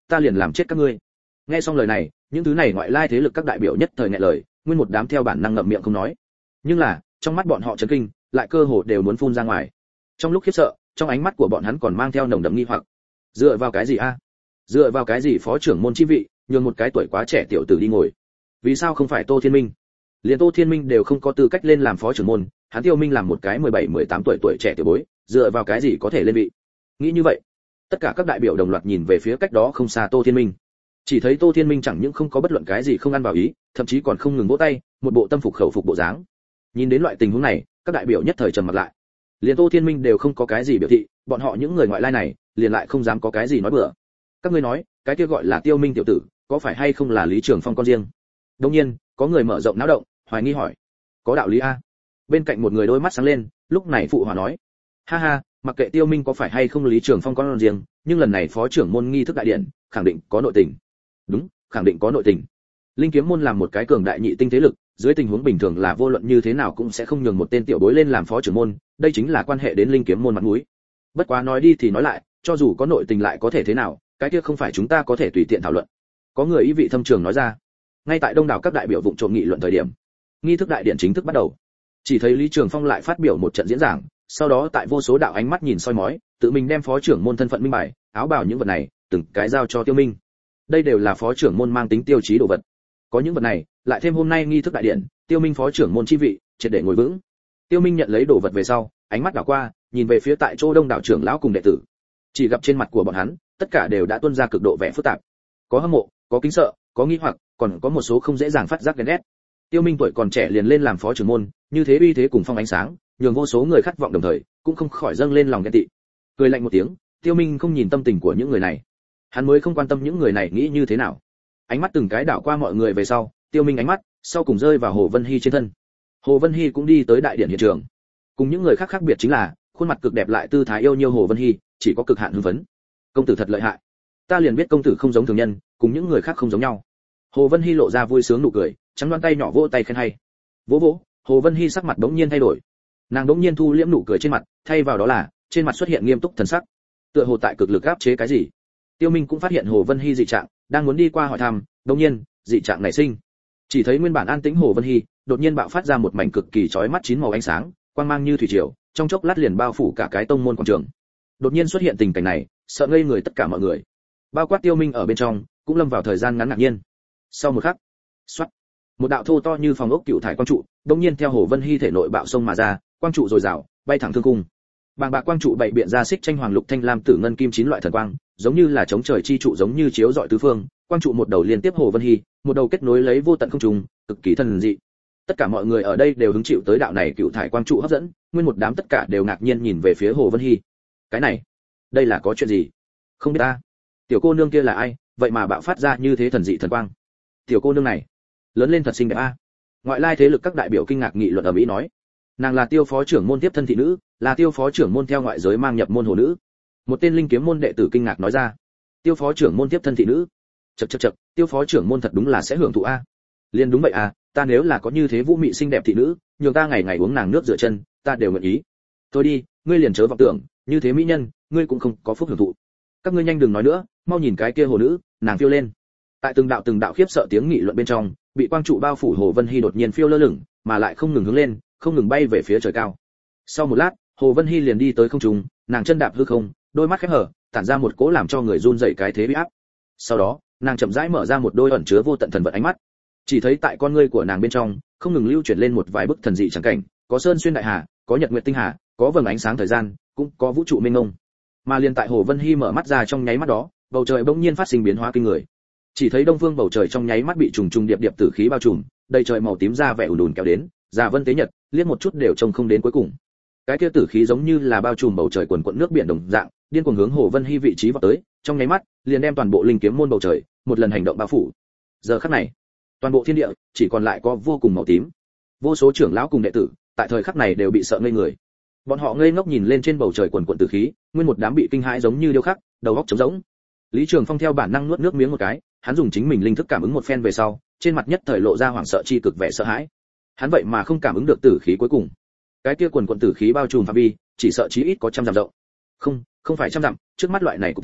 ta liền làm chết các ngươi. Nghe xong lời này, những thứ này ngoại lai thế lực các đại biểu nhất thời nghẹn lời, nguyên một đám theo bản năng ngậm miệng không nói. Nhưng là, trong mắt bọn họ chấn kinh, lại cơ hồ đều muốn phun ra ngoài. Trong lúc khiếp sợ, trong ánh mắt của bọn hắn còn mang theo nồng đậm nghi hoặc. Dựa vào cái gì a? Dựa vào cái gì phó trưởng môn chi vị, nhường một cái tuổi quá trẻ tiểu tử đi ngồi? Vì sao không phải Tô Thiên Minh? Liền Tô Thiên Minh đều không có tư cách lên làm phó trưởng môn, hắn Tiêu Minh làm một cái 17-18 tuổi trẻ tiểu bối, dựa vào cái gì có thể lên vị? Nghĩ như vậy, tất cả các đại biểu đồng loạt nhìn về phía cách đó không xa Tô Thiên Minh. Chỉ thấy Tô Thiên Minh chẳng những không có bất luận cái gì không ăn vào ý, thậm chí còn không ngừng vỗ tay, một bộ tâm phục khẩu phục bộ dáng. Nhìn đến loại tình huống này, các đại biểu nhất thời trầm mặt lại. Liền Tô Thiên Minh đều không có cái gì biểu thị, bọn họ những người ngoại lai này, liền lại không dám có cái gì nói bừa. Các ngươi nói, cái kia gọi là Tiêu Minh tiểu tử, có phải hay không là Lý Trường Phong con riêng? Đương nhiên, có người mở rộng náo động, hoài nghi hỏi. Có đạo lý a. Bên cạnh một người đôi mắt sáng lên, lúc này phụ hòa nói: "Ha ha, mặc kệ Tiêu Minh có phải hay không Lý Trường Phong con riêng, nhưng lần này phó trưởng môn nghi thức đại điện, khẳng định có nội tình." Đúng, khẳng định có nội tình. Linh Kiếm môn làm một cái cường đại nhị tinh thế lực, dưới tình huống bình thường là vô luận như thế nào cũng sẽ không nhường một tên tiểu bối lên làm phó trưởng môn, đây chính là quan hệ đến Linh Kiếm môn mặt mũi. Bất quá nói đi thì nói lại, cho dù có nội tình lại có thể thế nào, cái kia không phải chúng ta có thể tùy tiện thảo luận. Có người ý vị thâm trường nói ra. Ngay tại đông đảo các đại biểu vụng trộm nghị luận thời điểm, nghi thức đại điện chính thức bắt đầu. Chỉ thấy Lý Trường Phong lại phát biểu một trận diễn giảng, sau đó tại vô số đạo ánh mắt nhìn soi mói, tự mình đem phó trưởng môn thân phận minh bài, áo bào những vật này, từng cái giao cho Tiêu Minh. Đây đều là phó trưởng môn mang tính tiêu chí đồ vật. Có những vật này, lại thêm hôm nay nghi thức đại điện, Tiêu Minh phó trưởng môn chi vị, triệt để ngồi vững. Tiêu Minh nhận lấy đồ vật về sau, ánh mắt đảo qua, nhìn về phía tại chỗ đông đảo trưởng lão cùng đệ tử. Chỉ gặp trên mặt của bọn hắn, tất cả đều đã tuôn ra cực độ vẻ phức tạp. Có hâm mộ, có kính sợ, có nghi hoặc, còn có một số không dễ dàng phát giác ghen ghét. Tiêu Minh tuổi còn trẻ liền lên làm phó trưởng môn, như thế uy thế cùng phong ánh sáng, nhường vô số người khát vọng đồng thời, cũng không khỏi dâng lên lòng ghen tị. Cười lạnh một tiếng, Tiêu Minh không nhìn tâm tình của những người này. Hắn mới không quan tâm những người này nghĩ như thế nào. Ánh mắt từng cái đảo qua mọi người về sau, Tiêu Minh ánh mắt sau cùng rơi vào Hồ Vân Hi trên thân. Hồ Vân Hi cũng đi tới đại điện hiện trường. Cùng những người khác khác biệt chính là, khuôn mặt cực đẹp lại tư thái yêu nhiêu Hồ Vân Hi, chỉ có cực hạn hưng phấn. Công tử thật lợi hại. Ta liền biết công tử không giống thường nhân, cùng những người khác không giống nhau. Hồ Vân Hi lộ ra vui sướng nụ cười, trắng đoan tay nhỏ vỗ tay khen hay. Vỗ vỗ, Hồ Vân Hi sắc mặt bỗng nhiên thay đổi. Nàng bỗng nhiên thu liễm nụ cười trên mặt, thay vào đó là trên mặt xuất hiện nghiêm túc thần sắc. Tựa hồ tại cực lực áp chế cái gì. Tiêu Minh cũng phát hiện Hồ Vân Hi dị trạng, đang muốn đi qua hỏi thăm, đột nhiên, dị trạng nảy sinh. Chỉ thấy nguyên bản an tĩnh Hồ Vân Hi, đột nhiên bạo phát ra một mảnh cực kỳ chói mắt chín màu ánh sáng, quang mang như thủy triều, trong chốc lát liền bao phủ cả cái tông môn quảng trường. Đột nhiên xuất hiện tình cảnh này, sợ ngây người tất cả mọi người. Bao quát Tiêu Minh ở bên trong, cũng lâm vào thời gian ngắn ngạc nhiên. Sau một khắc, xoát, một đạo thô to như phòng ốc cựu thải quang trụ, đột nhiên theo Hồ Vân Hi thể nội bạo sông mà ra, quang trụ dồi dào, bay thẳng thương cung. Bàng bạc quang trụ bảy biện ra xích tranh hoàng lục thanh lam tử ngân kim chín loại thần quang, giống như là chống trời chi trụ giống như chiếu rọi tứ phương, quang trụ một đầu liên tiếp Hồ Vân Hi, một đầu kết nối lấy vô tận không trùng, cực kỳ thần dị. Tất cả mọi người ở đây đều hứng chịu tới đạo này cựu thải quang trụ hấp dẫn, nguyên một đám tất cả đều ngạc nhiên nhìn về phía Hồ Vân Hi. Cái này, đây là có chuyện gì? Không biết ta. Tiểu cô nương kia là ai, vậy mà bạo phát ra như thế thần dị thần quang? Tiểu cô nương này, lớn lên thật xinh đẹp a. Ngoại lai thế lực các đại biểu kinh ngạc nghị luận ầm ĩ nói, nàng là Tiêu phó trưởng môn tiếp thân thị nữ, là Tiêu phó trưởng môn theo ngoại giới mang nhập môn hồ nữ. Một tên Linh Kiếm môn đệ tử kinh ngạc nói ra, Tiêu phó trưởng môn tiếp thân thị nữ. Chậc, Tiêu phó trưởng môn thật đúng là sẽ hưởng thụ a. Liên đúng vậy à, ta nếu là có như thế vũ mị xinh đẹp thị nữ, nhường ta ngày ngày uống nàng nước rửa chân, ta đều nguyện ý. Thôi đi, ngươi liền chớ vọng tưởng, như thế mỹ nhân, ngươi cũng không có phúc hưởng thụ. Các ngươi nhanh đừng nói nữa, mau nhìn cái kia hồ nữ, nàng phiêu lên. Tại từng đạo khiếp sợ tiếng nghị luận bên trong, bị quang trụ bao phủ Hồ Vân Hi đột nhiên phiêu lơ lửng, mà lại không ngừng hướng lên, không ngừng bay về phía trời cao. Sau một lát, Hồ Vân Hi liền đi tới không trung, nàng chân đạp hư không, đôi mắt khép hở, tản ra một cỗ làm cho người run rẩy cái thế bị áp. Sau đó, nàng chậm rãi mở ra một đôi ẩn chứa vô tận thần vật ánh mắt. Chỉ thấy tại con ngươi của nàng bên trong, không ngừng lưu chuyển lên một vài bức thần dị chẳng cảnh, có sơn xuyên đại hà, có nhật nguyệt tinh hà, có vầng ánh sáng thời gian, cũng có vũ trụ mênh mông. Mà liền tại Hồ Vân Hi mở mắt ra trong nháy mắt đó, bầu trời bỗng nhiên phát sinh biến hóa kinh người. Chỉ thấy đông phương bầu trời trong nháy mắt bị trùng trùng điệp điệp tử khí bao trùm, đầy trời màu tím ra vẻ ùn ùn kéo đến, già vân tế nhật, liếc một chút đều trông không đến cuối cùng. Cái kia tử khí giống như là bao trùm bầu trời quần quần nước biển đồng dạng, điên cuồng hướng Hồ Vân Hi vị trí vọt tới, trong nháy mắt, liền đem toàn bộ Linh Kiếm môn bầu trời một lần hành động bao phủ. Giờ khắc này, toàn bộ thiên địa chỉ còn lại có vô cùng màu tím. Vô số trưởng lão cùng đệ tử, tại thời khắc này đều bị sợ ngây người. Bọn họ ngây ngốc nhìn lên trên bầu trời quần quần tử khí, nguyên một đám bị kinh hãi giống như điêu khắc, đầu óc trống rỗng. Lý Trường Phong theo bản năng nuốt nước miếng một cái, hắn dùng chính mình linh thức cảm ứng một phen về sau, trên mặt nhất thời lộ ra hoảng sợ chi cực vẻ sợ hãi. Hắn vậy mà không cảm ứng được tử khí cuối cùng. Cái kia quần quần tử khí bao trùm phạm vi, chỉ sợ chí ít có trăm dặm rộng. Không phải trăm dặm, trước mắt loại này cũng thế,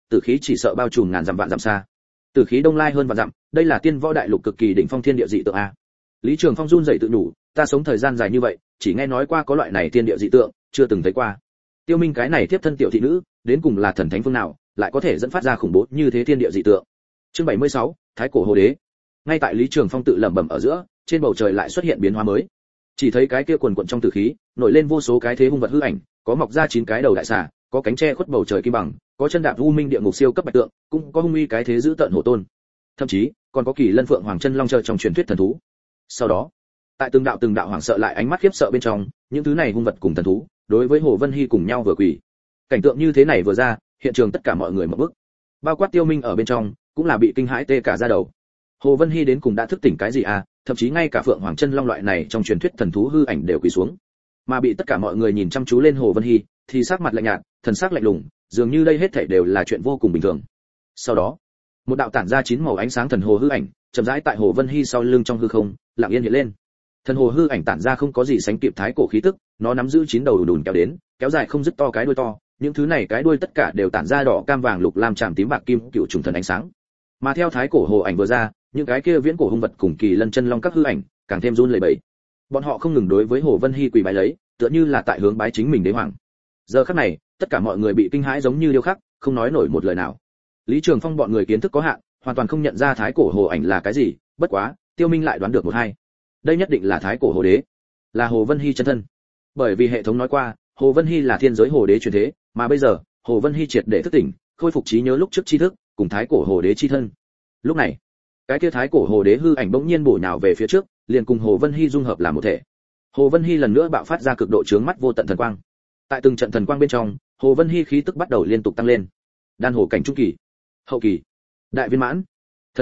tử khí chỉ sợ bao trùm ngàn dặm vạn dặm xa. Tử khí đông lai hơn vạn dặm, đây là tiên võ đại lục cực kỳ đỉnh phong thiên địa dị tượng a. Lý Trường Phong run rẩy tự nhủ, ta sống thời gian dài như vậy, chỉ nghe nói qua có loại này thiên địa dị tượng, chưa từng thấy qua. Tiêu Minh cái này tiếp thân tiểu thị nữ, đến cùng là thần thánh phương nào, lại có thể dẫn phát ra khủng bố như thế thiên địa dị tượng. Chương 76, Thái cổ hồ đế. Ngay tại Lý Trường Phong tự lẩm bẩm ở giữa, trên bầu trời lại xuất hiện biến hóa mới. Chỉ thấy cái kia quần quần trong tử khí, nổi lên vô số cái thế hung vật hư ảnh, có mọc ra 9 cái đầu đại xà, có cánh tre khuất bầu trời kim bằng, có chân đạp u minh địa ngục siêu cấp bạch tượng, cũng có hung uy cái thế giữ tận hổ tôn. Thậm chí, còn có kỳ lân phượng hoàng chân long chờ trong truyền thuyết thần thú. Sau đó, tại từng đạo hoảng sợ lại ánh mắt khiếp sợ bên trong, những thứ này hung vật cùng thần thú, đối với Hồ Vân Hy cùng nhau vừa quỳ. Cảnh tượng như thế này vừa ra, hiện trường tất cả mọi người mở bức. Bao quát Tiêu Minh ở bên trong, cũng là bị kinh hãi tê cả da đầu. Hồ Vân Hy đến cùng đã thức tỉnh cái gì à, thậm chí ngay cả phượng hoàng chân long loại này trong truyền thuyết thần thú hư ảnh đều quỳ xuống. Mà bị tất cả mọi người nhìn chăm chú lên Hồ Vân Hy, thì sắc mặt lạnh nhạt, thần sắc lạnh lùng, dường như đây hết thảy đều là chuyện vô cùng bình thường. Sau đó, một đạo tản ra 9 màu ánh sáng thần hồ hư ảnh, chậm rãi tại Hồ Vân Hy sau lưng trong hư không, lặng yên hiện lên. Thần hồ hư ảnh tản ra không có gì sánh kịp thái cổ khí tức, nó nắm giữ 9 đầu đùn đùn kéo đến, kéo dài không dứt to cái đuôi to, những thứ này cái đuôi tất cả đều tản ra đỏ cam vàng lục lam tràm tím bạc kim cựu trùng thần ánh sáng. Mà theo thái cổ hồ ảnh vừa ra, những cái kia viễn cổ hung vật cùng kỳ lân chân long các hư ảnh, càng thêm run lẩy bẩy. Bọn họ không ngừng đối với Hồ Vân Hy quỳ bái lấy, tựa như là tại hướng bái chính mình đế hoàng. Giờ khắc này, tất cả mọi người bị kinh hãi giống như điêu khắc, không nói nổi một lời nào. Lý Trường Phong bọn người kiến thức có hạn, hoàn toàn không nhận ra thái cổ hồ ảnh là cái gì, bất quá, Tiêu Minh lại đoán được một hai. Đây nhất định là thái cổ hồ đế, là Hồ Vân Hy chân thân. Bởi vì hệ thống nói qua, Hồ Vân Hy là thiên giới hồ đế truyền thế, mà bây giờ, Hồ Vân Hy triệt để thức tỉnh, khôi phục trí nhớ lúc trước tri thức, cùng thái cổ hồ đế chi thân. Lúc này, cái kia thái cổ hồ đế hư ảnh bỗng nhiên bổ nhào về phía trước, liền cùng Hồ Vân Hy dung hợp làm một thể. Hồ Vân Hy lần nữa bạo phát ra cực độ chướng mắt vô tận thần quang. Tại từng trận thần quang bên trong, Hồ Vân Hy khí tức bắt đầu liên tục tăng lên. Đan hồ cảnh trung kỳ, hậu kỳ, đại viên mãn, thần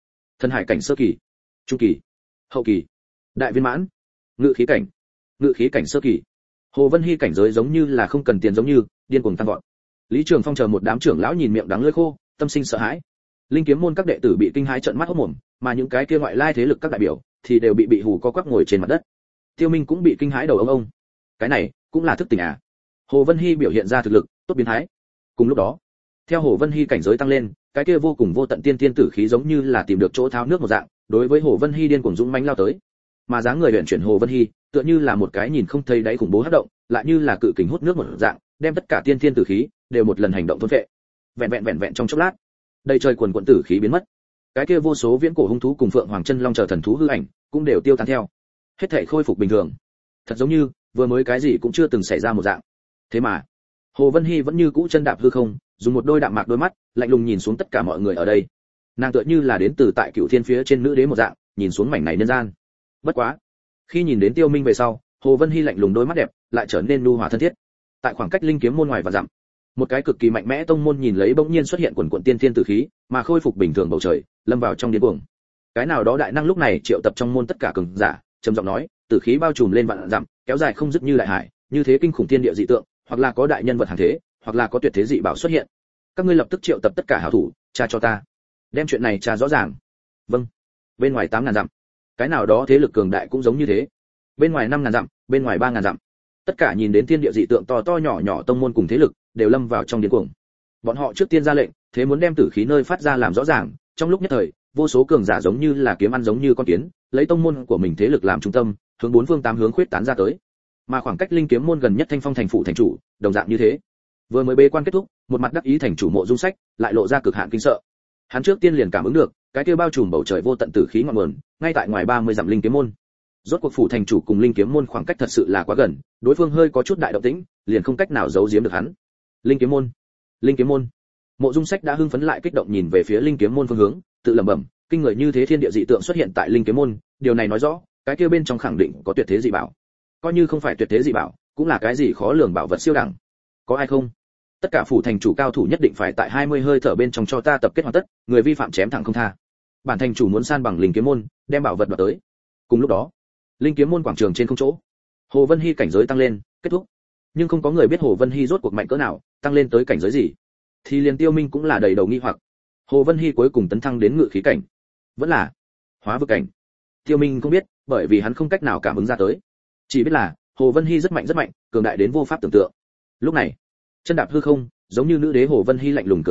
hải cảnh sơ kỳ, trung kỳ, hậu kỳ, đại viên mãn, ngự khí cảnh sơ kỳ. Hồ Vân Hy cảnh giới giống như là không cần tiền giống như điên cuồng tăng vọt. Lý Trường Phong chờ một đám trưởng lão nhìn miệng đắng lưỡi khô, tâm sinh sợ hãi. Linh kiếm môn các đệ tử bị kinh hãi trợn mắt hốt mồm, mà những cái kia ngoại lai thế lực các đại biểu thì đều bị hù co quắp ngồi trên mặt đất. Tiêu Minh cũng bị kinh hãi đầu ông. Cái này cũng là thức tỉnh à? Hồ Vân Hy biểu hiện ra thực lực tốt biến thái. Cùng lúc đó, theo Hồ Vân Hy cảnh giới tăng lên, cái kia vô cùng vô tận tiên tiên tử khí giống như là tìm được chỗ tháo nước một dạng, đối với Hồ Vân Hy điên cuồng dũng mãnh lao tới. Mà dáng người luyện chuyển Hồ Vân Hy, tựa như là một cái nhìn không thấy đáy khủng bố hấp động, lại như là cự kình hút nước một dạng, đem tất cả tiên tiên tử khí đều một lần hành động thôn phệ. Vẹn trong chốc lát, đầy trời quần quần tử khí biến mất. Cái kia vô số viễn cổ hung thú cùng phượng hoàng chân long chờ thần thú hư ảnh, cũng đều tiêu tán theo. Hết thảy khôi phục bình thường. Thật giống như vừa mới cái gì cũng chưa từng xảy ra một dạng. Thế mà, Hồ Vân Hy vẫn như cũ chân đạp hư không, dùng một đôi đạm mạc đôi mắt, lạnh lùng nhìn xuống tất cả mọi người ở đây. Nàng tựa như là đến từ tại Cửu Thiên phía trên nữ đế một dạng, nhìn xuống mảnh này nhân gian. Bất quá, khi nhìn đến Tiêu Minh về sau, Hồ Vân Hy lạnh lùng đôi mắt đẹp, lại trở nên nhu hòa thân thiết. Tại khoảng cách linh kiếm môn ngoài và dặm, một cái cực kỳ mạnh mẽ tông môn nhìn lấy bỗng nhiên xuất hiện quần quần tiên thiên tử khí, mà khôi phục bình thường bầu trời, lâm vào trong điên cuồng. Cái nào đó đại năng lúc này triệu tập trong môn tất cả cường giả, trầm giọng nói, tử khí bao trùm lên vạn dặm, kéo dài không dứt như đại hải, như thế kinh khủng thiên địa dị tượng, hoặc là có đại nhân vật hàng thế, hoặc là có tuyệt thế dị bảo xuất hiện. Các ngươi lập tức triệu tập tất cả hảo thủ, tra cho ta, đem chuyện này tra rõ ràng. Vâng. Bên ngoài 8.000 dặm, cái nào đó thế lực cường đại cũng giống như thế. Bên ngoài 5.000 dặm, bên ngoài 3.000 dặm, tất cả nhìn đến thiên địa dị tượng to to nhỏ nhỏ tông môn cùng thế lực đều lâm vào trong điên cuồng. Bọn họ trước tiên ra lệnh, thế muốn đem tử khí nơi phát ra làm rõ ràng. Trong lúc nhất thời, vô số cường giả giống như là kiếm ăn giống như con kiến, lấy tông môn của mình thế lực làm trung tâm, hướng bốn phương tám hướng khuyết tán ra tới. Mà khoảng cách linh kiếm môn gần nhất Thanh Phong thành phủ thành chủ, đồng dạng như thế. Vừa mới bế quan kết thúc, một mặt đắc ý thành chủ Mộ Dung Sách lại lộ ra cực hạn kinh sợ. Hắn trước tiên liền cảm ứng được, cái kia bao trùm bầu trời vô tận tử khí ngọn nguồn, ngay tại ngoài 30 dặm linh kiếm môn. Rốt cuộc phủ thành chủ cùng linh kiếm môn khoảng cách thật sự là quá gần, đối phương hơi có chút đại động tĩnh, liền không cách nào giấu giếm được hắn. Linh kiếm môn. Mộ Dung Sách đã hưng phấn lại kích động nhìn về phía linh kiếm môn phương hướng, tự lẩm bẩm, kinh người như thế thiên địa dị tượng xuất hiện tại linh kiếm môn, điều này nói rõ, cái kia bên trong khẳng định có tuyệt thế dị bảo. Coi như không phải tuyệt thế dị bảo, cũng là cái gì khó lường bảo vật siêu đẳng. Có ai không? Tất cả phủ thành chủ cao thủ nhất định phải tại 20 hơi thở bên trong cho ta tập kết hoàn tất, người vi phạm chém thẳng không tha. Bản thành chủ muốn san bằng linh kiếm môn, đem bảo vật đoạt tới. Cùng lúc đó, linh kiếm môn quảng trường trên không chỗ, Hồ Vân Hy cảnh giới tăng lên, kết thúc. Nhưng không có người biết Hồ Vân Hy rốt cuộc mạnh cỡ nào, tăng lên tới cảnh giới gì. Thì liền Tiêu Minh cũng là đầy đầu nghi hoặc. Hồ Vân Hy cuối cùng tấn thăng đến ngự khí cảnh, vẫn là hóa vực cảnh. Tiêu Minh không biết, bởi vì hắn không cách nào cảm ứng ra tới. Chỉ biết là Hồ Vân Hy rất mạnh, cường đại đến vô pháp tưởng tượng. Lúc này, chân đạp hư không, giống như nữ đế Hồ Vân Hy lạnh lùng cửa ra,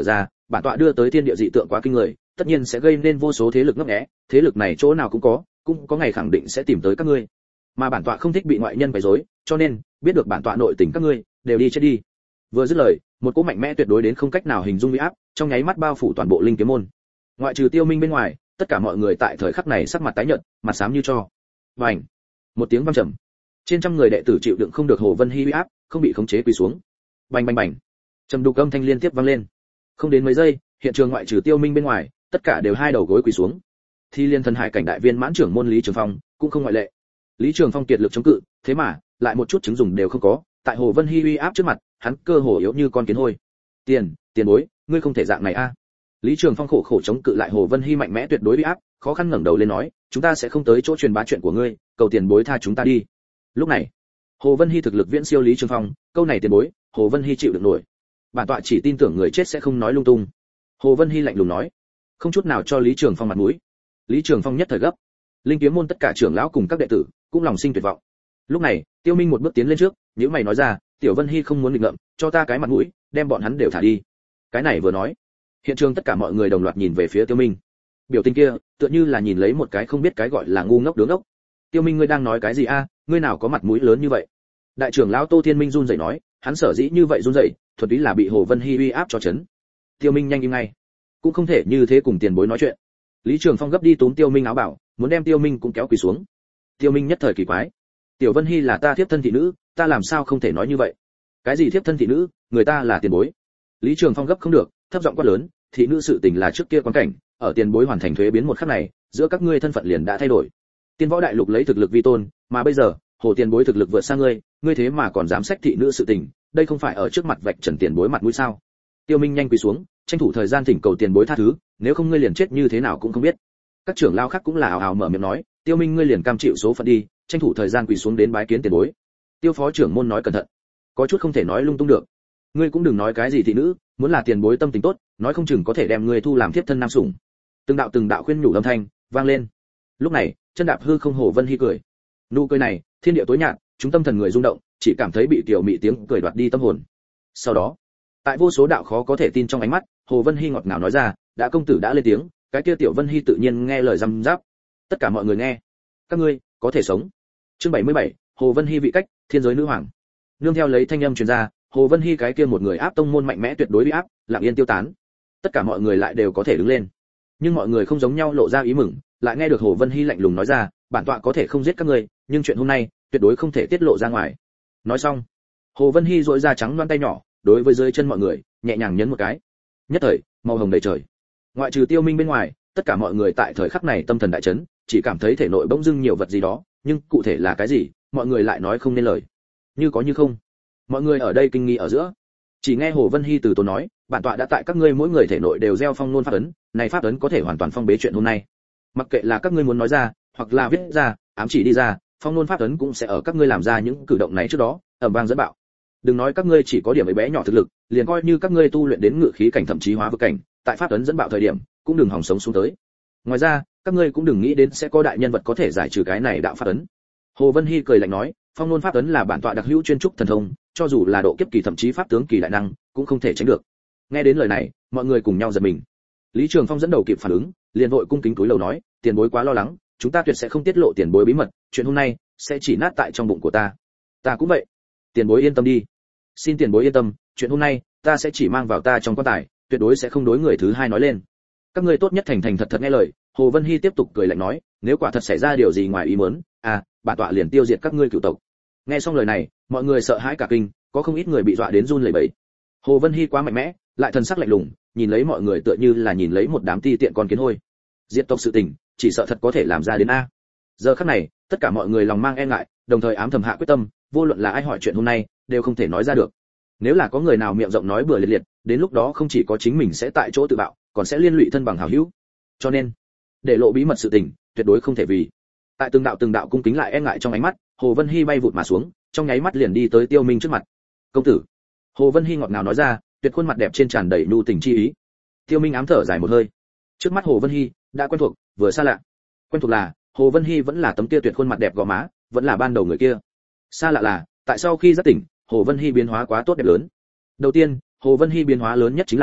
bản tọa đưa tới thiên địa dị tượng quá kinh người, tất nhiên sẽ gây nên vô số thế lực ngấp nghé, thế lực này chỗ nào cũng có ngày khẳng định sẽ tìm tới các ngươi. Mà bản tọa không thích bị ngoại nhân quấy rối, cho nên biết được bản tọa nội tình các ngươi đều đi chết đi. Vừa dứt lời, một cỗ mạnh mẽ tuyệt đối đến không cách nào hình dung uy áp, trong nháy mắt bao phủ toàn bộ Linh Kiếm môn. Ngoại trừ Tiêu Minh bên ngoài, tất cả mọi người tại thời khắc này sắc mặt tái nhợt, mặt xám như tro. Bành! Một tiếng vang trầm. Trên trăm người đệ tử chịu đựng không được Hồ Vân Hi uy áp, không bị khống chế quỳ xuống. Bành bành bành. Trầm đục âm thanh liên tiếp vang lên. Không đến mấy giây, hiện trường ngoại trừ Tiêu Minh bên ngoài, tất cả đều hai đầu gối quỳ xuống. Thi Liên Thần Hải cảnh đại viên mãn trưởng môn Lý Trường Phong cũng không ngoại lệ. Lý Trường Phong kiệt lực chống cự, thế mà lại một chút chứng dùng đều không có, tại Hồ Vân Hi uy áp trước mặt, hắn cơ hồ yếu như con kiến hôi. Tiền bối, ngươi không thể dạng này a. Lý Trường Phong khổ khổ chống cự lại Hồ Vân Hi mạnh mẽ tuyệt đối uy áp, khó khăn ngẩng đầu lên nói, chúng ta sẽ không tới chỗ truyền bá chuyện của ngươi, cầu tiền bối tha chúng ta đi. Lúc này, Hồ Vân Hi thực lực viễn siêu Lý Trường Phong, câu này tiền bối, Hồ Vân Hi chịu được nổi. Bản tọa chỉ tin tưởng người chết sẽ không nói lung tung. Hồ Vân Hi lạnh lùng nói, không chút nào cho Lý Trường Phong mặt mũi. Lý Trường Phong nhất thời gấp. Linh Kiếm môn tất cả trưởng lão cùng các đệ tử cũng lòng sinh tuyệt vọng. Lúc này, Tiêu Minh một bước tiến lên trước, nhíu mày nói ra, Tiểu Vân Hi không muốn nghịch ngợm, cho ta cái mặt mũi, đem bọn hắn đều thả đi. Cái này vừa nói, hiện trường tất cả mọi người đồng loạt nhìn về phía Tiêu Minh. Biểu tình kia, tựa như là nhìn lấy một cái không biết cái gọi là ngu ngốc đứng ốc. Tiêu Minh, ngươi đang nói cái gì a? Ngươi nào có mặt mũi lớn như vậy? Đại trưởng lão Tô Thiên Minh run rẩy nói, hắn sở dĩ như vậy run rẩy, thuần túy là bị Hồ Vân Hi uy áp cho chấn. Tiêu Minh nhanh im ngay, cũng không thể như thế cùng tiền bối nói chuyện. Lý Trường Phong gấp đi túm Tiêu Minh áo bảo, muốn đem Tiêu Minh cũng kéo quỳ xuống. Tiêu Minh nhất thời kỳ quái, Tiểu Vân Hi là ta thiếp thân thị nữ, ta làm sao không thể nói như vậy? Cái gì thiếp thân thị nữ, người ta là tiền bối. Lý Trường Phong gấp không được, thấp giọng quát lớn, thị nữ sự tình là trước kia quan cảnh, ở tiền bối hoàn thành thuế biến một khắc này, giữa các ngươi thân phận liền đã thay đổi. Tiên võ đại lục lấy thực lực vi tôn, mà bây giờ, Hồ tiền bối thực lực vượt xa ngươi, ngươi thế mà còn dám xách thị nữ sự tình, đây không phải ở trước mặt vạch trần tiền bối mặt mũi sao? Tiêu Minh nhanh quỳ xuống, tranh thủ thời gian thỉnh cầu tiền bối tha thứ, nếu không ngươi liền chết như thế nào cũng không biết. Các trưởng lão khác cũng là ào ào mở miệng nói, Tiêu Minh ngươi liền cam chịu số phận đi, tranh thủ thời gian quỳ xuống đến bái kiến tiền bối. Tiêu phó trưởng môn nói cẩn thận, có chút không thể nói lung tung được. Ngươi cũng đừng nói cái gì thị nữ, muốn là tiền bối tâm tình tốt, nói không chừng có thể đem ngươi thu làm thiếp thân nam sủng. Từng đạo khuyên nhủ âm thanh vang lên. Lúc này, chân đạp hư không Hồ Vân Hi cười. Nụ cười này, thiên địa tối nhạt, chúng tâm thần người rung động, chỉ cảm thấy bị tiểu mị tiếng cười đoạt đi tâm hồn. Sau đó, tại vô số đạo khó có thể tin trong ánh mắt, Hồ Vân Hi ngọt ngào nói ra, đã công tử đã lên tiếng, cái kia tiểu Vân Hi tự nhiên nghe lời răm giáp. Tất cả mọi người nghe. Các ngươi có thể sống. Chương 77, Hồ Vân Hi vị cách, thiên giới nữ hoàng. Nương theo lấy thanh âm truyền ra, Hồ Vân Hi cái kia một người áp tông môn mạnh mẽ tuyệt đối uy áp, lặng yên tiêu tán. Tất cả mọi người lại đều có thể đứng lên. Nhưng mọi người không giống nhau lộ ra ý mừng, lại nghe được Hồ Vân Hi lạnh lùng nói ra, bản tọa có thể không giết các ngươi, nhưng chuyện hôm nay tuyệt đối không thể tiết lộ ra ngoài. Nói xong, Hồ Vân Hi duỗi ra trắng loan tay nhỏ, đối với dưới chân mọi người, nhẹ nhàng nhấn một cái. Nhất thời, màu hồng đầy trời. Ngoại trừ Tiêu Minh bên ngoài, tất cả mọi người tại thời khắc này tâm thần đại chấn, chỉ cảm thấy thể nội bỗng dưng nhiều vật gì đó, nhưng cụ thể là cái gì, mọi người lại nói không nên lời. Như có như không. Mọi người ở đây kinh nghi ở giữa. Chỉ nghe Hồ Vân Hi từ tốn nói, bản tọa đã tại các ngươi mỗi người thể nội đều gieo phong nôn pháp ấn, này pháp ấn có thể hoàn toàn phong bế chuyện hôm nay. Mặc kệ là các ngươi muốn nói ra, hoặc là viết ra, ám chỉ đi ra, phong nôn pháp ấn cũng sẽ ở các ngươi làm ra những cử động này trước đó, ầm vang dẫn bạo. Đừng nói các ngươi chỉ có điểm ấy bé nhỏ thực lực, liền coi như các ngươi tu luyện đến ngự khí cảnh thậm chí hóa vực cảnh, tại pháp ấn dẫn bạo thời điểm, cũng đừng hòng sống xuống tới. Ngoài ra, các ngươi cũng đừng nghĩ đến sẽ có đại nhân vật có thể giải trừ cái này đạo pháp ấn. Hồ Vân Hi cười lạnh nói, phong nôn pháp ấn là bản tọa đặc hữu chuyên trúc thần thông, cho dù là độ kiếp kỳ thậm chí pháp tướng kỳ đại năng, cũng không thể tránh được. Nghe đến lời này, mọi người cùng nhau giật mình. Lý Trường Phong dẫn đầu kịp phản ứng, liền vội cung kính cúi đầu nói, tiền bối quá lo lắng, chúng ta tuyệt sẽ không tiết lộ tiền bối bí mật, chuyện hôm nay sẽ chỉ nát tại trong bụng của ta. Ta cũng vậy. Tiền bối yên tâm đi. Xin tiền bối yên tâm, chuyện hôm nay ta sẽ chỉ mang vào ta trong quan tài, tuyệt đối sẽ không đối người thứ hai nói lên. Các ngươi tốt nhất thành thành thật thật nghe lời. Hồ Vân Hi tiếp tục cười lạnh nói, nếu quả thật xảy ra điều gì ngoài ý muốn, bản tọa liền tiêu diệt các ngươi cửu tộc. Nghe xong lời này, mọi người sợ hãi cả kinh, có không ít người bị dọa đến run lẩy bẩy. Hồ Vân Hi quá mạnh mẽ, lại thần sắc lạnh lùng, nhìn lấy mọi người tựa như là nhìn lấy một đám ti tiện con kiến hôi. Diệt tộc sự tình, chỉ sợ thật có thể làm ra đến a. Giờ khắc này, tất cả mọi người lòng mang e ngại, đồng thời ám thầm hạ quyết tâm, vô luận là ai hỏi chuyện hôm nay, đều không thể nói ra được. Nếu là có người nào miệng rộng nói bừa liệt liệt, đến lúc đó không chỉ có chính mình sẽ tại chỗ tự bạo, còn sẽ liên lụy thân bằng hảo hữu. Cho nên, để lộ bí mật sự tình, tuyệt đối không thể vì. Tại từng đạo cung kính lại e ngại trong ánh mắt, Hồ Vân Hi bay vụt mà xuống, trong nháy mắt liền đi tới Tiêu Minh trước mặt. "Công tử." Hồ Vân Hi ngọt ngào nói ra, tuyệt khuôn mặt đẹp trên tràn đầy nhu tình chi ý. Tiêu Minh ám thở dài một hơi. Trước mắt Hồ Vân Hi đã quen thuộc, vừa xa lạ. Quen thuộc là, Hồ Vân Hi vẫn là tấm kia tuyệt khuôn mặt đẹp gò má, vẫn là ban đầu người kia. Xa lạ là, tại sau khi giác tỉnh, Hồ Vân Hi biến hóa quá tốt đẹp lớn. Đầu tiên, Hồ Vân Hi biến hóa lớn nhất chính là,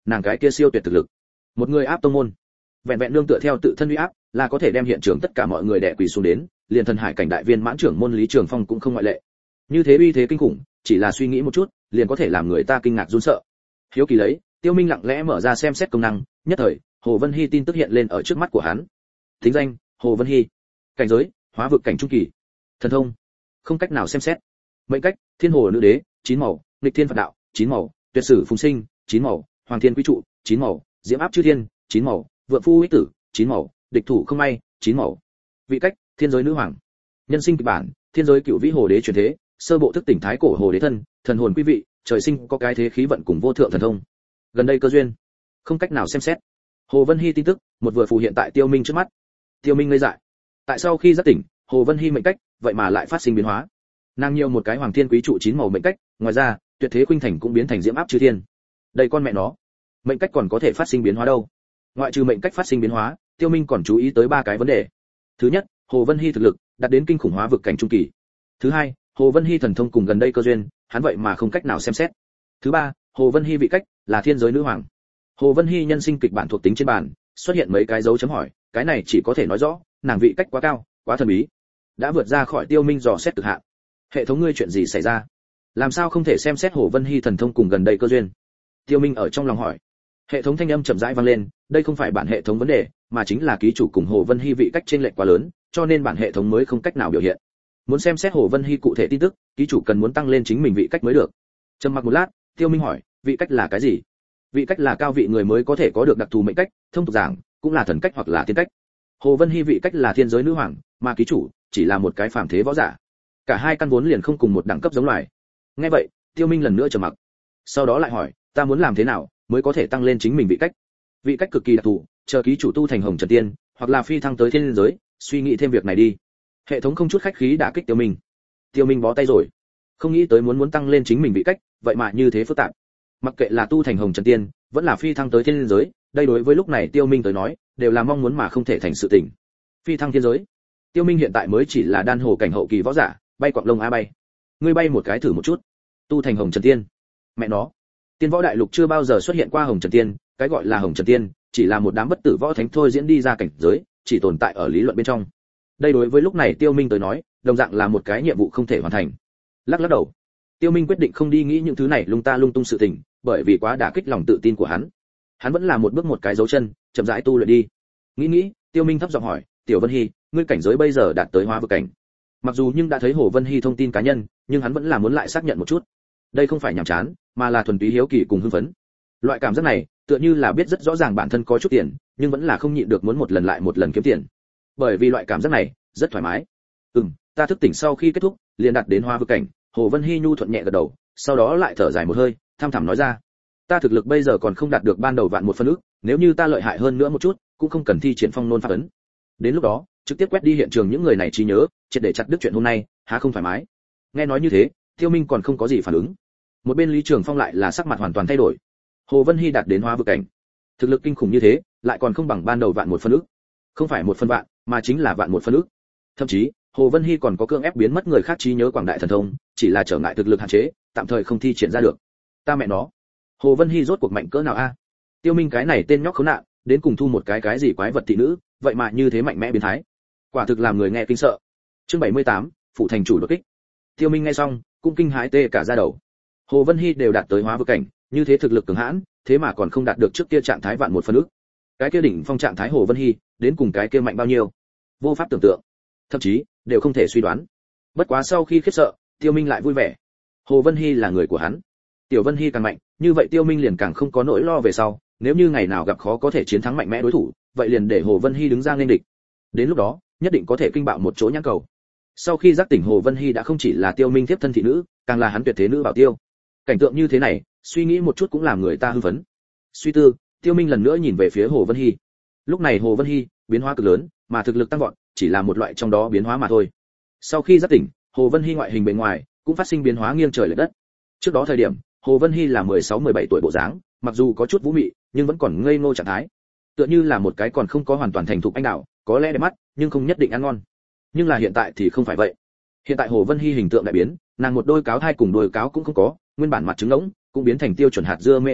nàng cái kia siêu tuyệt thực lực, một người áp tông môn, vẹn vẹn nương tựa theo tự thân uy áp là có thể đem hiện trường tất cả mọi người đè quỳ xuống đến, liền thần hải cảnh đại viên mãn trưởng môn Lý Trường Phong cũng không ngoại lệ. Như thế uy thế kinh khủng, chỉ là suy nghĩ một chút, liền có thể làm người ta kinh ngạc run sợ. Hiếu kỳ lấy, Tiêu Minh lặng lẽ mở ra xem xét công năng, nhất thời, Hồ Vân Hy tin tức hiện lên ở trước mắt của hắn. Tính danh: Hồ Vân Hy. Cảnh giới: Hóa vực cảnh trung kỳ. Thần thông: không cách nào xem xét. Mệnh cách: Thiên Hồ nữ đế, 9 màu, Nghịch Thiên Phật đạo, 9 màu, Tuyệt sử phùng sinh, 9 màu, Hoàng Thiên quý trụ, 9 màu, Diễm áp chư thiên, 9 màu, Vượng phu ích tử, 9 màu, Địch thủ không may, 9 màu. Vị cách: Thiên giới nữ hoàng. Nhân sinh kịch bản: Thiên giới cựu vĩ hồ đế truyền thế, sơ bộ thức tỉnh thái cổ hồ đế thân, thần hồn quý vị, trời sinh có cái thế khí vận cùng vô thượng thần thông. Gần đây cơ duyên, không cách nào xem xét. Hồ Vân Hy tin tức một vừa phù hiện tại Tiêu Minh trước mắt. Tiêu Minh ngây dại. Tại sau khi giác tỉnh, Hồ Vân Hy mệnh cách vậy mà lại phát sinh biến hóa. Nàng nhiều một cái Hoàng Thiên quý trụ 9 màu mệnh cách, ngoài ra, Tuyệt thế khuynh thành cũng biến thành Diễm áp chư thiên. Đây con mẹ nó, mệnh cách còn có thể phát sinh biến hóa đâu? Ngoại trừ mệnh cách phát sinh biến hóa, Tiêu Minh còn chú ý tới 3 cái vấn đề. Thứ nhất, Hồ Vân Hy thực lực đạt đến kinh khủng hóa vực cảnh trung kỳ. Thứ hai, Hồ Vân Hy thần thông cùng gần đây cơ duyên, hắn vậy mà không cách nào xem xét. Thứ ba, Hồ Vân Hy vị cách là thiên giới nữ hoàng. Hồ Vân Hy nhân sinh kịch bản thuộc tính trên bàn, xuất hiện mấy cái dấu chấm hỏi, cái này chỉ có thể nói rõ, nàng vị cách quá cao, quá thần bí, đã vượt ra khỏi Tiêu Minh dò xét cực hạn. Hệ thống ngươi chuyện gì xảy ra? Làm sao không thể xem xét Hồ Vân Hy thần thông cùng gần đây cơ duyên? Tiêu Minh ở trong lòng hỏi. Hệ thống thanh âm chậm rãi vang lên, đây không phải bản hệ thống vấn đề, mà chính là ký chủ cùng Hồ Vân Hy vị cách chênh lệch quá lớn, cho nên bản hệ thống mới không cách nào biểu hiện. Muốn xem xét Hồ Vân Hy cụ thể tin tức, ký chủ cần muốn tăng lên chính mình vị cách mới được. Trầm mặc một lát, Tiêu Minh hỏi, vị cách là cái gì? Vị cách là cao vị người mới có thể có được đặc thù mệnh cách, thông tục giảng, cũng là thần cách hoặc là tiên cách. Hồ Vân Hy vị cách là thiên giới nữ hoàng, mà ký chủ chỉ là một cái phàm thế võ giả. Cả hai căn vốn liền không cùng một đẳng cấp giống loài. Nghe vậy, Tiêu Minh lần nữa trầm mặc. Sau đó lại hỏi, ta muốn làm thế nào mới có thể tăng lên chính mình vị cách? Vị cách cực kỳ đặc thù, chờ ký chủ tu thành Hồng Trần Tiên, hoặc là phi thăng tới thiên giới, suy nghĩ thêm việc này đi. Hệ thống không chút khách khí đả kích Tiêu Minh. Tiêu Minh bó tay rồi. Không nghĩ tới muốn tăng lên chính mình vị cách, vậy mà như thế phức tạp. Mặc kệ là tu thành Hồng Trần Tiên, vẫn là phi thăng tới thiên giới, đây đối với lúc này Tiêu Minh tới nói, đều là mong muốn mà không thể thành sự tình. Phi thăng thiên giới. Tiêu Minh hiện tại mới chỉ là đan hồ cảnh hậu kỳ võ giả, bay quạng lông a bay. Ngươi bay một cái thử một chút. Tu thành Hồng Trần Tiên. Mẹ nó, tiên võ đại lục chưa bao giờ xuất hiện qua Hồng Trần Tiên, cái gọi là Hồng Trần Tiên, chỉ là một đám bất tử võ thánh thôi diễn đi ra cảnh giới, chỉ tồn tại ở lý luận bên trong. Đây đối với lúc này Tiêu Minh tới nói, đồng dạng là một cái nhiệm vụ không thể hoàn thành. Lắc lắc đầu, Tiêu Minh quyết định không đi nghĩ những thứ này lung ta lung tung sự tình, bởi vì quá đả kích lòng tự tin của hắn. Hắn vẫn là một bước một cái dấu chân, chậm rãi tu luyện đi. Nghĩ, Tiêu Minh thấp giọng hỏi, "Tiểu Vân Hy, ngươi cảnh giới bây giờ đạt tới hóa vực cảnh?" Mặc dù nhưng đã thấy Hồ Vân Hy thông tin cá nhân, nhưng hắn vẫn là muốn lại xác nhận một chút. Đây không phải nhàm chán, mà là thuần túy hiếu kỳ cùng hưng phấn. Loại cảm giác này, tựa như là biết rất rõ ràng bản thân có chút tiền, nhưng vẫn là không nhịn được muốn một lần lại một lần kiếm tiền. Bởi vì loại cảm giác này rất thoải mái. Ta thức tỉnh sau khi kết thúc, liền đạt đến hóa vực cảnh. Hồ Vân Hy nhu thuận nhẹ gật đầu, sau đó lại thở dài một hơi, tham thẳm nói ra, ta thực lực bây giờ còn không đạt được ban đầu vạn một phân ức, nếu như ta lợi hại hơn nữa một chút, cũng không cần thi triển phong nôn pháp ấn. Đến lúc đó, trực tiếp quét đi hiện trường những người này trí nhớ, triệt để chặt đứt chuyện hôm nay, há không thoải mái. Nghe nói như thế, Tiêu Minh còn không có gì phản ứng. Một bên Lý Trường Phong lại là sắc mặt hoàn toàn thay đổi. Hồ Vân Hy đạt đến hóa vực cảnh, thực lực kinh khủng như thế, lại còn không bằng ban đầu vạn một phân ức. Không phải một phân vạn, mà chính là vạn một phân ức. Thậm chí, Hồ Vân Hy còn có cưỡng ép biến mất người khác trí nhớ quảng đại thần thông, chỉ là trở ngại thực lực hạn chế, tạm thời không thi triển ra được. Ta mẹ nó, Hồ Vân Hy rốt cuộc mạnh cỡ nào a? Tiêu Minh cái này tên nhóc khốn nạn, đến cùng thu một cái gì quái vật thị nữ, vậy mà như thế mạnh mẽ biến thái. Quả thực làm người nghe kinh sợ. Chương 78, phụ thành chủ đột kích. Tiêu Minh nghe xong, cũng kinh hãi tê cả da đầu. Hồ Vân Hy đều đạt tới hóa vực cảnh, như thế thực lực cường hãn, thế mà còn không đạt được trước kia trạng thái vạn một phân ức. Cái kia đỉnh phong trạng thái Hồ Vân Hy, đến cùng cái kia mạnh bao nhiêu? Vô pháp tưởng tượng, thậm chí đều không thể suy đoán. Bất quá sau khi khiếp sợ, Tiêu Minh lại vui vẻ. Hồ Vân Hy là người của hắn. Tiểu Vân Hy càng mạnh, như vậy Tiêu Minh liền càng không có nỗi lo về sau, nếu như ngày nào gặp khó có thể chiến thắng mạnh mẽ đối thủ, vậy liền để Hồ Vân Hy đứng ra nghênh địch. Đến lúc đó, nhất định có thể kinh bạo một chỗ nhãn cầu. Sau khi giác tỉnh, Hồ Vân Hy đã không chỉ là Tiêu Minh tiếp thân thị nữ, càng là hắn tuyệt thế nữ bảo tiêu. Cảnh tượng như thế này, suy nghĩ một chút cũng làm người ta hưng phấn. Suy tư, Tiêu Minh lần nữa nhìn về phía Hồ Vân Hy. Lúc này Hồ Vân Hy biến hóa cực lớn, mà thực lực tăng vọt, chỉ là một loại trong đó biến hóa mà thôi. Sau khi giác tỉnh, Hồ Vân Hy ngoại hình bề ngoài cũng phát sinh biến hóa nghiêng trời lệch đất. Trước đó thời điểm, Hồ Vân Hy là 16-17 tuổi bộ dáng, mặc dù có chút vũ mị, nhưng vẫn còn ngây ngô trạng thái. Tựa như là một cái còn không có hoàn toàn thành thục anh đào, có lẽ đẹp mắt, nhưng không nhất định ăn ngon. Nhưng là hiện tại thì không phải vậy. Hiện tại Hồ Vân Hy hình tượng đại biến, nàng một đôi cáo thai cùng đôi cáo cũng không có, nguyên bản mặt trứng ngỗng cũng biến thành tiêu chuẩn hạt dưa mê hoặc mặt,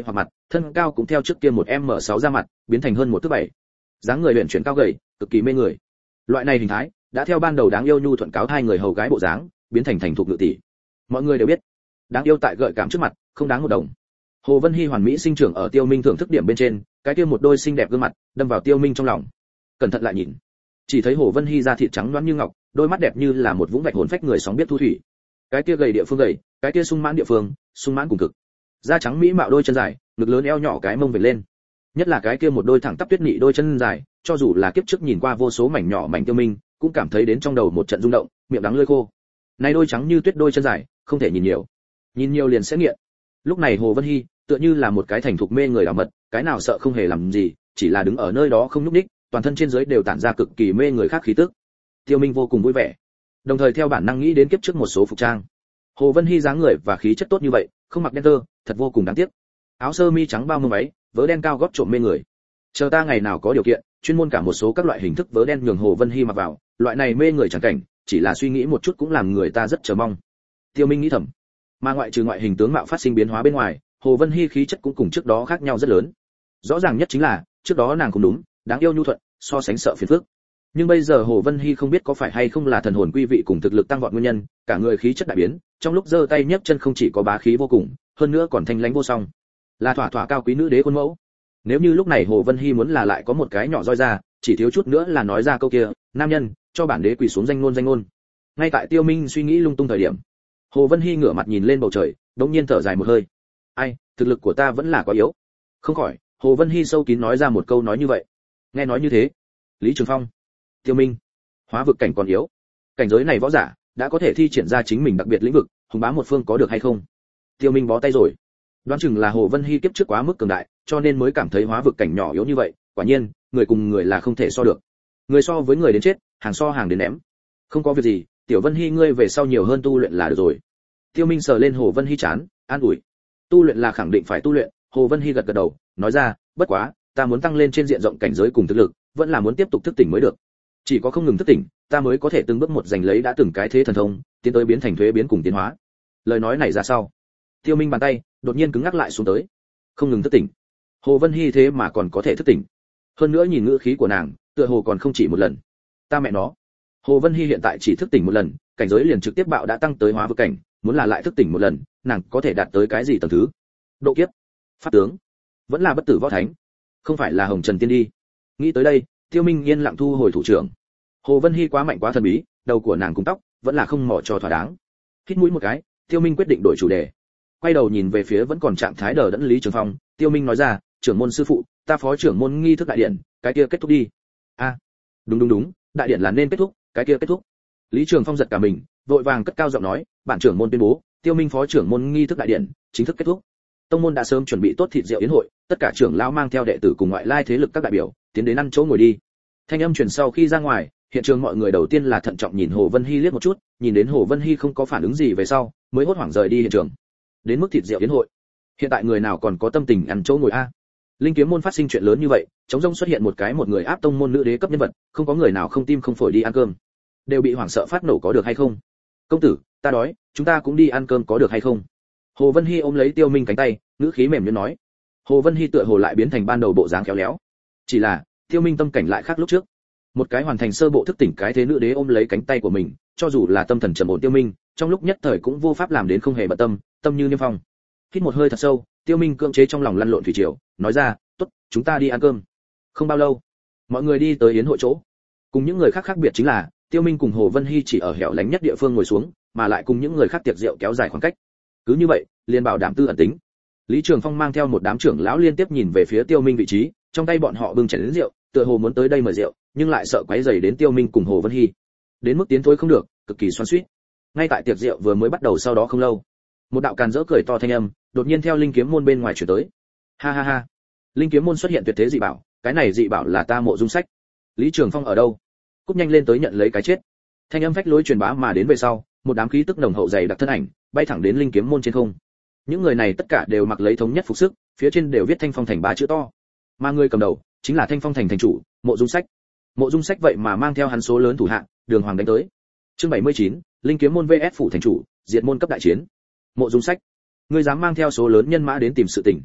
thân cao cũng theo trước kia một m6 ra mặt biến thành hơn 1 thước 7. Dáng người luyện chuyển cao gầy, cực kỳ mê người. Loại này hình thái đã theo ban đầu đáng yêu nhu thuận cáo hai người hầu gái bộ dáng biến thành thành thục ngự tỷ. Mọi người đều biết đáng yêu tại gợi cảm trước mặt không đáng một đồng. Hồ Vân Hi hoàn mỹ sinh trưởng ở Tiêu Minh thưởng thức điểm bên trên, cái kia một đôi xinh đẹp gương mặt đâm vào Tiêu Minh trong lòng. Cẩn thận lại nhìn, chỉ thấy Hồ Vân Hi da thịt trắng nõn như ngọc, đôi mắt đẹp như là một vũng vạch hồn phách người sóng biết thu thủy. Cái kia gầy địa phương gầy, cái kia sung mãn địa phương sung mãn cùng cực. Da trắng mỹ mạo đôi chân dài, ngực lớn eo nhỏ cái mông vểnh lên. Nhất là cái kia một đôi thẳng tắp tuyết nhị đôi chân dài, cho dù là kiếp trước nhìn qua vô số mảnh nhỏ mảnh Tiêu Minh, cũng cảm thấy đến trong đầu một trận rung động, miệng đắng lưỡi khô. Này đôi trắng như tuyết đôi chân dài, không thể nhìn nhiều liền sẽ nghiện. Lúc này Hồ Vân Hi tựa như là một cái thành thục mê người đảo mật, cái nào sợ không hề làm gì, chỉ là đứng ở nơi đó không nhúc nhích, toàn thân trên dưới đều tản ra cực kỳ mê người khác khí tức. Tiêu Minh vô cùng vui vẻ, đồng thời theo bản năng nghĩ đến kiếp trước một số phục trang. Hồ Vân Hi dáng người và khí chất tốt như vậy, không mặc đen tơ, thật vô cùng đáng tiếc. Áo sơ mi trắng bao mông váy, vớ đen cao gót trộm mê người. Chờ ta ngày nào có điều kiện, chuyên môn cả một số các loại hình thức vớ đen nhường Hồ Vân Hi mặc vào, loại này mê người chẳng cảnh, chỉ là suy nghĩ một chút cũng làm người ta rất chờ mong. Tiêu Minh nghĩ thầm. Mà ngoại trừ ngoại hình tướng mạo phát sinh biến hóa bên ngoài, Hồ Vân Hi khí chất cũng cùng trước đó khác nhau rất lớn. Rõ ràng nhất chính là, trước đó nàng cũng đúng, đáng yêu nhu thuận, so sánh sợ phiền phức. Nhưng bây giờ Hồ Vân Hi không biết có phải hay không là thần hồn quy vị cùng thực lực tăng vọt nguyên nhân, cả người khí chất đại biến, trong lúc giơ tay nhấc chân không chỉ có bá khí vô cùng, hơn nữa còn thanh lãnh vô song. Là thỏa thỏa cao quý nữ đế khuôn mẫu. Nếu như lúc này Hồ Vân Hi muốn là lại có một cái nhỏ roi ra, chỉ thiếu chút nữa là nói ra câu kia, nam nhân, cho bản đế quỳ xuống danh ngôn. Ngay tại Tiêu Minh suy nghĩ lung tung thời điểm, Hồ Vân Hi ngửa mặt nhìn lên bầu trời, đột nhiên thở dài một hơi. Ai, thực lực của ta vẫn là quá yếu. Không khỏi, Hồ Vân Hi sâu kín nói ra một câu nói như vậy. Nghe nói như thế, Lý Trường Phong, Tiêu Minh, hóa vực cảnh còn yếu. Cảnh giới này võ giả đã có thể thi triển ra chính mình đặc biệt lĩnh vực, hùng bá một phương có được hay không? Tiêu Minh bó tay rồi. Đoán chừng là Hồ Vân Hi kiếp trước quá mức cường đại, cho nên mới cảm thấy hóa vực cảnh nhỏ yếu như vậy. Quả nhiên, người cùng người là không thể so được. Người so với người đến chết, hàng so hàng đến ném. Không có việc gì, Tiểu Vân Hi ngươi về sau nhiều hơn tu luyện là được rồi. Tiêu Minh sờ lên Hồ Vân Hi trán, an ủi. Tu luyện là khẳng định phải tu luyện. Hồ Vân Hi gật gật đầu, nói ra, bất quá, ta muốn tăng lên trên diện rộng cảnh giới cùng thực lực, vẫn là muốn tiếp tục thức tỉnh mới được. Chỉ có không ngừng thức tỉnh, ta mới có thể từng bước một giành lấy đã từng cái thế thần thông, tiến tới biến thành thuế biến cùng tiến hóa. Lời nói này ra sau, Tiêu Minh bàn tay đột nhiên cứng ngắc lại xuống tới. Không ngừng thức tỉnh. Hồ Vân Hi thế mà còn có thể thức tỉnh. Hơn nữa nhìn ngữ khí của nàng, tựa hồ còn không chỉ một lần. Ta mẹ nó. Hồ Vân Hi hiện tại chỉ thức tỉnh một lần, cảnh giới liền trực tiếp bạo đã tăng tới hóa vực cảnh, muốn là lại thức tỉnh một lần, nàng có thể đạt tới cái gì tầng thứ? Độ kiếp, pháp tướng, vẫn là bất tử võ thánh, không phải là hồng trần tiên đi. Nghĩ tới đây, Tiêu Minh yên lặng thu hồi thủ trưởng. Hồ Vân Hi quá mạnh quá thần bí, đầu của nàng cùng tóc vẫn là không mỏ cho thỏa đáng. Hít mũi một cái, Tiêu Minh quyết định đổi chủ đề. Quay đầu nhìn về phía vẫn còn trạng thái đờ đẫn Lý Trường Phong, Tiêu Minh nói ra, trưởng môn sư phụ, ta phó trưởng môn nghi thức đại điện, cái kia kết thúc đi. A, đúng, đại điện là nên kết thúc, cái kia kết thúc. Lý Trường Phong giật cả mình, vội vàng cất cao giọng nói, bản trưởng môn tuyên bố, Tiêu Minh phó trưởng môn nghi thức đại điện chính thức kết thúc. Tông môn đã sớm chuẩn bị tốt thịt rượu yến hội, tất cả trưởng lão mang theo đệ tử cùng ngoại lai thế lực các đại biểu, tiến đến ăn chỗ ngồi đi. Thanh âm truyền sau khi ra ngoài, hiện trường mọi người đầu tiên là thận trọng nhìn Hồ Vân Hi liếc một chút, nhìn đến Hồ Vân Hi không có phản ứng gì về sau, mới hốt hoảng rời đi hiện trường. Đến mức thịt rượu yến hội, hiện tại người nào còn có tâm tình ăn chỗ ngồi a? Linh kiếm môn phát sinh chuyện lớn như vậy, chống rông xuất hiện một người áp tông môn nữ đế cấp nhân vật, không có người nào không tim không phổi đi ăn cơm, đều bị hoảng sợ phát nổ có được hay không? Công tử, ta đói, chúng ta cũng đi ăn cơm có được hay không? Hồ Vân Hi ôm lấy Tiêu Minh cánh tay, ngữ khí mềm nhuyễn nói. Hồ Vân Hi tựa hồ lại biến thành ban đầu bộ dáng khéo léo. Chỉ là, Tiêu Minh tâm cảnh lại khác lúc trước. Một cái hoàn thành sơ bộ thức tỉnh cái thế nữ đế ôm lấy cánh tay của mình, cho dù là tâm thần trầm ổn Tiêu Minh, trong lúc nhất thời cũng vô pháp làm đến không hề bận tâm, tâm như niêm phong. Hít một hơi thật sâu, Tiêu Minh cưỡng chế trong lòng lăn lộn thủy triều, nói ra, "Tốt, chúng ta đi ăn cơm." Không bao lâu, mọi người đi tới yến hội chỗ. Cùng những người khác khác biệt chính là, Tiêu Minh cùng Hồ Vân Hi chỉ ở hẻo lánh nhất địa phương ngồi xuống, mà lại cùng những người khác tiệc rượu kéo dài khoảng cách. Cứ như vậy, liền bảo đảm tư ẩn tính. Lý Trường Phong mang theo một đám trưởng lão liên tiếp nhìn về phía Tiêu Minh vị trí, trong tay bọn họ bưng chén rượu, tựa hồ muốn tới đây mời rượu, nhưng lại sợ quấy rầy đến Tiêu Minh cùng Hồ Vân Hi. Đến mức tiến thối không được, cực kỳ xoắn xuýt. Ngay tại tiệc rượu vừa mới bắt đầu sau đó không lâu, một đạo càn rỡ cười to thanh âm, đột nhiên theo Linh kiếm môn bên ngoài truyền tới. Ha ha ha. Linh kiếm môn xuất hiện tuyệt thế dị bảo, cái này dị bảo là ta Mộ Dung Sách. Lý Trường Phong ở đâu? Cúp nhanh lên tới nhận lấy cái chết. Thanh âm phách lối truyền bá mà đến về sau, một đám khí tức nồng hậu dày đặc thân ảnh, bay thẳng đến Linh kiếm môn trên không. Những người này tất cả đều mặc lấy thống nhất phục sức, phía trên đều viết Thanh Phong Thành 3 chữ to. Mà người cầm đầu chính là Thanh Phong Thành thành chủ, Mộ Dung Sách. Mộ Dung Sách vậy mà mang theo hắn số lớn thủ hạ, đường hoàng đánh tới. Chương 79, Linh kiếm môn VS phủ thành chủ, diệt môn cấp đại chiến. Mộ Dung Sách, ngươi dám mang theo số lớn nhân mã đến tìm sự tình?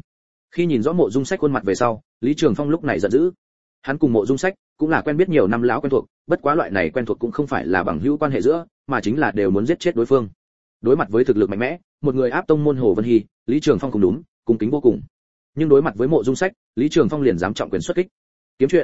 Khi nhìn rõ Mộ Dung Sách khuôn mặt về sau, Lý Trường Phong lúc này giận dữ. Hắn cùng Mộ Dung Sách cũng là quen biết nhiều năm lão quen thuộc, bất quá loại này quen thuộc cũng không phải là bằng hữu quan hệ giữa, mà chính là đều muốn giết chết đối phương. Đối mặt với thực lực mạnh mẽ, một người áp tông môn Hồ Vân Hy, Lý Trường Phong cũng đúng, cung kính vô cùng. Nhưng đối mặt với Mộ Dung Sách, Lý Trường Phong liền dám trọng quyền xuất kích. Kiếm chuyện.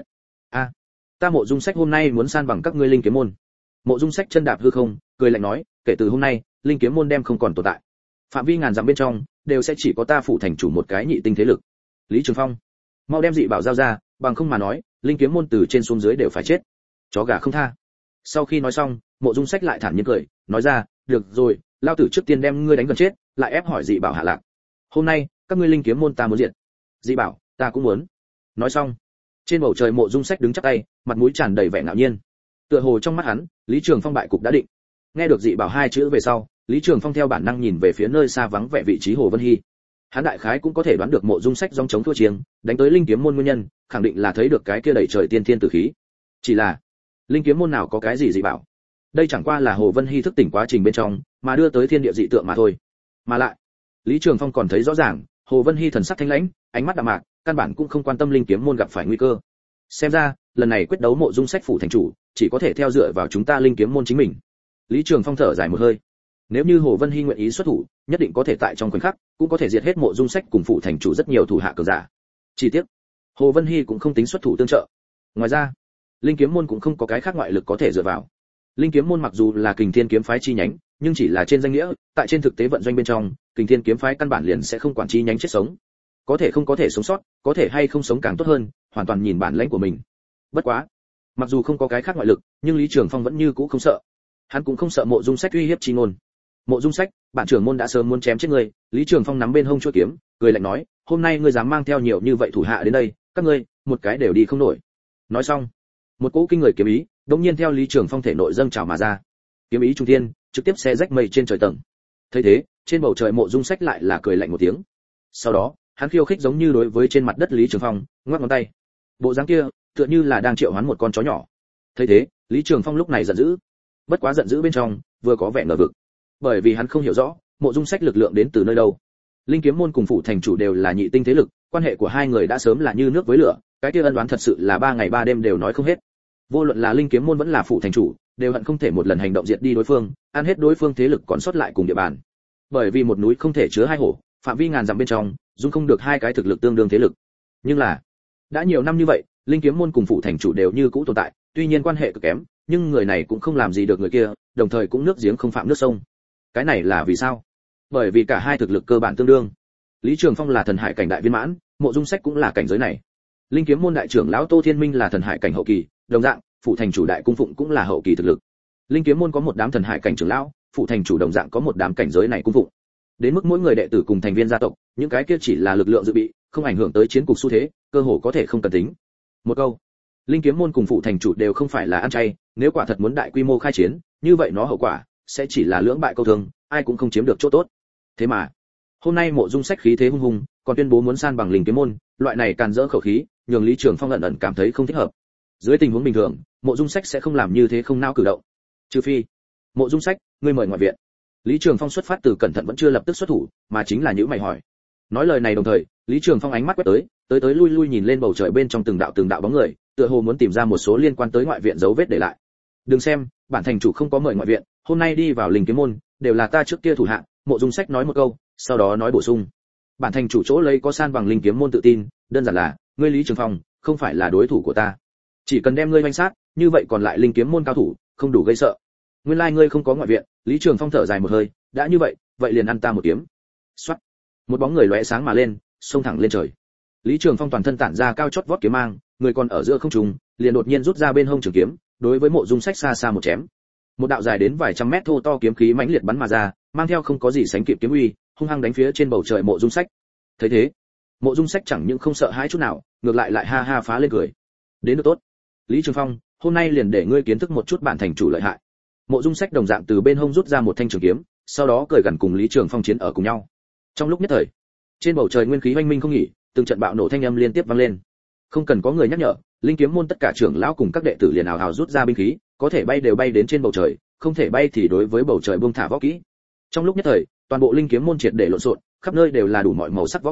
Ta Mộ Dung Sách hôm nay muốn san bằng các ngươi linh kiếm môn. Mộ Dung Sách chân đạp hư không, cười lạnh nói, kể từ hôm nay, linh kiếm môn đem không còn tồn tại. Phạm vi ngàn dặm bên trong, đều sẽ chỉ có ta phụ thành chủ một cái nhị tinh thế lực. Lý Trường Phong, mau đem dị bảo giao ra, bằng không mà nói, linh kiếm môn từ trên xuống dưới đều phải chết. Chó gà không tha. Sau khi nói xong, Mộ Dung Sách lại thản nhiên cười, nói ra, được rồi, lao tử trước tiên đem ngươi đánh gần chết, lại ép hỏi dị bảo hạ lạc. Hôm nay, các ngươi linh kiếm môn ta muốn diệt. Dị bảo, ta cũng muốn. Nói xong, trên bầu trời Mộ Dung Sách đứng chắp tay, mặt mũi tràn đầy vẻ ngạo nhiên. Tựa hồ trong mắt hắn, Lý Trường Phong bại cục đã định. Nghe được dị bảo hai chữ về sau, Lý Trường Phong theo bản năng nhìn về phía nơi xa vắng vẻ vị trí Hồ Vân Hy. Hắn đại khái cũng có thể đoán được Mộ Dung Sách dòng chống thua chiêng, đánh tới linh kiếm môn nguyên nhân, khẳng định là thấy được cái kia đẩy trời tiên thiên tử khí. Chỉ là, linh kiếm môn nào có cái gì dị bảo? Đây chẳng qua là Hồ Vân Hy thức tỉnh quá trình bên trong, mà đưa tới thiên địa dị tượng mà thôi. Mà lại, Lý Trường Phong còn thấy rõ ràng, Hồ Vân Hy thần sắc thanh lãnh, ánh mắt đạm mạc, căn bản cũng không quan tâm linh kiếm môn gặp phải nguy cơ. Xem ra, lần này quyết đấu Mộ Dung Sách phủ thành chủ, chỉ có thể theo dựa vào chúng ta linh kiếm môn chính mình. Lý Trường Phong thở dài một hơi. Nếu như Hồ Vân Hy nguyện ý xuất thủ, nhất định có thể tại trong khoảnh khắc, cũng có thể diệt hết Mộ Dung Sách cùng phủ thành chủ rất nhiều thủ hạ cường giả. Chi tiết, Hồ Vân Hy cũng không tính xuất thủ tương trợ. Ngoài ra, linh kiếm môn cũng không có cái khác ngoại lực có thể dựa vào. Linh kiếm môn mặc dù là Kình Thiên kiếm phái chi nhánh, nhưng chỉ là trên danh nghĩa, tại trên thực tế vận doanh bên trong, Kình Thiên kiếm phái căn bản liền sẽ không quản chi nhánh chết sống. Có thể không có thể sống sót, có thể hay không sống càng tốt hơn, hoàn toàn nhìn bản lĩnh của mình. Bất quá, mặc dù không có cái khác ngoại lực, nhưng Lý Trường Phong vẫn như cũ không sợ. Hắn cũng không sợ Mộ Dung Sách uy hiếp chi ngôn. Mộ Dung Sách, bản trưởng môn đã sớm muốn chém chết ngươi. Lý Trường Phong nắm bên hông chuôi kiếm, cười lạnh nói, hôm nay ngươi dám mang theo nhiều như vậy thủ hạ đến đây, các ngươi, một cái đều đi không nổi. Nói xong, một cỗ kinh người kiếm ý, đột nhiên theo Lý Trường Phong thể nội dâng trào mà ra. Kiếm ý trung thiên, trực tiếp xé rách mây trên trời tầng. Thấy thế, trên bầu trời Mộ Dung Sách lại là cười lạnh một tiếng. Sau đó, hắn khiêu khích giống như đối với trên mặt đất Lý Trường Phong, ngoắc ngón tay. Bộ dáng kia, tựa như là đang triệu hoán một con chó nhỏ. Thấy thế, Lý Trường Phong lúc này giận dữ. Bất quá giận dữ bên trong, vừa có vẻ ngờ vực. Bởi vì hắn không hiểu rõ, Mộ Dung Sách lực lượng đến từ nơi đâu. Linh kiếm môn cùng phủ thành chủ đều là nhị tinh thế lực, quan hệ của hai người đã sớm là như nước với lửa, cái kia ân oán thật sự là 3 ngày 3 đêm đều nói không hết. Vô luận là linh kiếm môn vẫn là phủ thành chủ, đều hận không thể một lần hành động diệt đi đối phương, ăn hết đối phương thế lực còn sót lại cùng địa bàn. Bởi vì một núi không thể chứa hai hổ, phạm vi ngàn dặm bên trong, dung không được hai cái thực lực tương đương thế lực. Nhưng là, đã nhiều năm như vậy, linh kiếm môn cùng phủ thành chủ đều như cũ tồn tại, tuy nhiên quan hệ cực kém, nhưng người này cũng không làm gì được người kia, đồng thời cũng nước giếng không phạm nước sông. Cái này là vì sao? Bởi vì cả hai thực lực cơ bản tương đương. Lý Trường Phong là thần hải cảnh đại viên mãn, Mộ Dung Sách cũng là cảnh giới này. Linh kiếm môn đại trưởng lão Tô Thiên Minh là thần hải cảnh hậu kỳ, đồng dạng, phụ thành chủ đại cung phụng cũng là hậu kỳ thực lực. Linh kiếm môn có một đám thần hải cảnh trưởng lão, phụ thành chủ đồng dạng có một đám cảnh giới này cung phụng. Đến mức mỗi người đệ tử cùng thành viên gia tộc, những cái kia chỉ là lực lượng dự bị, không ảnh hưởng tới chiến cục xu thế, cơ hồ có thể không cần tính. Một câu, Linh kiếm môn cùng phụ thành chủ đều không phải là ăn chay, nếu quả thật muốn đại quy mô khai chiến, như vậy nó hậu quả sẽ chỉ là lưỡng bại câu thương, ai cũng không chiếm được chỗ tốt. Thế mà, hôm nay Mộ Dung Sách khí thế hung hùng, còn tuyên bố muốn san bằng Linh kiếm môn, loại này càn rỡ khẩu khí, nhường Lý Trường Phong ẩn ẩn cảm thấy không thích hợp. Dưới tình huống bình thường, Mộ Dung Sách sẽ không làm như thế không nao cử động. Trừ phi, Mộ Dung Sách, ngươi mời ngoại viện. Lý Trường Phong xuất phát từ cẩn thận vẫn chưa lập tức xuất thủ, mà chính là nhíu mày hỏi. Nói lời này đồng thời, Lý Trường Phong ánh mắt quét tới lui nhìn lên bầu trời bên trong từng đạo bóng người, tựa hồ muốn tìm ra một số liên quan tới ngoại viện dấu vết để lại. Đừng xem, bản thành chủ không có mời ngoại viện, hôm nay đi vào Linh kiếm môn, đều là ta trước kia thủ hạ. Mộ Dung Sách nói một câu, sau đó nói bổ sung. Bản thành chủ chỗ lấy có san bằng Linh kiếm môn tự tin, đơn giản là, ngươi Lý Trường Phong, không phải là đối thủ của ta. Chỉ cần đem ngươi hoành sát, như vậy còn lại Linh kiếm môn cao thủ, không đủ gây sợ. Nguyên lai ngươi không có ngoại viện. Lý Trường Phong thở dài một hơi, đã như vậy, vậy liền ăn ta một kiếm. Soát. Một bóng người lóe sáng mà lên, xông thẳng lên trời. Lý Trường Phong toàn thân tản ra cao chót vót kiếm mang, người còn ở giữa không trung, liền đột nhiên rút ra bên hông trường kiếm, đối với Mộ Dung Sách xa xa một chém. Một đạo dài đến vài trăm mét thô to kiếm khí mãnh liệt bắn mà ra, mang theo không có gì sánh kịp kiếm uy, hung hăng đánh phía trên bầu trời Mộ Dung Sách. Thấy thế, Mộ Dung Sách chẳng những không sợ hãi chút nào, ngược lại ha ha phá lên cười. Đến được tốt. Lý Trường Phong, hôm nay liền để ngươi kiến thức một chút bản thành chủ lợi hại. Mộ Dung Sách đồng dạng từ bên hông rút ra một thanh trường kiếm, sau đó cười gần cùng Lý Trường Phong chiến ở cùng nhau. Trong lúc nhất thời, trên bầu trời nguyên khí oanh minh không nghỉ, từng trận bạo nổ thanh âm liên tiếp vang lên. Không cần có người nhắc nhở, Linh kiếm môn tất cả trưởng lão cùng các đệ tử liền ào ào rút ra binh khí, có thể bay đều bay đến trên bầu trời, không thể bay thì đối với bầu trời buông thả võ kỹ. Trong lúc nhất thời, toàn bộ Linh kiếm môn triệt để lộn xộn, khắp nơi đều là đủ mọi màu sắc võ kỹ,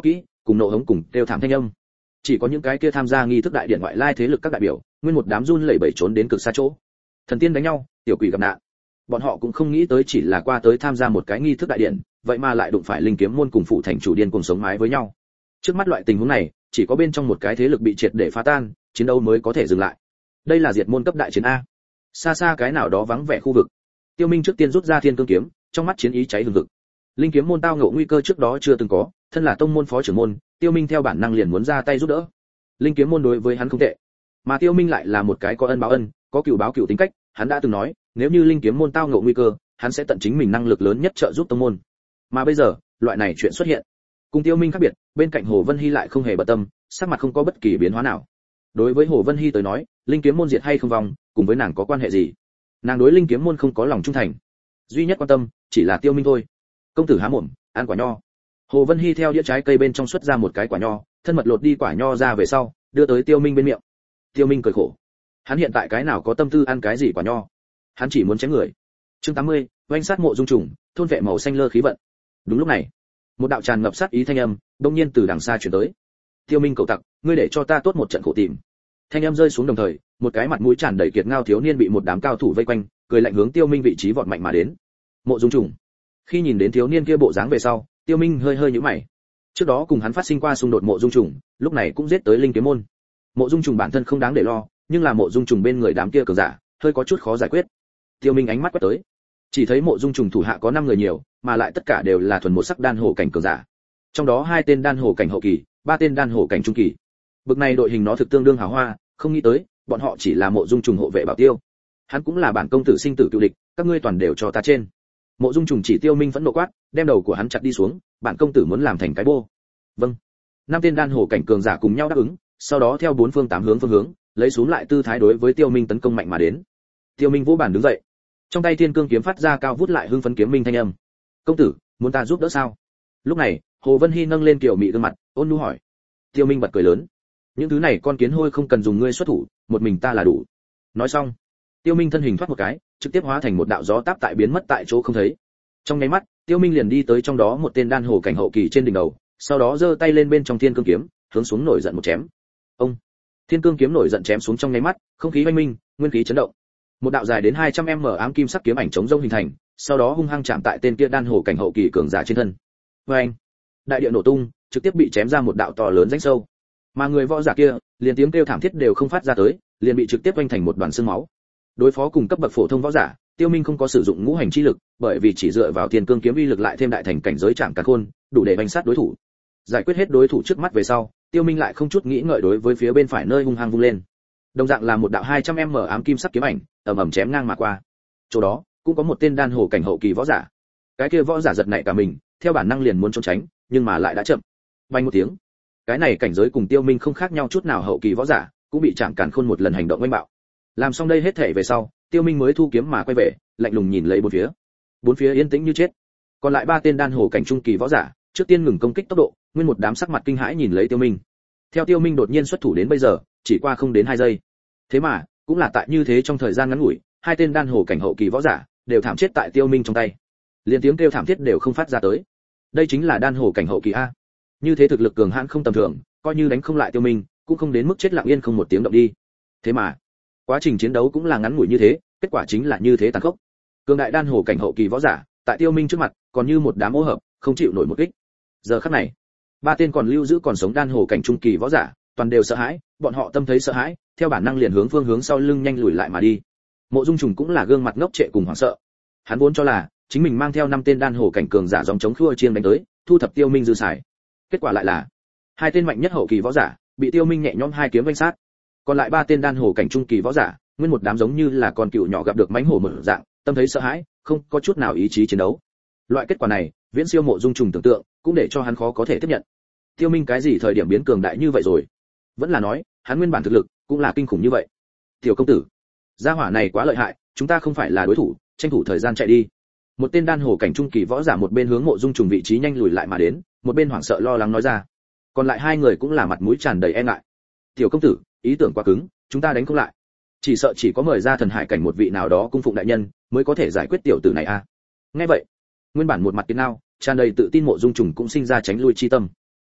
cùng nộ hống cùng kêu thảm thanh âm. Chỉ có những cái kia tham gia nghi thức đại điện ngoại lai thế lực các đại biểu, nguyên một đám run lẩy bẩy trốn đến cực xa chỗ. Thần tiên đánh nhau, tiểu quỷ gặp nạn. Bọn họ cũng không nghĩ tới chỉ là qua tới tham gia một cái nghi thức đại điện, vậy mà lại đụng phải linh kiếm môn cùng phụ thành chủ điên cùng sống mái với nhau. Trước mắt loại tình huống này, chỉ có bên trong một cái thế lực bị triệt để phá tan, chiến đấu mới có thể dừng lại. Đây là diệt môn cấp đại chiến a. Xa xa cái nào đó vắng vẻ khu vực, Tiêu Minh trước tiên rút ra Thiên Cương kiếm, trong mắt chiến ý cháy hừng hực. Linh kiếm môn tao ngộ nguy cơ trước đó chưa từng có, thân là tông môn phó trưởng môn, Tiêu Minh theo bản năng liền muốn ra tay giúp đỡ. Linh kiếm môn đối với hắn không tệ, mà Tiêu Minh lại là một cái có ân báo ân, có cừu báo cừu tính cách, hắn đã từng nói, nếu như linh kiếm môn tao ngộ nguy cơ, hắn sẽ tận chính mình năng lực lớn nhất trợ giúp tông môn. Mà bây giờ, loại này chuyện xuất hiện. Cùng Tiêu Minh khác biệt, bên cạnh Hồ Vân Hy lại không hề bận tâm, sắc mặt không có bất kỳ biến hóa nào. Đối với Hồ Vân Hy tới nói, linh kiếm môn diệt hay không vong, cùng với nàng có quan hệ gì? Nàng đối linh kiếm môn không có lòng trung thành, duy nhất quan tâm chỉ là Tiêu Minh thôi. Công tử há mồm, ăn quả nho. Hồ Vân Hy theo đĩa trái cây bên trong xuất ra một cái quả nho, thân mật lột đi quả nho ra về sau, đưa tới Tiêu Minh bên miệng. Tiêu Minh cười khổ, hắn hiện tại cái nào có tâm tư ăn cái gì quả nho, hắn chỉ muốn chém người. Chương 80, oanh sát mộ dung trùng, thôn vệ màu xanh lơ khí vận. Đúng lúc này, một đạo tràn ngập sát ý thanh âm đột nhiên từ đằng xa truyền tới. Tiêu Minh cậu tặc, ngươi để cho ta tốt một trận khổ tìm. Thanh âm rơi xuống đồng thời, một cái mặt mũi tràn đầy kiệt ngao thiếu niên bị một đám cao thủ vây quanh, cười lạnh hướng Tiêu Minh vị trí vọt mạnh mà đến. Mộ dung trùng. Khi nhìn đến thiếu niên kia bộ dáng về sau, Tiêu Minh hơi hơi nhíu mày. Trước đó cùng hắn phát sinh qua xung đột mộ dung trùng, lúc này cũng giết tới linh kiếm môn. Mộ dung trùng bản thân không đáng để lo, nhưng là mộ dung trùng bên người đám kia cường giả, hơi có chút khó giải quyết. Tiêu Minh ánh mắt quét tới, chỉ thấy mộ dung trùng thủ hạ có 5 người nhiều, mà lại tất cả đều là thuần một sắc đan hổ cảnh cường giả. Trong đó 2 tên đan hổ cảnh hậu kỳ, 3 tên đan hổ cảnh trung kỳ. Bực này đội hình nó thực tương đương hào hoa, không nghĩ tới, bọn họ chỉ là mộ dung trùng hộ vệ bảo tiêu. Hắn cũng là bản công tử sinh tử cựu địch, các ngươi toàn đều cho ta trên. Mộ dung trùng chỉ Tiêu Minh phẫn nộ quát, đem đầu của hắn chặt đi xuống, bản công tử muốn làm thành cái bô. Vâng. 5 tên đan hổ cảnh cường giả cùng nhau đáp ứng, sau đó theo 4 phương 8 hướng, lấy xuống lại tư thái đối với Tiêu Minh tấn công mạnh mà đến. Tiêu Minh vỗ bàn đứng dậy, trong tay Thiên Cương kiếm phát ra cao vút lại hưng phấn kiếm minh thanh âm. Công tử, muốn ta giúp đỡ sao? Lúc này, Hồ Vân Hy nâng lên kiểu mị gương mặt, ôn nhu hỏi. Tiêu Minh bật cười lớn. Những thứ này con kiến hôi không cần dùng ngươi xuất thủ, một mình ta là đủ. Nói xong, Tiêu Minh thân hình thoát một cái, trực tiếp hóa thành một đạo gió táp tại biến mất tại chỗ không thấy. Trong nháy mắt, Tiêu Minh liền đi tới trong đó một tên đan hổ cảnh hậu kỳ trên đỉnh đầu, sau đó giơ tay lên bên trong Thiên Cương kiếm, hướng xuống nổi giận một chém. Ông! Thiên Cương kiếm nổi giận chém xuống trong nháy mắt, không khí oanh minh, nguyên khí chấn động. Một đạo dài đến 200m ám kim sắc kiếm ảnh chống rông hình thành, sau đó hung hăng chạm tại tên kia đan hổ cảnh hậu kỳ cường giả trên thân. Oeng! Đại địa nổ tung, trực tiếp bị chém ra một đạo to lớn rãnh sâu. Mà người võ giả kia, liền tiếng kêu thảm thiết đều không phát ra tới, liền bị trực tiếp oanh thành một đoàn xương máu. Đối phó cùng cấp bậc phổ thông võ giả, Tiêu Minh không có sử dụng ngũ hành chi lực, bởi vì chỉ dựa vào Thiên Cương kiếm uy lực lại thêm đại thành cảnh giới chạm càn khôn, đủ để đánh sát đối thủ. Giải quyết hết đối thủ trước mắt về sau, Tiêu Minh lại không chút nghĩ ngợi đối với phía bên phải nơi hung hăng vung lên. Đồng dạng là một đạo 200m ám kim sắc kiếm ảnh, ầm ầm chém ngang mà qua. Chỗ đó, cũng có một tên đan hổ cảnh hậu kỳ võ giả. Cái kia võ giả giật nảy cả mình, theo bản năng liền muốn trốn tránh, nhưng mà lại đã chậm. Vang một tiếng. Cái này cảnh giới cùng Tiêu Minh không khác nhau chút nào hậu kỳ võ giả, cũng bị chạm càn khôn một lần hành động oanh bạo. Làm xong đây hết thể về sau, Tiêu Minh mới thu kiếm mà quay về, lạnh lùng nhìn lấy bốn phía. Bốn phía yên tĩnh như chết. Còn lại 3 tên đan hổ cảnh trung kỳ võ giả, trước tiên ngừng công kích tốc độ, nguyên một đám sắc mặt kinh hãi nhìn lấy Tiêu Minh. Theo Tiêu Minh đột nhiên xuất thủ đến bây giờ, chỉ qua không đến 2 giây. Thế mà, cũng là tại như thế trong thời gian ngắn ngủi, 2 tên đan hổ cảnh hậu kỳ võ giả đều thảm chết tại Tiêu Minh trong tay. Liên tiếng kêu thảm thiết đều không phát ra tới. Đây chính là đan hổ cảnh hậu kỳ a. Như thế thực lực cường hãn không tầm thường, coi như đánh không lại Tiêu Minh, cũng không đến mức chết lặng yên không một tiếng động đi. Thế mà, quá trình chiến đấu cũng là ngắn ngủi như thế, kết quả chính là như thế tàn khốc. Cường đại đan hổ cảnh hậu kỳ võ giả, tại Tiêu Minh trước mặt, còn như một đám ô hợp, không chịu nổi một kích. Giờ khắc này, 3 tên còn lưu giữ còn sống đan hổ cảnh trung kỳ võ giả, toàn đều sợ hãi, bọn họ tâm thấy sợ hãi, theo bản năng liền hướng phương hướng sau lưng nhanh lùi lại mà đi. Mộ Dung Trùng cũng là gương mặt ngốc trệ cùng hoảng sợ. Hắn vốn cho là chính mình mang theo 5 tên đan hổ cảnh cường giả dòng chống khua chiêng đánh tới, thu thập Tiêu Minh dư xài. Kết quả lại là 2 tên mạnh nhất hậu kỳ võ giả bị Tiêu Minh nhẹ nhõm 2 kiếm vây sát. Còn lại 3 tên đan hổ cảnh trung kỳ võ giả, nguyên một đám giống như là con cừu nhỏ gặp được mãnh hổ mở dạng, tâm thấy sợ hãi, không có chút nào ý chí chiến đấu. Loại kết quả này, viễn siêu Mộ Dung Trùng tưởng tượng, cũng để cho hắn khó có thể tiếp nhận. Tiêu Minh cái gì thời điểm biến cường đại như vậy rồi? Vẫn là nói, hắn nguyên bản thực lực cũng là kinh khủng như vậy. Tiểu công tử, gia hỏa này quá lợi hại, chúng ta không phải là đối thủ, tranh thủ thời gian chạy đi. Một tên đan hổ cảnh trung kỳ võ giả một bên hướng Mộ Dung Trùng vị trí nhanh lùi lại mà đến, một bên hoảng sợ lo lắng nói ra. Còn lại 2 người cũng là mặt mũi tràn đầy e ngại. Tiểu công tử, ý tưởng quá cứng, chúng ta đánh không lại. Chỉ sợ chỉ có mời ra thần hải cảnh một vị nào đó cung phụng đại nhân mới có thể giải quyết tiểu tử này a. Nghe vậy, nguyên bản một mặt kiến nao, tràn đầy tự tin Mộ Dung Trùng cũng sinh ra tránh lui chi tâm.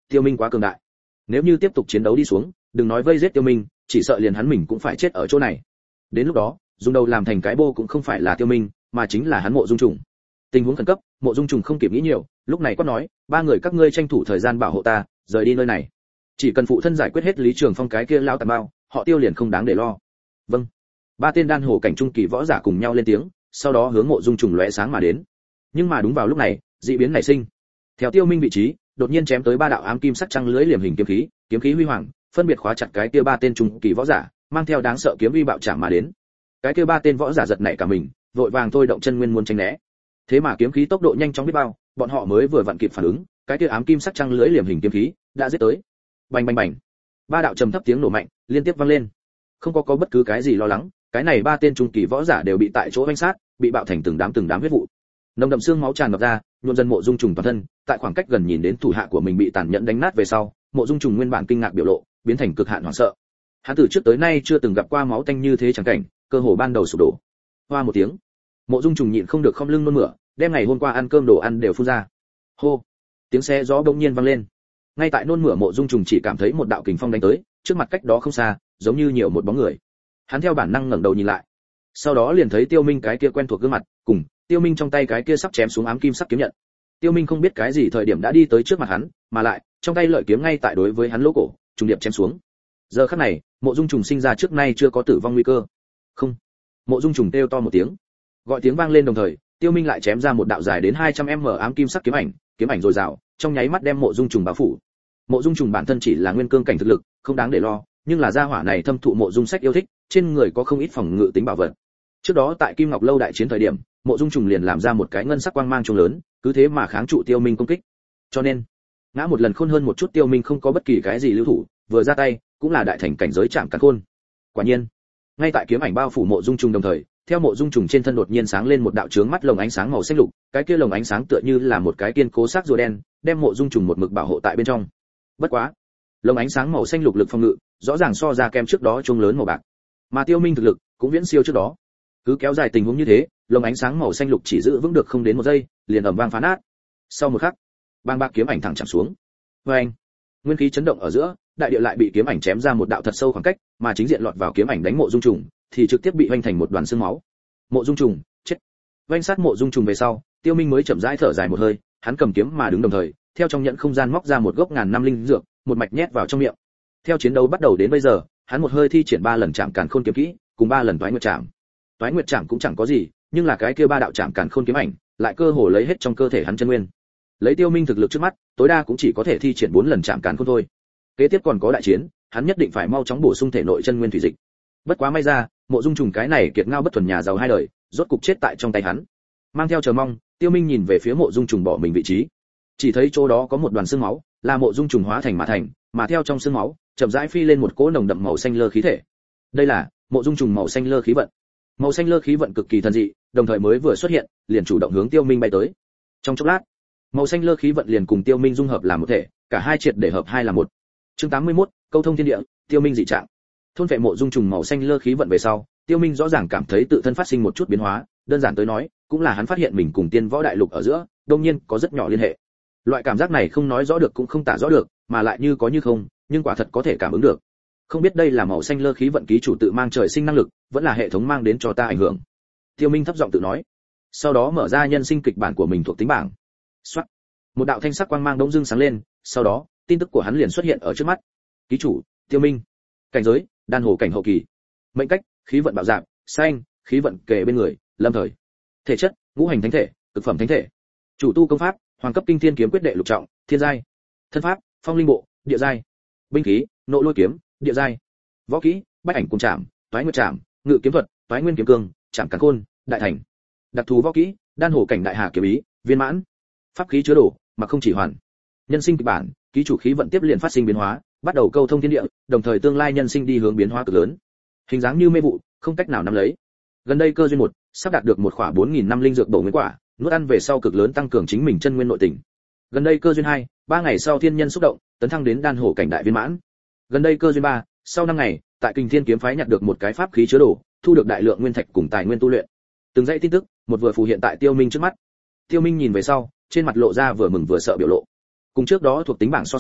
Tiêu Minh quá cường đại, nếu như tiếp tục chiến đấu đi xuống, đừng nói vây giết Tiêu Minh, chỉ sợ liền hắn mình cũng phải chết ở chỗ này. Đến lúc đó, dùng đầu làm thành cái bô cũng không phải là Tiêu Minh, mà chính là hắn Mộ Dung Trùng. Tình huống khẩn cấp, Mộ Dung Trùng không kịp nghĩ nhiều, lúc này quát nói, ba người các ngươi tranh thủ thời gian bảo hộ ta, rời đi nơi này. Chỉ cần phụ thân giải quyết hết Lý Trường Phong cái kia lao tàn bao, họ Tiêu liền không đáng để lo. Vâng. Ba tên đan hồ cảnh trung kỳ võ giả cùng nhau lên tiếng, sau đó hướng Mộ Dung Trùng lóe sáng mà đến. Nhưng mà đúng vào lúc này, dị biến nảy sinh. Theo Tiêu Minh vị trí, đột nhiên chém tới ba đạo ám kim sắc trăng lưới liềm hình kiếm khí huy hoàng, phân biệt khóa chặt cái kia ba tên trung kỳ võ giả, mang theo đáng sợ kiếm uy bạo chạm mà đến. Cái kia ba tên võ giả giật nảy cả mình, vội vàng thôi động chân nguyên muốn tránh né. Thế mà kiếm khí tốc độ nhanh chóng biết bao, bọn họ mới vừa vặn kịp phản ứng, cái kia ám kim sắc trăng lưới liềm hình kiếm khí đã giết tới. Bành bành bành. Ba đạo trầm thấp tiếng nổ mạnh liên tiếp vang lên. Không có bất cứ cái gì lo lắng, cái này ba tên trung kỳ võ giả đều bị tại chỗ vây sát, bị bạo thành từng đám huyết vụ. Nồng đậm xương máu tràn ngập ra, nhuộm dần Mộ Dung Trùng toàn thân, tại khoảng cách gần nhìn đến thủ hạ của mình bị tàn nhẫn đánh nát về sau, Mộ Dung Trùng nguyên bản kinh ngạc biểu lộ, biến thành cực hạn hoảng sợ. Hắn từ trước tới nay chưa từng gặp qua máu tanh như thế chẳng cảnh, cơ hồ ban đầu sụp đổ. Hoa một tiếng, Mộ Dung Trùng nhịn không được khom lưng nôn mửa, đem ngày hôm qua ăn cơm đồ ăn đều phun ra. Hô, tiếng xe gió bỗng nhiên vang lên. Ngay tại nôn mửa Mộ Dung Trùng chỉ cảm thấy một đạo kình phong đánh tới, trước mặt cách đó không xa, giống như nhiều một bóng người. Hắn theo bản năng ngẩng đầu nhìn lại, sau đó liền thấy Tiêu Minh cái kia quen thuộc gương mặt, cùng Tiêu Minh trong tay cái kia sắp chém xuống ám kim sắc kiếm nhận. Tiêu Minh không biết cái gì thời điểm đã đi tới trước mặt hắn, mà lại trong tay lợi kiếm ngay tại đối với hắn lỗ cổ, trùng điệp chém xuống. Giờ khắc này, Mộ Dung Trùng sinh ra trước nay chưa có tử vong nguy cơ. Không. Mộ Dung Trùng kêu to một tiếng. Gọi tiếng vang lên đồng thời, Tiêu Minh lại chém ra một đạo dài đến 200m ám kim sắc kiếm ảnh dồi dào, trong nháy mắt đem Mộ Dung Trùng bao phủ. Mộ Dung Trùng bản thân chỉ là nguyên cương cảnh thực lực, không đáng để lo, nhưng là gia hỏa này thâm thụ Mộ Dung Sách yêu thích, trên người có không ít phòng ngự tính bảo vật. Trước đó tại Kim Ngọc lâu đại chiến thời điểm, Mộ Dung Trùng liền làm ra một cái ngân sắc quang mang trùng lớn, cứ thế mà kháng trụ Tiêu Minh công kích. Cho nên, ngã một lần khôn hơn một chút, Tiêu Minh không có bất kỳ cái gì lưu thủ, vừa ra tay, cũng là đại thành cảnh giới chạm càn khôn. Quả nhiên, ngay tại kiếm ảnh bao phủ Mộ Dung Trùng đồng thời, theo Mộ Dung Trùng trên thân đột nhiên sáng lên một đạo chướng mắt lồng ánh sáng màu xanh lục, cái kia lồng ánh sáng tựa như là một cái kiên cố xác rùa đen, đem Mộ Dung Trùng một mực bảo hộ tại bên trong. Bất quá, lồng ánh sáng màu xanh lục lực phòng ngự, rõ ràng so ra kem trước đó chuông lớn màu bạc. Mà Tiêu Minh thực lực cũng viễn siêu trước đó. Cứ kéo dài tình huống như thế, lồng ánh sáng màu xanh lục chỉ giữ vững được không đến một giây, liền ầm vang phá nát. Sau một khắc, bang bạc kiếm ảnh thẳng chạm xuống. Oeng! Nguyên khí chấn động ở giữa, đại địa lại bị kiếm ảnh chém ra một đạo thật sâu khoảng cách, mà chính diện lọt vào kiếm ảnh đánh Mộ Dung Trùng, thì trực tiếp bị hoành thành một đoàn xương máu. Mộ Dung Trùng, chết. Vành sát Mộ Dung Trùng về sau, Tiêu Minh mới chậm rãi thở dài một hơi, hắn cầm kiếm mà đứng đồng thời, theo trong nhẫn không gian móc ra một gốc ngàn năm linh dược, một mạch nhét vào trong miệng. Theo chiến đấu bắt đầu đến bây giờ, hắn một hơi thi triển 3 lần chạm càn khôn kiếm kỹ, cùng 3 lần toái nguyệt chạm. Toái nguyệt chạm cũng chẳng có gì, nhưng là cái kia 3 đạo chạm càn khôn kiếm ảnh, lại cơ hồ lấy hết trong cơ thể hắn chân nguyên. Lấy Tiêu Minh thực lực trước mắt, tối đa cũng chỉ có thể thi triển 4 lần chạm càn khôn thôi. Kế tiếp còn có đại chiến, hắn nhất định phải mau chóng bổ sung thể nội chân nguyên thủy dịch. Bất quá may ra, Mộ Dung Trùng cái này kiệt ngao bất thuần nhà giàu hai đời, rốt cục chết tại trong tay hắn. Mang theo chờ mong, Tiêu Minh nhìn về phía Mộ Dung Trùng bỏ mình vị trí. Chỉ thấy chỗ đó có một đoàn xương máu, là Mộ Dung Trùng hóa thành, mà theo trong xương máu, chậm rãi phi lên một cỗ nồng đậm màu xanh lơ khí thể. Đây là Mộ Dung Trùng màu xanh lơ khí vận. Màu xanh lơ khí vận cực kỳ thần dị, đồng thời mới vừa xuất hiện, liền chủ động hướng Tiêu Minh bay tới. Trong chốc lát, màu xanh lơ khí vận liền cùng Tiêu Minh dung hợp làm một thể, cả hai triệt để hợp hai là một. Chương 81, câu thông thiên địa, Tiêu Minh dị trạng. Thôn vệ Mộ Dung Trùng màu xanh lơ khí vận về sau, Tiêu Minh rõ ràng cảm thấy tự thân phát sinh một chút biến hóa, đơn giản tới nói, cũng là hắn phát hiện mình cùng Tiên Võ Đại Lục ở giữa, đương nhiên có rất nhỏ liên hệ. Loại cảm giác này không nói rõ được cũng không tả rõ được, mà lại như có như không, nhưng quả thật có thể cảm ứng được. Không biết đây là màu xanh lơ khí vận ký chủ tự mang trời sinh năng lực, vẫn là hệ thống mang đến cho ta ảnh hưởng. Tiêu Minh thấp giọng tự nói. Sau đó mở ra nhân sinh kịch bản của mình thuộc tính bảng. Soát. Một đạo thanh sắc quang mang đống dưng sáng lên, sau đó, tin tức của hắn liền xuất hiện ở trước mắt. Ký chủ, Tiêu Minh. Cảnh giới, đan hồ cảnh hậu kỳ. Mệnh cách, khí vận bạo dạng, xanh, khí vận kề bên người, lâm thời. Thể chất, ngũ hành thánh thể, cực phẩm thánh thể. Chủ tu công pháp, hoàng cấp kinh thiên kiếm quyết đệ lục trọng, thiên giai. Thân pháp, phong linh bộ, địa giai. Binh khí, nộ lôi kiếm, địa giai. Võ kỹ, bách ảnh cùng chạm, toái nguyệt chạm, ngự kiếm thuật, toái nguyên kiếm cương, chạm càn khôn, đại thành. Đặc thù võ kỹ, đan hồ cảnh đại hà kiếm ý, viên mãn. Pháp khí chứa đồ, mà không chỉ hoàn. Nhân sinh kịch bản, ký chủ khí vận tiếp liền phát sinh biến hóa, bắt đầu câu thông thiên địa, đồng thời tương lai nhân sinh đi hướng biến hóa cực lớn. Hình dáng như mê vụ, không cách nào nắm lấy. Gần đây cơ duyên 1, sắp đạt được một khỏa 4000 năm linh dược bổ nguyên quả, nuốt ăn về sau cực lớn tăng cường chính mình chân nguyên nội tình. Gần đây cơ duyên 2, 3 ngày sau thiên nhân xúc động, tấn thăng đến đan hổ cảnh đại viên mãn. Gần đây cơ duyên 3, sau 5 ngày, tại Kình Thiên kiếm phái nhặt được một cái pháp khí chứa đồ, thu được đại lượng nguyên thạch cùng tài nguyên tu luyện. Từng dãy tin tức, một vừa phù hiện tại Tiêu Minh trước mắt. Tiêu Minh nhìn về sau, trên mặt lộ ra vừa mừng vừa sợ biểu lộ. Cùng trước đó thuộc tính bảng so sánh,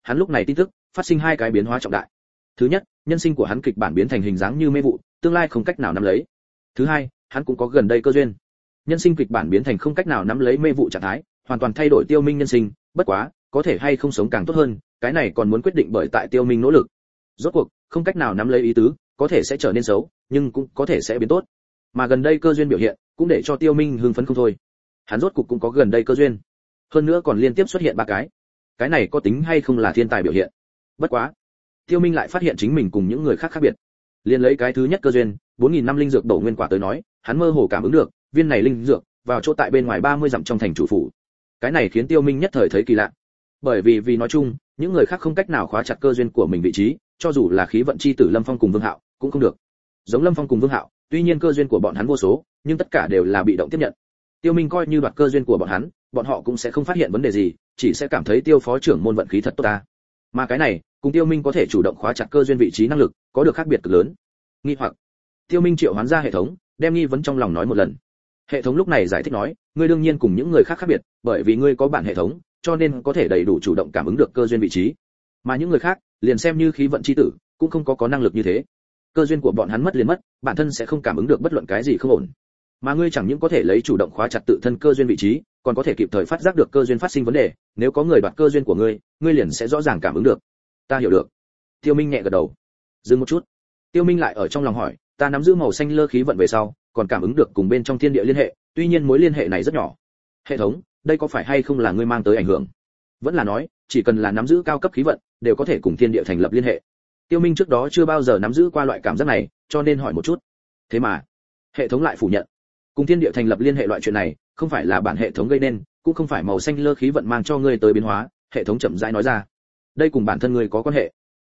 hắn lúc này tin tức phát sinh hai cái biến hóa trọng đại. Thứ nhất, nhân sinh của hắn kịch bản biến thành hình dáng như mê vụ, tương lai không cách nào nắm lấy. Thứ hai, hắn cũng có gần đây cơ duyên. Nhân sinh kịch bản biến thành không cách nào nắm lấy mê vụ trạng thái, hoàn toàn thay đổi Tiêu Minh nhân sinh, bất quá, có thể hay không sống càng tốt hơn, cái này còn muốn quyết định bởi tại Tiêu Minh nỗ lực. Rốt cuộc, không cách nào nắm lấy ý tứ, có thể sẽ trở nên xấu, nhưng cũng có thể sẽ biến tốt. Mà gần đây cơ duyên biểu hiện, cũng để cho Tiêu Minh hưng phấn không thôi. Hắn rốt cuộc cũng có gần đây cơ duyên. Hơn nữa còn liên tiếp xuất hiện ba cái. Cái này có tính hay không là thiên tài biểu hiện? Bất quá, Tiêu Minh lại phát hiện chính mình cùng những người khác khác biệt. Liên lấy cái thứ nhất cơ duyên, 4000 năm linh dược đổ nguyên quả tới nói, hắn mơ hồ cảm ứng được, viên này linh dược vào chỗ tại bên ngoài 30 dặm trong thành chủ phủ. Cái này khiến Tiêu Minh nhất thời thấy kỳ lạ. Bởi vì nói chung, những người khác không cách nào khóa chặt cơ duyên của mình vị trí, cho dù là khí vận chi tử Lâm Phong cùng Vương Hạo, cũng không được. Giống Lâm Phong cùng Vương Hạo, tuy nhiên cơ duyên của bọn hắn vô số, nhưng tất cả đều là bị động tiếp nhận. Tiêu Minh coi như đoạt cơ duyên của bọn hắn, bọn họ cũng sẽ không phát hiện vấn đề gì, chỉ sẽ cảm thấy Tiêu phó trưởng môn vận khí thật tốt ta. Mà cái này, cùng Tiêu Minh có thể chủ động khóa chặt cơ duyên vị trí năng lực, có được khác biệt cực lớn. Nghi hoặc. Tiêu Minh triệu hoán ra hệ thống, đem nghi vấn trong lòng nói một lần. Hệ thống lúc này giải thích nói, ngươi đương nhiên cùng những người khác khác biệt, bởi vì ngươi có bản hệ thống, cho nên có thể đầy đủ chủ động cảm ứng được cơ duyên vị trí. Mà những người khác, liền xem như khí vận chi tử, cũng không có năng lực như thế. Cơ duyên của bọn hắn mất liền mất, bản thân sẽ không cảm ứng được bất luận cái gì không ổn. Mà ngươi chẳng những có thể lấy chủ động khóa chặt tự thân cơ duyên vị trí, còn có thể kịp thời phát giác được cơ duyên phát sinh vấn đề, nếu có người đoạt cơ duyên của ngươi, ngươi liền sẽ rõ ràng cảm ứng được. Ta hiểu được. Tiêu Minh nhẹ gật đầu. Dừng một chút. Tiêu Minh lại ở trong lòng hỏi, ta nắm giữ màu xanh lơ khí vận về sau, còn cảm ứng được cùng bên trong thiên địa liên hệ, tuy nhiên mối liên hệ này rất nhỏ. Hệ thống, đây có phải hay không là ngươi mang tới ảnh hưởng? Vẫn là nói, chỉ cần là nắm giữ cao cấp khí vận, đều có thể cùng thiên địa thành lập liên hệ. Tiêu Minh trước đó chưa bao giờ nắm giữ qua loại cảm giác này, cho nên hỏi một chút. Thế mà, hệ thống lại phủ nhận. Cùng thiên địa thành lập liên hệ loại chuyện này, không phải là bản hệ thống gây nên, cũng không phải màu xanh lơ khí vận mang cho ngươi tới biến hóa, hệ thống chậm rãi nói ra. Đây cùng bản thân ngươi có quan hệ.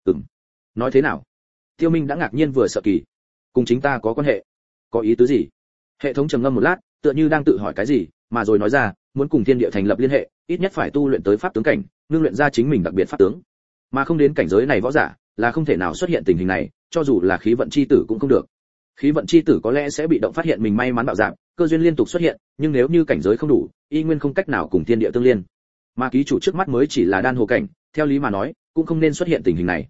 Nói thế nào? Tiêu Minh đã ngạc nhiên vừa sợ kỳ. Cùng chính ta có quan hệ? Có ý tứ gì? Hệ thống trầm ngâm một lát, tựa như đang tự hỏi cái gì, mà rồi nói ra, muốn cùng thiên địa thành lập liên hệ, ít nhất phải tu luyện tới pháp tướng cảnh, ngưng luyện ra chính mình đặc biệt pháp tướng. Mà không đến cảnh giới này võ giả, là không thể nào xuất hiện tình hình này, cho dù là khí vận chi tử cũng không được. Khí vận chi tử có lẽ sẽ bị động phát hiện mình may mắn bạo dạng, cơ duyên liên tục xuất hiện, nhưng nếu như cảnh giới không đủ, y nguyên không cách nào cùng thiên địa tương liên. Mà ký chủ trước mắt mới chỉ là đan hồ cảnh, theo lý mà nói, cũng không nên xuất hiện tình hình này.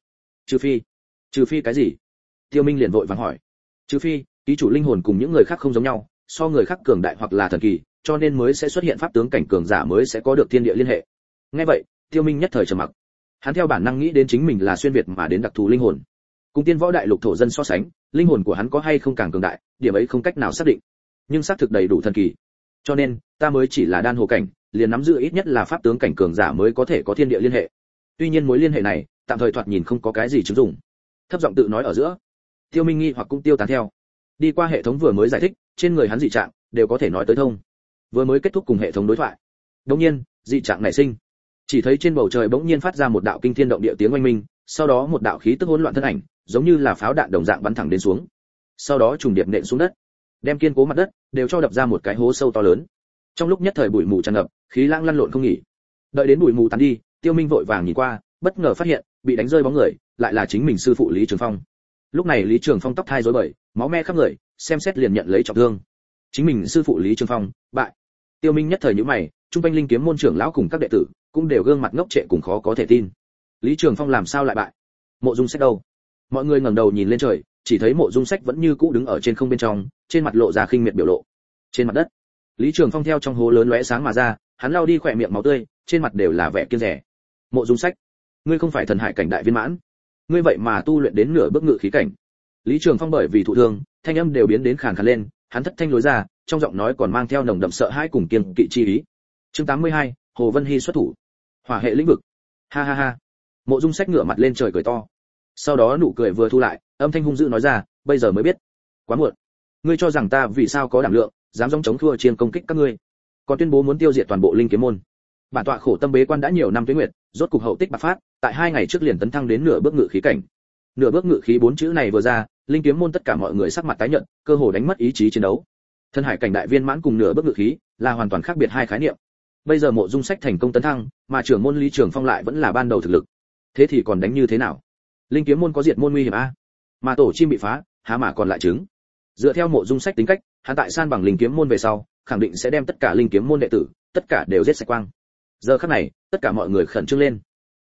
Trừ phi cái gì? Tiêu Minh liền vội vàng hỏi. Trừ phi, ký chủ linh hồn cùng những người khác không giống nhau, so người khác cường đại hoặc là thần kỳ, cho nên mới sẽ xuất hiện pháp tướng cảnh cường giả mới sẽ có được thiên địa liên hệ. Nghe vậy, Tiêu Minh nhất thời trầm mặc. Hắn theo bản năng nghĩ đến chính mình là xuyên việt mà đến đặc thù linh hồn. Cùng tiên võ đại lục thổ dân so sánh, linh hồn của hắn có hay không càng cường đại, điểm ấy không cách nào xác định. Nhưng xác thực đầy đủ thần kỳ. Cho nên, ta mới chỉ là đan hồ cảnh, liền nắm giữ ít nhất là pháp tướng cảnh cường giả mới có thể có thiên địa liên hệ. Tuy nhiên mối liên hệ này, tạm thời thoạt nhìn không có cái gì chứng dụng. Thấp giọng tự nói ở giữa. Tiêu Minh nghi hoặc cũng tiêu tán theo. Đi qua hệ thống vừa mới giải thích, trên người hắn dị trạng đều có thể nói tới thông. Vừa mới kết thúc cùng hệ thống đối thoại, đột nhiên, dị trạng nảy sinh. Chỉ thấy trên bầu trời bỗng nhiên phát ra một đạo kinh thiên động địa tiếng oanh minh, sau đó một đạo khí tức hỗn loạn thân ảnh, giống như là pháo đạn đồng dạng bắn thẳng đến xuống. Sau đó trùng điệp nện xuống đất, đem kiên cố mặt đất đều cho đập ra một cái hố sâu to lớn. Trong lúc nhất thời bụi mù tràn ngập, khí lãng lăn lộn không nghỉ. Đợi đến bụi mù tán đi, Tiêu Minh vội vàng nhìn qua, bất ngờ phát hiện, bị đánh rơi bóng người, lại là chính mình sư phụ Lý Trường Phong. Lúc này Lý Trường Phong tóc thai rối bời, máu me khắp người, xem xét liền nhận lấy trọng thương. Chính mình sư phụ Lý Trường Phong bại. Tiêu Minh nhất thời nhíu mày, trung quanh linh kiếm môn trưởng lão cùng các đệ tử cũng đều gương mặt ngốc trệ cùng khó có thể tin. Lý Trường Phong làm sao lại bại? Mộ Dung Sách đâu? Mọi người ngẩng đầu nhìn lên trời, chỉ thấy Mộ Dung Sách vẫn như cũ đứng ở trên không bên trong, trên mặt lộ ra khinh miệt biểu lộ. Trên mặt đất, Lý Trường Phong theo trong hố lớn lóe sáng mà ra, hắn lau đi khỏe miệng máu tươi, trên mặt đều là vẻ kiêng dè. Mộ Dung Sách, ngươi không phải thần hải cảnh đại viên mãn, ngươi vậy mà tu luyện đến nửa bước ngự khí cảnh. Lý Trường Phong bởi vì thụ thương, thanh âm đều biến đến khàn khàn lên, hắn thất thanh lối ra, trong giọng nói còn mang theo nồng đậm sợ hãi cùng kiêng kỵ chi ý. Chương 82, Hồ Vân Hy xuất thủ. Hỏa hệ lĩnh vực. Ha ha ha. Mộ Dung Sách ngửa mặt lên trời cười to. Sau đó nụ cười vừa thu lại, âm thanh hung dữ nói ra, bây giờ mới biết. Quá muộn. Ngươi cho rằng ta vì sao có đảm lượng, dám dòng chống thua chiên công kích các ngươi, còn tuyên bố muốn tiêu diệt toàn bộ linh kiếm môn. Bản tọa khổ tâm bế quan đã nhiều năm tuế nguyệt, rốt cục hậu tích bạc phát, tại 2 ngày trước liền tấn thăng đến nửa bước ngự khí cảnh. Nửa bước ngự khí 4 chữ này vừa ra, linh kiếm môn tất cả mọi người sắc mặt tái nhợt, cơ hồ đánh mất ý chí chiến đấu. Thân hải cảnh đại viên mãn cùng nửa bước ngự khí là hoàn toàn khác biệt hai khái niệm. Bây giờ Mộ Dung Sách thành công tấn thăng, mà trưởng môn Lý Trường Phong lại vẫn là ban đầu thực lực. Thế thì còn đánh như thế nào? Linh kiếm môn có diệt môn nguy hiểm a, mà tổ chim bị phá, há mà còn lại trứng. Dựa theo Mộ Dung Sách tính cách, hắn tại san bằng linh kiếm môn về sau, khẳng định sẽ đem tất cả linh kiếm môn đệ tử, tất cả đều giết sạch quang. Giờ khắc này, tất cả mọi người khẩn trương lên.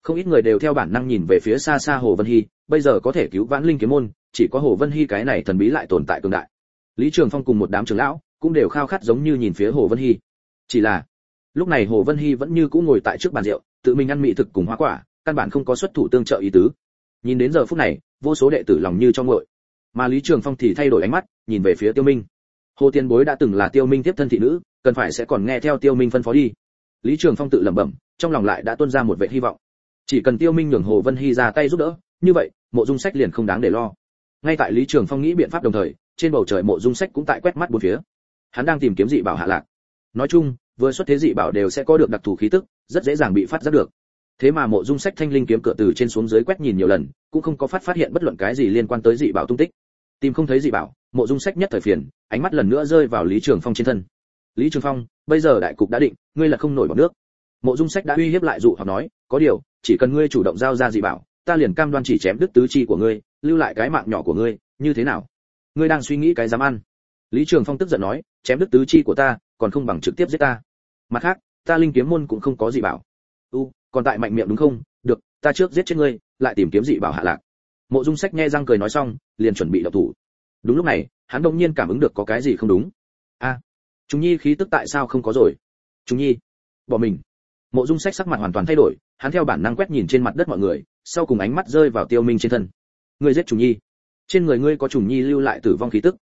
Không ít người đều theo bản năng nhìn về phía xa xa Hồ Vân Hy, bây giờ có thể cứu vãn linh kiếm môn, chỉ có Hồ Vân Hy cái này thần bí lại tồn tại cường đại. Lý Trường Phong cùng một đám trưởng lão cũng đều khao khát giống như nhìn phía Hồ Vân Hy. Chỉ là, lúc này Hồ Vân Hy vẫn như cũ ngồi tại trước bàn rượu, tự mình ăn mỹ thực cùng hoa quả, căn bản không có xuất thủ tương trợ ý tứ. Nhìn đến giờ phút này, vô số đệ tử lòng như trong nguội. Mà Lý Trường Phong thì thay đổi ánh mắt, nhìn về phía Tiêu Minh. Hồ Tiên Bối đã từng là Tiêu Minh tiếp thân thị nữ, cần phải sẽ còn nghe theo Tiêu Minh phân phó đi. Lý Trường Phong tự lẩm bẩm, trong lòng lại đã tuôn ra một vẻ hy vọng. Chỉ cần Tiêu Minh nhường Hồ Vân Hy ra tay giúp đỡ, như vậy, Mộ Dung Sách liền không đáng để lo. Ngay tại Lý Trường Phong nghĩ biện pháp đồng thời, trên bầu trời Mộ Dung Sách cũng tại quét mắt bốn phía. Hắn đang tìm kiếm dị bảo hạ lạc. Nói chung, vừa xuất thế dị bảo đều sẽ có được đặc thù khí tức, rất dễ dàng bị phát giác được. Thế mà Mộ Dung Sách thanh linh kiếm cửa từ trên xuống dưới quét nhìn nhiều lần, cũng không có phát hiện bất luận cái gì liên quan tới dị bảo tung tích. Tìm không thấy dị bảo, Mộ Dung Sách nhất thời phiền, ánh mắt lần nữa rơi vào Lý Trường Phong trên thân. Lý Trường Phong, bây giờ đại cục đã định, ngươi là không nổi bọt nước. Mộ Dung Sách đã uy hiếp lại dụ hoặc nói, có điều, chỉ cần ngươi chủ động giao ra dị bảo, ta liền cam đoan chỉ chém đứt tứ chi của ngươi, lưu lại cái mạng nhỏ của ngươi, như thế nào? Ngươi đang suy nghĩ cái dám ăn? Lý Trường Phong tức giận nói, chém đứt tứ chi của ta, còn không bằng trực tiếp giết ta. Mặt khác, ta linh kiếm môn cũng không có dị bảo. Còn tại mạnh miệng đúng không? Được, ta trước giết chết ngươi, lại tìm kiếm dị bảo hạ lạc. Mộ Dung Sách nghe răng cười nói xong, liền chuẩn bị động thủ. Đúng lúc này, hắn đột nhiên cảm ứng được có cái gì không đúng. Trùng Nhi khí tức tại sao không có rồi? Trùng Nhi, bỏ mình. Mộ Dung Sách sắc mặt hoàn toàn thay đổi, hắn theo bản năng quét nhìn trên mặt đất mọi người, sau cùng ánh mắt rơi vào Tiêu Minh trên thân. Ngươi giết Trùng Nhi? Trên người ngươi có Trùng Nhi lưu lại tử vong khí tức.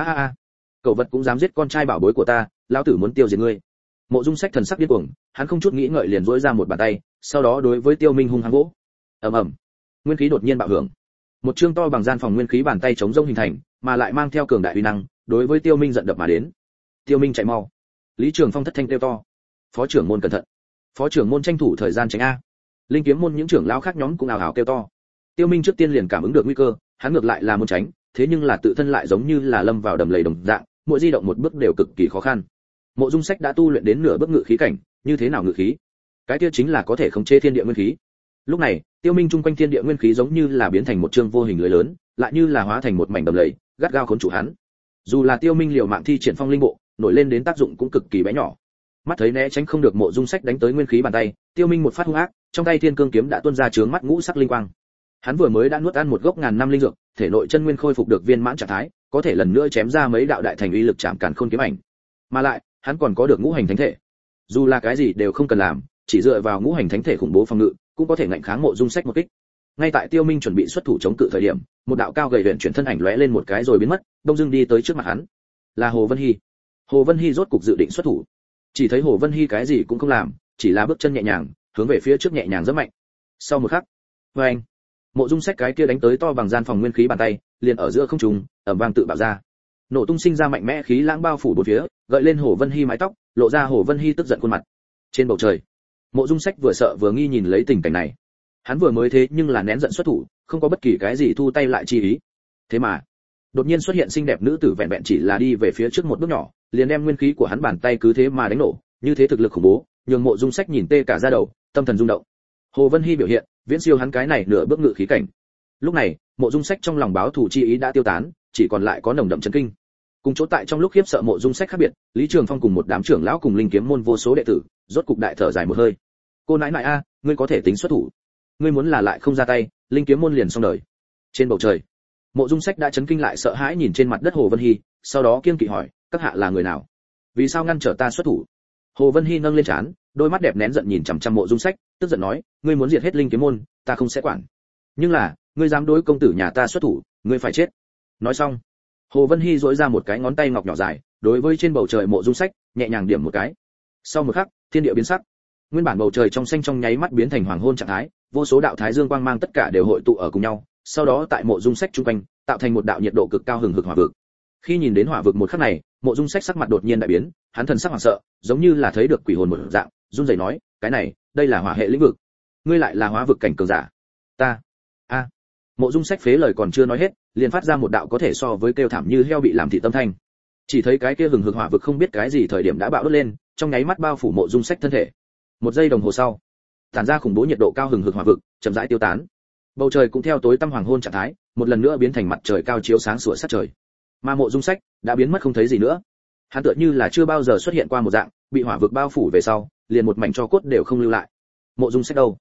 Cậu vật cũng dám giết con trai bảo bối của ta, lão tử muốn tiêu diệt ngươi. Mộ Dung Sách thần sắc điên cuồng, hắn không chút nghĩ ngợi liền duỗi ra một bàn tay, sau đó đối với Tiêu Minh hung hăng vỗ. Ầm ầm, nguyên khí đột nhiên bạo hưởng. Một chương to bằng gian phòng nguyên khí bàn tay chống rông hình thành, mà lại mang theo cường đại uy năng, đối với Tiêu Minh giận đập mà đến. Tiêu Minh chạy mau. Lý Trường Phong thất thanh kêu to. Phó trưởng môn cẩn thận. Phó trưởng môn tranh thủ thời gian tránh a. Linh kiếm môn những trưởng lão khác nhóm cũng ào ào kêu to. Tiêu Minh trước tiên liền cảm ứng được nguy cơ, hắn ngược lại là muốn tránh, thế nhưng là tự thân lại giống như là lâm vào đầm lầy đồng dạng, mỗi di động một bước đều cực kỳ khó khăn. Mộ Dung Sách đã tu luyện đến nửa bước ngự khí cảnh, như thế nào ngự khí? Cái kia chính là có thể khống chế thiên địa nguyên khí. Lúc này, Tiêu Minh trung quanh thiên địa nguyên khí giống như là biến thành một chương vô hình lưới lớn, lại như là hóa thành một mảnh đầm lầy, gắt gao khốn trụ hắn. Dù là Tiêu Minh liều mạng thi triển phong linh bộ, nổi lên đến tác dụng cũng cực kỳ bé nhỏ. Mắt thấy né tránh không được Mộ Dung Sách đánh tới nguyên khí bàn tay, Tiêu Minh một phát hung ác, trong tay thiên cương kiếm đã tuôn ra chướng mắt ngũ sắc linh quang. Hắn vừa mới đã nuốt ăn một gốc ngàn năm linh dược, thể nội chân nguyên khôi phục được viên mãn trạng thái, có thể lần nữa chém ra mấy đạo đại thành uy lực chạm càn khôn kiếm ảnh. Mà lại, hắn còn có được ngũ hành thánh thể. Dù là cái gì đều không cần làm, chỉ dựa vào ngũ hành thánh thể khủng bố phòng ngự, cũng có thể ngạnh kháng Mộ Dung Sách một kích. Ngay tại Tiêu Minh chuẩn bị xuất thủ chống cự thời điểm, một đạo cao gầy luyện chuyển thân ảnh lóe lên một cái rồi biến mất, đông dưng đi tới trước mặt hắn. Là Hồ Vân Hy. Hồ Vân Hy rốt cục dự định xuất thủ. Chỉ thấy Hồ Vân Hy cái gì cũng không làm, chỉ là bước chân nhẹ nhàng, hướng về phía trước nhẹ nhàng giẫm mạnh. Sau một khắc, oeng, Mộ Dung Sách cái kia đánh tới to bằng gian phòng nguyên khí bàn tay, liền ở giữa không trung, ầm vang tự bạo ra. Nổ tung sinh ra mạnh mẽ khí lãng bao phủ bốn phía, gợi lên Hồ Vân Hy mái tóc, lộ ra Hồ Vân Hy tức giận khuôn mặt. Trên bầu trời, Mộ Dung Sách vừa sợ vừa nghi nhìn lấy tình cảnh này. Hắn vừa mới thế nhưng là nén giận xuất thủ, không có bất kỳ cái gì thu tay lại chi ý. Thế mà, đột nhiên xuất hiện xinh đẹp nữ tử vẹn vẹn chỉ là đi về phía trước một bước nhỏ, liền đem nguyên khí của hắn bàn tay cứ thế mà đánh nổ, như thế thực lực khủng bố, nhường Mộ Dung Sách nhìn tê cả da đầu, tâm thần rung động. Hồ Vân Hy biểu hiện, viễn siêu hắn cái này nửa bước ngự khí cảnh. Lúc này, Mộ Dung Sách trong lòng báo thù chi ý đã tiêu tán, chỉ còn lại có nồng đậm chấn kinh. Cùng chỗ tại trong lúc khiếp sợ Mộ Dung Sách khác biệt, Lý Trường Phong cùng một đám trưởng lão cùng linh kiếm môn vô số đệ tử, rốt cục đại thở dài một hơi. Cô nãi nãi a, ngươi có thể tính xuất thủ. Ngươi muốn là lại không ra tay, linh kiếm môn liền xong đời. Trên bầu trời, Mộ Dung Sách đã chấn kinh lại sợ hãi nhìn trên mặt đất Hồ Vân Hy, sau đó kiêng kỵ hỏi, các hạ là người nào? Vì sao ngăn trở ta xuất thủ? Hồ Vân Hy nâng lên trán, đôi mắt đẹp nén giận nhìn chằm chằm Mộ Dung Sách, tức giận nói, ngươi muốn diệt hết linh kiếm môn, ta không sẽ quản. Nhưng là, ngươi dám đối công tử nhà ta xuất thủ, ngươi phải chết. Nói xong, Hồ Vân Hy duỗi ra một cái ngón tay ngọc nhỏ dài, đối với trên bầu trời Mộ Dung Sách, nhẹ nhàng điểm một cái. Sau một khắc, thiên địa biến sắc. Nguyên bản bầu trời trong xanh trong nháy mắt biến thành hoàng hôn trạng thái, vô số đạo thái dương quang mang tất cả đều hội tụ ở cùng nhau, sau đó tại Mộ Dung Sách trung quanh, tạo thành một đạo nhiệt độ cực cao hừng hực hỏa vực. Khi nhìn đến hỏa vực một khắc này, Mộ Dung Sách sắc mặt đột nhiên đại biến, hắn thần sắc hoảng sợ, giống như là thấy được quỷ hồn một dạng, run rẩy nói, cái này, đây là hỏa hệ lĩnh vực. Ngươi lại là hóa vực cảnh cường giả? Ta, Mộ Dung Sách phế lời còn chưa nói hết, liền phát ra một đạo có thể so với kêu thảm như heo bị làm thịt tâm thanh. Chỉ thấy cái kia hừng hực hỏa vực không biết cái gì thời điểm đã bạo đốt lên, trong nháy mắt bao phủ Mộ Dung Sách thân thể. Một giây đồng hồ sau, tản ra khủng bố nhiệt độ cao hừng hực hỏa vực chậm rãi tiêu tán. Bầu trời cũng theo tối tăm hoàng hôn trạng thái, một lần nữa biến thành mặt trời cao chiếu sáng sủa sát trời. Mà Mộ Dung Sách đã biến mất không thấy gì nữa. Hắn tựa như là chưa bao giờ xuất hiện qua một dạng, bị hỏa vực bao phủ về sau, liền một mảnh tro cốt đều không lưu lại. Mộ Dung Sách đâu?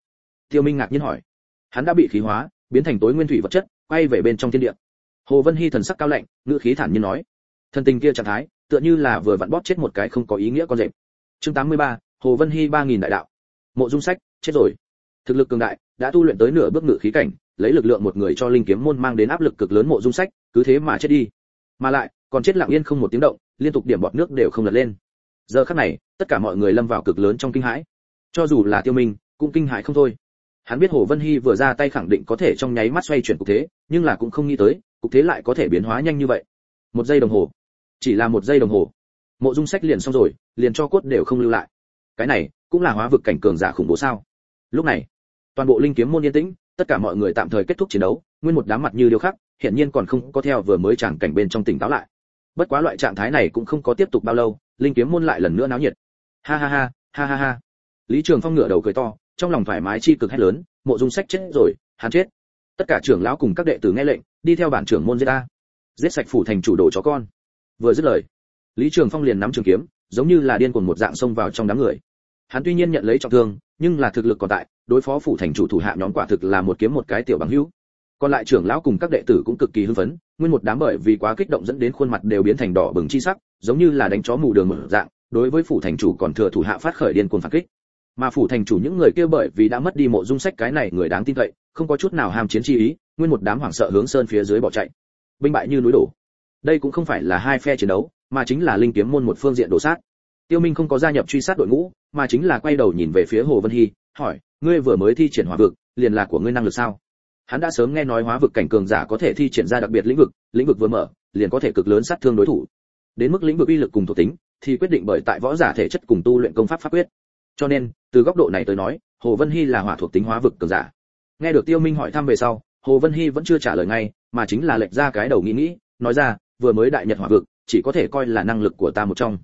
Tiêu Minh ngạc nhiên hỏi. Hắn đã bị khí hóa, biến thành tối nguyên thủy vật chất, quay về bên trong thiên địa. Hồ Vân Hy thần sắc cao lạnh, ngữ khí thản nhiên nói. Thần tình kia trạng thái, tựa như là vừa vặn bóp chết một cái không có ý nghĩa con rệp. Chương 83, Hồ Vân Hy 3000 đại đạo. Mộ Dung Sách, chết rồi. Thực lực cường đại, đã tu luyện tới nửa bước ngự khí cảnh, lấy lực lượng một người cho linh kiếm môn mang đến áp lực cực lớn. Mộ Dung Sách, cứ thế mà chết đi. Mà lại, còn chết lặng yên không một tiếng động, liên tục điểm bọt nước đều không lật lên. Giờ khắc này, tất cả mọi người lâm vào cực lớn trong kinh hãi. Cho dù là Tiêu Minh, cũng kinh hãi không thôi. Hắn biết Hồ Vân Hy vừa ra tay khẳng định có thể trong nháy mắt xoay chuyển cục thế, nhưng là cũng không nghĩ tới, cục thế lại có thể biến hóa nhanh như vậy. Một giây đồng hồ, chỉ là một giây đồng hồ, Mộ Dung Sách liền xong rồi, liền cho cốt đều không lưu lại. Cái này cũng là hóa vực cảnh cường giả khủng bố sao? Lúc này, toàn bộ linh kiếm môn yên tĩnh, tất cả mọi người tạm thời kết thúc chiến đấu, nguyên một đám mặt như điêu khắc, hiển nhiên còn không có theo vừa mới tràng cảnh bên trong tỉnh táo lại. Bất quá loại trạng thái này cũng không có tiếp tục bao lâu, linh kiếm môn lại lần nữa náo nhiệt. Ha ha ha, ha ha ha. Lý Trường Phong ngửa đầu cười to, trong lòng thoải mái chi cực hét lớn, Mộ Dung Sách chết rồi, hắn chết. Tất cả trưởng lão cùng các đệ tử nghe lệnh, đi theo bản trưởng môn giết ta. Giết sạch phủ thành chủ đồ chó con. Vừa dứt lời, Lý Trường Phong liền nắm trường kiếm, giống như là điên cuồng một dạng xông vào trong đám người. Hắn tuy nhiên nhận lấy trọng thương, nhưng là thực lực còn tại, đối phó phủ thành chủ thủ hạ nhóm quả thực là một kiếm một cái tiểu bằng hữu. Còn lại trưởng lão cùng các đệ tử cũng cực kỳ hưng phấn, nguyên một đám bởi vì quá kích động dẫn đến khuôn mặt đều biến thành đỏ bừng chi sắc, giống như là đánh chó mù đường một dạng, đối với phủ thành chủ còn thừa thủ hạ phát khởi điên cuồng phản kích. Mà phủ thành chủ những người kia bởi vì đã mất đi Mộ Dung Sách cái này người đáng tin cậy, không có chút nào ham chiến chi ý, nguyên một đám hoảng sợ hướng sơn phía dưới bỏ chạy. Binh bại như núi đổ. Đây cũng không phải là hai phe chiến đấu, mà chính là linh kiếm môn một phương diện đổ sát. Tiêu Minh không có gia nhập truy sát đội ngũ, mà chính là quay đầu nhìn về phía Hồ Vân Hy, hỏi: "Ngươi vừa mới thi triển hóa vực, liền là của ngươi năng lực sao?" Hắn đã sớm nghe nói hóa vực cảnh cường giả có thể thi triển ra đặc biệt lĩnh vực vừa mở, liền có thể cực lớn sát thương đối thủ. Đến mức lĩnh vực uy lực cùng thuộc tính, thì quyết định bởi tại võ giả thể chất cùng tu luyện công pháp pháp quyết. Cho nên, từ góc độ này tới nói, Hồ Vân Hy là hỏa thuộc tính hóa vực cường giả. Nghe được Tiêu Minh hỏi thăm về sau, Hồ Vân Hy vẫn chưa trả lời ngay, mà chính là lệch ra cái đầu nghĩ, nói ra: "Vừa mới đại nhật hỏa vực, chỉ có thể coi là năng lực của ta một trong."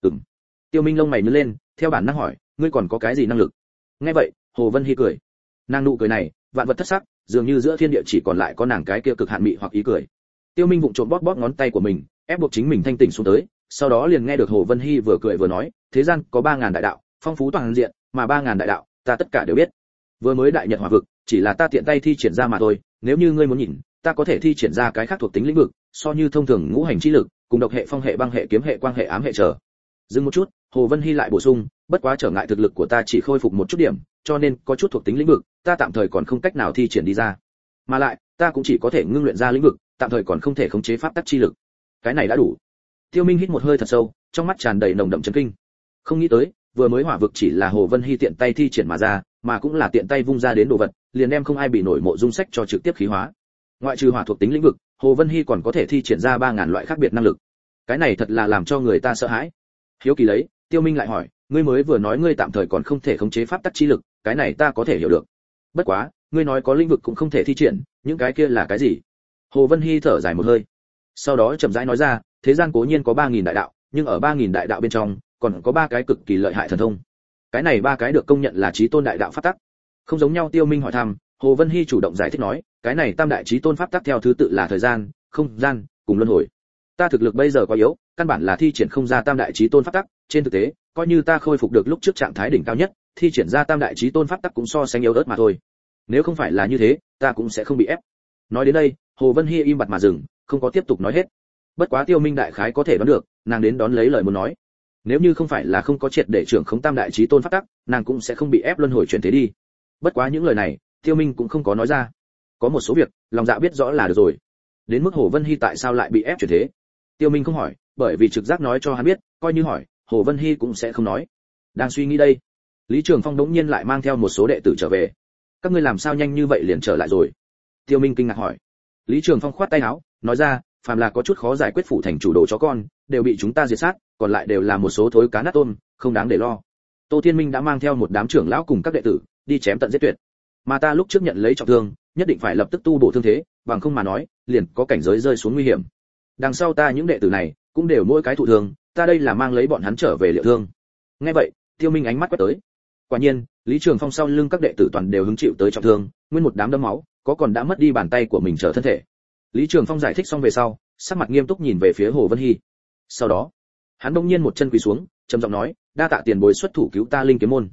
Tiêu Minh lông mày nhướng lên, theo bản năng hỏi: "Ngươi còn có cái gì năng lực?" Nghe vậy, Hồ Vân Hy cười. Nàng nụ cười này, vạn vật thất sắc, dường như giữa thiên địa chỉ còn lại có nàng cái kia cực hạn mị hoặc ý cười. Tiêu Minh vụng trộm bóp ngón tay của mình, ép buộc chính mình thanh tỉnh xuống tới, sau đó liền nghe được Hồ Vân Hy vừa cười vừa nói: "Thế gian có 3000 đại đạo, phong phú toàn diện, mà 3000 đại đạo, ta tất cả đều biết. Vừa mới đại nhật hỏa vực, chỉ là ta tiện tay thi triển ra mà thôi, nếu như ngươi muốn nhìn, ta có thể thi triển ra cái khác thuộc tính lĩnh vực, so như thông thường ngũ hành chi lực, cùng độc hệ, phong hệ, băng hệ, kiếm hệ, quang hệ, ám hệ trở." Dừng một chút, Hồ Vân Hy lại bổ sung: "Bất quá trở ngại thực lực của ta chỉ khôi phục một chút điểm, cho nên có chút thuộc tính lĩnh vực, ta tạm thời còn không cách nào thi triển đi ra. Mà lại, ta cũng chỉ có thể ngưng luyện ra lĩnh vực, tạm thời còn không thể khống chế pháp tắc chi lực." Cái này đã đủ. Tiêu Minh hít một hơi thật sâu, trong mắt tràn đầy nồng đậm chấn kinh. Không nghĩ tới, vừa mới hỏa vực chỉ là Hồ Vân Hy tiện tay thi triển mà ra, mà cũng là tiện tay vung ra đến đồ vật, liền đem không ai bị nổi Mộ Dung Sách cho trực tiếp khí hóa. Ngoại trừ hỏa thuộc tính lĩnh vực, Hồ Vân Hy còn có thể thi triển ra 3000 loại khác biệt năng lực. Cái này thật là làm cho người ta sợ hãi. Hiếu kỳ lấy, Tiêu Minh lại hỏi: "Ngươi mới vừa nói ngươi tạm thời còn không thể khống chế pháp tắc chi lực, cái này ta có thể hiểu được. Bất quá, ngươi nói có lĩnh vực cũng không thể thi triển, những cái kia là cái gì?" Hồ Vân Hy thở dài một hơi, sau đó chậm rãi nói ra: "Thế gian cố nhiên có 3000 đại đạo, nhưng ở 3000 đại đạo bên trong, còn có 3 cái cực kỳ lợi hại thần thông. Cái này 3 cái được công nhận là chí tôn đại đạo pháp tắc." Không giống nhau. Tiêu Minh hỏi thăm, Hồ Vân Hy chủ động giải thích nói: "Cái này tam đại chí tôn pháp tắc theo thứ tự là thời gian, không gian, cùng luân hồi. Ta thực lực bây giờ quá yếu, căn bản là thi triển không ra tam đại chí tôn pháp tắc, trên thực tế, coi như ta khôi phục được lúc trước trạng thái đỉnh cao nhất, thi triển ra tam đại chí tôn pháp tắc cũng so sánh yếu ớt mà thôi. Nếu không phải là như thế, ta cũng sẽ không bị ép." Nói đến đây, Hồ Vân Hy im bặt mà dừng, không có tiếp tục nói hết. Bất quá Tiêu Minh đại khái có thể đoán được, nàng đến đón lấy lời muốn nói. Nếu như không phải là không có triệt để trưởng khống tam đại chí tôn pháp tắc, nàng cũng sẽ không bị ép luân hồi chuyển thế đi. Bất quá những lời này, Tiêu Minh cũng không có nói ra. Có một số việc, lòng dạ biết rõ là được rồi. Đến mức Hồ Vân Hy tại sao lại bị ép chuyển thế, Tiêu Minh không hỏi, bởi vì trực giác nói cho hắn biết, coi như hỏi, Hồ Vân Hy cũng sẽ không nói. Đang suy nghĩ đây, Lý Trường Phong đống nhiên lại mang theo một số đệ tử trở về. "Các ngươi làm sao nhanh như vậy liền trở lại rồi?" Tiêu Minh kinh ngạc hỏi. Lý Trường Phong khoát tay áo, nói ra: "Phàm là có chút khó giải quyết phủ thành chủ đồ chó con, đều bị chúng ta diệt sát, còn lại đều là một số thối cá nát tôm, không đáng để lo. Tô Thiên Minh đã mang theo một đám trưởng lão cùng các đệ tử đi chém tận giết tuyệt, mà ta lúc trước nhận lấy trọng thương, nhất định phải lập tức tu bổ thương thế, bằng không mà nói, liền có cảnh giới rơi xuống nguy hiểm. Đằng sau ta những đệ tử này cũng đều mỗi cái thụ thương, ta đây là mang lấy bọn hắn trở về liệu thương." Nghe vậy, Tiêu Minh ánh mắt quét tới. Quả nhiên, Lý Trường Phong sau lưng các đệ tử toàn đều hứng chịu tới trọng thương, nguyên một đám đẫm máu, có còn đã mất đi bàn tay của mình trở thân thể. Lý Trường Phong giải thích xong về sau, sắc mặt nghiêm túc nhìn về phía Hồ Vân Hy. Sau đó, hắn bỗng nhiên một chân quỳ xuống, trầm giọng nói: "Đa tạ tiền bối xuất thủ cứu ta linh kiếm môn."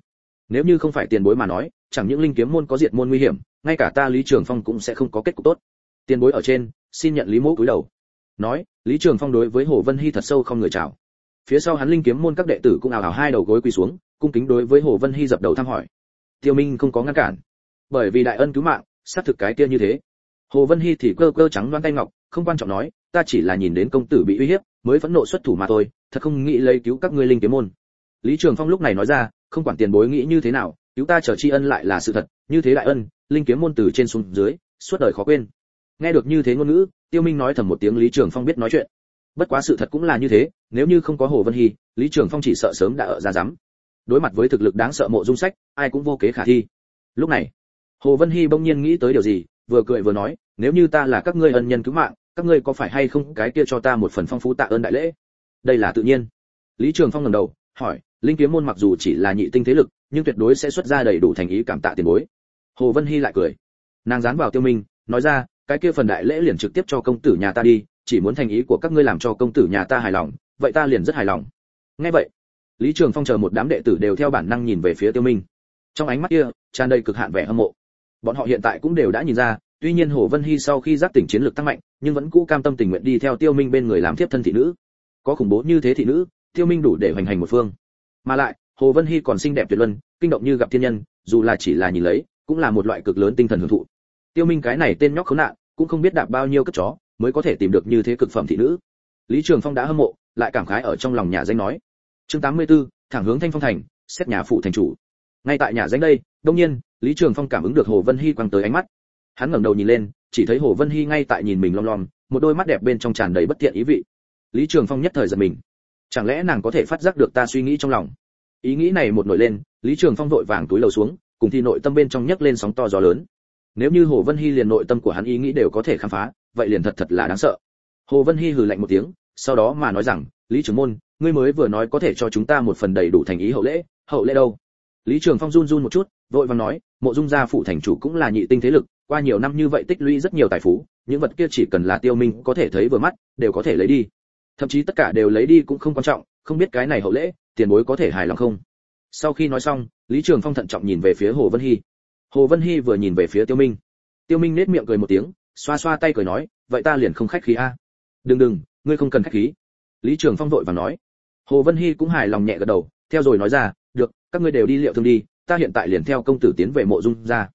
Nếu như không phải tiền bối mà nói, chẳng những linh kiếm môn có diệt môn nguy hiểm, ngay cả ta Lý Trường Phong cũng sẽ không có kết cục tốt. Tiền bối ở trên, xin nhận Lý Mỗ cúi đầu. Nói, Lý Trường Phong đối với Hồ Vân Hy thật sâu không người chào. Phía sau hắn linh kiếm môn các đệ tử cũng ào ào hai đầu gối quỳ xuống, cung kính đối với Hồ Vân Hy dập đầu thăm hỏi. Tiêu Minh không có ngăn cản, bởi vì đại ân cứu mạng, xác thực cái kia như thế. Hồ Vân Hy thì cơ cơ trắng đoan tay ngọc, không quan trọng nói, ta chỉ là nhìn đến công tử bị uy hiếp, mới phẫn nộ xuất thủ mà thôi, thật không nghĩ lấy cứu các ngươi linh kiếm môn. Lý Trường Phong lúc này nói ra, không quản tiền bối nghĩ như thế nào, cứu ta trở tri ân lại là sự thật, như thế đại ân, linh kiếm môn từ trên xuống dưới, suốt đời khó quên. Nghe được như thế ngôn ngữ, Tiêu Minh nói thầm một tiếng, Lý Trường Phong biết nói chuyện. Bất quá sự thật cũng là như thế, nếu như không có Hồ Vân Hy, Lý Trường Phong chỉ sợ sớm đã ở ra giám. Đối mặt với thực lực đáng sợ Mộ Dung Sách, ai cũng vô kế khả thi. Lúc này, Hồ Vân Hy bỗng nhiên nghĩ tới điều gì, vừa cười vừa nói, nếu như ta là các ngươi ân nhân cứu mạng, các ngươi có phải hay không cái kia cho ta một phần phong phú tạ ơn đại lễ? Đây là tự nhiên. Lý Trường Phong ngẩng đầu, hỏi, linh kiếm môn mặc dù chỉ là nhị tinh thế lực, nhưng tuyệt đối sẽ xuất ra đầy đủ thành ý cảm tạ tiền bối. Hồ Vân Hy lại cười, nàng dán vào Tiêu Minh, nói ra, cái kia phần đại lễ liền trực tiếp cho công tử nhà ta đi, chỉ muốn thành ý của các ngươi làm cho công tử nhà ta hài lòng, vậy ta liền rất hài lòng. Nghe vậy, Lý Trường Phong chờ một đám đệ tử đều theo bản năng nhìn về phía Tiêu Minh, trong ánh mắt kia tràn đầy cực hạn vẻ hâm mộ. Bọn họ hiện tại cũng đều đã nhìn ra, tuy nhiên Hồ Vân Hy sau khi giác tỉnh chiến lực tăng mạnh, nhưng vẫn cũ cam tâm tình nguyện đi theo Tiêu Minh bên người làm tiếp thân thị nữ. Có khủng bố như thế thị nữ, Tiêu Minh đủ để hoành hành một phương. Mà lại, Hồ Vân Hy còn xinh đẹp tuyệt luân, kinh động như gặp thiên nhân, dù là chỉ là nhìn lấy, cũng là một loại cực lớn tinh thần hưởng thụ. Tiêu Minh cái này tên nhóc khốn nạn, cũng không biết đạp bao nhiêu cất chó, mới có thể tìm được như thế cực phẩm thị nữ. Lý Trường Phong đã hâm mộ, lại cảm khái ở trong lòng nhà danh nói. Chương 84, thẳng hướng Thanh Phong thành, xét nhà phụ thành chủ. Ngay tại nhà danh đây, đương nhiên, Lý Trường Phong cảm ứng được Hồ Vân Hy quăng tới ánh mắt. Hắn ngẩng đầu nhìn lên, chỉ thấy Hồ Vân Hy ngay tại nhìn mình lom lom, một đôi mắt đẹp bên trong tràn đầy bất thiện ý vị. Lý Trường Phong nhất thời giật mình. Chẳng lẽ nàng có thể phát giác được ta suy nghĩ trong lòng? Ý nghĩ này một nổi lên, Lý Trường Phong vội vàng túi lầu xuống, cùng thì nội tâm bên trong nhấc lên sóng to gió lớn. Nếu như Hồ Vân Hy liền nội tâm của hắn ý nghĩ đều có thể khám phá, vậy liền thật là đáng sợ. Hồ Vân Hy hừ lạnh một tiếng, sau đó mà nói rằng, Lý trưởng môn, ngươi mới vừa nói có thể cho chúng ta một phần đầy đủ thành ý hậu lễ đâu? Lý Trường Phong run run một chút, vội vàng nói, Mộ Dung gia phụ thành chủ cũng là nhị tinh thế lực, qua nhiều năm như vậy tích lũy rất nhiều tài phú, những vật kia chỉ cần là Tiêu Minh có thể thấy vừa mắt, đều có thể lấy đi. Thậm chí tất cả đều lấy đi cũng không quan trọng, không biết cái này hậu lễ, tiền bối có thể hài lòng không? Sau khi nói xong, Lý Trường Phong thận trọng nhìn về phía Hồ Vân Hy. Hồ Vân Hy vừa nhìn về phía Tiêu Minh. Tiêu Minh nét miệng cười một tiếng, xoa xoa tay cười nói, vậy ta liền không khách khí a. Đừng, ngươi không cần khách khí. Lý Trường Phong vội vàng nói. Hồ Vân Hy cũng hài lòng nhẹ gật đầu, theo rồi nói ra, được, các ngươi đều đi liệu thương đi, ta hiện tại liền theo công tử tiến về Mộ Dung gia.